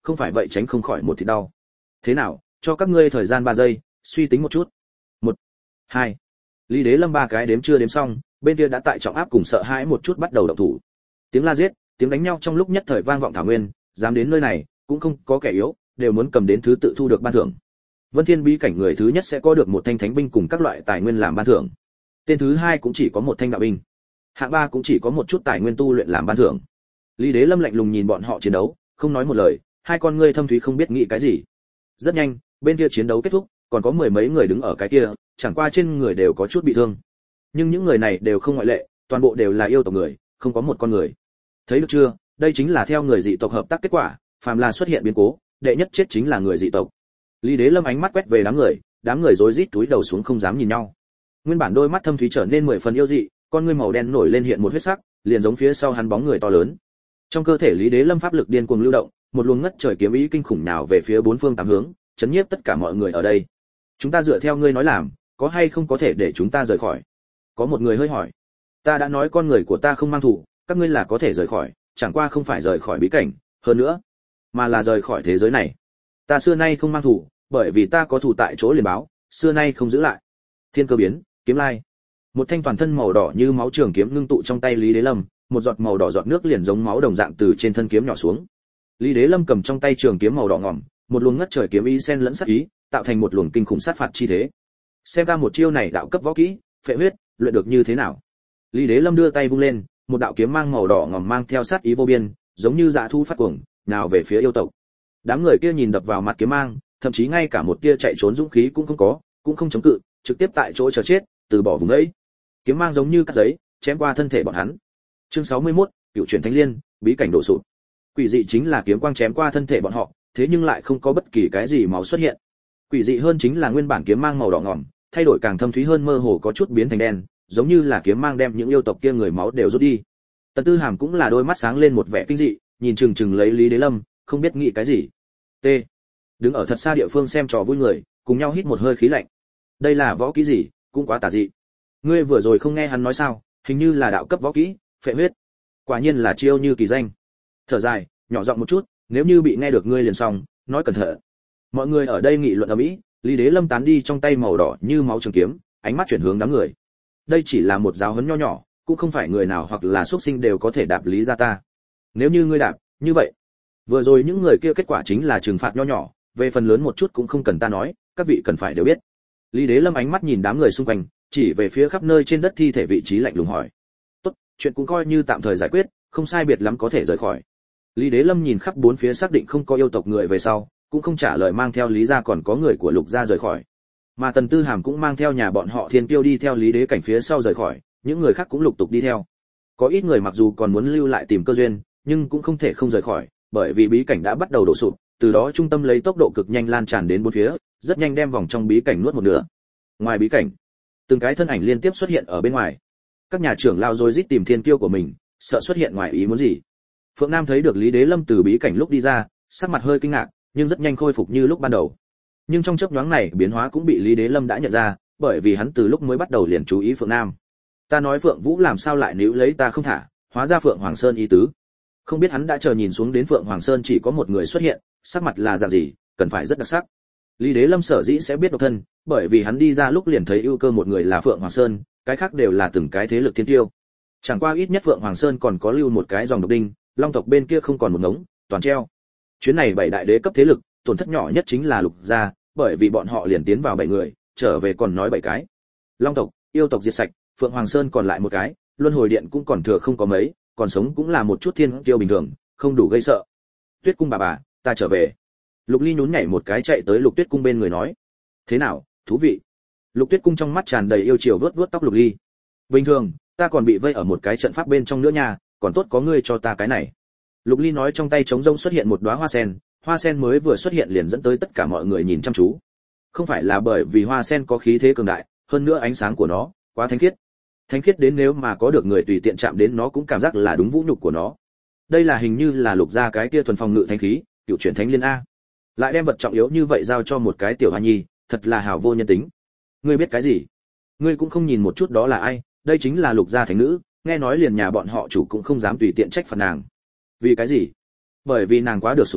A: không phải vậy tránh không khỏi một thịt đau. Thế nào, cho các ngươi thời gian ba giây, suy tính một chút. Một, hai. Lý Đế Lâm ba cái đếm chưa đếm xong, bên kia đã tại trọng áp cùng sợ hãi một chút bắt đầu động thủ. Tiếng la giết, tiếng đánh nhau trong lúc nhất thời vang vọng thảo nguyên, dám đến nơi này, cũng không có kẻ yếu, đều muốn cầm đến thứ tự thu được ban thưởng. Vân Thiên bí cảnh người thứ nhất sẽ có được một thanh thánh binh cùng các loại tài nguyên làm ban thưởng. Tên thứ hai cũng chỉ có một thanh đạo binh. Hạng ba cũng chỉ có một chút tài nguyên tu luyện làm ban thưởng. Lý Đế Lâm lạnh lùng nhìn bọn họ chiến đấu, không nói một lời, hai con ngươi thâm thúy không biết nghĩ cái gì. Rất nhanh, bên kia chiến đấu kết thúc, còn có mười mấy người đứng ở cái kia, chẳng qua trên người đều có chút bị thương. Nhưng những người này đều không ngoại lệ, toàn bộ đều là yêu tộc người, không có một con người. Thấy được chưa, đây chính là theo người dị tộc hợp tác kết quả, phàm là xuất hiện biến cố, đệ nhất chết chính là người dị tộc. Lý Đế Lâm ánh mắt quét về đám người, đám người rối rít túi đầu xuống không dám nhìn nhau. Nguyên bản đôi mắt thâm thúy trở nên mười phần yêu dị, con ngươi màu đen nổi lên hiện một huyết sắc, liền giống phía sau hắn bóng người to lớn. Trong cơ thể Lý Đế Lâm pháp lực điên cuồng lưu động, một luồng ngất trời kiếm ý kinh khủng nào về phía bốn phương tám hướng, chấn nhiếp tất cả mọi người ở đây. Chúng ta dựa theo ngươi nói làm, có hay không có thể để chúng ta rời khỏi? Có một người hơi hỏi. Ta đã nói con người của ta không mang thủ, các ngươi là có thể rời khỏi, chẳng qua không phải rời khỏi bí cảnh, hơn nữa, mà là rời khỏi thế giới này. Ta xưa nay không mang thủ, bởi vì ta có thủ tại chỗ liền báo, xưa nay không giữ lại. Thiên cơ biến, kiếm lai. Một thanh toàn thân màu đỏ như máu trường kiếm ngưng tụ trong tay Lý Đế Lâm, một giọt màu đỏ giọt nước liền giống máu đồng dạng từ trên thân kiếm nhỏ xuống. Lý Đế Lâm cầm trong tay trường kiếm màu đỏ ngòm, một luồng ngất trời kiếm ý xen lẫn sát ý, tạo thành một luồng kinh khủng sát phạt chi thế. Xem ta một chiêu này đạo cấp võ kỹ, phệ huyết, luyện được như thế nào? Lý Đế Lâm đưa tay vung lên, một đạo kiếm mang màu đỏ ngòm mang theo sát ý vô biên, giống như dã thú phát cuồng, nào về phía yêu tộc. Đám người kia nhìn đập vào mặt kiếm mang, thậm chí ngay cả một tia chạy trốn dũng khí cũng không có, cũng không chống cự, trực tiếp tại chỗ chờ chết, từ bỏ vùng ấy. Kiếm mang giống như cắt giấy, chém qua thân thể bọn hắn. Chương sáu mươi mốt, Cựu chuyển Thánh Liên, bí cảnh đổ sụp. Quỷ dị chính là kiếm quang chém qua thân thể bọn họ, thế nhưng lại không có bất kỳ cái gì máu xuất hiện. Quỷ dị hơn chính là nguyên bản kiếm mang màu đỏ ngòm, thay đổi càng thâm thúy hơn, mơ hồ có chút biến thành đen, giống như là kiếm mang đem những yêu tộc kia người máu đều rút đi. Tần Tư Hàm cũng là đôi mắt sáng lên một vẻ kinh dị, nhìn chừng chừng lấy Lý Đế Lâm, không biết nghĩ cái gì. T. Đứng ở thật xa địa phương xem trò vui người, cùng nhau hít một hơi khí lạnh. Đây là võ kỹ gì, cũng quá tà dị. Ngươi vừa rồi không nghe hắn nói sao, hình như là đạo cấp võ kỹ, phệ huyết. Quả nhiên là chiêu như kỳ danh. Thở dài, nhỏ giọng một chút, nếu như bị nghe được ngươi liền xong, nói cẩn thận. Mọi người ở đây nghị luận ầm ĩ, Lý Đế Lâm tán đi trong tay màu đỏ như máu trường kiếm, ánh mắt chuyển hướng đám người. Đây chỉ là một giáo huấn nho nhỏ, cũng không phải người nào hoặc là xuất sinh đều có thể đạp Lý gia ta. Nếu như ngươi đạp, như vậy, vừa rồi những người kia kết quả chính là trừng phạt nho nhỏ, về phần lớn một chút cũng không cần ta nói, các vị cần phải đều biết. Lý Đế Lâm ánh mắt nhìn đám người xung quanh, chỉ về phía khắp nơi trên đất thi thể vị trí lạnh lùng hỏi. Tốt, chuyện cũng coi như tạm thời giải quyết, không sai biệt lắm có thể rời khỏi. Lý Đế Lâm nhìn khắp bốn phía xác định không có yêu tộc người về sau, cũng không trả lời, mang theo Lý gia còn có người của Lục gia rời khỏi. Mà Tần Tư Hàm cũng mang theo nhà bọn họ Thiên Kiêu đi theo Lý Đế cảnh phía sau rời khỏi, những người khác cũng lục tục đi theo. Có ít người mặc dù còn muốn lưu lại tìm cơ duyên, nhưng cũng không thể không rời khỏi, bởi vì bí cảnh đã bắt đầu đổ sụp, từ đó trung tâm lấy tốc độ cực nhanh lan tràn đến bốn phía, rất nhanh đem vòng trong bí cảnh nuốt một nửa. Ngoài bí cảnh, từng cái thân ảnh liên tiếp xuất hiện ở bên ngoài. Các nhà trưởng lao rối rít tìm Thiên Kiêu của mình, sợ xuất hiện ngoài ý muốn gì. Phượng Nam thấy được Lý Đế Lâm từ bí cảnh lúc đi ra, sắc mặt hơi kinh ngạc, nhưng rất nhanh khôi phục như lúc ban đầu. Nhưng trong chớp nhoáng này, biến hóa cũng bị Lý Đế Lâm đã nhận ra, bởi vì hắn từ lúc mới bắt đầu liền chú ý Phượng Nam. Ta nói Phượng Vũ làm sao lại níu lấy ta không thả, hóa ra Phượng Hoàng Sơn ý tứ. Không biết hắn đã chờ nhìn xuống đến Phượng Hoàng Sơn chỉ có một người xuất hiện, sắc mặt là dạng gì, cần phải rất đặc sắc. Lý Đế Lâm sở dĩ sẽ biết độc thân, bởi vì hắn đi ra lúc liền thấy ưu cơ một người là Phượng Hoàng Sơn, cái khác đều là từng cái thế lực thiên tiêu. Chẳng qua ít nhất Phượng Hoàng Sơn còn có lưu một cái dòng độc đinh, Long tộc bên kia không còn một ngống, toàn treo. Chuyến này bảy đại đế cấp thế lực, tổn thất nhỏ nhất chính là Lục gia, bởi vì bọn họ liền tiến vào bảy người, trở về còn nói bảy cái. Long tộc, yêu tộc diệt sạch, Phượng Hoàng Sơn còn lại một cái, Luân Hồi Điện cũng còn thừa không có mấy, còn sống cũng là một chút thiên kiêu bình thường, không đủ gây sợ. Tuyết cung bà bà, ta trở về. Lục Ly nhún nhảy một cái chạy tới Lục Tuyết cung bên người nói. Thế nào, thú vị. Lục Tuyết cung trong mắt tràn đầy yêu chiều vớt vớt tóc Lục Ly. Bình thường, ta còn bị vây ở một cái trận pháp bên trong nữa nha, còn tốt có ngươi cho ta cái này. Lục Ly nói, trong tay trống rông xuất hiện một đóa hoa sen, hoa sen mới vừa xuất hiện liền dẫn tới tất cả mọi người nhìn chăm chú. Không phải là bởi vì hoa sen có khí thế cường đại, hơn nữa ánh sáng của nó quá thánh khiết. Thánh khiết đến nếu mà có được người tùy tiện chạm đến nó cũng cảm giác là đúng vũ nhục của nó. Đây là hình như là Lục gia cái kia thuần phòng ngự thánh khí, Cựu chuyển Thánh Liên a. Lại đem vật trọng yếu như vậy giao cho một cái tiểu hoa nhi, thật là hào vô nhân tính. Ngươi biết cái gì? Ngươi cũng không nhìn một chút đó là ai, đây chính là Lục gia thánh nữ, nghe nói liền nhà bọn họ chủ cũng không dám tùy tiện trách phạt nàng. Vì cái gì? Bởi vì nàng quá được sủng ái,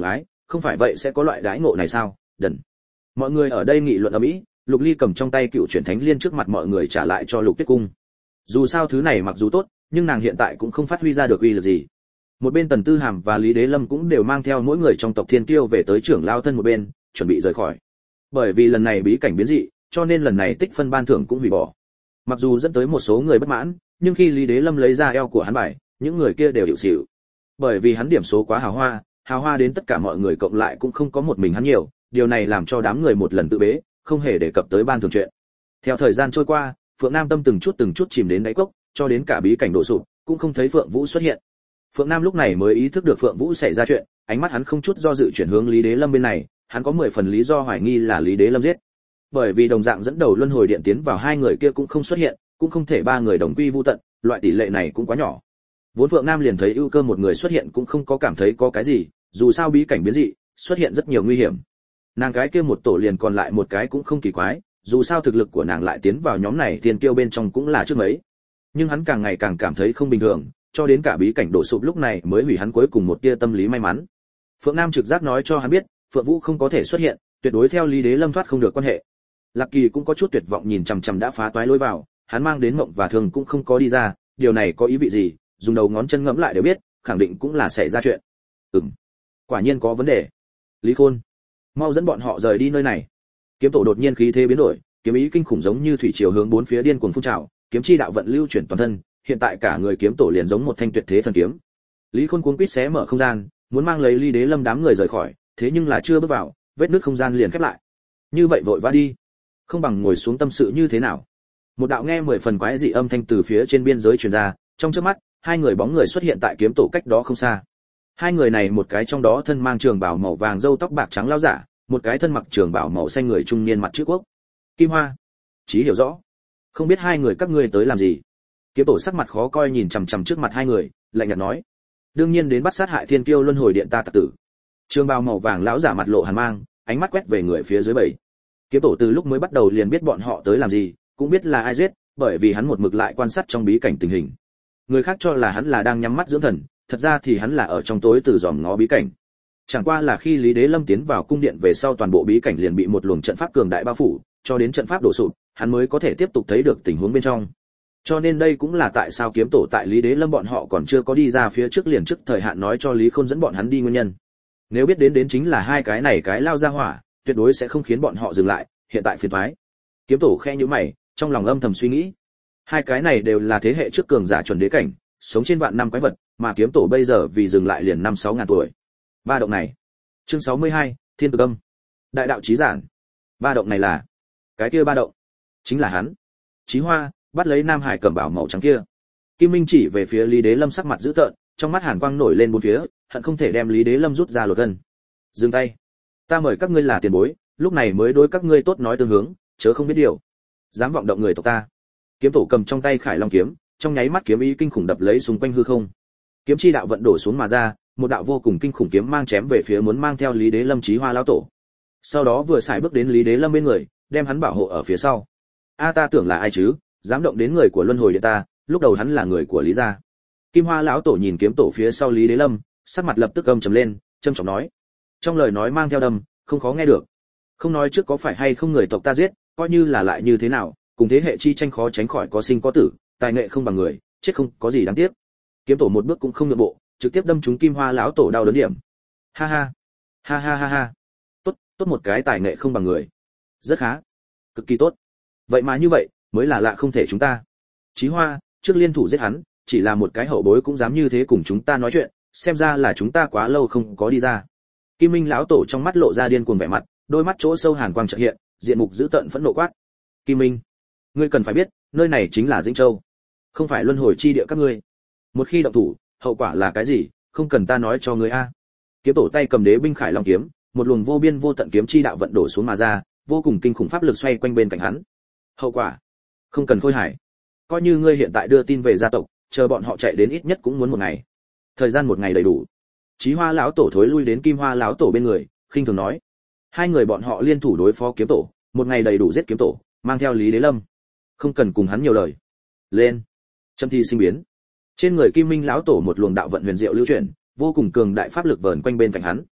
A: không phải vậy sẽ có loại đãi ngộ này sao? Đần. Mọi người ở đây nghị luận ầm ĩ, Lục Ly cầm trong tay cựu chuyển thánh liên trước mặt mọi người trả lại cho Lục Tuyết Cung. Dù sao thứ này mặc dù tốt, nhưng nàng hiện tại cũng không phát huy ra được uy lực gì. Một bên Tần Tư Hàm và Lý Đế Lâm cũng đều mang theo mỗi người trong tộc Thiên Kiêu về tới trưởng lao thân một bên, chuẩn bị rời khỏi. Bởi vì lần này bí cảnh biến dị, cho nên lần này tích phân ban thưởng cũng hủy bỏ. Mặc dù dẫn tới một số người bất mãn, nhưng khi Lý Đế Lâm lấy ra eo của hắn bài, những người kia đều hiểu xỉu. Bởi vì hắn điểm số quá hào hoa, hào hoa đến tất cả mọi người cộng lại cũng không có một mình hắn nhiều, điều này làm cho đám người một lần tự bế, không hề đề cập tới ban thưởng chuyện. Theo thời gian trôi qua, Phượng Nam tâm từng chút từng chút chìm đến đáy cốc, cho đến cả bí cảnh đổ sụp, cũng không thấy Phượng Vũ xuất hiện. Phượng Nam lúc này mới ý thức được Phượng Vũ xảy ra chuyện, ánh mắt hắn không chút do dự chuyển hướng Lý Đế Lâm bên này, hắn có mười phần lý do hoài nghi là Lý Đế Lâm giết. Bởi vì đồng dạng dẫn đầu luân hồi điện tiến vào hai người kia cũng không xuất hiện, cũng không thể ba người đồng quy vu tận, loại tỷ lệ này cũng quá nhỏ. Vốn Phượng Nam liền thấy ưu cơ một người xuất hiện cũng không có cảm thấy có cái gì, dù sao bí cảnh biến dị, xuất hiện rất nhiều nguy hiểm. Nàng cái kia một tổ liền còn lại một cái cũng không kỳ quái, dù sao thực lực của nàng lại tiến vào nhóm này thiên kiêu bên trong cũng là trước mấy. Nhưng hắn càng ngày càng cảm thấy không bình thường, cho đến cả bí cảnh đổ sụp lúc này mới hủy hắn cuối cùng một tia tâm lý may mắn. Phượng Nam trực giác nói cho hắn biết, Phượng Vũ không có thể xuất hiện, tuyệt đối theo Lý Đế Lâm thoát không được quan hệ. Lạc Kỳ cũng có chút tuyệt vọng nhìn chằm chằm đã phá toái lối vào, hắn mang đến mộng và thường cũng không có đi ra, điều này có ý vị gì, dùng đầu ngón chân ngẫm lại đều biết, khẳng định cũng là xảy ra chuyện. Ừm, quả nhiên có vấn đề. Lý Khôn, mau dẫn bọn họ rời đi nơi này. Kiếm tổ đột nhiên khí thế biến đổi, kiếm ý kinh khủng giống như thủy triều hướng bốn phía điên cuồng phun trào, kiếm chi đạo vận lưu chuyển toàn thân, hiện tại cả người kiếm tổ liền giống một thanh tuyệt thế thần kiếm. Lý Khôn cuống quýt xé mở không gian, muốn mang lấy Lý Đế Lâm đám người rời khỏi, thế nhưng là chưa bước vào, vết nứt không gian liền khép lại. Như vậy vội vã đi, không bằng ngồi xuống tâm sự như thế nào. Một đạo nghe mười phần quái dị âm thanh từ phía trên biên giới truyền ra, trong chớp mắt, hai người bóng người xuất hiện tại kiếm tổ cách đó không xa. Hai người này một cái trong đó thân mang trường bào màu vàng râu tóc bạc trắng lão giả, một cái thân mặc trường bào màu xanh người trung niên mặt chữ quốc. Kim Hoa, Chí hiểu rõ, không biết hai người các ngươi tới làm gì. Kiếm tổ sắc mặt khó coi nhìn chằm chằm trước mặt hai người, lạnh nhạt nói: đương nhiên đến bắt sát hại thiên kiêu luân hồi điện ta tặc tử. Trường bào màu vàng lão giả mặt lộ hàn mang, ánh mắt quét về người phía dưới bảy. Kiếm tổ từ lúc mới bắt đầu liền biết bọn họ tới làm gì, cũng biết là ai giết, bởi vì hắn một mực lại quan sát trong bí cảnh tình hình. Người khác cho là hắn là đang nhắm mắt dưỡng thần, thật ra thì hắn là ở trong tối từ dòm ngó bí cảnh. Chẳng qua là khi Lý Đế Lâm tiến vào cung điện về sau toàn bộ bí cảnh liền bị một luồng trận pháp cường đại bao phủ, cho đến trận pháp đổ sụp, hắn mới có thể tiếp tục thấy được tình huống bên trong. Cho nên đây cũng là tại sao kiếm tổ tại Lý Đế Lâm bọn họ còn chưa có đi ra phía trước liền trước thời hạn nói cho Lý Khôn dẫn bọn hắn đi nguyên nhân. Nếu biết đến đến chính là hai cái này cái lao ra hỏa, tuyệt đối sẽ không khiến bọn họ dừng lại, hiện tại phiền toái. Kiếm tổ khẽ nhíu mày, trong lòng âm thầm suy nghĩ. Hai cái này đều là thế hệ trước cường giả chuẩn đế cảnh, sống trên vạn năm quái vật, mà kiếm tổ bây giờ vì dừng lại liền năm sáu ngàn tuổi. Ba động này. Chương sáu mươi hai, Thiên Cực Âm. Đại đạo chí giản. Ba động này là? Cái kia ba động chính là hắn. Chí Hoa, bắt lấy Nam Hải cầm bảo màu trắng kia. Kim Minh chỉ về phía Lý Đế Lâm sắc mặt dữ tợn, trong mắt hàn quang nổi lên bốn phía, hận không thể đem Lý Đế Lâm rút ra lột gân. Dừng tay. Ta mời các ngươi là tiền bối, lúc này mới đối các ngươi tốt nói tương hướng, chớ không biết điều. Dám vọng động người tộc ta. Kiếm tổ cầm trong tay Khải Long kiếm, trong nháy mắt kiếm ý kinh khủng đập lấy xung quanh hư không. Kiếm chi đạo vận đổ xuống mà ra, một đạo vô cùng kinh khủng kiếm mang chém về phía muốn mang theo Lý Đế Lâm Chí Hoa lão tổ. Sau đó vừa xài bước đến Lý Đế Lâm bên người, đem hắn bảo hộ ở phía sau. A ta tưởng là ai chứ, dám động đến người của luân hồi điện ta, lúc đầu hắn là người của Lý gia. Kim Hoa lão tổ nhìn kiếm tổ phía sau Lý Đế Lâm, sắc mặt lập tức âm trầm lên, trầm trọng nói. Trong lời nói mang theo đâm, không khó nghe được. Không nói trước có phải hay không người tộc ta giết, coi như là lại như thế nào, cùng thế hệ chi tranh khó tránh khỏi có sinh có tử, tài nghệ không bằng người, chết không có gì đáng tiếc. Kiếm tổ một bước cũng không nhượng bộ, trực tiếp đâm trúng Kim Hoa lão tổ đau đớn điểm. Ha ha, ha ha ha ha. Tốt, tốt một cái tài nghệ không bằng người. Rất khá, cực kỳ tốt. Vậy mà như vậy, mới là lạ không thể chúng ta. Chí Hoa, trước liên thủ giết hắn, chỉ là một cái hậu bối cũng dám như thế cùng chúng ta nói chuyện, xem ra là chúng ta quá lâu không có đi ra. Kim Minh lão tổ trong mắt lộ ra điên cuồng vẻ mặt, đôi mắt chỗ sâu hàn quang chợt hiện, diện mục dữ tợn phẫn nộ quát. Kim Minh, ngươi cần phải biết, nơi này chính là Dĩnh Châu, không phải luân hồi chi địa các ngươi. Một khi động thủ, hậu quả là cái gì, không cần ta nói cho ngươi a. Kiếm tổ tay cầm đế binh Khải Long kiếm, một luồng vô biên vô tận kiếm chi đạo vận đổ xuống mà ra, vô cùng kinh khủng pháp lực xoay quanh bên cạnh hắn. Hậu quả, không cần khôi hài. Coi như ngươi hiện tại đưa tin về gia tộc, chờ bọn họ chạy đến ít nhất cũng muốn một ngày. Thời gian một ngày đầy đủ. Chí Hoa lão tổ thối lui đến Kim Hoa lão tổ bên người, khinh thường nói. Hai người bọn họ liên thủ đối phó kiếm tổ, một ngày đầy đủ giết kiếm tổ, mang theo Lý Đế Lâm. Không cần cùng hắn nhiều lời. Lên. Châm thi sinh biến. Trên người Kim Minh lão tổ một luồng đạo vận huyền diệu lưu chuyển, vô cùng cường đại pháp lực vờn quanh bên cạnh hắn.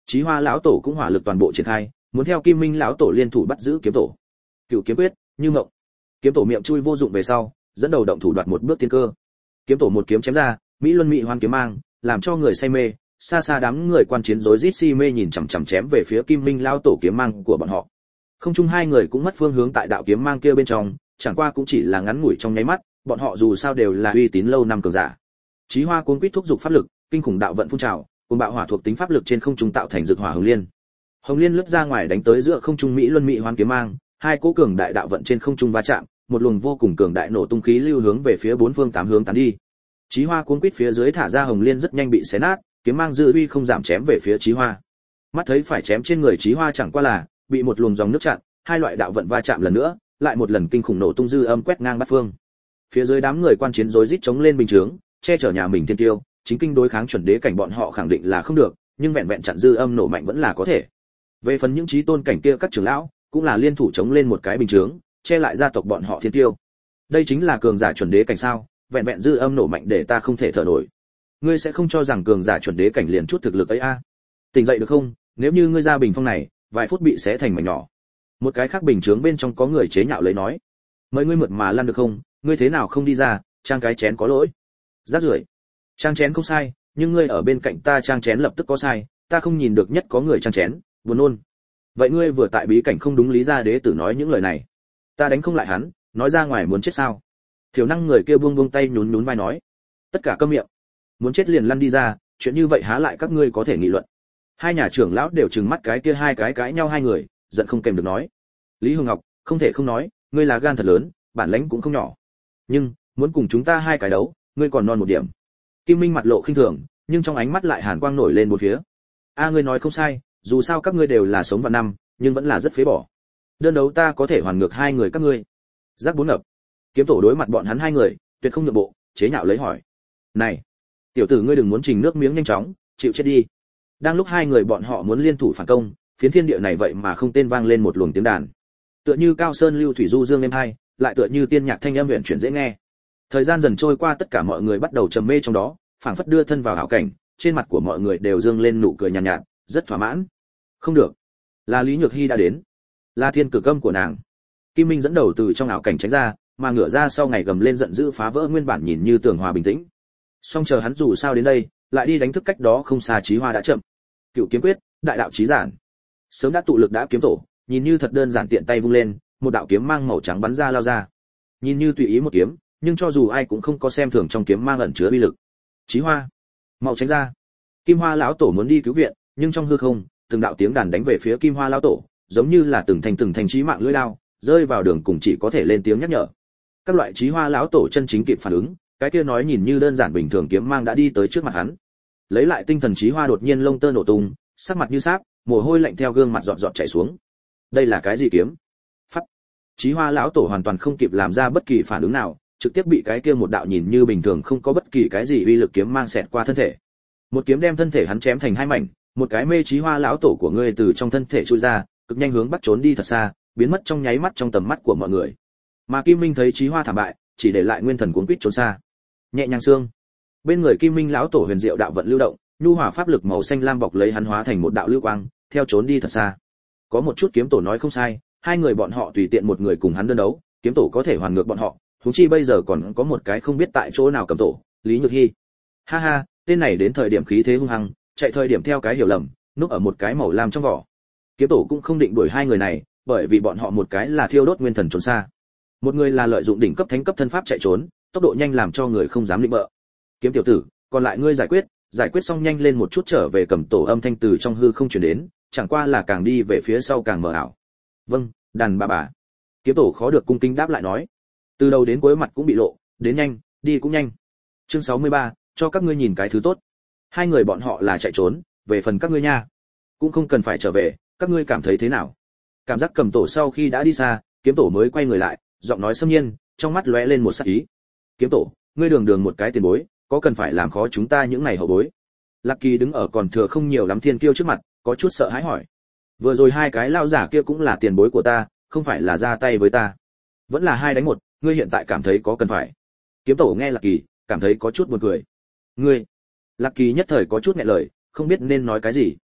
A: Chí Hoa lão tổ cũng hỏa lực toàn bộ triển khai, muốn theo Kim Minh lão tổ liên thủ bắt giữ kiếm tổ. Cựu kiếm quyết, như mộng. Kiếm tổ miệng chui vô dụng về sau, dẫn đầu động thủ đoạt một bước tiên cơ. Kiếm tổ một kiếm chém ra, mỹ luân mỹ hoan kiếm mang, làm cho người say mê, xa xa đám người quan chiến rối rít si mê nhìn chằm chằm chém về phía Kim Minh lão tổ kiếm mang của bọn họ. Không chung hai người cũng mất phương hướng tại đạo kiếm mang kia bên trong, chẳng qua cũng chỉ là ngắn ngủi trong nháy mắt, bọn họ dù sao đều là uy tín lâu năm cường giả. Chí Hoa cuống quýt thúc dục pháp lực, kinh khủng đạo vận phun trào, cùng bạo hỏa thuộc tính pháp lực trên không trung tạo thành dược hỏa hồng liên. Hồng liên lướt ra ngoài đánh tới giữa không trung mỹ luân mỹ hoan kiếm mang, hai cỗ cường đại đạo vận trên không trung va chạm, một luồng vô cùng cường đại nổ tung khí lưu hướng về phía bốn phương tám hướng tán đi. Chí Hoa cuống quýt phía dưới thả ra hồng liên rất nhanh bị xé nát, kiếm mang dư uy không giảm chém về phía Chí Hoa. Mắt thấy phải chém trên người Chí Hoa chẳng qua là bị một luồng dòng nước chặn, hai loại đạo vận va chạm lần nữa, lại một lần kinh khủng nổ tung dư âm quét ngang bát phương. Phía dưới đám người quan chiến rối rít chống lên bình chướng, che chở nhà mình thiên tiêu, chính kinh đối kháng chuẩn đế cảnh bọn họ khẳng định là không được, nhưng vẹn vẹn chặn dư âm nổ mạnh vẫn là có thể. Về phần những chí tôn cảnh kia các trưởng lão, cũng là liên thủ chống lên một cái bình chướng, che lại gia tộc bọn họ thiên tiêu. Đây chính là cường giả chuẩn đế cảnh sao? Vẹn vẹn dư âm nổ mạnh để ta không thể thở nổi. Ngươi sẽ không cho rằng cường giả chuẩn đế cảnh liền chút thực lực ấy a? À? Tỉnh dậy được không? Nếu như ngươi ra bình phong này, vài phút bị xé thành mảnh nhỏ. Một cái khác bình chướng bên trong có người chế nhạo lấy nói, mời ngươi mượt mà lăn được không? Ngươi thế nào không đi ra, trang cái chén có lỗi. Rác rưởi. Trang chén không sai, nhưng ngươi ở bên cạnh ta trang chén lập tức có sai, ta không nhìn được nhất có người trang chén, buồn nôn. Vậy ngươi vừa tại bí cảnh không đúng lý ra đế tử nói những lời này, ta đánh không lại hắn, nói ra ngoài muốn chết sao? Thiểu năng người kia buông buông tay nhún nhún vai nói, tất cả câm miệng, muốn chết liền lăn đi ra, chuyện như vậy há lại các ngươi có thể nghị luận. Hai nhà trưởng lão đều trừng mắt cái kia hai cái cãi nhau hai người, giận không kèm được nói, Lý Hồng Ngọc, không thể không nói, ngươi là gan thật lớn, bản lãnh cũng không nhỏ, nhưng muốn cùng chúng ta hai cái đấu, ngươi còn non một điểm. Kim Minh mặt lộ khinh thường, nhưng trong ánh mắt lại hàn quang nổi lên bốn phía. A ngươi nói không sai, dù sao các ngươi đều là sống vạn năm, nhưng vẫn là rất phế bỏ. Đơn đấu ta có thể hoàn ngược hai người các ngươi. Giác bốn ngập. Kiếm tổ đối mặt bọn hắn hai người, tuyệt không nhượng bộ, chế nhạo lấy hỏi. Này, tiểu tử ngươi đừng muốn trình nước miếng nhanh chóng, chịu chết đi. Đang lúc hai người bọn họ muốn liên thủ phản công, phiến thiên địa này vậy mà không tên vang lên một luồng tiếng đàn. Tựa như cao sơn lưu thủy du dương êm hai, lại tựa như tiên nhạc thanh âm huyền chuyển dễ nghe. Thời gian dần trôi qua tất cả mọi người bắt đầu trầm mê trong đó, phảng phất đưa thân vào ảo cảnh, trên mặt của mọi người đều dương lên nụ cười nhàn nhạt, nhạt, rất thỏa mãn. Không được, là Lý Nhược Hi đã đến, là thiên cực âm của nàng. Kim Minh dẫn đầu từ trong ảo cảnh tránh ra, mà ngửa ra sau ngày gầm lên giận dữ phá vỡ nguyên bản nhìn như tường hòa bình tĩnh. Song chờ hắn dù sao đến đây, lại đi đánh thức cách đó không xa Chí Hoa đã chậm. Cựu kiếm quyết, đại đạo chí giản. Sớm đã tụ lực đã kiếm tổ, nhìn như thật đơn giản tiện tay vung lên, một đạo kiếm mang màu trắng bắn ra lao ra. Nhìn như tùy ý một kiếm, nhưng cho dù ai cũng không có xem thường trong kiếm mang ẩn chứa uy lực. Chí Hoa, mau tránh ra. Kim Hoa lão tổ muốn đi cứu viện, nhưng trong hư không, từng đạo tiếng đàn đánh về phía Kim Hoa lão tổ, giống như là từng thành từng thành chí mạng lưỡi đao, rơi vào đường cùng chỉ có thể lên tiếng nhắc nhở. Các loại Chí Hoa lão tổ chân chính kịp phản ứng, cái kia nói nhìn như đơn giản bình thường kiếm mang đã đi tới trước mặt hắn. Lấy lại tinh thần Chí Hoa đột nhiên lông tơ nổ tung, sắc mặt như sáp, mồ hôi lạnh theo gương mặt giọt giọt chảy xuống. Đây là cái gì kiếm? Phắt. Chí Hoa lão tổ hoàn toàn không kịp làm ra bất kỳ phản ứng nào, trực tiếp bị cái kia một đạo nhìn như bình thường không có bất kỳ cái gì uy lực kiếm mang xẹt qua thân thể. Một kiếm đem thân thể hắn chém thành hai mảnh, một cái mê Chí Hoa lão tổ của ngươi từ trong thân thể chui ra, cực nhanh hướng bắt trốn đi thật xa, biến mất trong nháy mắt trong tầm mắt của mọi người. Mà Kim Minh thấy Chí Hoa thảm bại, chỉ để lại nguyên thần cuốn quýt trốn xa. Nhẹ nhàng xương. Bên người Kim Minh lão tổ huyền diệu đạo vận lưu động, nhu hòa pháp lực màu xanh lam bọc lấy hắn hóa thành một đạo lưu quang, theo trốn đi thật xa. Có một chút kiếm tổ nói không sai, hai người bọn họ tùy tiện một người cùng hắn đơn đấu, kiếm tổ có thể hoàn ngược bọn họ, huống chi bây giờ còn có một cái không biết tại chỗ nào cầm tổ, Lý Nhược Hi. Ha ha, tên này đến thời điểm khí thế hung hăng, chạy thời điểm theo cái hiểu lầm, núp ở một cái màu lam trong vỏ. Kiếm tổ cũng không định đuổi hai người này, bởi vì bọn họ một cái là thiêu đốt nguyên thần trốn xa, một người là lợi dụng đỉnh cấp thánh cấp thân pháp chạy trốn, tốc độ nhanh làm cho người không dám định bợ. Kiếm tiểu tử, còn lại ngươi giải quyết, giải quyết xong nhanh lên một chút trở về cầm tổ âm thanh từ trong hư không truyền đến, chẳng qua là càng đi về phía sau càng mờ ảo. Vâng, đàn bà bà. Kiếm tổ khó được cung kính đáp lại nói. Từ đầu đến cuối mặt cũng bị lộ, đến nhanh, đi cũng nhanh. Chương sáu mươi ba, cho các ngươi nhìn cái thứ tốt. Hai người bọn họ là chạy trốn, về phần các ngươi nha, cũng không cần phải trở về, các ngươi cảm thấy thế nào? Cảm giác cầm tổ sau khi đã đi xa, kiếm tổ mới quay người lại, giọng nói xâm nhiên, trong mắt lóe lên một sắc ý. Kiếm tổ, ngươi đường đường một cái tiền bối, có cần phải làm khó chúng ta những ngày hậu bối? Lạc Kỳ đứng ở còn thừa không nhiều lắm thiên kiêu trước mặt, có chút sợ hãi hỏi. Vừa rồi hai cái lao giả kia cũng là tiền bối của ta, không phải là ra tay với ta, vẫn là hai đánh một, ngươi hiện tại cảm thấy có cần phải? Kiếm tổ nghe Lạc Kỳ, cảm thấy có chút buồn cười. Ngươi? Lạc Kỳ nhất thời có chút nghẹn lời, không biết nên nói cái gì.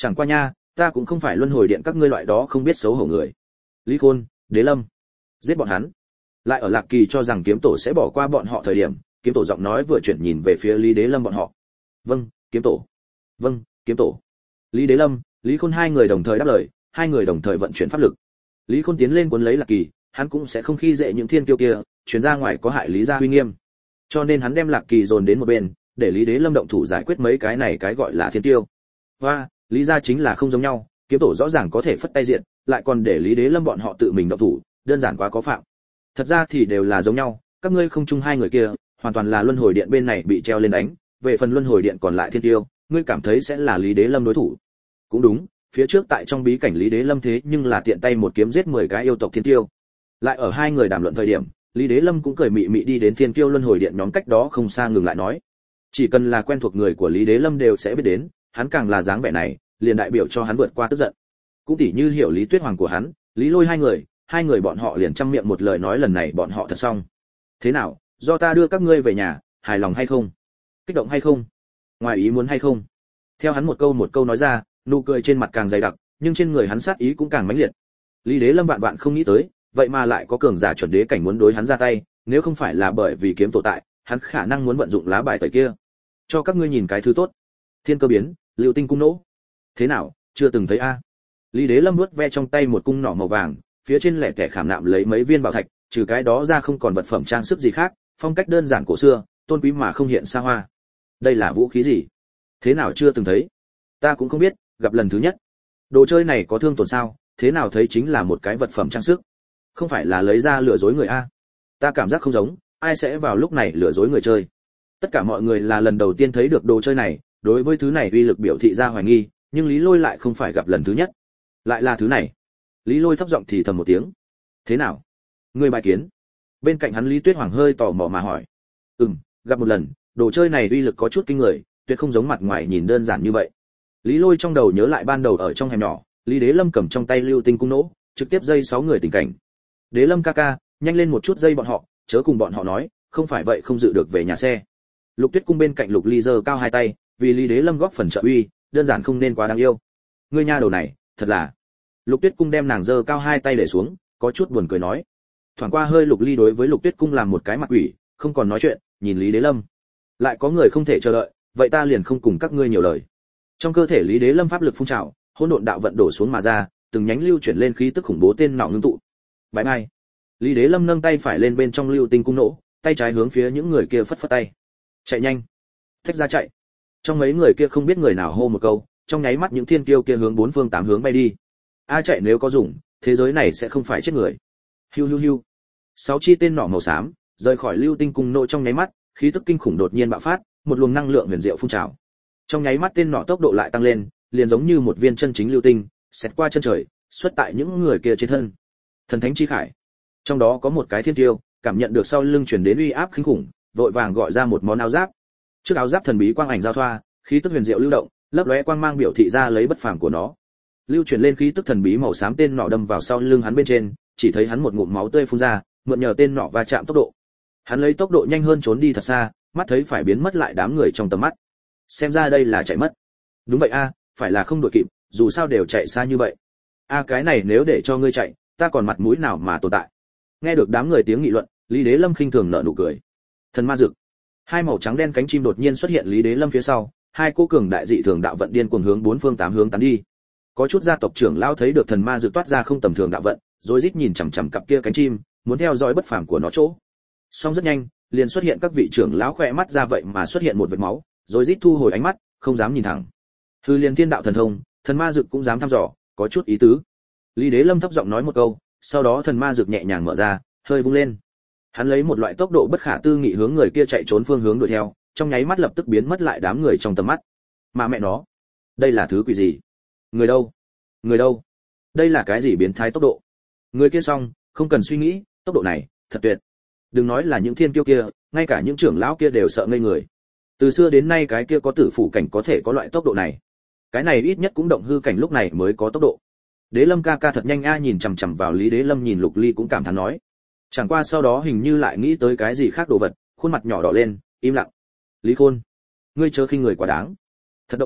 A: Chẳng qua nha, ta cũng không phải luân hồi điện các ngươi loại đó không biết xấu hổ người. Lý Khôn, Đế Lâm, giết bọn hắn. Lại ở Lạc Kỳ cho rằng kiếm tổ sẽ bỏ qua bọn họ thời điểm, kiếm tổ giọng nói vừa chuyển nhìn về phía Lý Đế Lâm bọn họ. Vâng, kiếm tổ. Vâng, kiếm tổ. Lý Đế Lâm, Lý Khôn hai người đồng thời đáp lời, hai người đồng thời vận chuyển pháp lực. Lý Khôn tiến lên cuốn lấy Lạc Kỳ, hắn cũng sẽ không khi dễ những thiên kiêu kia, truyền ra ngoài có hại Lý gia uy nghiêm. Cho nên hắn đem Lạc Kỳ dồn đến một bên, để Lý Đế Lâm động thủ giải quyết mấy cái này cái gọi là thiên kiêu. Và, Lý gia chính là không giống nhau, kiếm tổ rõ ràng có thể phất tay diện, lại còn để Lý Đế Lâm bọn họ tự mình động thủ, đơn giản quá có phạm. Thật ra thì đều là giống nhau, các ngươi không chung hai người kia, hoàn toàn là luân hồi điện bên này bị treo lên đánh, về phần luân hồi điện còn lại thiên tiêu, ngươi cảm thấy sẽ là Lý Đế Lâm đối thủ. Cũng đúng, phía trước tại trong bí cảnh Lý Đế Lâm thế nhưng là tiện tay một kiếm giết mười cái yêu tộc thiên tiêu. Lại ở hai người đàm luận thời điểm, Lý Đế Lâm cũng cười mị mị đi đến thiên tiêu luân hồi điện nhóm cách đó không xa ngừng lại nói, chỉ cần là quen thuộc người của Lý Đế Lâm đều sẽ biết đến, hắn càng là dáng vẻ này, liền đại biểu cho hắn vượt qua tức giận. Cũng tỉ như hiểu Lý Tuyết Hoàng của hắn, Lý Lôi hai người, hai người bọn họ liền trăm miệng một lời nói lần này bọn họ thật xong. Thế nào, do ta đưa các ngươi về nhà, hài lòng hay không? Kích động hay không? Ngoài ý muốn hay không? Theo hắn một câu một câu nói ra, nụ cười trên mặt càng dày đặc, nhưng trên người hắn sát ý cũng càng mãnh liệt. Lý Đế Lâm vạn vạn không nghĩ tới, vậy mà lại có cường giả chuẩn đế cảnh muốn đối hắn ra tay, nếu không phải là bởi vì kiếm tổ tại, hắn khả năng muốn vận dụng lá bài tẩy kia. Cho các ngươi nhìn cái thứ tốt. Thiên cơ biến, Lưu Tinh cung nỗ. Thế nào, chưa từng thấy a? Lý Đế Lâm vuốt ve trong tay một cung nỏ màu vàng, phía trên lẻ tẻ khảm nạm lấy mấy viên bảo thạch, trừ cái đó ra không còn vật phẩm trang sức gì khác, phong cách đơn giản cổ xưa, tôn quý mà không hiện xa hoa. Đây là vũ khí gì? Thế nào chưa từng thấy? Ta cũng không biết, gặp lần thứ nhất. Đồ chơi này có thương tổn sao? Thế nào thấy chính là một cái vật phẩm trang sức? Không phải là lấy ra lừa dối người a? Ta cảm giác không giống, ai sẽ vào lúc này lừa dối người chơi? Tất cả mọi người là lần đầu tiên thấy được đồ chơi này, đối với thứ này uy lực biểu thị ra hoài nghi, nhưng Lý Lôi lại không phải gặp lần thứ nhất. Lại là thứ này. Lý Lôi thấp giọng thì thầm một tiếng. Thế nào? Ngươi bài kiến? Bên cạnh hắn Lý Tuyết Hoàng hơi tò mò mà hỏi. Ừm, gặp một lần, đồ chơi này uy lực có chút kinh người, tuyệt không giống mặt ngoài nhìn đơn giản như vậy. Lý Lôi trong đầu nhớ lại ban đầu ở trong hẻm nhỏ, Lý Đế Lâm cầm trong tay Lưu Tinh cung nỗ, trực tiếp dây sáu người tình cảnh. Đế Lâm ca ca, nhanh lên một chút dây bọn họ, chớ cùng bọn họ nói, không phải vậy không dự được về nhà xe. Lục Tuyết cung bên cạnh Lục Ly giơ cao hai tay, vì Lý Đế Lâm góp phần trợ uy, đơn giản không nên quá đáng yêu. Ngươi nha đầu này, thật là. Lục Tuyết cung đem nàng giơ cao hai tay để xuống, có chút buồn cười nói. Thoảng qua hơi Lục Ly đối với Lục Tuyết cung làm một cái mặt quỷ, không còn nói chuyện, nhìn Lý Đế Lâm. Lại có người không thể chờ đợi, vậy ta liền không cùng các ngươi nhiều lời. Trong cơ thể Lý Đế Lâm pháp lực phun trào, hỗn độn đạo vận đổ xuống mà ra, từng nhánh lưu chuyển lên khí tức khủng bố tên nọ ngưng tụ. Bái mai. Lý Đế Lâm nâng tay phải lên bên trong Lưu Tinh cung nỗ, tay trái hướng phía những người kia phất phất tay. Chạy nhanh. Thách ra chạy. Trong mấy người kia không biết người nào hô một câu, trong nháy mắt những thiên kiêu kia hướng bốn phương tám hướng bay đi. A chạy nếu có dùng, thế giới này sẽ không phải chết người. Hiu hiu hiu. Sáu chi tên nỏ màu xám, rời khỏi Lưu Tinh cung nỗ trong nháy mắt, khí tức kinh khủng đột nhiên bạo phát, một luồng năng lượng huyền diệu phun trào. Trong nháy mắt tên nỏ tốc độ lại tăng lên, liền giống như một viên chân chính lưu tinh, xẹt qua chân trời, xuất tại những người kia trên thân. Thần thánh chi khải. Trong đó có một cái thiên tiêu, cảm nhận được sau lưng truyền đến uy áp kinh khủng, vội vàng gọi ra một món áo giáp. Trước áo giáp thần bí quang ảnh giao thoa, khí tức huyền diệu lưu động, lấp lóe quang mang biểu thị ra lấy bất phàm của nó. Lưu truyền lên khí tức thần bí màu xám tên nỏ đâm vào sau lưng hắn bên trên, chỉ thấy hắn một ngụm máu tươi phun ra, mượn nhờ tên nỏ va chạm tốc độ. Hắn lấy tốc độ nhanh hơn trốn đi thật xa, mắt thấy phải biến mất lại đám người trong tầm mắt. Xem ra đây là chạy mất. Đúng vậy a, phải là không đuổi kịp, dù sao đều chạy xa như vậy. A cái này nếu để cho ngươi chạy, ta còn mặt mũi nào mà tồn tại. Nghe được đám người tiếng nghị luận, Lý Đế Lâm khinh thường nở nụ cười. Thần ma dực. Hai màu trắng đen cánh chim đột nhiên xuất hiện Lý Đế Lâm phía sau, hai cô cường đại dị thường đạo vận điên cuồng hướng bốn phương tám hướng tán đi. Có chút gia tộc trưởng lão thấy được thần ma dực toát ra không tầm thường đạo vận, rối rít nhìn chằm chằm cặp kia cánh chim, muốn theo dõi bất phàm của nó chỗ. Song rất nhanh, liền xuất hiện các vị trưởng lão khỏe mắt ra vậy mà xuất hiện một vệt máu, rối rít thu hồi ánh mắt, không dám nhìn thẳng. Hư Liên Thiên đạo thần thông, thần ma dực cũng dám thăm dò, có chút ý tứ. Lý Đế Lâm thấp giọng nói một câu, sau đó thần ma dực nhẹ nhàng mở ra, hơi vung lên. Hắn lấy một loại tốc độ bất khả tư nghị hướng người kia chạy trốn phương hướng đuổi theo, trong nháy mắt lập tức biến mất lại đám người trong tầm mắt. Mà mẹ nó, đây là thứ quỷ gì? Người đâu? Người đâu? Đây là cái gì biến thái tốc độ? Người kia xong, không cần suy nghĩ, tốc độ này, thật tuyệt. Đừng nói là những thiên kiêu kia, ngay cả những trưởng lão kia đều sợ ngây người. Từ xưa đến nay cái kia có tử phủ cảnh có thể có loại tốc độ này. Cái này ít nhất cũng động hư cảnh lúc này mới có tốc độ. Đế Lâm ca ca thật nhanh a, nhìn chằm chằm vào Lý Đế Lâm nhìn Lục Ly cũng cảm thán nói. Chẳng qua sau đó hình như lại nghĩ tới cái gì khác đồ vật, khuôn mặt nhỏ đỏ lên, im lặng. Lý Khôn, ngươi chớ khinh người quá đáng. Thật động thủ,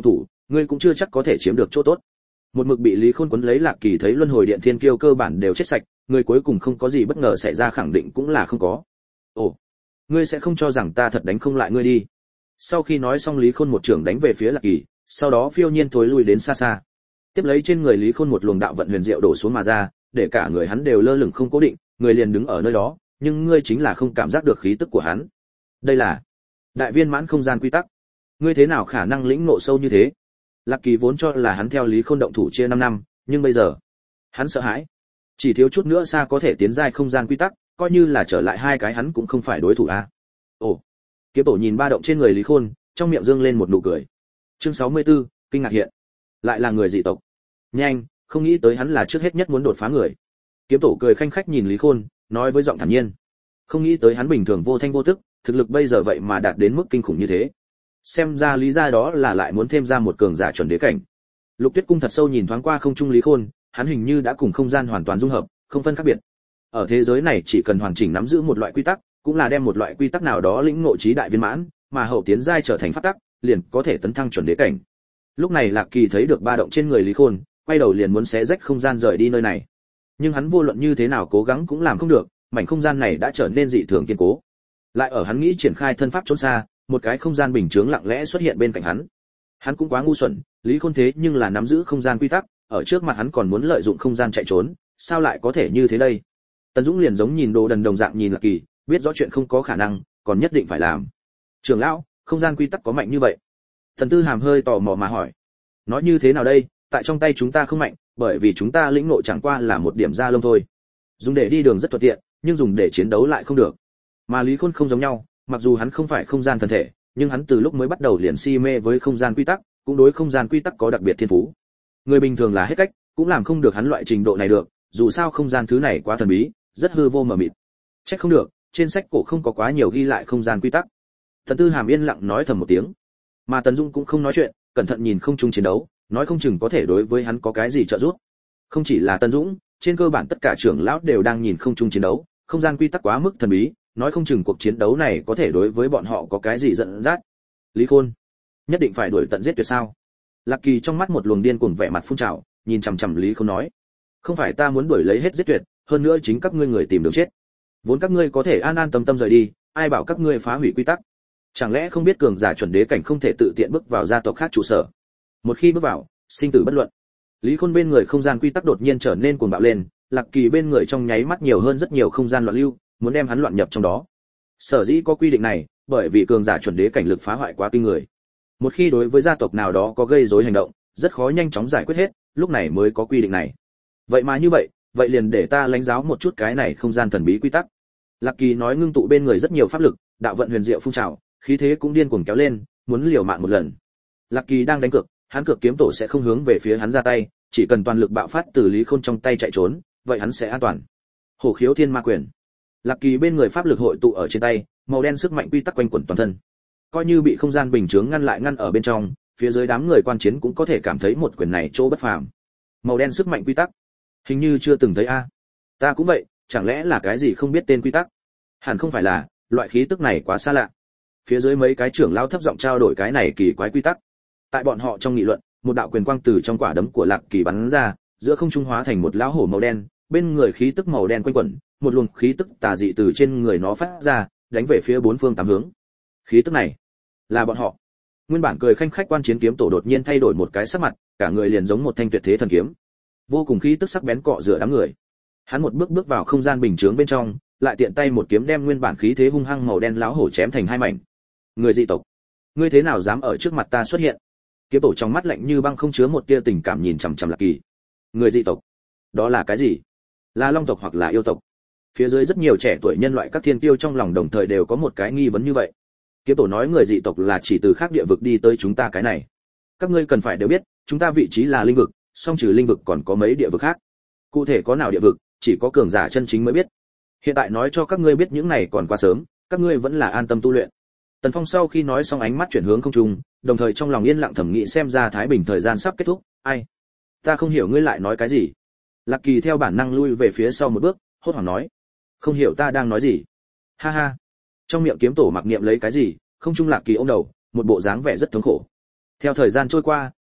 A: ngươi cũng chưa chắc có thể chiếm được chỗ tốt. Một mực bị Lý Khôn quấn lấy Lạc Kỳ thấy luân hồi điện thiên kiêu cơ bản đều chết sạch, người cuối cùng không có gì bất ngờ xảy ra khẳng định cũng là không có. Ồ, ngươi sẽ không cho rằng ta thật đánh không lại ngươi đi. Sau khi nói xong Lý Khôn một trưởng đánh về phía Lạc Kỳ, sau đó phiêu nhiên thối lui đến xa xa. Tiếp lấy trên người Lý Khôn một luồng đạo vận huyền diệu đổ xuống mà ra, để cả người hắn đều lơ lửng không cố định, người liền đứng ở nơi đó, nhưng ngươi chính là không cảm giác được khí tức của hắn. Đây là đại viên mãn không gian quy tắc. Ngươi thế nào khả năng lĩnh ngộ sâu như thế? Lạc Kỳ vốn cho là hắn theo Lý Khôn động thủ chia năm năm, nhưng bây giờ, hắn sợ hãi. Chỉ thiếu chút nữa xa có thể tiến giai không gian quy tắc, coi như là trở lại hai cái hắn cũng không phải đối thủ a. À. Ồ. Kiếm Tổ nhìn ba động trên người Lý Khôn, trong miệng dương lên một nụ cười. Chương sáu mươi tư, kinh ngạc hiện. Lại là người dị tộc. Nhanh, không nghĩ tới hắn là trước hết nhất muốn đột phá người. Kiếm Tổ cười khanh khách nhìn Lý Khôn, nói với giọng thản nhiên. Không nghĩ tới hắn bình thường vô thanh vô tức, thực lực bây giờ vậy mà đạt đến mức kinh khủng như thế. Xem ra lý ra đó là lại muốn thêm ra một cường giả chuẩn đế cảnh. Lục Tuyết Cung thật sâu nhìn thoáng qua không trung Lý Khôn, hắn hình như đã cùng không gian hoàn toàn dung hợp, không phân khác biệt. Ở thế giới này chỉ cần hoàn chỉnh nắm giữ một loại quy tắc, cũng là đem một loại quy tắc nào đó lĩnh ngộ trí đại viên mãn, mà hậu tiến giai trở thành pháp tắc, liền có thể tấn thăng chuẩn đế cảnh. Lúc này Lạc Kỳ thấy được ba động trên người Lý Khôn, quay đầu liền muốn xé rách không gian rời đi nơi này. Nhưng hắn vô luận như thế nào cố gắng cũng làm không được, mảnh không gian này đã trở nên dị thường kiên cố. Lại ở hắn nghĩ triển khai thân pháp trốn xa, một cái không gian bình chướng lặng lẽ xuất hiện bên cạnh hắn. Hắn cũng quá ngu xuẩn, Lý Khôn thế nhưng là nắm giữ không gian quy tắc, ở trước mặt hắn còn muốn lợi dụng không gian chạy trốn, sao lại có thể như thế đây? Tần Dũng liền giống nhìn đồ đần đồng dạng nhìn Lạc Kỳ, biết rõ chuyện không có khả năng, còn nhất định phải làm. Trưởng lão, không gian quy tắc có mạnh như vậy? Thần Tư Hàm hơi tò mò mà hỏi. Nói như thế nào đây, tại trong tay chúng ta không mạnh, bởi vì chúng ta lĩnh ngộ chẳng qua là một điểm da lông thôi. Dùng để đi đường rất thuận tiện, nhưng dùng để chiến đấu lại không được. Mà Lý Khôn không giống nhau, mặc dù hắn không phải không gian thần thể, nhưng hắn từ lúc mới bắt đầu liền si mê với không gian quy tắc, cũng đối không gian quy tắc có đặc biệt thiên phú. Người bình thường là hết cách, cũng làm không được hắn loại trình độ này được, dù sao không gian thứ này quá thần bí, rất hư vô mờ mịt. Chắc không được, trên sách cổ không có quá nhiều ghi lại không gian quy tắc. Thần Tư Hàm yên lặng nói thầm một tiếng, mà Tần Dung cũng không nói chuyện, cẩn thận nhìn không trung chiến đấu, nói không chừng có thể đối với hắn có cái gì trợ giúp. Không chỉ là Tần Dũng, trên cơ bản tất cả trưởng lão đều đang nhìn không trung chiến đấu, không gian quy tắc quá mức thần bí, nói không chừng cuộc chiến đấu này có thể đối với bọn họ có cái gì dẫn dắt. Lý Khôn, nhất định phải đuổi tận giết tuyệt sao? Lạc Kỳ trong mắt một luồng điên cuồng vẻ mặt phun trào, nhìn chằm chằm Lý Khôn nói, không phải ta muốn đuổi lấy hết giết tuyệt, hơn nữa chính các ngươi người tìm đường chết. Vốn các ngươi có thể an an tâm tâm rời đi, ai bảo các ngươi phá hủy quy tắc? Chẳng lẽ không biết cường giả chuẩn đế cảnh không thể tự tiện bước vào gia tộc khác trụ sở? Một khi bước vào, sinh tử bất luận. Lý Khôn bên người không gian quy tắc đột nhiên trở nên cuồng bạo lên, Lạc Kỳ bên người trong nháy mắt nhiều hơn rất nhiều không gian loạn lưu, muốn đem hắn loạn nhập trong đó. Sở dĩ có quy định này, bởi vì cường giả chuẩn đế cảnh lực phá hoại quá kinh người. Một khi đối với gia tộc nào đó có gây rối hành động, rất khó nhanh chóng giải quyết hết, lúc này mới có quy định này. Vậy mà như vậy, vậy liền để ta lãnh giáo một chút cái này không gian thần bí quy tắc. Lạc Kỳ nói ngưng tụ bên người rất nhiều pháp lực, đạo vận huyền diệu phun trào, khí thế cũng điên cuồng kéo lên, muốn liều mạng một lần. Lạc Kỳ đang đánh cược, hắn cược kiếm tổ sẽ không hướng về phía hắn ra tay, chỉ cần toàn lực bạo phát từ Lý Khôn trong tay chạy trốn, vậy hắn sẽ an toàn. Hổ khiếu thiên ma quyền. Lạc Kỳ bên người pháp lực hội tụ ở trên tay, màu đen sức mạnh quy tắc quanh quẩn toàn thân. Coi như bị không gian bình chướng ngăn lại ngăn ở bên trong, phía dưới đám người quan chiến cũng có thể cảm thấy một quyền này chỗ bất phàm. Màu đen sức mạnh quy tắc, hình như chưa từng thấy a. Ta cũng vậy, chẳng lẽ là cái gì không biết tên quy tắc? Hẳn không phải là, loại khí tức này quá xa lạ. Phía dưới mấy cái trưởng lao thấp giọng trao đổi cái này kỳ quái quy tắc. Tại bọn họ trong nghị luận, một đạo quyền quang từ trong quả đấm của Lạc Kỳ bắn ra, giữa không trung hóa thành một lão hổ màu đen, bên người khí tức màu đen quanh quẩn, một luồng khí tức tà dị từ trên người nó phát ra, đánh về phía bốn phương tám hướng. Khí tức này là bọn họ. Nguyên bản cười khanh khách quan chiến kiếm tổ đột nhiên thay đổi một cái sắc mặt, cả người liền giống một thanh tuyệt thế thần kiếm, vô cùng khí tức sắc bén cọ rửa đám người. Hắn một bước bước vào không gian bình chướng bên trong, lại tiện tay một kiếm đem nguyên bản khí thế hung hăng màu đen lão hổ chém thành hai mảnh. Người dị tộc, ngươi thế nào dám ở trước mặt ta xuất hiện? Kiếm tổ trong mắt lạnh như băng không chứa một tia tình cảm nhìn chằm chằm Lạc Kỳ. Người dị tộc, đó là cái gì? Là long tộc hoặc là yêu tộc? Phía dưới rất nhiều trẻ tuổi nhân loại các thiên tiêu trong lòng đồng thời đều có một cái nghi vấn như vậy. Kiếm tổ nói người dị tộc là chỉ từ khác địa vực đi tới chúng ta cái này. Các ngươi cần phải đều biết, chúng ta vị trí là linh vực, song trừ linh vực còn có mấy địa vực khác. Cụ thể có nào địa vực, chỉ có cường giả chân chính mới biết. Hiện tại nói cho các ngươi biết những này còn quá sớm, các ngươi vẫn là an tâm tu luyện. Tần Phong sau khi nói xong ánh mắt chuyển hướng không trung, đồng thời trong lòng yên lặng thẩm nghĩ xem ra thái bình thời gian sắp kết thúc. Ai? Ta không hiểu ngươi lại nói cái gì? Lạc Kỳ theo bản năng lui về phía sau một bước, hốt hoảng nói, không hiểu ta đang nói gì. Ha ha. Trong miệng kiếm tổ mặc niệm lấy cái gì, không trung Lạc Kỳ ôm đầu, một bộ dáng vẻ rất thống khổ. Theo thời gian trôi qua,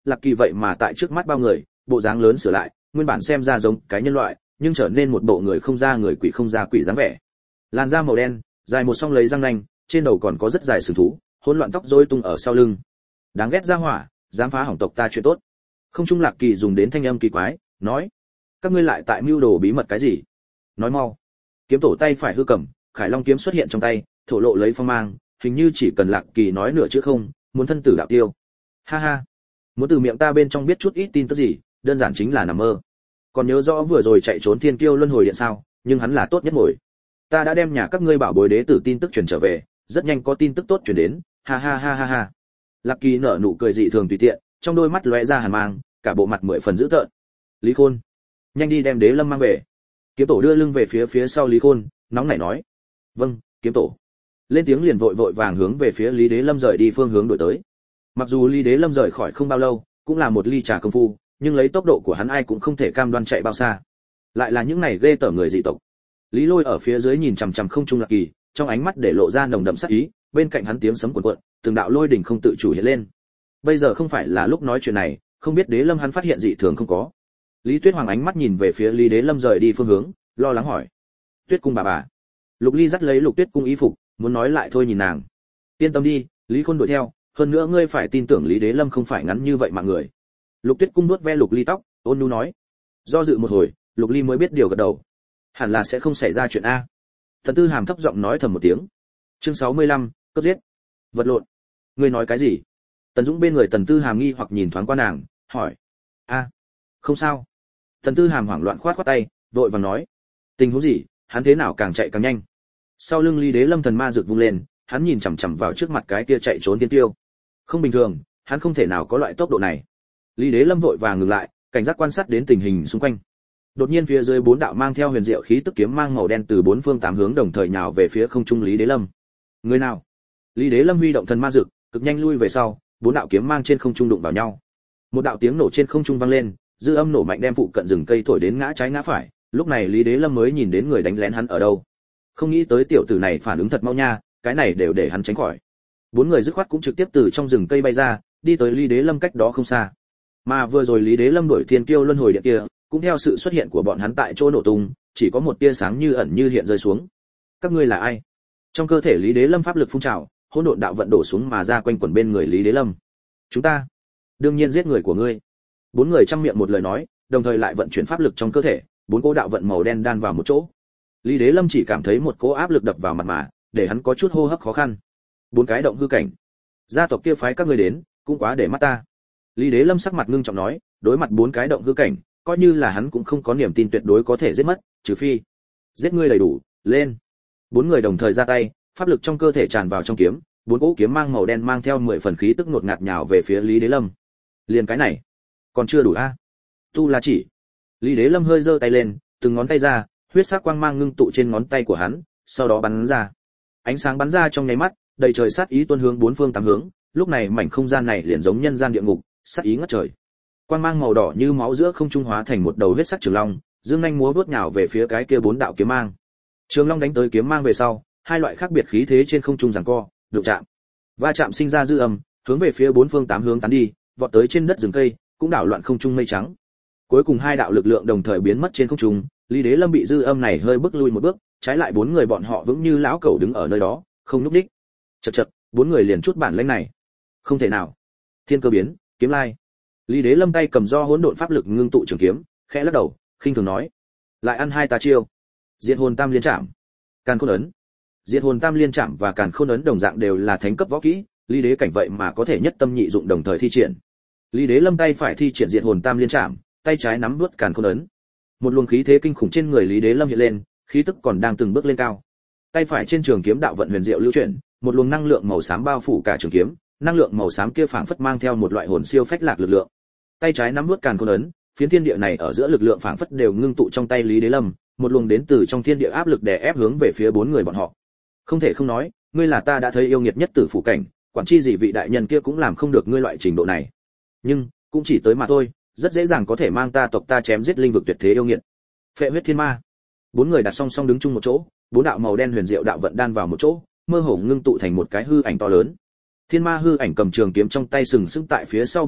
A: Lạc Kỳ vậy mà tại trước mắt bao người, bộ dáng lớn sửa lại, nguyên bản xem ra giống cái nhân loại, nhưng trở nên một bộ người không ra người quỷ không ra quỷ dáng vẻ. Làn da màu đen, dài một song lấy răng nanh, trên đầu còn có rất dài sừng thú, hỗn loạn tóc rối tung ở sau lưng. Đáng ghét ra hỏa, dám phá hỏng tộc ta chuyện tốt. Không trung Lạc Kỳ dùng đến thanh âm kỳ quái, nói: các ngươi lại tại mưu đồ bí mật cái gì? Nói mau. Kiếm tổ tay phải hư cầm, Khải Long kiếm xuất hiện trong tay, thổ lộ lấy phong mang, hình như chỉ cần Lạc Kỳ nói nửa chữ không, muốn thân tử đạo tiêu. Ha ha, muốn từ miệng ta bên trong biết chút ít tin tức gì, đơn giản chính là nằm mơ. Còn nhớ rõ vừa rồi chạy trốn Thiên Kiêu luân hồi điện sao? Nhưng hắn là tốt nhất ngồi. Ta đã đem nhà các ngươi bảo bối đế tử tin tức truyền trở về, rất nhanh có tin tức tốt truyền đến. Ha ha ha ha ha. Lạc Kỳ nở nụ cười dị thường tùy tiện, trong đôi mắt lóe ra hàn mang, cả bộ mặt mười phần dữ tợn. Lý Khôn, nhanh đi đem Đế Lâm mang về. Kiếm tổ đưa lưng về phía phía sau Lý Khôn, nóng nảy nói: vâng, kiếm tổ. Lên tiếng liền vội vội vàng hướng về phía Lý Đế Lâm rời đi phương hướng đổi tới. Mặc dù Lý Đế Lâm rời khỏi không bao lâu, cũng là một ly trà công phu, nhưng lấy tốc độ của hắn ai cũng không thể cam đoan chạy bao xa. Lại là những này ghê tởm người dị tộc. Lý Lôi ở phía dưới nhìn chằm chằm không trung Lạc Kỳ, trong ánh mắt để lộ ra nồng đậm sát ý, bên cạnh hắn tiếng sấm cuồn cuộn, từng đạo lôi đỉnh không tự chủ hiện lên. Bây giờ không phải là lúc nói chuyện này, không biết Đế Lâm hắn phát hiện dị thường không có. Lý Tuyết Hoàng ánh mắt nhìn về phía Lý Đế Lâm rời đi phương hướng, lo lắng hỏi: Tuyết cung bà bà. Lục Ly dắt lấy Lục Tuyết cung y phục, muốn nói lại thôi nhìn nàng. Yên tâm đi, Lý Khôn đuổi theo, hơn nữa ngươi phải tin tưởng Lý Đế Lâm không phải ngắn như vậy mà người. Lục Tuyết cung nuốt ve Lục Ly tóc, ôn nhu nói. Do dự một hồi, Lục Ly mới biết điều gật đầu. Hẳn là sẽ không xảy ra chuyện a. Thần Tư Hàm thấp giọng nói thầm một tiếng. Chương sáu mươi lăm, cướp giết. Vật lộn. Ngươi nói cái gì? Tần Dũng bên người Tần Tư Hàm nghi hoặc nhìn thoáng qua nàng, hỏi. A, không sao. Tần Tư Hàm hoảng loạn khoát khoát tay, vội vàng nói. Tình huống gì? Hắn thế nào càng chạy càng nhanh. Sau lưng Lý Đế Lâm thần ma rực vung lên, hắn nhìn chằm chằm vào trước mặt cái kia chạy trốn tiên tiêu. Không bình thường, hắn không thể nào có loại tốc độ này. Lý Đế Lâm vội vàng ngừng lại, cảnh giác quan sát đến tình hình xung quanh. Đột nhiên phía dưới bốn đạo mang theo huyền diệu khí tức kiếm mang màu đen từ bốn phương tám hướng đồng thời nhào về phía không trung Lý Đế Lâm. Người nào? Lý Đế Lâm huy động thần ma dực, cực nhanh lui về sau, bốn đạo kiếm mang trên không trung đụng vào nhau. Một đạo tiếng nổ trên không trung vang lên, dư âm nổ mạnh đem phụ cận rừng cây thổi đến ngã trái ngã phải, lúc này Lý Đế Lâm mới nhìn đến người đánh lén hắn ở đâu. Không nghĩ tới tiểu tử này phản ứng thật mau nha, cái này đều để hắn tránh khỏi. Bốn người dứt khoát cũng trực tiếp từ trong rừng cây bay ra, đi tới Lý Đế Lâm cách đó không xa. Mà vừa rồi Lý Đế Lâm đuổi Thiên Kiêu luân hồi điện kia, cũng theo sự xuất hiện của bọn hắn tại chỗ nổ tung, chỉ có một tia sáng như ẩn như hiện rơi xuống. Các ngươi là ai? Trong cơ thể Lý Đế Lâm pháp lực phun trào, hỗn độn đạo vận đổ xuống mà ra quanh quẩn bên người Lý Đế Lâm. Chúng ta, đương nhiên giết người của ngươi. Bốn người trăm miệng một lời nói, đồng thời lại vận chuyển pháp lực trong cơ thể, bốn cỗ đạo vận màu đen đan vào một chỗ. Lý Đế Lâm chỉ cảm thấy một cỗ áp lực đập vào mặt mà, để hắn có chút hô hấp khó khăn. Bốn cái động hư cảnh, gia tộc kia phái các ngươi đến, cũng quá để mắt ta. Lý Đế Lâm sắc mặt ngưng trọng nói, đối mặt bốn cái động hư cảnh, coi như là hắn cũng không có niềm tin tuyệt đối có thể giết mất, trừ phi giết ngươi đầy đủ, lên. Bốn người đồng thời ra tay, pháp lực trong cơ thể tràn vào trong kiếm, bốn cỗ kiếm mang màu đen mang theo mười phần khí tức ngột ngạt nhào về phía Lý Đế Lâm. Liền cái này, còn chưa đủ a? À? Tu La chỉ. Lý Đế Lâm hơi giơ tay lên, từng ngón tay ra, huyết sắc quang mang ngưng tụ trên ngón tay của hắn, sau đó bắn ra. Ánh sáng bắn ra trong nháy mắt, đầy trời sát ý tuôn hướng bốn phương tám hướng, lúc này mảnh không gian này liền giống nhân gian địa ngục, sát ý ngất trời. Quang mang màu đỏ như máu giữa không trung hóa thành một đầu huyết sắc trường long, dương nhanh múa vuốt nhào về phía cái kia bốn đạo kiếm mang. Trường long đánh tới kiếm mang về sau, hai loại khác biệt khí thế trên không trung giằng co, đụng chạm. Va chạm sinh ra dư âm, hướng về phía bốn phương tám hướng tán đi, vọt tới trên đất rừng cây, cũng đảo loạn không trung mây trắng. Cuối cùng hai đạo lực lượng đồng thời biến mất trên không trung, Lý Đế Lâm bị dư âm này hơi bước lui một bước, trái lại bốn người bọn họ vững như lão cẩu đứng ở nơi đó, không nhúc nhích. Chậc chậc, bốn người liền chút bản lĩnh này. Không thể nào. Thiên cơ biến, kiếm lai. Lý Đế Lâm tay cầm do hỗn độn pháp lực ngưng tụ trường kiếm, khẽ lắc đầu, khinh thường nói: lại ăn hai ta chiêu. Diệt hồn tam liên trảm, càn khôn ấn. Diệt hồn tam liên trảm và càn khôn ấn đồng dạng đều là thánh cấp võ kỹ, Lý Đế cảnh vậy mà có thể nhất tâm nhị dụng đồng thời thi triển. Lý Đế Lâm tay phải thi triển diệt hồn tam liên trảm, tay trái nắm vuốt càn khôn ấn. Một luồng khí thế kinh khủng trên người Lý Đế Lâm hiện lên, khí tức còn đang từng bước lên cao. Tay phải trên trường kiếm đạo vận huyền diệu lưu chuyển, một luồng năng lượng màu xám bao phủ cả trường kiếm, năng lượng màu xám kia phảng phất mang theo một loại hồn siêu phách lạc lực lượng. Tay trái nắm vuốt càn khôn ấn, phiến thiên địa này ở giữa lực lượng phảng phất đều ngưng tụ trong tay Lý Đế Lâm, một luồng đến từ trong thiên địa áp lực đè ép hướng về phía bốn người bọn họ. Không thể không nói, ngươi là ta đã thấy yêu nghiệt nhất tử phủ cảnh, quản chi gì vị đại nhân kia cũng làm không được ngươi loại trình độ này. Nhưng cũng chỉ tới mà thôi, rất dễ dàng có thể mang ta tộc ta chém giết linh vực tuyệt thế yêu nghiệt. Phệ huyết thiên ma. Bốn người đặt song song đứng chung một chỗ, bốn đạo màu đen huyền diệu đạo vận đan vào một chỗ, mơ hồ ngưng tụ thành một cái hư ảnh to lớn. Thiên ma hư ảnh cầm trường kiếm trong tay sừng sững tại phía sau bọn họ,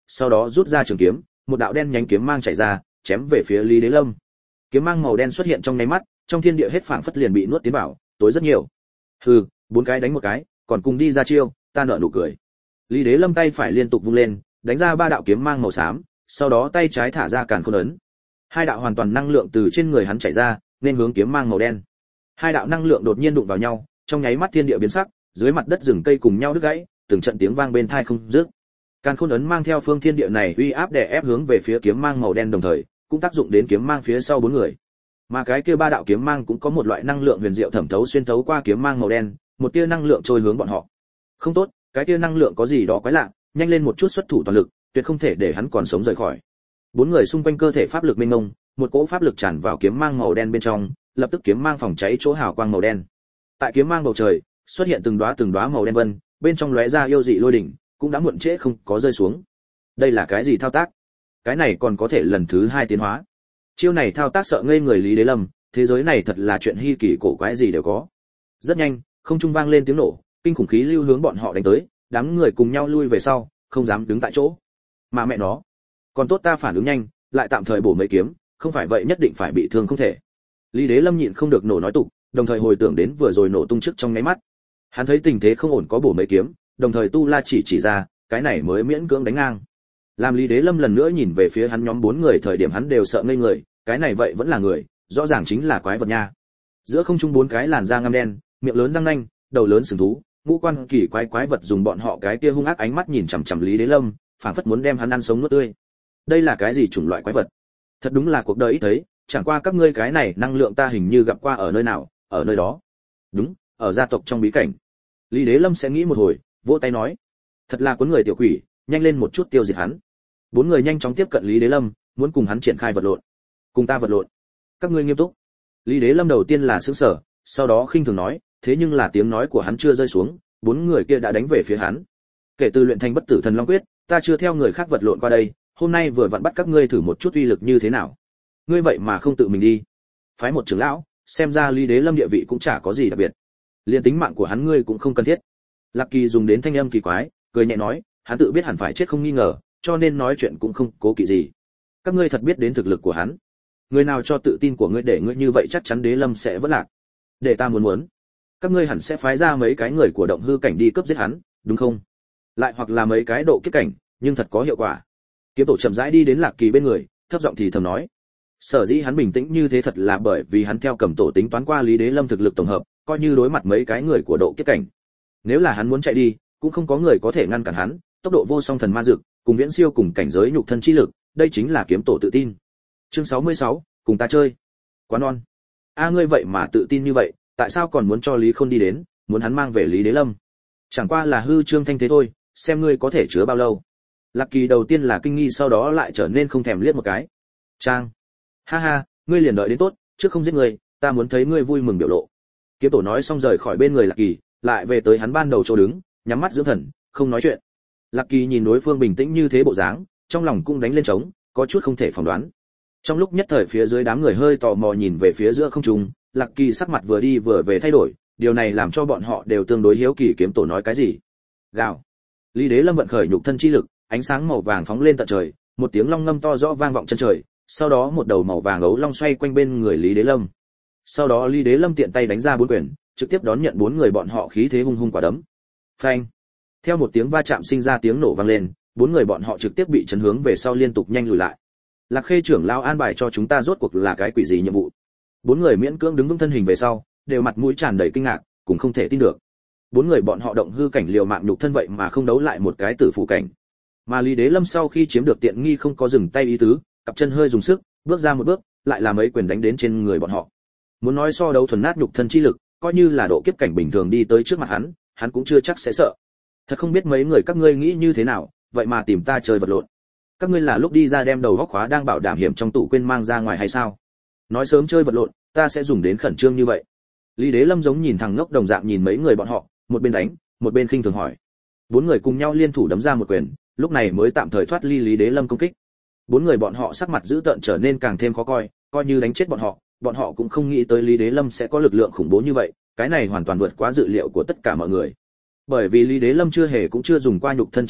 A: sau đó rút ra trường kiếm, một đạo đen nhánh kiếm mang chảy ra, chém về phía Lý Đế Lâm. Kiếm mang màu đen xuất hiện trong nháy mắt, trong thiên địa hết phảng phất liền bị nuốt tiến vào, tối rất nhiều. Hừ, bốn cái đánh một cái, còn cùng đi ra chiêu, ta nở nụ cười. Lý Đế Lâm tay phải liên tục vung lên, đánh ra ba đạo kiếm mang màu xám, sau đó tay trái thả ra càn khôn ấn. Hai đạo hoàn toàn năng lượng từ trên người hắn chảy ra, nên hướng kiếm mang màu đen. Hai đạo năng lượng đột nhiên đụng vào nhau, trong nháy mắt thiên địa biến sắc, dưới mặt đất rừng cây cùng nhau đứt gãy, từng trận tiếng vang bên tai không dứt. Càn khôn ấn mang theo phương thiên địa này uy áp đè ép hướng về phía kiếm mang màu đen đồng thời, cũng tác dụng đến kiếm mang phía sau bốn người. Mà cái kia ba đạo kiếm mang cũng có một loại năng lượng huyền diệu thẩm thấu xuyên thấu qua kiếm mang màu đen, một tia năng lượng trôi hướng bọn họ. Không tốt, cái tia năng lượng có gì đó quái lạ, nhanh lên một chút xuất thủ toàn lực, tuyệt không thể để hắn còn sống rời khỏi. Bốn người xung quanh cơ thể pháp lực mênh mông, một cỗ pháp lực tràn vào kiếm mang màu đen bên trong, lập tức kiếm mang phòng cháy chỗ hào quang màu đen. Tại kiếm mang bầu trời, xuất hiện từng đóa từng đóa màu đen vân, bên trong lóe ra yêu dị lôi đỉnh, cũng đã muộn trễ không có rơi xuống. Đây là cái gì thao tác? Cái này còn có thể lần thứ hai tiến hóa. Chiêu này thao tác sợ ngây người Lý Đế Lâm, thế giới này thật là chuyện hi kỳ cổ quái gì đều có. Rất nhanh, không trung vang lên tiếng nổ, kinh khủng khí lưu hướng bọn họ đánh tới, đám người cùng nhau lui về sau, không dám đứng tại chỗ. Mà mẹ nó, còn tốt ta phản ứng nhanh, lại tạm thời bổ mấy kiếm, không phải vậy nhất định phải bị thương không thể. Lý Đế Lâm nhịn không được nổ nói tục, đồng thời hồi tưởng đến vừa rồi nổ tung trước trong nháy mắt. Hắn thấy tình thế không ổn có bổ mấy kiếm, đồng thời tu la chỉ chỉ ra, cái này mới miễn cưỡng đánh ngang. Làm Lý Đế Lâm lần nữa nhìn về phía hắn nhóm bốn người thời điểm hắn đều sợ ngây người, cái này vậy vẫn là người, rõ ràng chính là quái vật nha. Giữa không trung bốn cái làn da ngăm đen, miệng lớn răng nanh, đầu lớn sừng thú, ngũ quan kỳ quái quái vật dùng bọn họ cái kia hung ác ánh mắt nhìn chằm chằm Lý Đế Lâm, phảng phất muốn đem hắn ăn sống nuốt tươi. Đây là cái gì chủng loại quái vật? Thật đúng là cuộc đời ít thấy, chẳng qua các ngươi cái này năng lượng ta hình như gặp qua ở nơi nào, ở nơi đó. Đúng, ở gia tộc trong bí cảnh. Lý Đế Lâm sẽ nghĩ một hồi, vỗ tay nói, thật là cuốn người tiểu quỷ, nhanh lên một chút tiêu diệt hắn. Bốn người nhanh chóng tiếp cận Lý Đế Lâm, muốn cùng hắn triển khai vật lộn. Cùng ta vật lộn? Các ngươi nghiêm túc? Lý Đế Lâm đầu tiên là sững sờ, sau đó khinh thường nói, thế nhưng là tiếng nói của hắn chưa rơi xuống, bốn người kia đã đánh về phía hắn. Kể từ luyện thành bất tử thần long quyết, ta chưa theo người khác vật lộn qua đây, hôm nay vừa vặn bắt các ngươi thử một chút uy lực như thế nào. Ngươi vậy mà không tự mình đi? Phái một trưởng lão, xem ra Lý Đế Lâm địa vị cũng chả có gì đặc biệt. Liên tính mạng của hắn ngươi cũng không cần thiết. Lạc Kỳ dùng đến thanh âm kỳ quái, cười nhẹ nói, hắn tự biết hẳn phải chết không nghi ngờ, cho nên nói chuyện cũng không cố kỵ gì. Các ngươi thật biết đến thực lực của hắn. Người nào cho tự tin của ngươi để ngươi như vậy chắc chắn Đế Lâm sẽ vỡ lạc. Để ta muốn muốn. Các ngươi hẳn sẽ phái ra mấy cái người của động hư cảnh đi cướp giết hắn, đúng không? Lại hoặc là mấy cái độ kiếp cảnh, nhưng thật có hiệu quả. Kiếm tổ chậm rãi đi đến Lạc Kỳ bên người, thấp giọng thì thầm nói. Sở dĩ hắn bình tĩnh như thế thật là bởi vì hắn theo cầm tổ tính toán qua Lý Đế Lâm thực lực tổng hợp, coi như đối mặt mấy cái người của độ kiếp cảnh. Nếu là hắn muốn chạy đi, cũng không có người có thể ngăn cản hắn, tốc độ vô song thần ma dược, cùng viễn siêu cùng cảnh giới nhục thân chi lực, đây chính là kiếm tổ tự tin. Chương sáu mươi sáu, cùng ta chơi. Quá non. A ngươi vậy mà tự tin như vậy, tại sao còn muốn cho Lý Khôn đi đến, muốn hắn mang về Lý Đế Lâm? Chẳng qua là hư trương thanh thế thôi, xem ngươi có thể chứa bao lâu. Lạc Kỳ đầu tiên là kinh nghi sau đó lại trở nên không thèm liếc một cái. Trang. Ha ha, ngươi liền đợi đến tốt, trước không giết ngươi, ta muốn thấy ngươi vui mừng biểu lộ. Kiếm tổ nói xong rời khỏi bên người Lạc Kỳ, lại về tới hắn ban đầu chỗ đứng, nhắm mắt dưỡng thần, không nói chuyện. Lạc Kỳ nhìn đối phương bình tĩnh như thế bộ dáng, trong lòng cũng đánh lên trống, có chút không thể phỏng đoán. Trong lúc nhất thời phía dưới đám người hơi tò mò nhìn về phía giữa không trung, Lạc Kỳ sắc mặt vừa đi vừa về thay đổi, điều này làm cho bọn họ đều tương đối hiếu kỳ kiếm tổ nói cái gì. Gào. Lý Đế Lâm vận khởi nhục thân chi lực, ánh sáng màu vàng phóng lên tận trời, một tiếng long ngâm to rõ vang vọng chân trời, sau đó một đầu màu vàng ấu long xoay quanh bên người Lý Đế Lâm. Sau đó Lý Đế Lâm tiện tay đánh ra bốn quyền, trực tiếp đón nhận bốn người bọn họ khí thế hung hung quả đấm. Phanh. Theo một tiếng va chạm sinh ra tiếng nổ vang lên, bốn người bọn họ trực tiếp bị chấn hướng về sau liên tục nhanh lùi lại. Lạc Khê trưởng lão an bài cho chúng ta rốt cuộc là cái quỷ gì nhiệm vụ? Bốn người miễn cưỡng đứng vững thân hình về sau, đều mặt mũi tràn đầy kinh ngạc, cũng không thể tin được. Bốn người bọn họ động hư cảnh liều mạng nhục thân vậy mà không đấu lại một cái tử phụ cảnh. Mà Lý Đế Lâm sau khi chiếm được tiện nghi không có dừng tay ý tứ, cặp chân hơi dùng sức, bước ra một bước, lại là mấy quyền đánh đến trên người bọn họ. Muốn nói so đấu thuần nát nhục thân chi lực, coi như là độ kiếp cảnh bình thường đi tới trước mặt hắn, hắn cũng chưa chắc sẽ sợ. Thật không biết mấy người các ngươi nghĩ như thế nào, vậy mà tìm ta chơi vật lộn. Các ngươi là lúc đi ra đem đầu góc khóa đang bảo đảm hiểm trong tủ quên mang ra ngoài hay sao? Nói sớm chơi vật lộn, ta sẽ dùng đến khẩn trương như vậy. Lý Đế Lâm giống nhìn thằng ngốc đồng dạng nhìn mấy người bọn họ, một bên đánh, một bên khinh thường hỏi. Bốn người cùng nhau liên thủ đấm ra một quyền, lúc này mới tạm thời thoát ly Lý Đế Lâm công kích. Bốn người bọn họ sắc mặt dữ tợn trở nên càng thêm khó coi, coi như đánh chết bọn họ, bọn họ cũng không nghĩ tới Lý Đế Lâm sẽ có lực lượng khủng bố như vậy, cái này hoàn toàn vượt quá dự liệu của tất cả mọi người. Bởi vì Lý Đế Lâm chưa hề cũng chưa dùng qua nhục thân chi lực,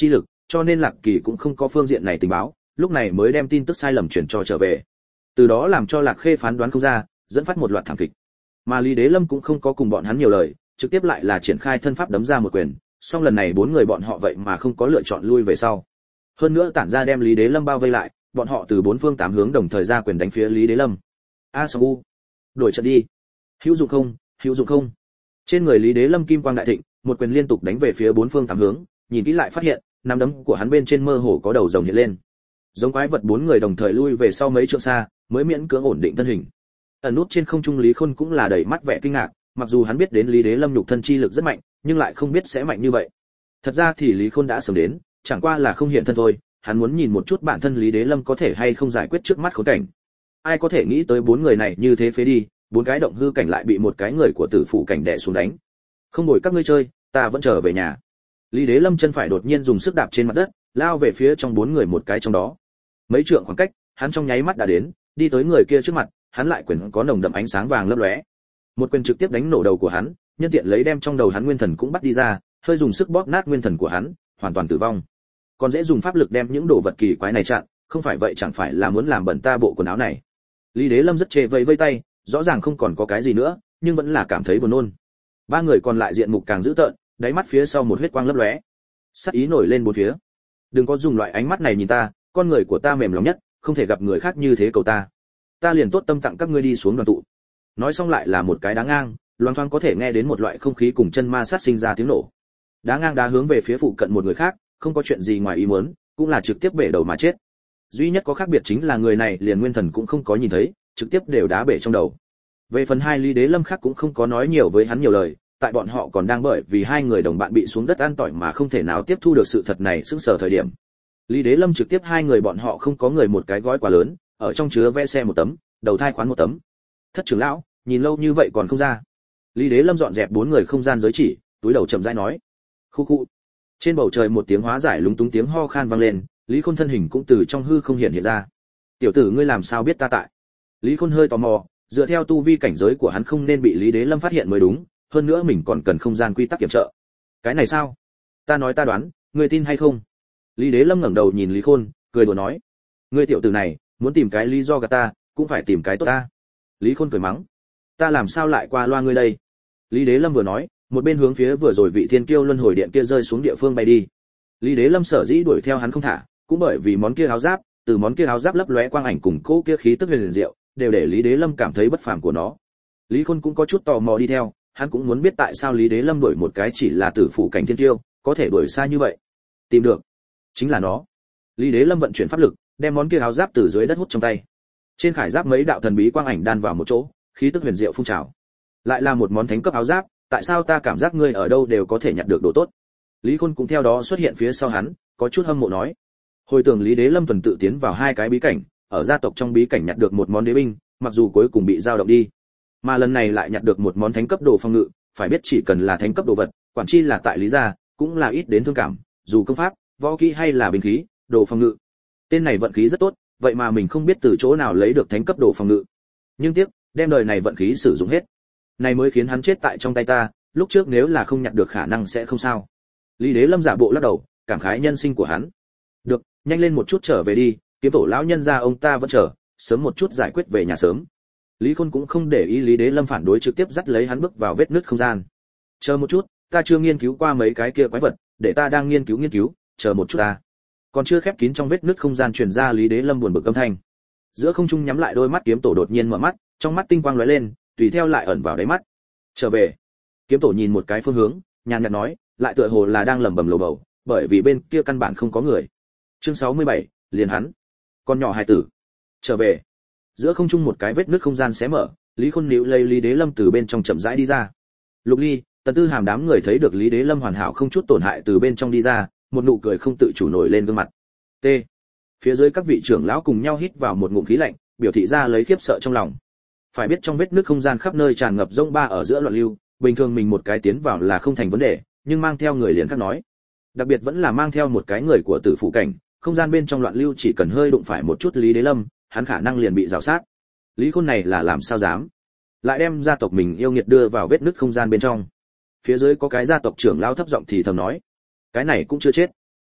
A: cho nên Lạc Kỳ cũng không có phương diện này tình báo, lúc này mới đem tin tức sai lầm chuyển cho trở về. Từ đó làm cho Lạc Khê phán đoán không ra, dẫn phát một loạt thảm kịch. Mà Lý Đế Lâm cũng không có cùng bọn hắn nhiều lời, trực tiếp lại là triển khai thân pháp đấm ra một quyền, song lần này bốn người bọn họ vậy mà không có lựa chọn lui về sau. Hơn nữa tản ra đem Lý Đế Lâm bao vây lại, bọn họ từ bốn phương tám hướng đồng thời ra quyền đánh phía Lý Đế Lâm. A Song U, đổi trận đi. Hữu dụng không, hữu dụng không. Trên người Lý Đế Lâm kim quang đại thịnh, một quyền liên tục đánh về phía bốn phương tám hướng, nhìn kỹ lại phát hiện, nắm đấm của hắn bên trên mơ hồ có đầu rồng hiện lên. Giống quái vật bốn người đồng thời lui về sau mấy trượng xa, mới miễn cưỡng ổn định thân hình. Ẩn nút trên không trung Lý Khôn cũng là đầy mắt vẻ kinh ngạc, mặc dù hắn biết đến Lý Đế Lâm nhục thân chi lực rất mạnh, nhưng lại không biết sẽ mạnh như vậy. Thật ra thì Lý Khôn đã sớm đến, chẳng qua là không hiện thân thôi, hắn muốn nhìn một chút bản thân Lý Đế Lâm có thể hay không giải quyết trước mắt khốn cảnh. Ai có thể nghĩ tới bốn người này như thế phế đi, bốn cái động hư cảnh lại bị một cái người của tử phụ cảnh đè xuống đánh. Không đổi các ngươi chơi, ta vẫn trở về nhà. Lý Đế Lâm chân phải đột nhiên dùng sức đạp trên mặt đất, lao về phía trong bốn người một cái trong đó. Mấy trượng khoảng cách, hắn trong nháy mắt đã đến, đi tới người kia trước mặt, hắn lại quyền có nồng đậm ánh sáng vàng lấp lóe. Một quyền trực tiếp đánh nổ đầu của hắn, nhân tiện lấy đem trong đầu hắn nguyên thần cũng bắt đi ra, hơi dùng sức bóp nát nguyên thần của hắn, hoàn toàn tử vong. Còn dễ dùng pháp lực đem những đồ vật kỳ quái này chặn, không phải vậy chẳng phải là muốn làm bẩn ta bộ quần áo này. Lý Đế Lâm rất chê vẫy vây tay, rõ ràng không còn có cái gì nữa, nhưng vẫn là cảm thấy buồn nôn. Ba người còn lại diện mục càng dữ tợn, đáy mắt phía sau một huyết quang lấp lóe. Sát ý nổi lên bốn phía. Đừng có dùng loại ánh mắt này nhìn ta, con người của ta mềm lòng nhất, không thể gặp người khác như thế cầu ta. Ta liền tốt tâm tặng các ngươi đi xuống đoàn tụ. Nói xong lại là một cái đá ngang, loang thoáng có thể nghe đến một loại không khí cùng chân ma sát sinh ra tiếng nổ. Đá ngang đá hướng về phía phụ cận một người khác, không có chuyện gì ngoài ý muốn, cũng là trực tiếp bể đầu mà chết. Duy nhất có khác biệt chính là người này liền nguyên thần cũng không có nhìn thấy, trực tiếp đều đá bể trong đầu. Về phần hai Lý Đế Lâm khác cũng không có nói nhiều với hắn nhiều lời, tại bọn họ còn đang bởi vì hai người đồng bạn bị xuống đất ăn tỏi mà không thể nào tiếp thu được sự thật này sững sờ thời điểm. Lý Đế Lâm trực tiếp hai người bọn họ không có người một cái gói quá lớn, ở trong chứa vé xe một tấm, đầu thai khoán một tấm. Thất trưởng lão, nhìn lâu như vậy còn không ra. Lý Đế Lâm dọn dẹp bốn người không gian giới chỉ, túi đầu chậm rãi nói. Khu khu. Trên bầu trời một tiếng hóa giải lúng túng tiếng ho khan vang lên, Lý Khôn thân hình cũng từ trong hư không hiện hiện ra. Tiểu tử ngươi làm sao biết ta tại? Lý Khôn hơi tò mò, dựa theo tu vi cảnh giới của hắn không nên bị Lý Đế Lâm phát hiện mới đúng, hơn nữa mình còn cần không gian quy tắc kiểm trợ. Cái này sao? Ta nói ta đoán, ngươi tin hay không? Lý Đế Lâm ngẩng đầu nhìn Lý Khôn, cười đùa nói, ngươi tiểu tử này, muốn tìm cái lý do gạt ta, cũng phải tìm cái tốt ta. Lý Khôn cười mắng, ta làm sao lại qua loa ngươi đây? Lý Đế Lâm vừa nói, một bên hướng phía vừa rồi vị thiên kiêu luân hồi điện kia rơi xuống địa phương bay đi. Lý Đế Lâm sở dĩ đuổi theo hắn không thả, cũng bởi vì món kia áo giáp, từ món kia áo giáp lấp lóe quang ảnh cùng cỗ kia khí tức huyền diệu, đều để Lý Đế Lâm cảm thấy bất phàm của nó. Lý Khôn cũng có chút tò mò đi theo, hắn cũng muốn biết tại sao Lý Đế Lâm đuổi một cái chỉ là tử phụ cảnh thiên kiêu, có thể đuổi xa như vậy. Tìm được, chính là nó. Lý Đế Lâm vận chuyển pháp lực, đem món kia áo giáp từ dưới đất hút trong tay. Trên khải giáp mấy đạo thần bí quang ảnh đan vào một chỗ, khí tức huyền diệu phun trào. Lại là một món thánh cấp áo giáp, tại sao ta cảm giác ngươi ở đâu đều có thể nhặt được đồ tốt? Lý Khôn cũng theo đó xuất hiện phía sau hắn, có chút hâm mộ nói. Hồi tưởng Lý Đế Lâm tuần tự tiến vào hai cái bí cảnh, ở gia tộc trong bí cảnh nhặt được một món đế binh, mặc dù cuối cùng bị dao động đi, mà lần này lại nhặt được một món thánh cấp đồ phòng ngự, phải biết chỉ cần là thánh cấp đồ vật, quản chi là tại Lý gia, cũng là ít đến thương cảm, dù công pháp, võ kỹ hay là binh khí, đồ phòng ngự. Tên này vận khí rất tốt, vậy mà mình không biết từ chỗ nào lấy được thánh cấp đồ phòng ngự. Nhưng tiếc, đem đời này vận khí sử dụng hết. Này mới khiến hắn chết tại trong tay ta, lúc trước nếu là không nhặt được khả năng sẽ không sao. Lý Đế Lâm giả bộ lắc đầu, cảm khái nhân sinh của hắn. Được, nhanh lên một chút trở về đi, kiếm tổ lão nhân gia ông ta vẫn chờ, sớm một chút giải quyết về nhà sớm. Lý Khôn cũng không để ý Lý Đế Lâm phản đối, trực tiếp dắt lấy hắn bước vào vết nứt không gian. Chờ một chút, ta chưa nghiên cứu qua mấy cái kia quái vật, để ta đang nghiên cứu nghiên cứu, chờ một chút ta. Còn chưa khép kín trong vết nứt không gian truyền ra Lý Đế Lâm buồn bực âm thanh. Giữa không trung nhắm lại đôi mắt kiếm tổ đột nhiên mở mắt, trong mắt tinh quang lóe lên, tùy theo lại ẩn vào đáy mắt. Trở về. Kiếm tổ nhìn một cái phương hướng, nhàn nhạt nói, lại tựa hồ là đang lẩm bẩm lầu bầu, bởi vì bên kia căn bản không có người. Chương sáu mươi bảy, liền hắn. Con nhỏ hài tử. Trở về. Giữa không trung một cái vết nứt không gian xé mở, Lý Khôn níu lấy Lý Đế Lâm từ bên trong chậm rãi đi ra. Lục Ly, Tần Tư Hàm đám người thấy được Lý Đế Lâm hoàn hảo không chút tổn hại từ bên trong đi ra, một nụ cười không tự chủ nổi lên gương mặt. T. Phía dưới các vị trưởng lão cùng nhau hít vào một ngụm khí lạnh, biểu thị ra lấy khiếp sợ trong lòng. Phải biết trong vết nứt không gian khắp nơi tràn ngập rông ba ở giữa loạn lưu, bình thường mình một cái tiến vào là không thành vấn đề, nhưng mang theo người liền khác nói. Đặc biệt vẫn là mang theo một cái người của tử phụ cảnh, không gian bên trong loạn lưu chỉ cần hơi đụng phải một chút Lý Đế Lâm, hắn khả năng liền bị rào sát. Lý Khôn này là làm sao dám? Lại đem gia tộc mình yêu nghiệt đưa vào vết nứt không gian bên trong. Phía dưới có cái gia tộc trưởng lão thấp giọng thì thầm nói, cái này cũng chưa chết.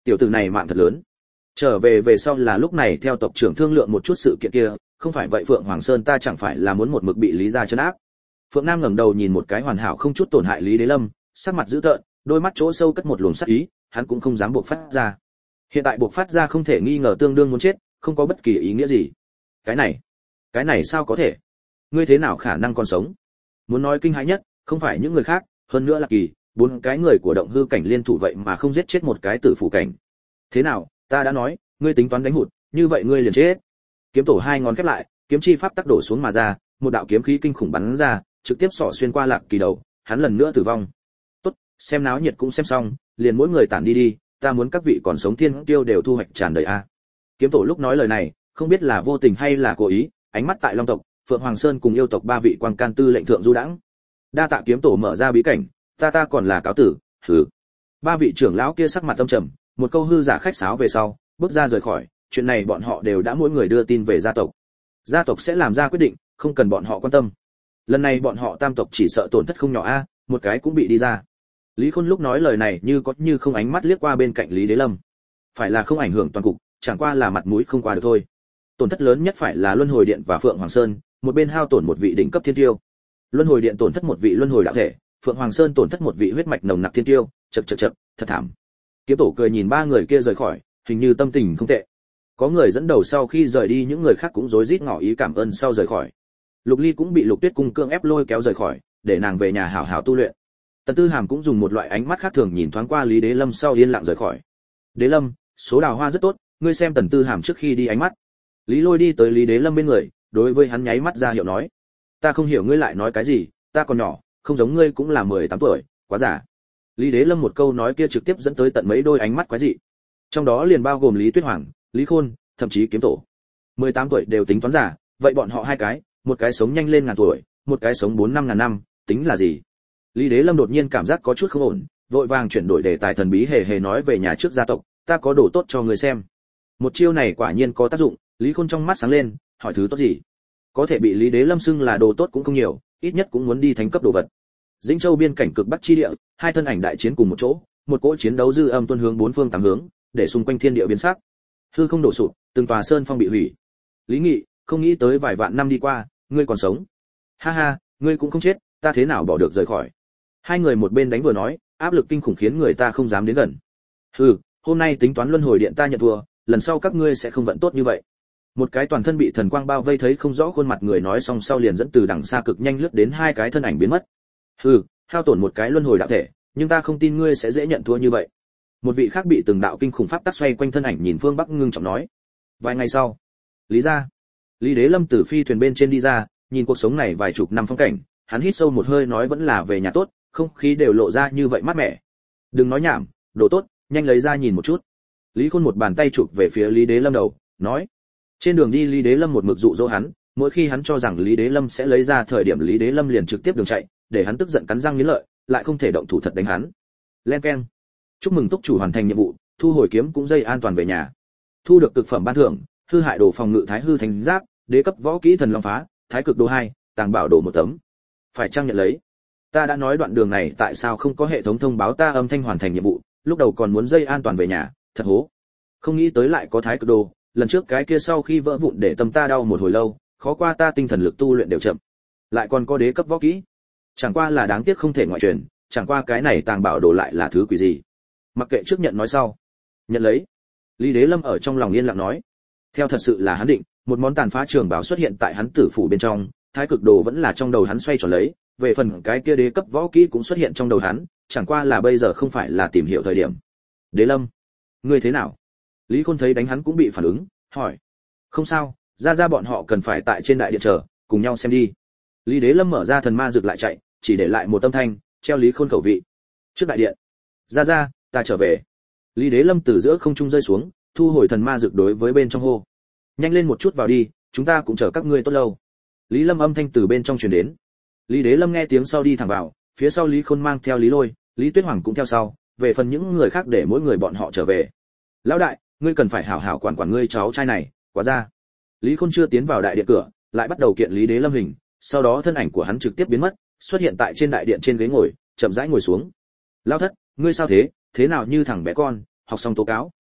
A: Tiểu tử này mạng thật lớn. Trở về về sau là lúc này theo tộc trưởng thương lượng một chút sự kiện kia, không phải vậy Phượng Hoàng Sơn ta chẳng phải là muốn một mực bị Lý gia trấn áp. Phượng Nam ngẩng đầu nhìn một cái hoàn hảo không chút tổn hại Lý Đế Lâm, sắc mặt dữ tợn, đôi mắt chỗ sâu cất một luồng sát ý, hắn cũng không dám buộc phát ra. Hiện tại buộc phát ra không thể nghi ngờ tương đương muốn chết, không có bất kỳ ý nghĩa gì. Cái này, cái này sao có thể? Ngươi thế nào khả năng còn sống? Muốn nói kinh hãi nhất, không phải những người khác, hơn nữa là Kỳ, bốn cái người của động hư cảnh liên thủ vậy mà không giết chết một cái tử phủ cảnh. Thế nào, ta đã nói, ngươi tính toán đánh hụt, như vậy ngươi liền chết. Kiếm tổ hai ngón khép lại, kiếm chi pháp tác đổ xuống mà ra, một đạo kiếm khí kinh khủng bắn ra, trực tiếp xỏ xuyên qua Lạc Kỳ đầu, hắn lần nữa tử vong. Tốt, xem náo nhiệt cũng xem xong, liền mỗi người tản đi đi, ta muốn các vị còn sống thiên tiêu đều thu hoạch tràn đầy a. Kiếm tổ lúc nói lời này, không biết là vô tình hay là cố ý, ánh mắt tại Long tộc, Phượng Hoàng Sơn cùng yêu tộc ba vị quan can tư lệnh thượng du đãng. Đa tạ kiếm tổ mở ra bí cảnh, ta ta còn là cáo tử, hừ. Ba vị trưởng lão kia sắc mặt âm trầm, một câu hư giả khách sáo về sau, bước ra rời khỏi, chuyện này bọn họ đều đã mỗi người đưa tin về gia tộc. Gia tộc sẽ làm ra quyết định, không cần bọn họ quan tâm. Lần này bọn họ tam tộc chỉ sợ tổn thất không nhỏ a, một cái cũng bị đi ra. Lý Khôn lúc nói lời này như có như không ánh mắt liếc qua bên cạnh Lý Đế Lâm. Phải là không ảnh hưởng toàn cục, chẳng qua là mặt mũi không qua được thôi. Tổn thất lớn nhất phải là Luân Hồi Điện và Phượng Hoàng Sơn, một bên hao tổn một vị đỉnh cấp thiên tiêu. Luân Hồi Điện tổn thất một vị luân hồi đạo thể, Phượng Hoàng Sơn tổn thất một vị huyết mạch nồng nặc thiên tiêu, chậc chậc chậc, thật thảm. Kiếm tổ cười nhìn ba người kia rời khỏi, hình như tâm tình không tệ. Có người dẫn đầu sau khi rời đi, những người khác cũng rối rít ngỏ ý cảm ơn sau rời khỏi. Lục Ly cũng bị Lục Tuyết cung cưỡng ép lôi kéo rời khỏi, để nàng về nhà hảo hảo tu luyện. Tần Tư Hàm cũng dùng một loại ánh mắt khác thường nhìn thoáng qua Lý Đế Lâm sau yên lặng rời khỏi. Đế Lâm, số đào hoa rất tốt, ngươi xem Tần Tư Hàm trước khi đi ánh mắt. Lý Lôi đi tới Lý Đế Lâm bên người, đối với hắn nháy mắt ra hiệu nói: ta không hiểu ngươi lại nói cái gì, ta còn nhỏ, không giống ngươi cũng là mười tám tuổi, quá giả. Lý Đế Lâm một câu nói kia trực tiếp dẫn tới tận mấy đôi ánh mắt quái dị. Trong đó liền bao gồm Lý Tuyết Hoàng, Lý Khôn, thậm chí Kiếm tổ. mười tám tuổi đều tính toán giả, vậy bọn họ hai cái, một cái sống nhanh lên ngàn tuổi, một cái sống bốn năm ngàn năm, tính là gì? Lý Đế Lâm đột nhiên cảm giác có chút không ổn, vội vàng chuyển đổi đề tài thần bí hề hề nói về nhà trước gia tộc, ta có đồ tốt cho người xem. Một chiêu này quả nhiên có tác dụng, Lý Khôn trong mắt sáng lên, hỏi thứ tốt gì? Có thể bị Lý Đế Lâm xưng là đồ tốt cũng không nhiều, ít nhất cũng muốn đi thánh cấp đồ vật. Dĩnh Châu biên cảnh cực bắc chi địa, hai thân ảnh đại chiến cùng một chỗ, một cỗ chiến đấu dư âm tuôn hướng bốn phương tám hướng, để xung quanh thiên địa biến sắc. Hư không đổ sụp, từng tòa sơn phong bị hủy. Lý Nghị, không nghĩ tới vài vạn năm đi qua, ngươi còn sống. Ha ha, ngươi cũng không chết, ta thế nào bỏ được rời khỏi. Hai người một bên đánh vừa nói, áp lực kinh khủng khiến người ta không dám đến gần. Hừ, hôm nay tính toán luân hồi điện ta nhận thua, lần sau các ngươi sẽ không vận tốt như vậy. Một cái toàn thân bị thần quang bao vây thấy không rõ khuôn mặt người nói xong sau liền dẫn từ đằng xa cực nhanh lướt đến hai cái thân ảnh biến mất. Hừ, hao tổn một cái luân hồi đạo thể, nhưng ta không tin ngươi sẽ dễ nhận thua như vậy. Một vị khác bị từng đạo kinh khủng pháp tắc xoay quanh thân ảnh nhìn phương bắc ngưng trọng nói. Vài ngày sau, Lý gia, Lý Đế Lâm từ phi thuyền bên trên đi ra, nhìn cuộc sống này vài chục năm phong cảnh, hắn hít sâu một hơi nói vẫn là về nhà tốt, không khí đều lộ ra như vậy mát mẻ. Đừng nói nhảm, đồ tốt, nhanh lấy ra nhìn một chút. Lý Khôn một bàn tay chụp về phía Lý Đế Lâm đầu, nói. Trên đường đi Lý Đế Lâm một mực dụ dỗ hắn, mỗi khi hắn cho rằng Lý Đế Lâm sẽ lấy ra thời điểm Lý Đế Lâm liền trực tiếp đường chạy, để hắn tức giận cắn răng nghiến lợi, lại không thể động thủ thật đánh hắn. Len keng. Chúc mừng túc chủ hoàn thành nhiệm vụ, thu hồi kiếm cũng dây an toàn về nhà. Thu được cực phẩm ban thưởng, hư hại đồ phòng ngự thái hư thành giáp, đế cấp võ kỹ thần long phá, thái cực đồ hai, tàng bảo đồ một tấm. Phải trang nhận lấy. Ta đã nói đoạn đường này tại sao không có hệ thống thông báo ta âm thanh hoàn thành nhiệm vụ, lúc đầu còn muốn dây an toàn về nhà, thật hố. Không nghĩ tới lại có thái cực đồ, lần trước cái kia sau khi vỡ vụn để tâm ta đau một hồi lâu, khó qua ta tinh thần lực tu luyện đều chậm. Lại còn có đế cấp võ kỹ. Chẳng qua là đáng tiếc không thể ngoại truyền, chẳng qua cái này tàng bảo đồ lại là thứ quỷ gì. Mặc kệ trước nhận nói sau. Nhận lấy. Lý Đế Lâm ở trong lòng yên lặng nói. Theo thật sự là hắn định, một món tàn phá trường bảo xuất hiện tại hắn tử phủ bên trong, thái cực đồ vẫn là trong đầu hắn xoay tròn lấy, về phần cái kia đế cấp võ kỹ cũng xuất hiện trong đầu hắn, chẳng qua là bây giờ không phải là tìm hiểu thời điểm. Đế Lâm, ngươi thế nào? Lý Khôn thấy đánh hắn cũng bị phản ứng, hỏi. Không sao, ra ra bọn họ cần phải tại trên đại điện chờ, cùng nhau xem đi. Lý Đế Lâm mở ra thần ma rực lại chạy, chỉ để lại một âm thanh, treo Lý Khôn khẩu vị. Trước đại điện. Ra ra, ta trở về. Lý Đế Lâm từ giữa không trung rơi xuống, thu hồi thần ma rực đối với bên trong hô. Nhanh lên một chút vào đi, chúng ta cũng chờ các ngươi tốt lâu. Lý Lâm âm thanh từ bên trong truyền đến. Lý Đế Lâm nghe tiếng sau đi thẳng vào, phía sau Lý Khôn mang theo Lý Lôi, Lý Tuyết Hoàng cũng theo sau, về phần những người khác để mỗi người bọn họ trở về. Lão đại, ngươi cần phải hảo hảo quản quản ngươi cháu trai này, quá ra. Lý Khôn chưa tiến vào đại điện cửa, lại bắt đầu kiện Lý Đế Lâm hình, sau đó thân ảnh của hắn trực tiếp biến mất, xuất hiện tại trên đại điện trên ghế ngồi, chậm rãi ngồi xuống. Lão thất, ngươi sao thế, thế nào như thằng bé con, học xong tố cáo.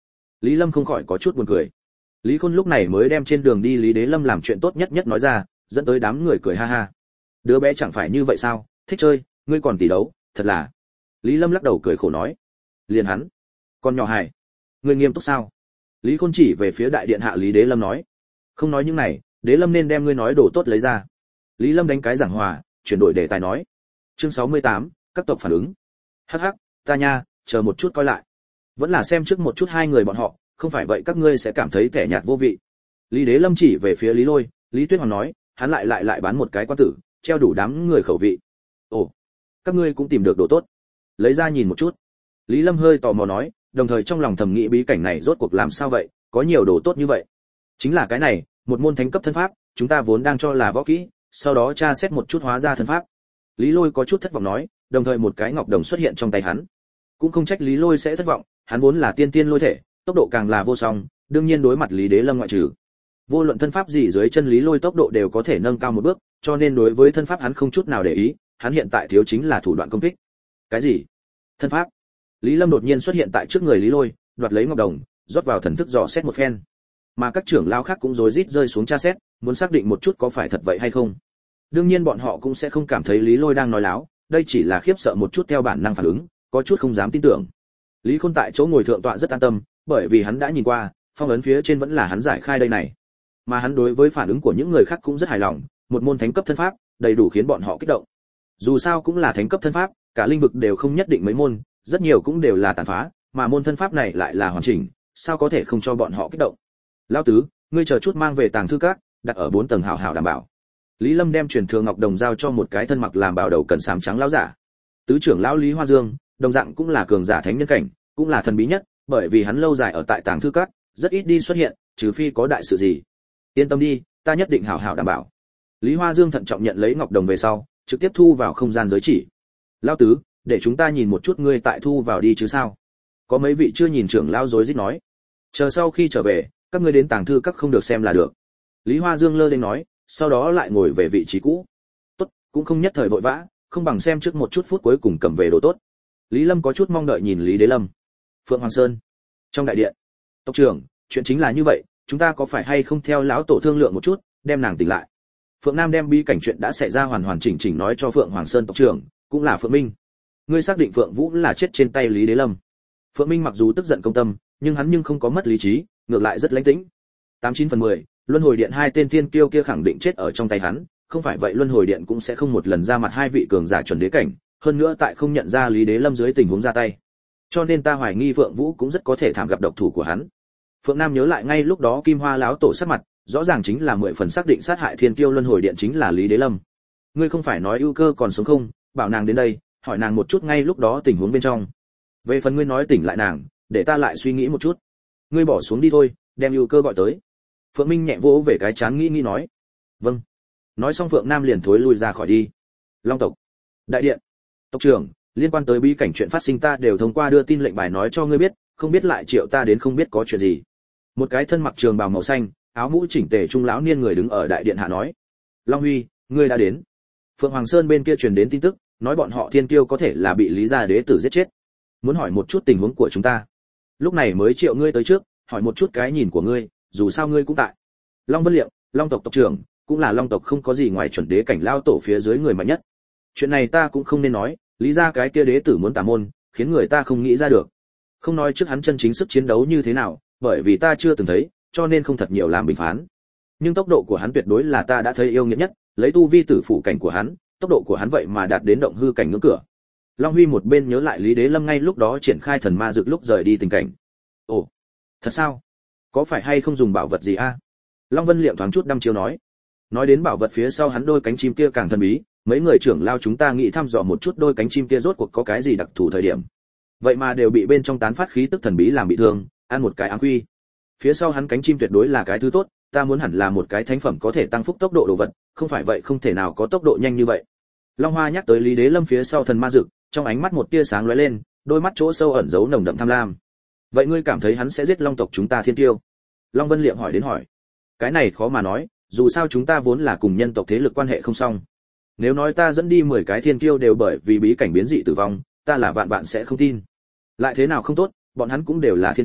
A: Lý Lâm không khỏi có chút buồn cười. Lý Khôn lúc này mới đem trên đường đi Lý Đế Lâm làm chuyện tốt nhất nhất nói ra, dẫn tới đám người cười ha ha. Đứa bé chẳng phải như vậy sao, thích chơi, ngươi còn tỷ đấu, thật là. Lý Lâm lắc đầu cười khổ nói. Liền hắn, con nhỏ hài, ngươi nghiêm túc sao? Lý Khôn chỉ về phía đại điện hạ Lý Đế Lâm nói. Không nói những này, Đế Lâm nên đem ngươi nói đồ tốt lấy ra. Lý Lâm đánh cái giảng hòa, chuyển đổi đề tài nói. Chương sáu mươi tám, các tộc phản ứng. Hắc hắc, ta nha, chờ một chút coi lại. Vẫn là xem trước một chút hai người bọn họ, không phải vậy các ngươi sẽ cảm thấy kẻ nhạt vô vị. Lý Đế Lâm chỉ về phía Lý Lôi, Lý Tuyết Hoàng nói, hắn lại lại lại bán một cái quan tử, treo đủ đám người khẩu vị. Ồ, các ngươi cũng tìm được đồ tốt. Lấy ra nhìn một chút. Lý Lâm hơi tò mò nói, đồng thời trong lòng thầm nghĩ bí cảnh này rốt cuộc làm sao vậy, có nhiều đồ tốt như vậy. Chính là cái này, một môn thánh cấp thân pháp, chúng ta vốn đang cho là võ kỹ, sau đó tra xét một chút hóa ra thân pháp. Lý Lôi có chút thất vọng nói, đồng thời một cái ngọc đồng xuất hiện trong tay hắn. Cũng không trách Lý Lôi sẽ thất vọng, hắn vốn là tiên tiên lôi thể, tốc độ càng là vô song, đương nhiên đối mặt Lý Đế Lâm ngoại trừ. Vô luận thân pháp gì dưới chân Lý Lôi tốc độ đều có thể nâng cao một bước, cho nên đối với thân pháp hắn không chút nào để ý, hắn hiện tại thiếu chính là thủ đoạn công kích. Cái gì? Thân pháp? Lý Lâm đột nhiên xuất hiện tại trước người Lý Lôi, đoạt lấy ngọc đồng, rót vào thần thức dò xét một phen. Mà các trưởng lão khác cũng rối rít rơi xuống tra xét, muốn xác định một chút có phải thật vậy hay không. Đương nhiên bọn họ cũng sẽ không cảm thấy Lý Lôi đang nói láo, đây chỉ là khiếp sợ một chút theo bản năng phản ứng, có chút không dám tin tưởng. Lý Khôn tại chỗ ngồi thượng tọa rất an tâm, bởi vì hắn đã nhìn qua, phong ấn phía trên vẫn là hắn giải khai đây này. Mà hắn đối với phản ứng của những người khác cũng rất hài lòng, một môn thánh cấp thân pháp, đầy đủ khiến bọn họ kích động. Dù sao cũng là thánh cấp thân pháp, cả lĩnh vực đều không nhất định mấy môn, rất nhiều cũng đều là tàn phá, mà môn thân pháp này lại là hoàn chỉnh, sao có thể không cho bọn họ kích động. Lão tứ, ngươi chờ chút mang về tàng thư các, đặt ở bốn tầng hảo hảo đảm bảo. Lý Lâm đem truyền thừa ngọc đồng giao cho một cái thân mặc làm bào đầu cẩn sám trắng lão giả. Tứ trưởng lão Lý Hoa Dương, đồng dạng cũng là cường giả thánh nhân cảnh, cũng là thần bí nhất, bởi vì hắn lâu dài ở tại tàng thư các, rất ít đi xuất hiện, trừ phi có đại sự gì. Yên tâm đi, ta nhất định hảo hảo đảm bảo. Lý Hoa Dương thận trọng nhận lấy ngọc đồng về sau, trực tiếp thu vào không gian giới chỉ. Lão tứ, để chúng ta nhìn một chút ngươi tại thu vào đi chứ sao? Có mấy vị chưa nhìn trưởng lão rối rít nói. Chờ sau khi trở về, các ngươi đến tàng thư các không được xem là được. Lý Hoa Dương lơ đễnh nói, sau đó lại ngồi về vị trí cũ. Tốt, cũng không nhất thời vội vã, không bằng xem trước một chút phút cuối cùng cầm về đồ tốt. Lý Lâm có chút mong đợi nhìn Lý Đế Lâm. Phượng Hoàng Sơn, trong đại điện. Tộc trưởng, chuyện chính là như vậy, chúng ta có phải hay không theo lão tổ thương lượng một chút, đem nàng tỉnh lại. Phượng Nam đem bí cảnh chuyện đã xảy ra hoàn hoàn chỉnh chỉnh nói cho Phượng Hoàng Sơn tộc trưởng, cũng là Phượng Minh. Ngươi xác định Phượng Vũ là chết trên tay Lý Đế Lâm. Phượng Minh mặc dù tức giận công tâm, nhưng hắn nhưng không có mất lý trí, ngược lại rất lãnh tĩnh. tám chín phần mười, Luân Hồi Điện hai tên thiên kiêu kia khẳng định chết ở trong tay hắn, không phải vậy Luân Hồi Điện cũng sẽ không một lần ra mặt hai vị cường giả chuẩn đế cảnh, hơn nữa tại không nhận ra Lý Đế Lâm dưới tình huống ra tay. Cho nên ta hoài nghi Phượng Vũ cũng rất có thể thảm gặp độc thủ của hắn. Phượng Nam nhớ lại ngay lúc đó Kim Hoa lão tổ sát mặt, rõ ràng chính là mười phần xác định sát hại thiên kiêu Luân Hồi Điện chính là Lý Đế Lâm. Ngươi không phải nói ưu cơ còn sống không, bảo nàng đến đây, hỏi nàng một chút ngay lúc đó tình huống bên trong. Về phần ngươi nói tỉnh lại nàng, để ta lại suy nghĩ một chút. Ngươi bỏ xuống đi thôi, đem ưu cơ gọi tới. Phượng Minh nhẹ vỗ về cái chán nghĩ nghĩ nói. Vâng. Nói xong Phượng Nam liền thối lui ra khỏi đi. Long tộc. Đại điện. Tộc trưởng, liên quan tới bí cảnh chuyện phát sinh ta đều thông qua đưa tin lệnh bài nói cho ngươi biết, không biết lại triệu ta đến không biết có chuyện gì. Một cái thân mặc trường bào màu xanh, áo mũ chỉnh tề trung lão niên người đứng ở đại điện hạ nói. Long Huy, ngươi đã đến. Phượng Hoàng Sơn bên kia truyền đến tin tức, nói bọn họ thiên kiêu có thể là bị Lý gia đế tử giết chết. Muốn hỏi một chút tình huống của chúng ta. Lúc này mới triệu ngươi tới trước, hỏi một chút cái nhìn của ngươi, dù sao ngươi cũng tại. Long Vân Liệm, Long tộc tộc trưởng, cũng là Long tộc không có gì ngoài chuẩn đế cảnh lao tổ phía dưới người mạnh nhất. Chuyện này ta cũng không nên nói, Lý gia cái kia đế tử muốn tà môn, khiến người ta không nghĩ ra được. Không nói trước hắn chân chính sức chiến đấu như thế nào, bởi vì ta chưa từng thấy, cho nên không thật nhiều làm bình phán. Nhưng tốc độ của hắn tuyệt đối là ta đã thấy yêu nghiệt nhất, lấy tu vi tử phụ cảnh của hắn, tốc độ của hắn vậy mà đạt đến động hư cảnh ngưỡng cửa. Long Huy một bên nhớ lại Lý Đế Lâm ngay lúc đó triển khai thần ma dược lúc rời đi tình cảnh. Ồ, thật sao? Có phải hay không dùng bảo vật gì a? Long Vân Liệm thoáng chút đăm chiêu nói. Nói đến bảo vật phía sau hắn đôi cánh chim kia càng thần bí, mấy người trưởng lao chúng ta nghĩ thăm dò một chút đôi cánh chim kia rốt cuộc có cái gì đặc thù thời điểm. Vậy mà đều bị bên trong tán phát khí tức thần bí làm bị thương, ăn một cái áng quy. Phía sau hắn cánh chim tuyệt đối là cái thứ tốt, ta muốn hẳn là một cái thánh phẩm có thể tăng phúc tốc độ đồ vật, không phải vậy không thể nào có tốc độ nhanh như vậy. Long Hoa nhắc tới Lý Đế Lâm phía sau thần ma dược, trong ánh mắt một tia sáng lóe lên, đôi mắt chỗ sâu ẩn giấu nồng đậm tham lam. Vậy ngươi cảm thấy hắn sẽ giết Long tộc chúng ta thiên tiêu? Long Vân Liệm hỏi đến hỏi. Cái này khó mà nói, dù sao chúng ta vốn là cùng nhân tộc thế lực quan hệ không song. Nếu nói ta dẫn đi mười cái thiên kiêu đều bởi vì bí cảnh biến dị tử vong, ta là vạn vạn sẽ không tin. Lại thế nào không tốt, bọn hắn cũng đều là thiên kiêu,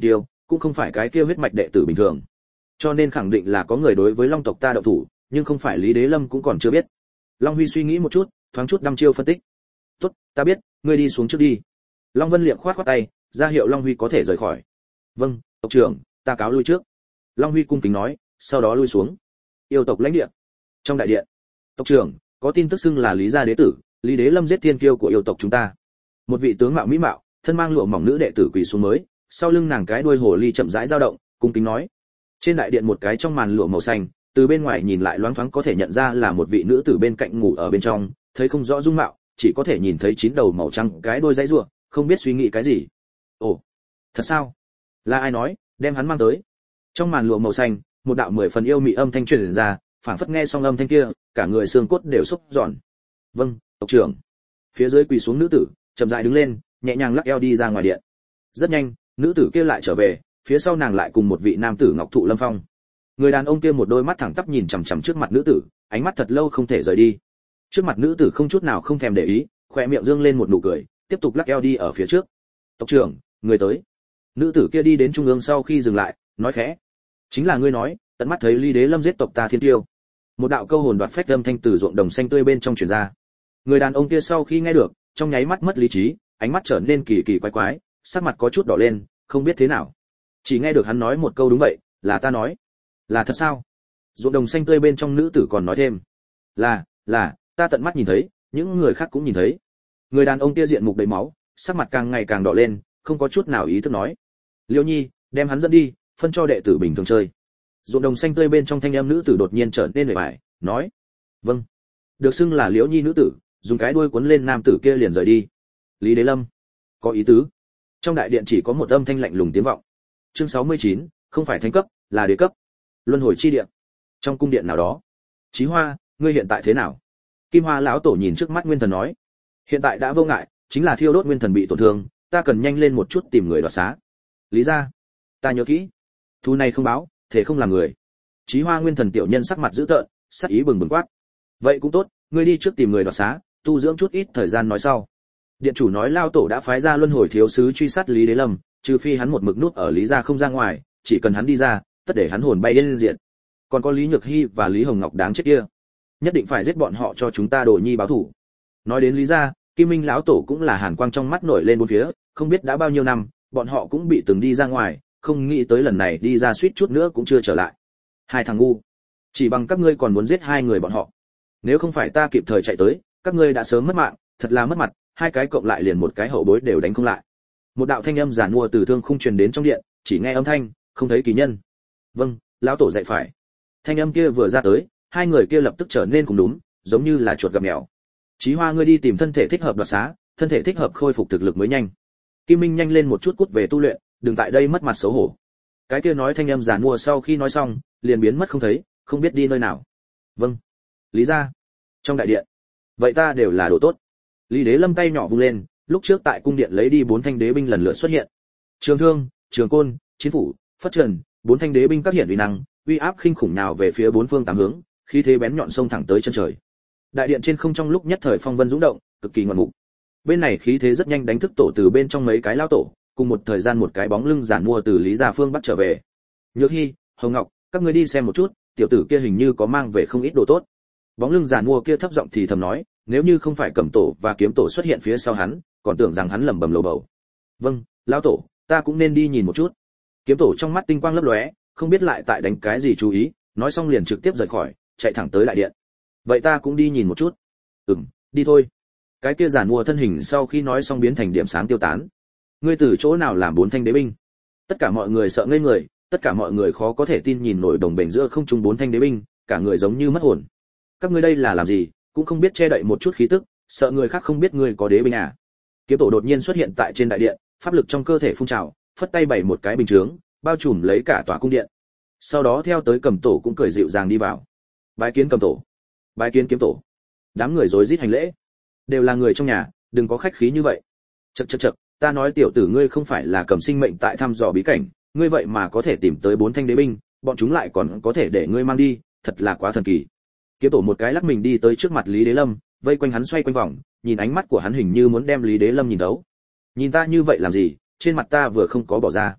A: cũng không phải cái kia huyết mạch đệ tử bình thường, cho nên khẳng định là có người đối với Long tộc ta động thủ, nhưng không phải Lý Đế Lâm cũng còn chưa biết. Long Huy suy nghĩ một chút, thoáng chút đăm chiêu phân tích. "Tốt, ta biết, ngươi đi xuống trước đi." Long Vân Liệm khoát khoát tay, ra hiệu Long Huy có thể rời khỏi. "Vâng, tộc trưởng, ta cáo lui trước." Long Huy cung kính nói, sau đó lui xuống. Yêu tộc lãnh địa. Trong đại điện, "Tộc trưởng, có tin tức xưng là Lý gia đế tử, Lý Đế Lâm giết thiên kiêu của yêu tộc chúng ta." Một vị tướng mạo mỹ mạo, thân mang lụa mỏng nữ đệ tử quỳ xuống mới, sau lưng nàng cái đuôi hồ ly chậm rãi dao động, cung kính nói. Trên đại điện một cái trong màn lụa màu xanh, từ bên ngoài nhìn lại loáng thoáng có thể nhận ra là một vị nữ tử bên cạnh ngủ ở bên trong, thấy không rõ dung mạo, chỉ có thể nhìn thấy chín đầu màu trắng cái đuôi dãy rủa, không biết suy nghĩ cái gì. "Ồ, thật sao? Là ai nói, đem hắn mang tới?" Trong màn lụa màu xanh, một đạo mười phần yêu mị âm thanh truyền ra, phảng phất nghe xong âm thanh kia, cả người xương cốt đều xúc giòn. "Vâng, tộc trưởng." Phía dưới quỳ xuống nữ tử, chậm rãi đứng lên, nhẹ nhàng lắc eo đi ra ngoài điện. Rất nhanh, nữ tử kia lại trở về, phía sau nàng lại cùng một vị nam tử ngọc thụ lâm phong. Người đàn ông kia một đôi mắt thẳng tắp nhìn chằm chằm trước mặt nữ tử, ánh mắt thật lâu không thể rời đi. Trước mặt nữ tử không chút nào không thèm để ý, khóe miệng dương lên một nụ cười, tiếp tục lắc eo đi ở phía trước. "Tộc trưởng, người tới." Nữ tử kia đi đến trung ương sau khi dừng lại, nói khẽ. "Chính là ngươi nói, tận mắt thấy Lý Đế Lâm giết tộc ta thiên tiêu." Một đạo câu hồn đoạt phách âm thanh từ ruộng đồng xanh tươi bên trong truyền ra. Người đàn ông kia sau khi nghe được, trong nháy mắt mất lý trí, ánh mắt trở nên kỳ kỳ quái quái, sắc mặt có chút đỏ lên, không biết thế nào. Chỉ nghe được hắn nói một câu "đúng vậy, là ta nói." "Là thật sao?" Ruộng đồng xanh tươi bên trong nữ tử còn nói thêm. "Là, là, ta tận mắt nhìn thấy, những người khác cũng nhìn thấy." Người đàn ông kia diện mục đầy máu, sắc mặt càng ngày càng đỏ lên, không có chút nào ý thức nói. "Liễu Nhi, đem hắn dẫn đi, phân cho đệ tử bình thường chơi." Ruộng đồng xanh tươi bên trong thanh âm nữ tử đột nhiên trở nên vẻ vải, nói. "Vâng." Được xưng là Liễu Nhi nữ tử, dùng cái đuôi cuốn lên nam tử kia liền rời đi. Lý Đế Lâm, có ý tứ. Trong đại điện chỉ có một âm thanh lạnh lùng tiếng vọng. Chương sáu mươi chín, không phải thánh cấp, là đế cấp. Luân hồi chi điện. Trong cung điện nào đó. Chí Hoa, ngươi hiện tại thế nào? Kim Hoa lão tổ nhìn trước mắt Nguyên Thần nói. Hiện tại đã vô ngại, chính là thiêu đốt Nguyên Thần bị tổn thương, ta cần nhanh lên một chút tìm người đoạt xá. Lý gia, ta nhớ kỹ. Thu này không báo, thể không làm người. Chí Hoa Nguyên Thần tiểu nhân sắc mặt dữ tợn, sắc ý bừng bừng quát. Vậy cũng tốt, ngươi đi trước tìm người đoạt xá, tu dưỡng chút ít thời gian nói sau. Điện chủ nói lao tổ đã phái ra luân hồi thiếu sứ truy sát Lý Đế Lâm, trừ phi hắn một mực nút ở Lý gia không ra ngoài, chỉ cần hắn đi ra, tất để hắn hồn bay lên diện. Còn có Lý Nhược Hi và Lý Hồng Ngọc đáng chết kia, nhất định phải giết bọn họ cho chúng ta Đồ Nhi báo thù. Nói đến Lý gia, Kim Minh lão tổ cũng là hàn quang trong mắt nổi lên bốn phía, không biết đã bao nhiêu năm, bọn họ cũng bị từng đi ra ngoài, không nghĩ tới lần này đi ra suýt chút nữa cũng chưa trở lại. Hai thằng ngu, chỉ bằng các ngươi còn muốn giết hai người bọn họ. Nếu không phải ta kịp thời chạy tới, các ngươi đã sớm mất mạng, thật là mất mặt, hai cái cộng lại liền một cái hậu bối đều đánh không lại. Một đạo thanh âm giản mua từ thương khung truyền đến trong điện, chỉ nghe âm thanh, không thấy kỳ nhân. Vâng, lão tổ dạy phải. Thanh âm kia vừa ra tới, hai người kia lập tức trở nên cùng đúng, giống như là chuột gặp mèo. Chí Hoa, ngươi đi tìm thân thể thích hợp đoạt xá, thân thể thích hợp khôi phục thực lực mới nhanh. Kim Minh nhanh lên một chút cút về tu luyện, đừng tại đây mất mặt xấu hổ. Cái kia nói thanh âm giản mua sau khi nói xong, liền biến mất không thấy, không biết đi nơi nào. Vâng. Lý gia. Trong đại điện. Vậy ta đều là đồ tốt. Lý Đế Lâm tay nhỏ vung lên, lúc trước tại cung điện lấy đi bốn thanh đế binh lần lượt xuất hiện. Trường thương, trường côn, chiến phủ, phất trần, bốn thanh đế binh các hiện uy năng, uy áp khinh khủng nào về phía bốn phương tám hướng, khí thế bén nhọn xông thẳng tới chân trời. Đại điện trên không trong lúc nhất thời phong vân dũng động, cực kỳ ngoạn mục. Bên này khí thế rất nhanh đánh thức tổ từ bên trong mấy cái lao tổ, cùng một thời gian một cái bóng lưng giản mua từ Lý gia phương bắt trở về. Nhược Hi, Hồng Ngọc, các ngươi đi xem một chút, tiểu tử kia hình như có mang về không ít đồ tốt. Bóng lưng giản mua kia thấp giọng thì thầm nói, nếu như không phải Cẩm tổ và Kiếm tổ xuất hiện phía sau hắn, còn tưởng rằng hắn lẩm bẩm lầu bầu. Vâng, lão tổ, ta cũng nên đi nhìn một chút. Kiếm tổ trong mắt tinh quang lấp lóe, không biết lại tại đánh cái gì chú ý, nói xong liền trực tiếp rời khỏi, chạy thẳng tới đại điện. Vậy ta cũng đi nhìn một chút. Ừm, đi thôi. Cái kia giản mua thân hình sau khi nói xong biến thành điểm sáng tiêu tán. Ngươi từ chỗ nào làm bốn thanh đế binh? Tất cả mọi người sợ ngây người, tất cả mọi người khó có thể tin nhìn nổi đồng bền giữa không trung bốn thanh đế binh, cả người giống như mất hồn. Các ngươi đây là làm gì, cũng không biết che đậy một chút khí tức, sợ người khác không biết ngươi có đế binh à? Kiếm tổ đột nhiên xuất hiện tại trên đại điện, pháp lực trong cơ thể phun trào, phất tay bày một cái bình chướng, bao trùm lấy cả tòa cung điện. Sau đó theo tới Cầm tổ cũng cười dịu dàng đi vào. Bái kiến Cầm tổ. Bái kiến Kiếm tổ. Đám người rối rít hành lễ. Đều là người trong nhà, đừng có khách khí như vậy. Chậc chậc chậc, ta nói tiểu tử ngươi không phải là cầm sinh mệnh tại thăm dò bí cảnh, ngươi vậy mà có thể tìm tới bốn thanh đế binh, bọn chúng lại còn có thể để ngươi mang đi, thật là quá thần kỳ. Kiếm tổ một cái lắc mình đi tới trước mặt Lý Đế Lâm, vây quanh hắn xoay quanh vòng, nhìn ánh mắt của hắn hình như muốn đem Lý Đế Lâm nhìn thấu. Nhìn ta như vậy làm gì, trên mặt ta vừa không có bỏ ra.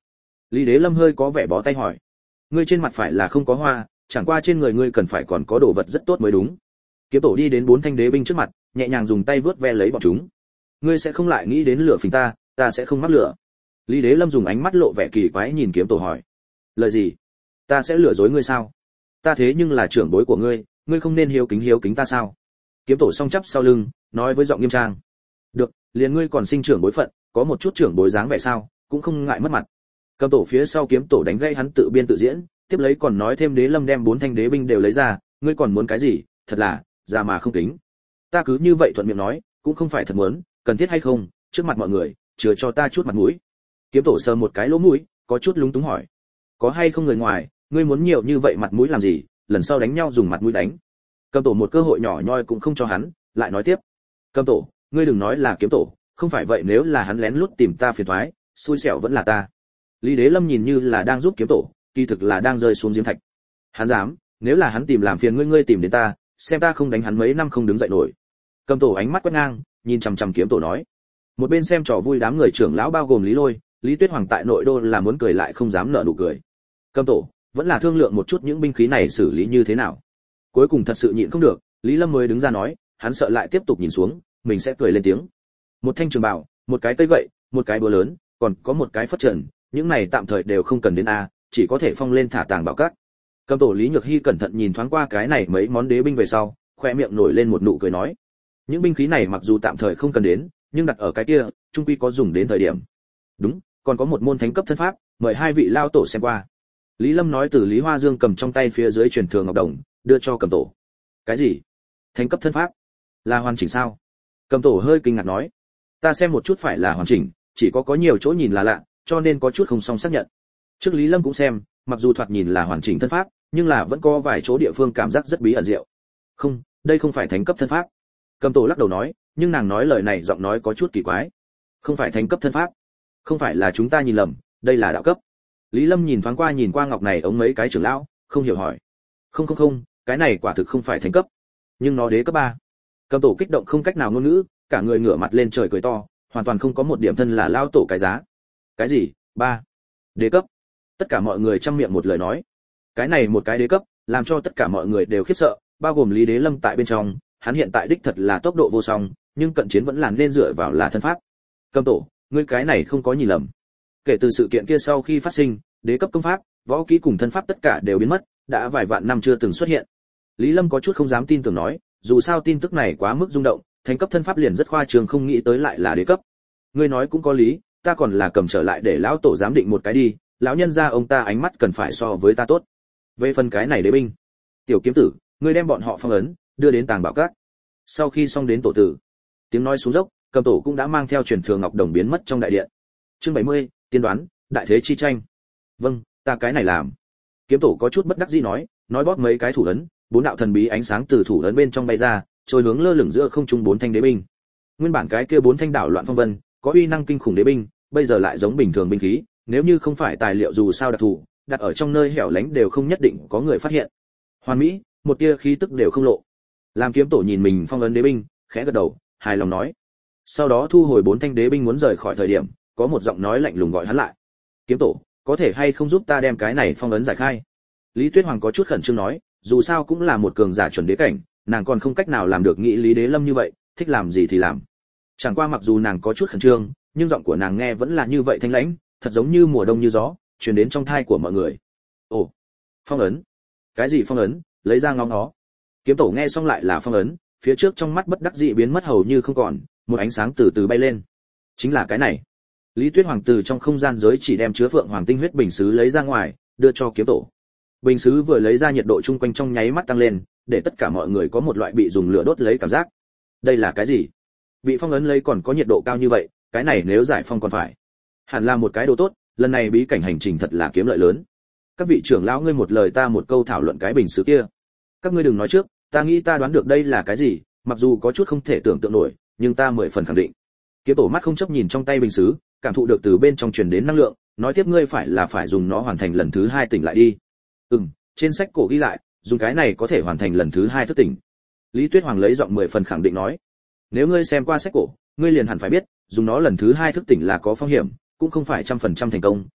A: Lý Đế Lâm hơi có vẻ bó tay hỏi. Ngươi trên mặt phải là không có hoa, chẳng qua trên người ngươi cần phải còn có đồ vật rất tốt mới đúng. Kiếm tổ đi đến bốn thanh đế binh trước mặt, nhẹ nhàng dùng tay vớt ve lấy bọn chúng. Ngươi sẽ không lại nghĩ đến lửa phình ta, ta sẽ không mắc lửa. Lý Đế Lâm dùng ánh mắt lộ vẻ kỳ quái nhìn kiếm tổ hỏi. Lời gì? Ta sẽ lừa dối ngươi sao? Ta thế nhưng là trưởng bối của ngươi, ngươi không nên hiếu kính hiếu kính ta sao? Kiếm tổ song chắp sau lưng, nói với giọng nghiêm trang. Được, liền ngươi còn sinh trưởng bối phận, có một chút trưởng bối dáng vẻ sao, cũng không ngại mất mặt. Cầm tổ phía sau kiếm tổ đánh gây hắn tự biên tự diễn, tiếp lấy còn nói thêm Đế Lâm đem bốn thanh đế binh đều lấy ra, ngươi còn muốn cái gì? Thật là, già mà không kính. Ta cứ như vậy thuận miệng nói, cũng không phải thật muốn, cần thiết hay không, trước mặt mọi người, chừa cho ta chút mặt mũi. Kiếm tổ sờ một cái lỗ mũi, có chút lúng túng hỏi, có hay không người ngoài, ngươi muốn nhiều như vậy mặt mũi làm gì, lần sau đánh nhau dùng mặt mũi đánh. Cầm tổ một cơ hội nhỏ nhoi cũng không cho hắn, lại nói tiếp, Cầm tổ, ngươi đừng nói là kiếm tổ, không phải vậy nếu là hắn lén lút tìm ta phiền toái, xui xẻo vẫn là ta. Lý Đế Lâm nhìn như là đang giúp kiếm tổ, kỳ thực là đang rơi xuống giếng thạch. Hắn dám, nếu là hắn tìm làm phiền ngươi ngươi tìm đến ta, xem ta không đánh hắn mấy năm không đứng dậy nổi. Cầm tổ ánh mắt quét ngang, nhìn chằm chằm kiếm tổ nói. Một bên xem trò vui đám người trưởng lão bao gồm Lý Lôi, Lý Tuyết Hoàng tại nội đô là muốn cười lại không dám nở nụ cười. Cầm tổ, vẫn là thương lượng một chút những binh khí này xử lý như thế nào. Cuối cùng thật sự nhịn không được, Lý Lâm mới đứng ra nói, hắn sợ lại tiếp tục nhìn xuống, mình sẽ cười lên tiếng. Một thanh trường bảo, một cái cây gậy, một cái búa lớn, còn có một cái phất trần, những này tạm thời đều không cần đến a, chỉ có thể phong lên thả tàng bảo các. Cầm tổ Lý Nhược Hi cẩn thận nhìn thoáng qua cái này mấy món đế binh về sau, khoe miệng nổi lên một nụ cười nói, những binh khí này mặc dù tạm thời không cần đến, nhưng đặt ở cái kia, trung quy có dùng đến thời điểm. Đúng, còn có một môn thánh cấp thân pháp, mời hai vị lao tổ xem qua. Lý Lâm nói từ Lý Hoa Dương cầm trong tay phía dưới truyền thường ngọc đồng, đưa cho Cầm tổ. Cái gì? Thánh cấp thân pháp? Là hoàn chỉnh sao? Cầm tổ hơi kinh ngạc nói, ta xem một chút phải là hoàn chỉnh, chỉ có có nhiều chỗ nhìn là lạ, cho nên có chút không song xác nhận. Trước Lý Lâm cũng xem, mặc dù thoạt nhìn là hoàn chỉnh thân pháp, nhưng là vẫn có vài chỗ địa phương cảm giác rất bí ẩn diệu. Không, đây không phải thánh cấp thân pháp. Cầm tổ lắc đầu nói, nhưng nàng nói lời này giọng nói có chút kỳ quái. Không phải thánh cấp thân pháp, không phải là chúng ta nhìn lầm, đây là đạo cấp. Lý Lâm nhìn thoáng qua nhìn qua ngọc này ống mấy cái trưởng lão, không hiểu hỏi. Không không không, cái này quả thực không phải thánh cấp, nhưng nó đế cấp ba. Cầm tổ kích động không cách nào ngôn ngữ, cả người ngửa mặt lên trời cười to, hoàn toàn không có một điểm thân là lao tổ cái giá. Cái gì? Ba? Đế cấp? Tất cả mọi người trăm miệng một lời nói. Cái này một cái đế cấp, làm cho tất cả mọi người đều khiếp sợ, bao gồm Lý Đế Lâm tại bên trong, hắn hiện tại đích thật là tốc độ vô song, nhưng cận chiến vẫn là nên dựa vào là thân pháp. Cầm tổ, ngươi cái này không có nhìn lầm. Kể từ sự kiện kia sau khi phát sinh, đế cấp công pháp, võ kỹ cùng thân pháp tất cả đều biến mất, đã vài vạn năm chưa từng xuất hiện. Lý Lâm có chút không dám tin tưởng nói, dù sao tin tức này quá mức rung động, thánh cấp thân pháp liền rất khoa trương không nghĩ tới lại là đế cấp. Ngươi nói cũng có lý, ta còn là cầm trở lại để lão tổ giám định một cái đi, lão nhân gia ông ta ánh mắt cần phải so với ta tốt. Về phần cái này đế binh, tiểu kiếm tử, ngươi đem bọn họ phong ấn, đưa đến tàng bảo các. Sau khi xong đến tổ tử, tiếng nói xuống dốc, Cầm tổ cũng đã mang theo truyền thừa ngọc đồng biến mất trong đại điện. Chương bảy mươi, tiên đoán, đại thế chi tranh. Vâng, ta cái này làm. Kiếm tổ có chút bất đắc dĩ nói, nói bóp mấy cái thủ ấn, bốn đạo thần bí ánh sáng từ thủ ấn bên trong bay ra, trôi hướng lơ lửng giữa không trung bốn thanh đế binh. Nguyên bản cái kia bốn thanh đảo loạn phong vân, có uy năng kinh khủng đế binh, bây giờ lại giống bình thường binh khí, nếu như không phải tài liệu dù sao đặc thù, đặt ở trong nơi hẻo lánh đều không nhất định có người phát hiện. Hoàn mỹ, một tia khí tức đều không lộ. Làm kiếm tổ nhìn mình phong ấn đế binh, khẽ gật đầu, hài lòng nói. Sau đó thu hồi bốn thanh đế binh muốn rời khỏi thời điểm, có một giọng nói lạnh lùng gọi hắn lại. Kiếm tổ, có thể hay không giúp ta đem cái này phong ấn giải khai? Lý Tuyết Hoàng có chút khẩn trương nói, dù sao cũng là một cường giả chuẩn đế cảnh, nàng còn không cách nào làm được nghĩ Lý Đế Lâm như vậy, thích làm gì thì làm. Chẳng qua mặc dù nàng có chút khẩn trương, nhưng giọng của nàng nghe vẫn là như vậy thanh lãnh, thật giống như mùa đông như gió, truyền đến trong thai của mọi người. Ồ, phong ấn? Cái gì phong ấn? Lấy ra ngóng nó. Kiếm tổ nghe xong lại là phong ấn, phía trước trong mắt bất đắc dĩ biến mất hầu như không còn, một ánh sáng từ từ bay lên. Chính là cái này. Lý Tuyết Hoàng từ trong không gian giới chỉ đem chứa phượng hoàng tinh huyết bình sứ lấy ra ngoài, đưa cho kiếm tổ. Bình sứ vừa lấy ra nhiệt độ chung quanh trong nháy mắt tăng lên, để tất cả mọi người có một loại bị dùng lửa đốt lấy cảm giác. Đây là cái gì? Bị phong ấn lấy còn có nhiệt độ cao như vậy, cái này nếu giải phong còn phải. Hẳn là một cái đồ tốt, lần này bí cảnh hành trình thật là kiếm lợi lớn. Các vị trưởng lão ngươi một lời ta một câu thảo luận cái bình sứ kia. Các ngươi đừng nói trước, ta nghĩ ta đoán được đây là cái gì, mặc dù có chút không thể tưởng tượng nổi, nhưng ta mười phần khẳng định. Kiếm tổ mắt không chấp nhìn trong tay bình sứ, cảm thụ được từ bên trong truyền đến năng lượng, nói tiếp ngươi phải là phải dùng nó hoàn thành lần thứ hai tỉnh lại đi. Ừm, trên sách cổ ghi lại, dùng cái này có thể hoàn thành lần thứ hai thức tỉnh. Lý Tuyết Hoàng lấy giọng mười phần khẳng định nói. Nếu ngươi xem qua sách cổ, ngươi liền hẳn phải biết, dùng nó lần thứ hai thức tỉnh là có phong hiểm, cũng không phải trăm phần trăm thành công,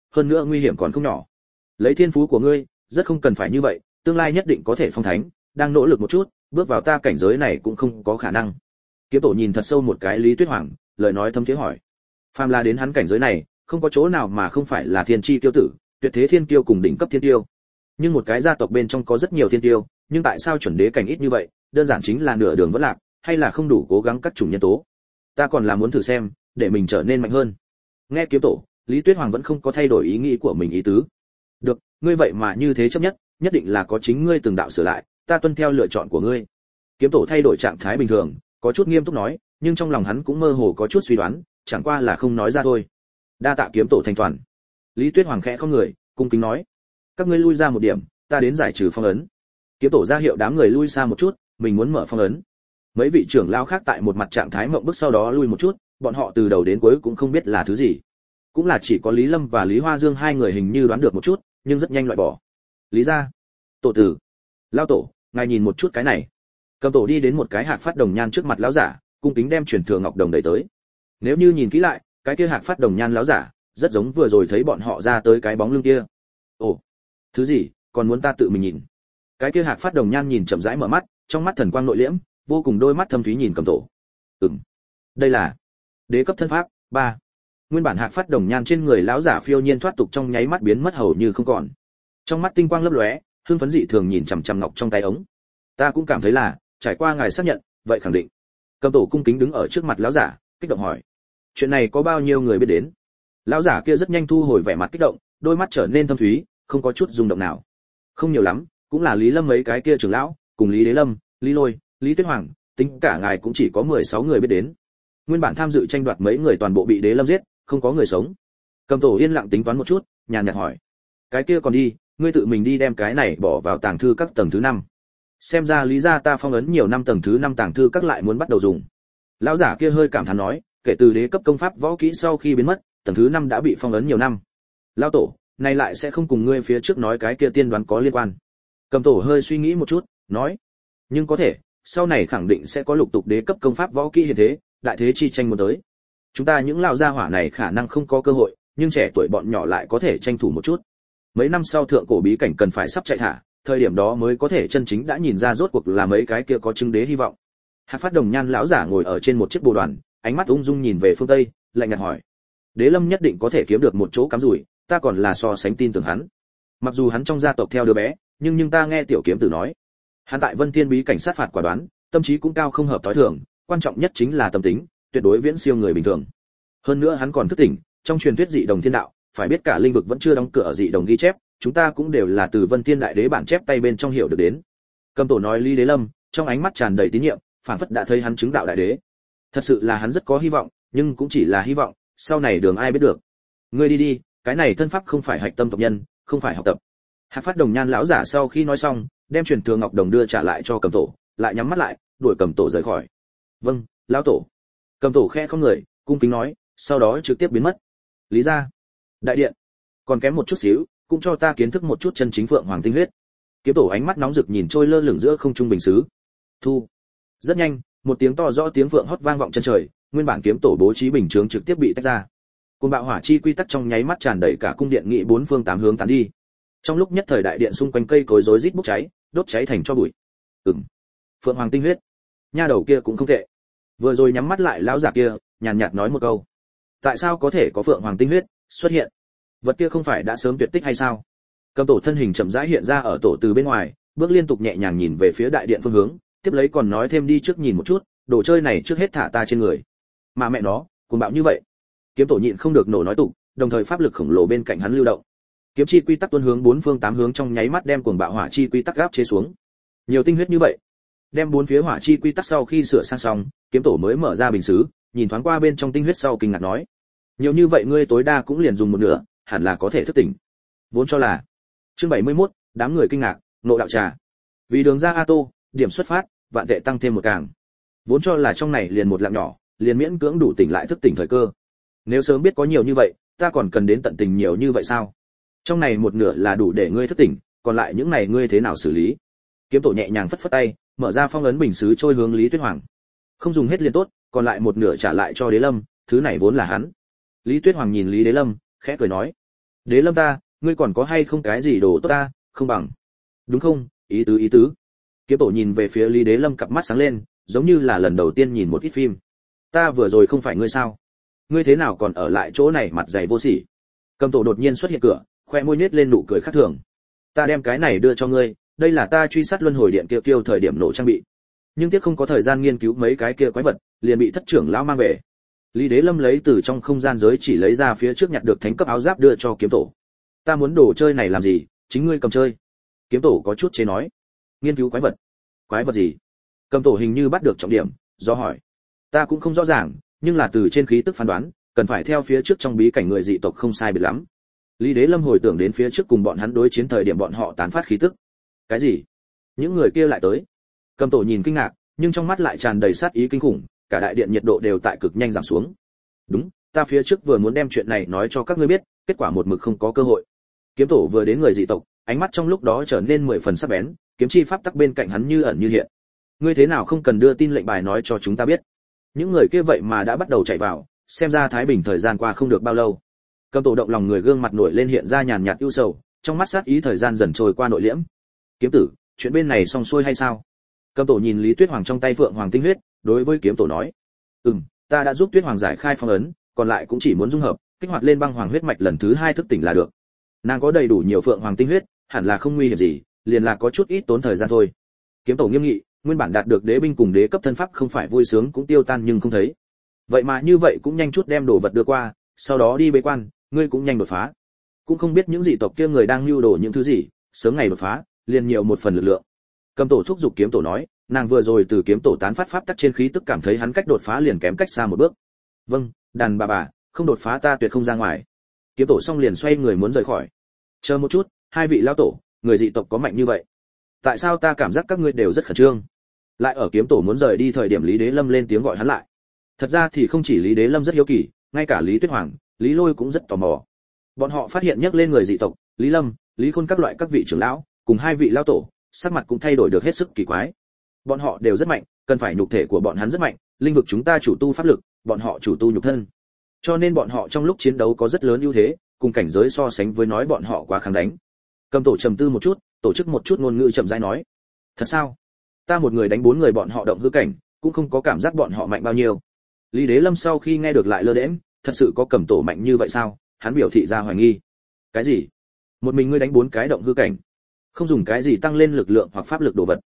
A: hơn nữa nguy hiểm còn không nhỏ. Lấy thiên phú của ngươi, rất không cần phải như vậy, tương lai nhất định có thể phong thánh, đang nỗ lực một chút, bước vào ta cảnh giới này cũng không có khả năng. Kiếm tổ nhìn thật sâu một cái Lý Tuyết Hoàng, lời nói thâm thiế hỏi: phàm là đến hắn cảnh giới này, không có chỗ nào mà không phải là thiên chi tiêu tử, tuyệt thế thiên kiêu cùng đỉnh cấp thiên tiêu. Nhưng một cái gia tộc bên trong có rất nhiều thiên tiêu, nhưng tại sao chuẩn đế cảnh ít như vậy, đơn giản chính là nửa đường vẫn lạc, hay là không đủ cố gắng các chủng nhân tố. Ta còn là muốn thử xem, để mình trở nên mạnh hơn. Nghe kiếm tổ, Lý Tuyết Hoàng vẫn không có thay đổi ý nghĩ của mình ý tứ. Được, ngươi vậy mà như thế chấp nhất, nhất định là có chính ngươi từng đạo sửa lại, ta tuân theo lựa chọn của ngươi. Kiếm tổ thay đổi trạng thái bình thường, có chút nghiêm túc nói, nhưng trong lòng hắn cũng mơ hồ có chút suy đoán, chẳng qua là không nói ra thôi. Đa tạ kiếm tổ thành toàn. Lý Tuyết Hoàng khẽ không người, cung kính nói: các ngươi lui ra một điểm, ta đến giải trừ phong ấn. Kiếm tổ ra hiệu đám người lui xa một chút, mình muốn mở phong ấn. Mấy vị trưởng lao khác tại một mặt trạng thái mộng bức sau đó lui một chút, bọn họ từ đầu đến cuối cũng không biết là thứ gì. Cũng là chỉ có Lý Lâm và Lý Hoa Dương hai người hình như đoán được một chút, nhưng rất nhanh loại bỏ. Lý gia, tổ tử, lao tổ, ngài nhìn một chút cái này. Cầm tổ đi đến một cái hạc phát đồng nhan trước mặt lão giả, cung kính đem truyền thừa ngọc đồng đẩy tới. Nếu như nhìn kỹ lại, cái kia hạc phát đồng nhan lão giả, rất giống vừa rồi thấy bọn họ ra tới cái bóng lưng kia. Ồ, thứ gì, còn muốn ta tự mình nhìn? Cái kia hạc phát đồng nhan nhìn chậm rãi mở mắt, trong mắt thần quang nội liễm, vô cùng đôi mắt thâm thúy nhìn cầm tổ. Ừm, đây là đế cấp thân pháp ba. Nguyên bản hạc phát đồng nhan trên người lão giả phiêu nhiên thoát tục trong nháy mắt biến mất hầu như không còn. Trong mắt tinh quang lấp lóe, hưng phấn dị thường nhìn chằm chằm ngọc trong tay ống. Ta cũng cảm thấy là, trải qua ngài xác nhận, vậy khẳng định. Cầm tổ cung kính đứng ở trước mặt lão giả, kích động hỏi: chuyện này có bao nhiêu người biết đến? Lão giả kia rất nhanh thu hồi vẻ mặt kích động, đôi mắt trở nên thâm thúy, không có chút rung động nào. Không nhiều lắm, cũng là Lý Lâm mấy cái kia trưởng lão, cùng Lý Đế Lâm, Lý Lôi, Lý Tuyết Hoàng, tính cả ngài cũng chỉ có mười sáu người biết đến. Nguyên bản tham dự tranh đoạt mấy người toàn bộ bị Đế Lâm giết, không có người sống. Cầm tổ yên lặng tính toán một chút, nhàn nhạt hỏi: cái kia còn đi, ngươi tự mình đi đem cái này bỏ vào tàng thư các tầng thứ năm. Xem ra Lý gia ta phong ấn nhiều năm tầng thứ năm tàng thư các lại muốn bắt đầu dùng. Lão giả kia hơi cảm thán nói, kể từ đế cấp công pháp võ kỹ sau khi biến mất, tầng thứ năm đã bị phong ấn nhiều năm. Lão tổ, này lại sẽ không cùng ngươi phía trước nói cái kia tiên đoán có liên quan. Cầm tổ hơi suy nghĩ một chút, nói: nhưng có thể, sau này khẳng định sẽ có lục tục đế cấp công pháp võ kỹ hiện thế, đại thế chi tranh muốn tới. Chúng ta những lão gia hỏa này khả năng không có cơ hội, nhưng trẻ tuổi bọn nhỏ lại có thể tranh thủ một chút. Mấy năm sau thượng cổ bí cảnh cần phải sắp chạy thả, thời điểm đó mới có thể chân chính đã nhìn ra rốt cuộc là mấy cái kia có chứng đế hy vọng. Hạc Phát Đồng Nhan lão giả ngồi ở trên một chiếc bồ đoàn, ánh mắt ung dung nhìn về phương tây, lạnh nhạt hỏi: Đế Lâm nhất định có thể kiếm được một chỗ cắm rủi, ta còn là so sánh tin tưởng hắn. Mặc dù hắn trong gia tộc theo đứa bé, nhưng nhưng ta nghe tiểu kiếm tử nói, hắn tại Vân Thiên bí cảnh sát phạt quả đoán, tâm trí cũng cao không hợp tối thường, quan trọng nhất chính là tâm tính, tuyệt đối viễn siêu người bình thường. Hơn nữa hắn còn thức tỉnh, trong truyền thuyết dị đồng thiên đạo, phải biết cả linh vực vẫn chưa đóng cửa ở dị đồng ghi chép, chúng ta cũng đều là từ Vân Thiên đại đế bản chép tay bên trong hiểu được đến. Cầm tổ nói Lý Đế Lâm, trong ánh mắt tràn đầy tín nhiệm, phản phất đã thấy hắn chứng đạo đại đế. Thật sự là hắn rất có hy vọng, nhưng cũng chỉ là hy vọng, sau này đường ai biết được. Ngươi đi đi, cái này thân pháp không phải hạch tâm tộc nhân, không phải học tập. Hạc Phát Đồng Nhan lão giả sau khi nói xong, đem truyền thừa ngọc đồng đưa trả lại cho Cầm tổ, lại nhắm mắt lại, đuổi Cầm tổ rời khỏi. Vâng, lão tổ. Cầm tổ khẽ không người, cung kính nói, sau đó trực tiếp biến mất. Lý gia, đại điện, còn kém một chút xíu, cũng cho ta kiến thức một chút chân chính phượng hoàng tinh huyết. Kiếm tổ ánh mắt nóng rực nhìn trôi lơ lửng giữa không trung bình sứ. Thu. Rất nhanh, một tiếng to rõ tiếng phượng hót vang vọng chân trời, nguyên bản kiếm tổ bố trí bình chướng trực tiếp bị tách ra. Cơn bạo hỏa chi quy tắc trong nháy mắt tràn đầy cả cung điện nghị bốn phương tám hướng tán đi. Trong lúc nhất thời đại điện xung quanh cây cối rối rít bốc cháy, đốt cháy thành tro bụi. Ừm. Phượng hoàng tinh huyết. Nha đầu kia cũng không tệ. Vừa rồi nhắm mắt lại lão giả kia, nhàn nhạt nói một câu. Tại sao có thể có phượng hoàng tinh huyết xuất hiện? Vật kia không phải đã sớm tuyệt tích hay sao? Cầm tổ thân hình chậm rãi hiện ra ở tổ từ bên ngoài, bước liên tục nhẹ nhàng nhìn về phía đại điện phương hướng, tiếp lấy còn nói thêm đi trước nhìn một chút, đồ chơi này trước hết thả ta trên người. Mà mẹ nó, cuồng bạo như vậy. Kiếm tổ nhịn không được nổ nói tục, đồng thời pháp lực khổng lồ bên cạnh hắn lưu động. Kiếm chi quy tắc tuôn hướng bốn phương tám hướng trong nháy mắt đem cuồng bạo hỏa chi quy tắc gáp chế xuống. Nhiều tinh huyết như vậy. Đem bốn phía hỏa chi quy tắc sau khi sửa sang xong, kiếm tổ mới mở ra bình sứ, nhìn thoáng qua bên trong tinh huyết sau kinh ngạc nói: nhiều như vậy ngươi tối đa cũng liền dùng một nửa, hẳn là có thể thức tỉnh. Vốn cho là. Chương bảy mươi mốt, đám người kinh ngạc, nộ đạo trà. Vì đường ra A Tô, điểm xuất phát, vạn tệ tăng thêm một càng. Vốn cho là trong này liền một lạng nhỏ, liền miễn cưỡng đủ tỉnh lại thức tỉnh thời cơ. Nếu sớm biết có nhiều như vậy, ta còn cần đến tận tình nhiều như vậy sao? Trong này một nửa là đủ để ngươi thức tỉnh, còn lại những này ngươi thế nào xử lý? Kiếm tổ nhẹ nhàng phất phất tay, mở ra phong ấn bình sứ trôi hướng Lý Tuyết Hoàng. Không dùng hết liền tốt, còn lại một nửa trả lại cho Đế Lâm, thứ này vốn là hắn. Lý Tuyết Hoàng nhìn Lý Đế Lâm, khẽ cười nói: Đế Lâm ta, ngươi còn có hay không cái gì đồ tốt ta, không bằng. Đúng không, ý tứ ý tứ. Kiếm Tổ nhìn về phía Lý Đế Lâm cặp mắt sáng lên, giống như là lần đầu tiên nhìn một ít phim. Ta vừa rồi không phải ngươi sao? Ngươi thế nào còn ở lại chỗ này mặt dày vô sỉ? Cầm Tổ đột nhiên xuất hiện cửa, khoe môi nhếch lên nụ cười khác thường. Ta đem cái này đưa cho ngươi, đây là ta truy sát luân hồi điện kia kiêu thời điểm nổ trang bị. Nhưng tiếc không có thời gian nghiên cứu mấy cái kia quái vật, liền bị thất trưởng lão mang về. Lý Đế Lâm lấy từ trong không gian giới chỉ lấy ra phía trước nhặt được thánh cấp áo giáp đưa cho Kiếm Tổ. Ta muốn đồ chơi này làm gì, chính ngươi cầm chơi. Kiếm Tổ có chút chế nói. Nghiên cứu quái vật. Quái vật gì? Cầm Tổ hình như bắt được trọng điểm, do hỏi. Ta cũng không rõ ràng, nhưng là từ trên khí tức phán đoán, cần phải theo phía trước trong bí cảnh người dị tộc không sai biệt lắm. Lý Đế Lâm hồi tưởng đến phía trước cùng bọn hắn đối chiến thời điểm bọn họ tán phát khí tức. Cái gì? Những người kia lại tới? Cầm Tổ nhìn kinh ngạc, nhưng trong mắt lại tràn đầy sát ý kinh khủng, cả đại điện nhiệt độ đều tại cực nhanh giảm xuống. Đúng, ta phía trước vừa muốn đem chuyện này nói cho các ngươi biết, kết quả một mực không có cơ hội. Kiếm Tổ vừa đến người dị tộc, ánh mắt trong lúc đó trở nên mười phần sắc bén, kiếm chi pháp tắc bên cạnh hắn như ẩn như hiện. Ngươi thế nào không cần đưa tin lệnh bài nói cho chúng ta biết? Những người kia vậy mà đã bắt đầu chạy vào, xem ra Thái Bình thời gian qua không được bao lâu. Cầm Tổ động lòng người gương mặt nổi lên hiện ra nhàn nhạt ưu sầu, trong mắt sát ý thời gian dần trôi qua nội liễm. Kiếm tử, chuyện bên này xong xuôi hay sao? Cầm Tổ nhìn Lý Tuyết Hoàng trong tay Phượng Hoàng tinh huyết, đối với Kiếm Tổ nói: "Ừm, ta đã giúp Tuyết Hoàng giải khai phong ấn, còn lại cũng chỉ muốn dung hợp, kích hoạt lên băng hoàng huyết mạch lần thứ hai thức tỉnh là được. Nàng có đầy đủ nhiều Phượng Hoàng tinh huyết, hẳn là không nguy hiểm gì, liền là có chút ít tốn thời gian thôi." Kiếm Tổ nghiêm nghị, nguyên bản đạt được đế binh cùng đế cấp thân pháp không phải vui sướng cũng tiêu tan nhưng không thấy. Vậy mà như vậy cũng nhanh chút đem đồ vật đưa qua, sau đó đi bế quan, ngươi cũng nhanh đột phá. Cũng không biết những dị tộc kia người đang lưu đồ những thứ gì, sớm ngày đột phá, liền nhiều một phần lực lượng. Cầm Tổ thúc giục Kiếm Tổ nói, nàng vừa rồi từ Kiếm Tổ tán phát pháp tắc trên khí tức cảm thấy hắn cách đột phá liền kém cách xa một bước. Vâng, đàn bà bà, không đột phá ta tuyệt không ra ngoài. Kiếm Tổ xong liền xoay người muốn rời khỏi. Chờ một chút, hai vị lão tổ, người dị tộc có mạnh như vậy? Tại sao ta cảm giác các ngươi đều rất khẩn trương? Lại ở Kiếm Tổ muốn rời đi thời điểm Lý Đế Lâm lên tiếng gọi hắn lại. Thật ra thì không chỉ Lý Đế Lâm rất hiếu kỳ, ngay cả Lý Tuyết Hoàng, Lý Lôi cũng rất tò mò. Bọn họ phát hiện nhắc lên người dị tộc, Lý Lâm, Lý Khôn các loại các vị trưởng lão, cùng hai vị lão tổ, sắc mặt cũng thay đổi được hết sức kỳ quái. Bọn họ đều rất mạnh, cần phải nhục thể của bọn hắn rất mạnh, linh vực chúng ta chủ tu pháp lực, bọn họ chủ tu nhục thân. Cho nên bọn họ trong lúc chiến đấu có rất lớn ưu thế, cùng cảnh giới so sánh với nói bọn họ quá kháng đánh. Cầm Tổ trầm tư một chút, tổ chức một chút ngôn ngữ chậm rãi nói: "Thật sao? Ta một người đánh bốn người bọn họ động hư cảnh, cũng không có cảm giác bọn họ mạnh bao nhiêu." Lý Đế Lâm sau khi nghe được lại lơ đễnh, thật sự có Cầm Tổ mạnh như vậy sao? Hắn biểu thị ra hoài nghi. Cái gì? Một mình ngươi đánh bốn cái động hư cảnh? Không dùng cái gì tăng lên lực lượng hoặc pháp lực đồ vật?